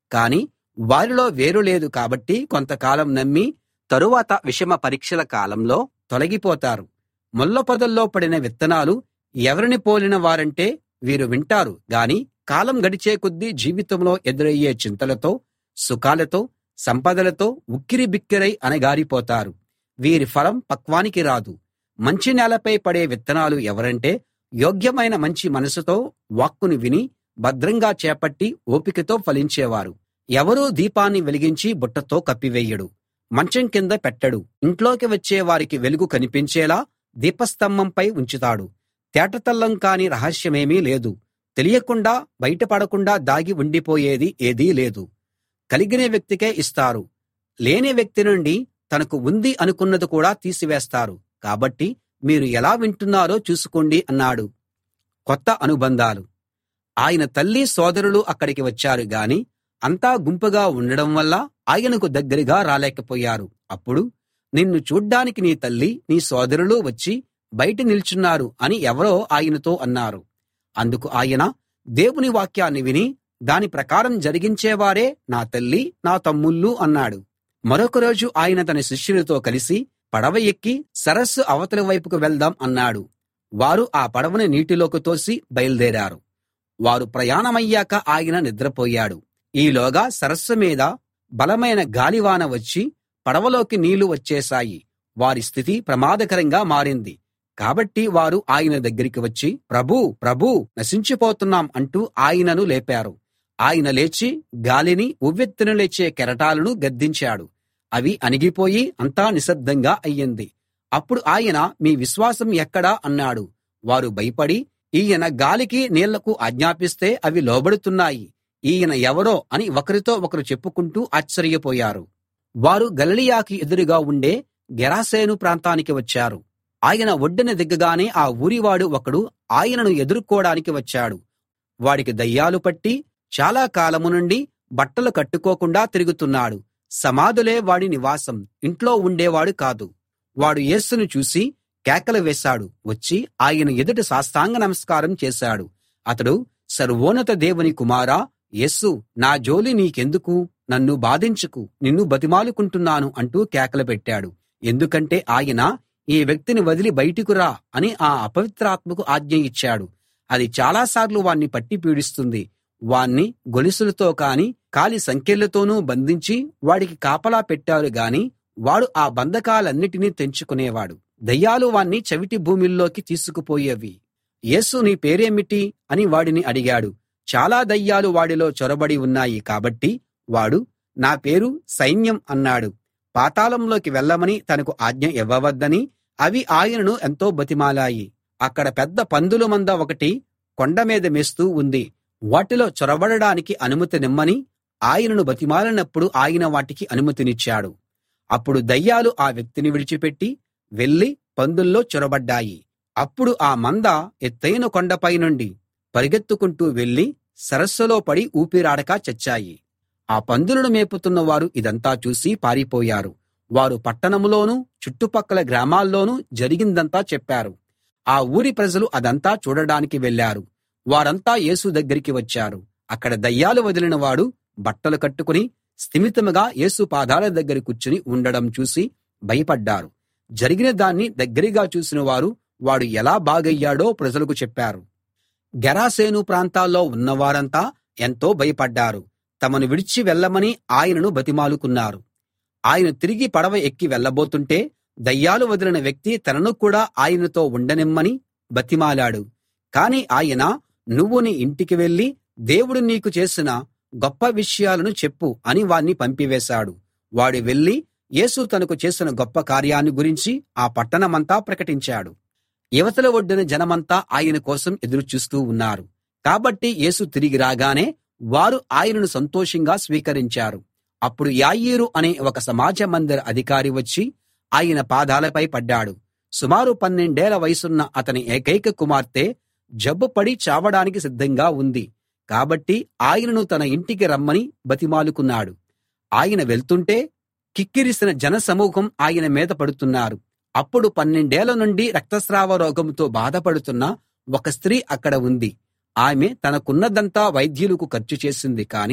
కాని వారిలో వేరు లేదు కాబట్టి కొంతకాలం నమ్మి తరువాత విషమ పరీక్షల కాలంలో తొలగిపోతారు. ముళ్ళ పొదల్లో పడిన విత్తనాలు ఎవరిని పోలిన వారంటే వీరు వింటారు గాని కాలం గడిచే కొద్దీ జీవితంలో ఎదురయ్యే చింతలతో, సుఖాలతో, సంపదలతో ఉక్కిరిబిక్కిరై అణగారిపోతారు. వీరి ఫలం పక్వానికి రాదు. మంచి నేలపై పడే విత్తనాలు ఎవరంటే యోగ్యమైన మంచి మనసుతో వాక్కును విని భద్రంగా చేపట్టి ఓపికతో ఫలించేవారు. ఎవరూ దీపాన్ని వెలిగించి బుట్టతో కప్పివేయడు, మంచం కింద పెట్టడు. ఇంట్లోకి వచ్చే వారికి వెలుగు కనిపించేలా దీపస్తంభంపై ఉంచుతాడు. తేటతెల్లం కాని రహస్యమేమీ లేదు. తెలియకుండా బయటపడకుండా దాగి ఉండిపోయేది ఏదీ లేదు. కలిగిన వ్యక్తికే ఇస్తారు. లేని వ్యక్తి నుండి తనకు ఉంది అనుకున్నది కూడా తీసివేస్తారు. కాబట్టి మీరు ఎలా వింటున్నారో చూసుకోండి అన్నాడు. కొత్త అనుబంధాలు. ఆయన తల్లి, సోదరులు అక్కడికి వచ్చారు గాని అంతా గుంపుగా ఉండడం వల్ల ఆయనకు దగ్గరగా రాలేకపోయారు. అప్పుడు నిన్ను చూడ్డానికి నీ తల్లి, నీ సోదరులు వచ్చి బయట నిల్చున్నారు అని ఎవరో ఆయనతో అన్నారు. అందుకు ఆయన, దేవుని వాక్యాన్ని విని దాని ప్రకారం జరిగించేవారే నా తల్లి, నా తమ్ముళ్ళు అన్నాడు. మరొక రోజు ఆయన తన శిష్యులతో కలిసి పడవ ఎక్కి సరస్సు అవతలి వైపుకు వెళ్దాం అన్నాడు. వారు ఆ పడవని నీటిలోకి తోసి బయల్దేరారు. వారు ప్రయాణమయ్యాక ఆయన నిద్రపోయాడు. ఈలోగా సరస్సు మీద బలమైన గాలివాన వచ్చి పడవలోకి నీళ్లు వచ్చేశాయి. వారి స్థితి ప్రమాదకరంగా మారింది. కాబట్టి వారు ఆయన దగ్గరికి వచ్చి, ప్రభూ, ప్రభూ, నశించిపోతున్నాం అంటూ ఆయనను లేపారు. ఆయన లేచి గాలిని, ఉవ్వెత్తున లేచే కెరటాలను గద్దించాడు. అవి అణిగిపోయి అంతా నిశ్శబ్దంగా అయ్యింది. అప్పుడు ఆయన, మీ విశ్వాసం ఎక్కడా అన్నాడు. వారు భయపడి, ఈయన గాలికి నీళ్లకు ఆజ్ఞాపిస్తే అవి లోబడుతున్నాయి, ఈయన ఎవరో అని ఒకరితో ఒకరు చెప్పుకుంటూ ఆశ్చర్యపోయారు. వారు గలిలయకి ఎదురుగా ఉండే గెరాసేను ప్రాంతానికి వచ్చారు. ఆయన ఒడ్డున దిగ్గగానే ఆ ఊరివాడు ఒకడు ఆయనను ఎదుర్కోడానికి వచ్చాడు. వాడికి దయ్యాలు పట్టి చాలా కాలము నుండి బట్టలు కట్టుకోకుండా తిరుగుతున్నాడు. సమాధులే వాడి నివాసం, ఇంట్లో ఉండేవాడు కాదు. వాడు యేసును చూసి కేకలు వేశాడు. వచ్చి ఆయన ఎదుట సాష్టాంగ నమస్కారం చేశాడు. అతడు, సర్వోన్నత దేవుని కుమారా యేసు, నా జోలి నీకెందుకు? నన్ను బాధించకు, నిన్ను బతిమాలుకుంటున్నాను అంటూ కేకలు పెట్టాడు. ఎందుకంటే ఆయన, ఈ వ్యక్తిని వదిలి బయటికి రా అని ఆ అపవిత్రాత్మకు ఆజ్ఞ ఇచ్చాడు. అది చాలాసార్లు వాణ్ణి పట్టి పీడిస్తుంది. వాణ్ణి గొలుసులతో కాని కాలి సంకెళ్లతోనూ బంధించి వాడికి కాపలా పెట్టారు గాని వాడు ఆ బంధకాలన్నిటినీ తెంచుకునేవాడు. దయ్యాలు వాణ్ణి చవిటి భూమిల్లోకి తీసుకుపోయేవి. యేసు, నీ పేరేమిటి అని వాడిని అడిగాడు. చాలా దయ్యాలు వాడిలో చొరబడి ఉన్నాయి కాబట్టి వాడు, నా పేరు సైన్యం అన్నాడు. పాతాళంలోకి వెళ్ళమని తనకు ఆజ్ఞ ఇవ్వవద్దని అవి ఆయనను ఎంతో బతిమాలాయి. అక్కడ పెద్ద పందుల మంద ఒకటి కొండ మీద మేస్తూ ఉంది. వాటిలో చొరబడడానికి అనుమతినిమ్మని ఆయనను బతిమాలినప్పుడు ఆయన వాటికి అనుమతినిచ్చాడు. అప్పుడు దయ్యాలు ఆ వ్యక్తిని విడిచిపెట్టి వెళ్లి పందుల్లో చొరబడ్డాయి. అప్పుడు ఆ మంద ఎత్తయిన కొండపై నుండి పరిగెత్తుకుంటూ వెళ్లి సరస్సులో పడి ఊపిరాడక చచ్చాయి. ఆ పందులను మేపుతున్న వారు ఇదంతా చూసి పారిపోయారు. వారు పట్టణంలోనూ చుట్టుపక్కల గ్రామాల్లోనూ జరిగిందంతా చెప్పారు. ఆ ఊరి ప్రజలు అదంతా చూడడానికి వెళ్లారు. వారంతా యేసు దగ్గరికి వచ్చారు. అక్కడ దయ్యాలు వదిలిన వాడు బట్టలు కట్టుకుని స్థిమితంగా యేసు పాదాల దగ్గర కూర్చుని ఉండడం చూసి భయపడ్డారు. జరిగిన దాన్ని దగ్గరగా చూసిన వారు వాడు ఎలా బాగయ్యాడో ప్రజలకు చెప్పారు. గెరాసేను ప్రాంతాల్లో ఉన్నవారంతా ఎంతో భయపడ్డారు. తమను విడిచి వెళ్ళమని ఆయనను బతిమాలుకున్నారు. ఆయన తిరిగి పడవ ఎక్కి వెళ్ళబోతుంటే దయ్యాలు వదిలిన వ్యక్తి తనను కూడా ఆయనతో ఉండనిమ్మని బతిమాలాడు. కాని ఆయన, నువ్వు నీ ఇంటికి వెళ్ళి దేవుడు నీకు చేసిన గొప్ప విషయాలను చెప్పు అని వాణ్ణి పంపివేశాడు. వాడు వెళ్ళి యేసు తనకు చేసిన గొప్ప కార్యాన్ని గురించి ఆ పట్టణమంతా ప్రకటించాడు. ఇవతల ఒడ్డున జనమంతా ఆయన కోసం ఎదురు చూస్తూ ఉన్నారు. కాబట్టి యేసు తిరిగి రాగానే వారు ఆయనను సంతోషంగా స్వీకరించారు. అప్పుడు యాయీరు అనే ఒక సమాజ మందిర అధికారి వచ్చి ఆయన పాదాలపై పడ్డాడు. సుమారు పన్నెండేళ్ల వయసున్న అతని ఏకైక కుమార్తె జబ్బుపడి చావడానికి సిద్ధంగా ఉంది. కాబట్టి ఆయనను తన ఇంటికి రమ్మని బతిమాలుకున్నాడు. ఆయన వెళ్తుంటే కిక్కిరిసిన జనసమూహం ఆయన మీద పడుతున్నారు. అప్పుడు పన్నెండేళ్ల నుండి రక్తస్రావ రోగంతో బాధపడుతున్న ఒక స్త్రీ అక్కడ ఉంది. ఆమె తనకున్నదంతా వైద్యులకు ఖర్చు చేసింది, కానీ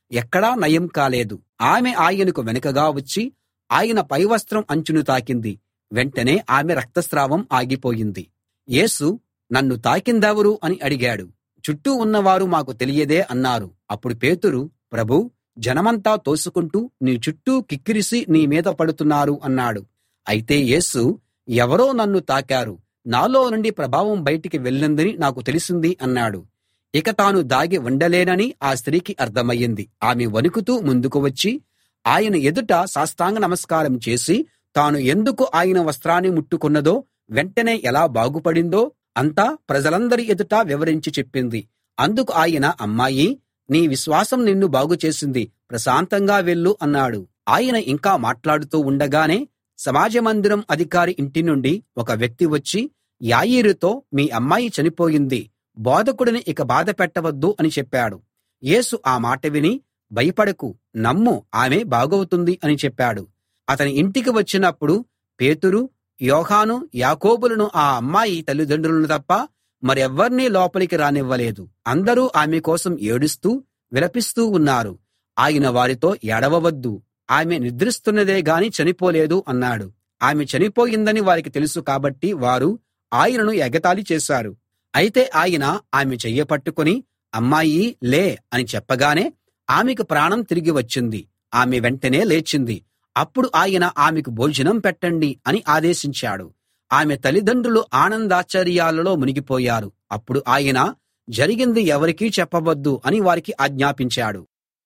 ఎక్కడా నయం కాలేదు. ఆమె ఆయనకు వెనుకగా వచ్చి ఆయన పైవస్త్రం అంచును తాకింది. వెంటనే ఆమె రక్తస్రావం ఆగిపోయింది. యేసు, నన్ను తాకిందెవరు అని అడిగాడు. చుట్టూ ఉన్నవారు మాకు తెలియదే అన్నారు. అప్పుడు పేతురు, ప్రభూ, జనమంతా తోసుకుంటూ నీ చుట్టూ కిక్కిరిసి నీ మీద పడుతున్నారు అన్నాడు. అయితే యేసు, ఎవరో నన్ను తాకారు, నాలో నుండి ప్రభావం బయటికి వెళ్ళిందని నాకు తెలిసింది అన్నాడు. ఇక తాను దాగి ఉండలేనని ఆ స్త్రీకి అర్థమయ్యింది. ఆమె వణుకుతూ ముందుకు వచ్చి ఆయన ఎదుట సాష్టాంగ నమస్కారం చేసి తాను ఎందుకు ఆయన వస్త్రాన్ని ముట్టుకున్నదో, వెంటనే ఎలా బాగుపడిందో అంతా ప్రజలందరి ఎదుట వివరించి చెప్పింది. అందుకు ఆయన, అమ్మాయీ, నీ విశ్వాసం నిన్ను బాగుచేసింది, ప్రశాంతంగా వెళ్ళు అన్నాడు. ఆయన ఇంకా మాట్లాడుతూ ఉండగానే సమాజ మందిరం అధికారి ఇంటి నుండి ఒక వ్యక్తి వచ్చి యాయీరుతో, మీ అమ్మాయి చనిపోయింది, బోధకుడిని ఇక బాధ పెట్టవద్దు అని చెప్పాడు. యేసు ఆ మాట విని, భయపడకు, నమ్ము, ఆమె బాగవుతుంది అని చెప్పాడు. అతని ఇంటికి వచ్చినప్పుడు పేతురు, యోహాను, యాకోబులను ఆ అమ్మాయి తల్లిదండ్రులను తప్ప మరెవ్వర్నీ లోపలికి రానివ్వలేదు. అందరూ ఆమె కోసం ఏడుస్తూ విలపిస్తూ ఉన్నారు. ఆయన వారితో, ఏడవవద్దు, ఆమె నిద్రిస్తున్నదే గాని చనిపోలేదు అన్నాడు. ఆమె చనిపోయిందని వారికి తెలుసు కాబట్టి వారు ఆయనను ఎగతాళి చేశారు. అయితే ఆయన ఆమె చెయ్యి పట్టుకుని, అమ్మాయీ, లే అని చెప్పగానే ఆమెకు ప్రాణం తిరిగి వచ్చింది. ఆమె వెంటనే లేచింది. అప్పుడు ఆయన ఆమెకు భోజనం పెట్టండి అని ఆదేశించాడు. ఆమె తల్లిదండ్రులు ఆనందాశ్చర్యాలలో మునిగిపోయారు. అప్పుడు ఆయన, జరిగింది ఎవరికీ చెప్పవద్దు అని వారికి ఆజ్ఞాపించాడు.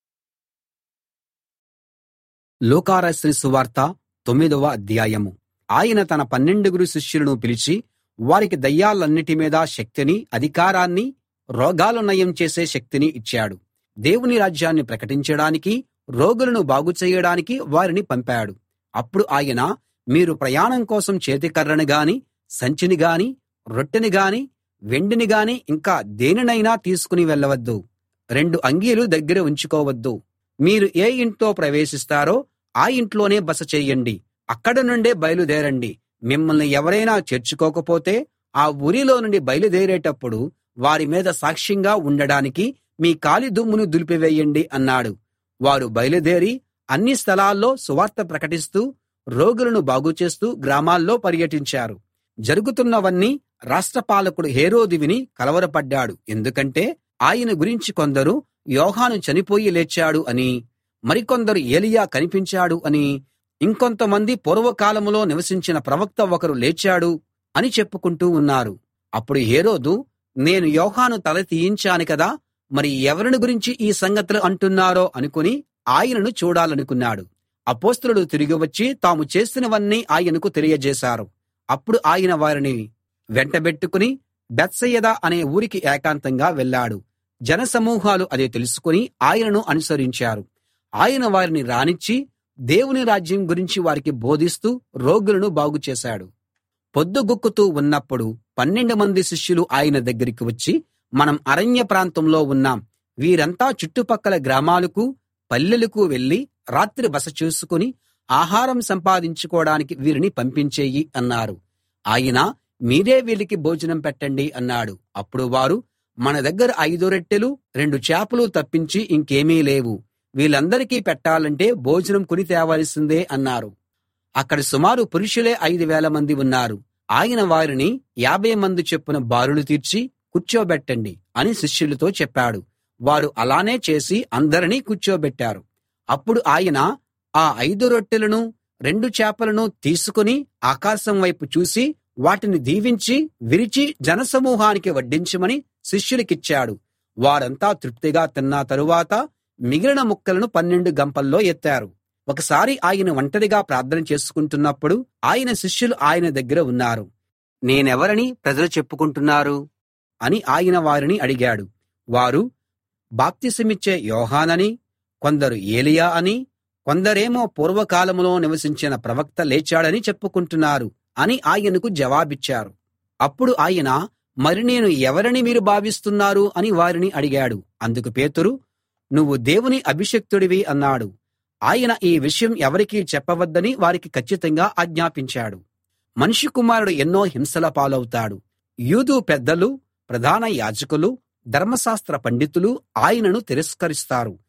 లూకా రాసిన సువార్త తొమ్మిదవ అధ్యాయము. ఆయన తన పన్నెండుగురు శిష్యులను పిలిచి వారికి దయ్యాలన్నిటి మీద శక్తిని, అధికారాన్ని, రోగాలు నయం చేసే శక్తిని ఇచ్చాడు. దేవుని రాజ్యాన్ని ప్రకటించడానికి, రోగులను బాగుచేయడానికి వారిని పంపాడు. అప్పుడు ఆయన, మీరు ప్రయాణం కోసం చేతికర్రను గాని, సంచిని గాని, రొట్టెని గాని, వెండిని గాని, ఇంకా దేనినైనా తీసుకుని వెళ్ళవద్దు. రెండు అంగీలు దగ్గర ఉంచుకోవద్దు. మీరు ఏ ఇంట్లో ప్రవేశిస్తారో ఆ ఇంట్లోనే బస చెయ్యండి. అక్కడ నుండే బయలుదేరండి. మిమ్మల్ని ఎవరైనా చేర్చుకోకపోతే ఆ ఊరిలో నుండి బయలుదేరేటప్పుడు వారి మీద సాక్ష్యంగా ఉండడానికి మీ కాలి దుమ్మును దులిపివేయండి అన్నాడు. వారు బయలుదేరి అన్ని స్థలాల్లో సువార్త ప్రకటిస్తూ, రోగులను బాగుచేస్తూ గ్రామాల్లో పర్యటించారు. జరుగుతున్నవన్నీ రాష్ట్రపాలకుడు హేరోదు విని కలవరపడ్డాడు. ఎందుకంటే ఆయన గురించి కొందరు యోహాను చనిపోయి లేచాడు అని, మరికొందరు ఏలీయా కనిపించాడు అని, ఇంకొంతమంది పూర్వకాలంలో నివసించిన ప్రవక్త ఒకరు లేచాడు అని చెప్పుకుంటూ ఉన్నారు. అప్పుడు హేరోదు, నేను యోహాను తల తీయించాను కదా, మరి ఎవరిని గురించి ఈ సంగతులు అంటున్నారో అనుకుని ఆయనను చూడాలనుకున్నాడు. అపోస్తలులు తిరిగి వచ్చి తాము చేసినవన్నీ ఆయనకు తెలియజేశారు. అప్పుడు ఆయన వారిని వెంటబెట్టుకుని బేత్సయిదా అనే ఊరికి ఏకాంతంగా వెళ్ళాడు. జనసమూహాలు అది తెలుసుకుని ఆయనను అనుసరించారు. ఆయన వారిని రానిచ్చి దేవుని రాజ్యం గురించి వారికి బోధిస్తూ రోగులను బాగుచేశాడు. పొద్దుగుక్కుతూ ఉన్నప్పుడు పన్నెండు మంది శిష్యులు ఆయన దగ్గరికి వచ్చి, మనం అరణ్య ప్రాంతంలో ఉన్నాం. వీరంతా చుట్టుపక్కల గ్రామాలకు, పల్లెలకు వెళ్ళి రాత్రి బస చూసుకుని ఆహారం సంపాదించుకోవడానికి వీరిని పంపించేయి అన్నారు. ఆయన, మీరే వీళ్ళకి భోజనం పెట్టండి అన్నాడు. అప్పుడు వారు, మన దగ్గర ఐదు రొట్టెలు, రెండు చేపలు తప్పించి ఇంకేమీ లేవు. వీళ్ళందరికీ పెట్టాలంటే భోజనం కొని తేవాల్సిందే అన్నారు. అక్కడ సుమారు పురుషులే ఐదు వేల మంది ఉన్నారు. ఆయన వారిని యాభై మంది చొప్పున బారులు తీర్చి కూర్చోబెట్టండి అని శిష్యులతో చెప్పాడు. వారు అలానే చేసి అందరినీ కూర్చోబెట్టారు. అప్పుడు ఆయన ఆ ఐదు రొట్టెలను, రెండు చేపలను తీసుకుని ఆకాశం వైపు చూసి వాటిని దీవించి విరిచి జనసమూహానికి వడ్డించమని శిష్యులకిచ్చాడు. వారంతా తృప్తిగా తిన్న తరువాత మిగిలిన ముక్కలను పన్నెండు గంపల్లో ఎత్తారు. ఒకసారి ఆయన ఒంటరిగా ప్రార్థన చేసుకుంటున్నప్పుడు ఆయన శిష్యులు ఆయన దగ్గర ఉన్నారు. నేనెవరని ప్రజలు చెప్పుకుంటున్నారు అని ఆయన వారిని అడిగాడు. వారు, బాప్తిసమిచ్చే యోహానని, కొందరు ఏలీయా అని, కొందరేమో పూర్వకాలంలో నివసించిన ప్రవక్త లేచాడని చెప్పుకుంటున్నారు అని ఆయనకు జవాబిచ్చారు. అప్పుడు ఆయన, మరి నేను ఎవరని మీరు భావిస్తున్నారు అని వారిని అడిగాడు. అందుకు పేతురు, నువ్వు దేవుని అభిషిక్తుడివి అన్నాడు. ఆయన ఈ విషయం ఎవరికీ చెప్పవద్దని వారికి కచ్చితంగా ఆజ్ఞాపించాడు. మనుష్య కుమారుడు ఎన్నో హింసల పాలవుతాడు. యూదు పెద్దలు, ప్రధాన యాజకులు, ధర్మశాస్త్ర పండితులు ఆయనను తిరస్కరిస్తారు.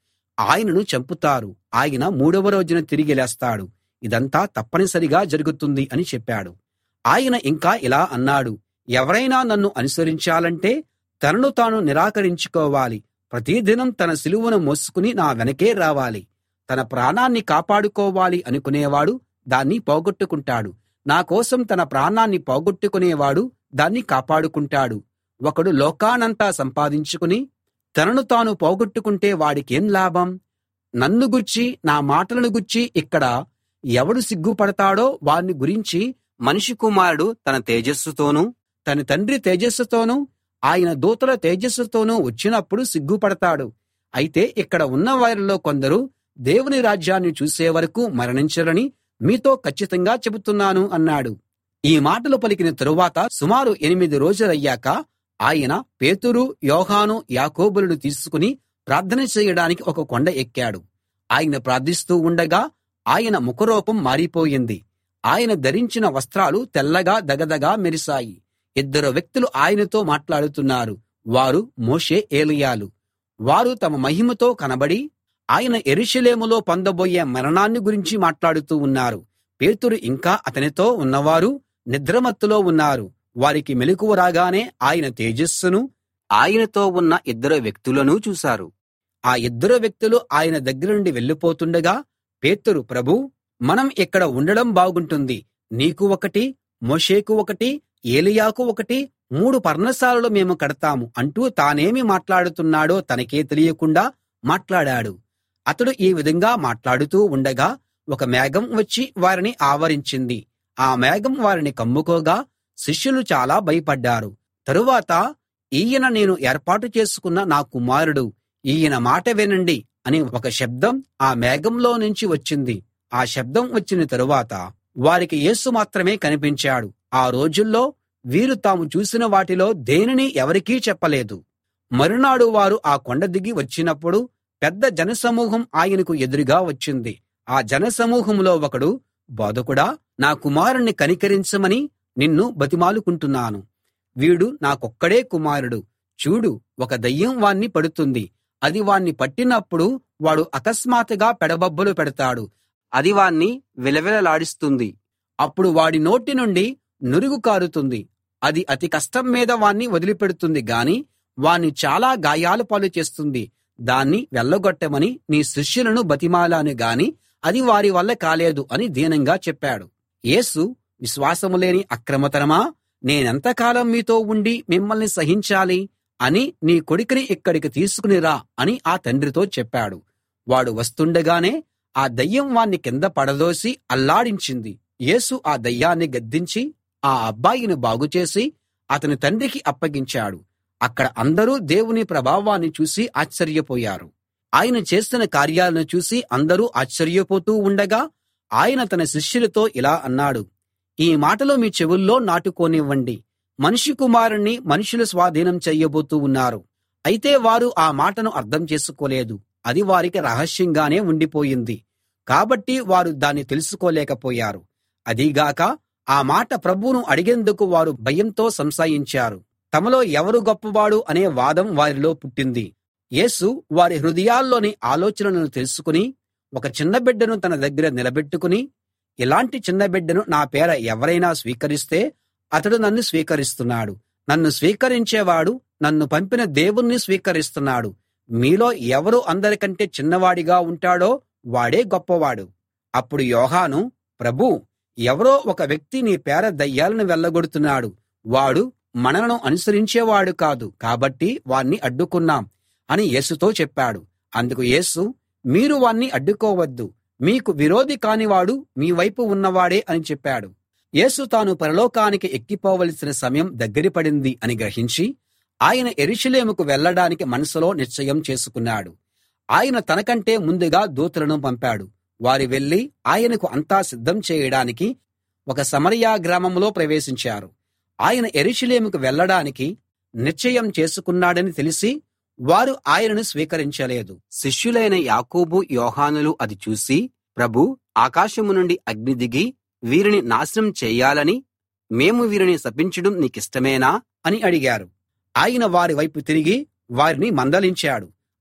ఆయనను చంపుతారు. ఆయన మూడవ రోజున తిరిగి లేస్తాడు. ఇదంతా తప్పనిసరిగా జరుగుతుంది అని చెప్పాడు. ఆయన ఇంకా ఇలా అన్నాడు, ఎవరైనా నన్ను అనుసరించాలంటే తనను తాను నిరాకరించుకోవాలి. ప్రతిదినం తన సిలువను మోసుకుని నా వెనకే రావాలి. తన ప్రాణాన్ని కాపాడుకోవాలి అనుకునేవాడు దాన్ని పోగొట్టుకుంటాడు. నా కోసం తన ప్రాణాన్ని పోగొట్టుకునేవాడు దాన్ని కాపాడుకుంటాడు. ఒకడు లోకానంతా సంపాదించుకుని తనను తాను పోగొట్టుకుంటే వాడికేం లాభం? నన్ను గూర్చి, నా మాటలను గూర్చి ఇక్కడ ఎవడు సిగ్గుపడతాడో వాణ్ణి గురించి మనుష్య కుమారుడు తన తేజస్సుతోనూ తన తండ్రి తేజస్సుతోనూ ఆయన దూతల తేజస్సుతోనూ వచ్చినప్పుడు సిగ్గుపడతాడు. అయితే ఇక్కడ ఉన్న వారిలో కొందరు దేవుని రాజ్యాన్ని చూసే వరకు మరణించరని మీతో కచ్చితంగా చెబుతున్నాను అన్నాడు. ఈ మాటలు పలికిన తరువాత సుమారు ఎనిమిది రోజులయ్యాక ఆయన పేతురు, యోహాను, యాకోబులను తీసుకుని ప్రార్థన చేయడానికి ఒక కొండ ఎక్కాడు. ఆయన ప్రార్థిస్తూ ఉండగా ఆయన ముఖరూపం మారిపోయింది. ఆయన ధరించిన వస్త్రాలు తెల్లగా దగదగా మెరిశాయి. ఇద్దరు వ్యక్తులు ఆయనతో మాట్లాడుతున్నారు. వారు మోషే, ఏలీయాలు. వారు తమ మహిమతో కనబడి ఆయన యెరూషలేములో పొందబోయే మరణాన్ని గురించి మాట్లాడుతూ ఉన్నారు. పేతురు ఇంకా అతనితో ఉన్నవారు నిద్రమత్తులో ఉన్నారు. వారికి మెలకువ రాగానే ఆయన తేజస్సును, ఆయనతో ఉన్న ఇద్దరు వ్యక్తులను చూశారు. ఆ ఇద్దరు వ్యక్తులు ఆయన దగ్గర నుండి వెళ్ళిపోతుండగా పేతురు, ప్రభూ, మనం ఇక్కడ ఉండడం బాగుంటుంది. నీకు ఒకటి, మోషేకు ఒకటి, ఏలీయాకు ఒకటి, మూడు పర్ణశాలలు మేము కడతాము అంటూ తానేమి మాట్లాడుతున్నాడో తనకే తెలియకుండా మాట్లాడాడు. అతడు ఈ విధంగా మాట్లాడుతూ ఉండగా ఒక మేఘం వచ్చి వారిని ఆవరించింది. ఆ మేఘం వారిని కమ్ముకోగా శిష్యులు చాలా భయపడ్డారు. తరువాత, ఈయన నేను ఏర్పాటు చేసుకున్న నా కుమారుడు, ఈయన మాట వినండి అని ఒక శబ్దం ఆ మేఘంలో నుంచి వచ్చింది. ఆ శబ్దం వచ్చిన తరువాత వారికి యేసు మాత్రమే కనిపించాడు. ఆ రోజుల్లో వీరు తాము చూసిన వాటిలో దేనినీ ఎవరికీ చెప్పలేదు. మరునాడు వారు ఆ కొండ దిగి వచ్చినప్పుడు పెద్ద జనసమూహం ఆయనకు ఎదురుగా వచ్చింది. ఆ జనసమూహంలో ఒకడు, బోధకుడా, నా కుమారుణ్ణి కనికరించమని నిన్ను బతిమాలుకుంటున్నాను. వీడు నాకొక్కడే కుమారుడు. చూడు, ఒక దయ్యం వాణ్ణి పడుతుంది. అది వాణ్ణి పట్టినప్పుడు వాడు అకస్మాత్తుగా పెడబొబ్బలు పెడతాడు. అది వాణ్ణి విలవిలలాడిస్తుంది. అప్పుడు వాడి నోటి నుండి నురుగు కారుతుంది. అది అతి కష్టం మీద వాణ్ణి వదిలిపెడుతుంది గాని వాణ్ణి చాలా గాయాల పాలు చేస్తుంది. దాన్ని వెళ్ళగొట్టమని నీ శిష్యులను బతిమాలాను గాని అది వారి వల్ల కాలేదు అని దీనంగా చెప్పాడు. యేసు, విశ్వాసం లేని అక్రమతరమా, నేనెంతకాలం మీతో ఉండి మిమ్మల్ని సహించాలి అని నీ కొడుకుని ఇక్కడికి తీసుకుని రా అని ఆ తండ్రితో చెప్పాడు. వాడు వస్తుండగానే ఆ దయ్యం వాణ్ణి కింద పడదోసి అల్లాడించింది. యేసు ఆ దయ్యాన్ని గద్దించి ఆ అబ్బాయిని బాగుచేసి అతని తండ్రికి అప్పగించాడు. అక్కడ అందరూ దేవుని ప్రభావాన్ని చూసి ఆశ్చర్యపోయారు. ఆయన చేసిన కార్యాలను చూసి అందరూ ఆశ్చర్యపోతూ ఉండగా ఆయన తన శిష్యులతో ఇలా అన్నాడు, ఈ మాటలు మీ చెవుల్లో నాటుకోనివ్వండి. మనుష్య కుమారుణ్ణి మనుషులు స్వాధీనం చెయ్యబోతూ ఉన్నారు. అయితే వారు ఆ మాటను అర్థం చేసుకోలేదు. అది వారికి రహస్యంగానే ఉండిపోయింది. కాబట్టి వారు దాన్ని తెలుసుకోలేకపోయారు. అదీగాక ఆ మాట ప్రభువును అడిగేందుకు వారు భయంతో సంశయించారు. తమలో ఎవరు గొప్పవాడు అనే వాదం వారిలో పుట్టింది. యేసు వారి హృదయాల్లోని ఆలోచనలను తెలుసుకుని ఒక చిన్న బిడ్డను తన దగ్గర నిలబెట్టుకుని, ఇలాంటి చిన్న బిడ్డను నా పేర ఎవరైనా స్వీకరిస్తే అతడు నన్ను స్వీకరిస్తున్నాడు. నన్ను స్వీకరించేవాడు నన్ను పంపిన దేవుణ్ణి స్వీకరిస్తున్నాడు. మీలో ఎవరు అందరికంటే చిన్నవాడిగా ఉంటాడో వాడే గొప్పవాడు. అప్పుడు యోహాను, ప్రభూ, ఎవరో ఒక వ్యక్తి నీ పేర దయ్యాలను వెళ్ళగొడుతున్నాడు. వాడు మనలను అనుసరించేవాడు కాదు, కాబట్టి వాణ్ణి అడ్డుకున్నాం అని యేసుతో చెప్పాడు. అందుకు యేసు, మీరు వాణ్ణి అడ్డుకోవద్దు. మీకు విరోధి కానివాడు మీ వైపు ఉన్నవాడే అని చెప్పాడు. యేసు తాను పరలోకానికి ఎక్కిపోవలసిన సమయం దగ్గర పడింది అని గ్రహించి ఆయన యెరూషలేముకు వెళ్ళడానికి మనసులో నిశ్చయం చేసుకున్నాడు. ఆయన తనకంటే ముందుగా దూతలను పంపాడు. వారు వెళ్లి ఆయనకు అంతా సిద్ధం చేయడానికి ఒక సమరయ గ్రామంలో ప్రవేశించారు. ఆయన యెరూషలేముకు వెళ్ళడానికి నిశ్చయం చేసుకున్నాడని తెలిసి వారు ఆయనను స్వీకరించలేదు. శిష్యులైన యాకోబు, యోహానులు అది చూసి, ప్రభూ, ఆకాశం నుండి అగ్ని దిగి వీరిని నాశనం చేయాలని మేము వీరిని శపించడం నీకిష్టమేనా అని అడిగారు. ఆయన వారి వైపు తిరిగి వారిని మందలించాడు.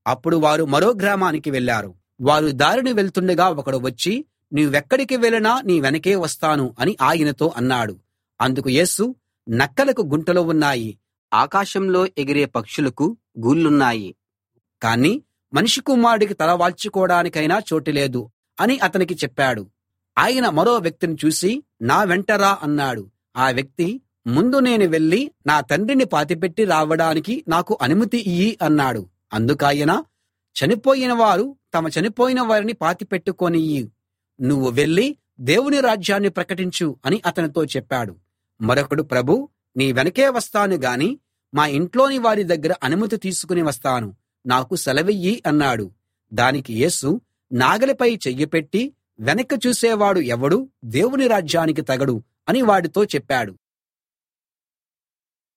అప్పుడు వారు మరో గ్రామానికి వెళ్ళారు. వారు దారిన వెళ్తుండగా ఒకడు వచ్చి, నీవెక్కడికి వెళ్ళినా నీ వెనకే వస్తాను అని ఆయనతో అన్నాడు. అందుకు యేసు, నక్కలకు గుంటలు ఉన్నాయి, ఆకాశంలో ఎగిరే పక్షులకు గూళ్ళున్నాయి, కానీ మనిషి కుమారుడికి తల వాల్చుకోడానికైనా చోటు లేదు అని అతనికి చెప్పాడు. ఆయన మరో వ్యక్తిని చూసి, నా వెంట రా అన్నాడు. ఆ వ్యక్తి, ముందు నేను వెళ్ళి నా తండ్రిని పాతిపెట్టి రావడానికి నాకు అనుమతి ఇయ్యి అన్నాడు. అందుకాయన, చనిపోయిన వారు తమ చనిపోయిన వారిని పాతిపెట్టుకోనియ్యి, నువ్వు వెళ్ళి దేవుని రాజ్యాన్ని ప్రకటించు అని అతనితో చెప్పాడు. మరొకడు, ప్రభూ, నీ వెనకే వస్తాను గాని మా ఇంట్లోని వారి దగ్గర అనుమతి తీసుకుని వస్తాను, నాకు సెలవియ్యి అన్నాడు. దానికి యేసు, నాగలిపై చెయ్యి పెట్టి వెనక్కి చూసేవాడు ఎవడూ దేవుని రాజ్యానికి తగడు అని వాడితో చెప్పాడు.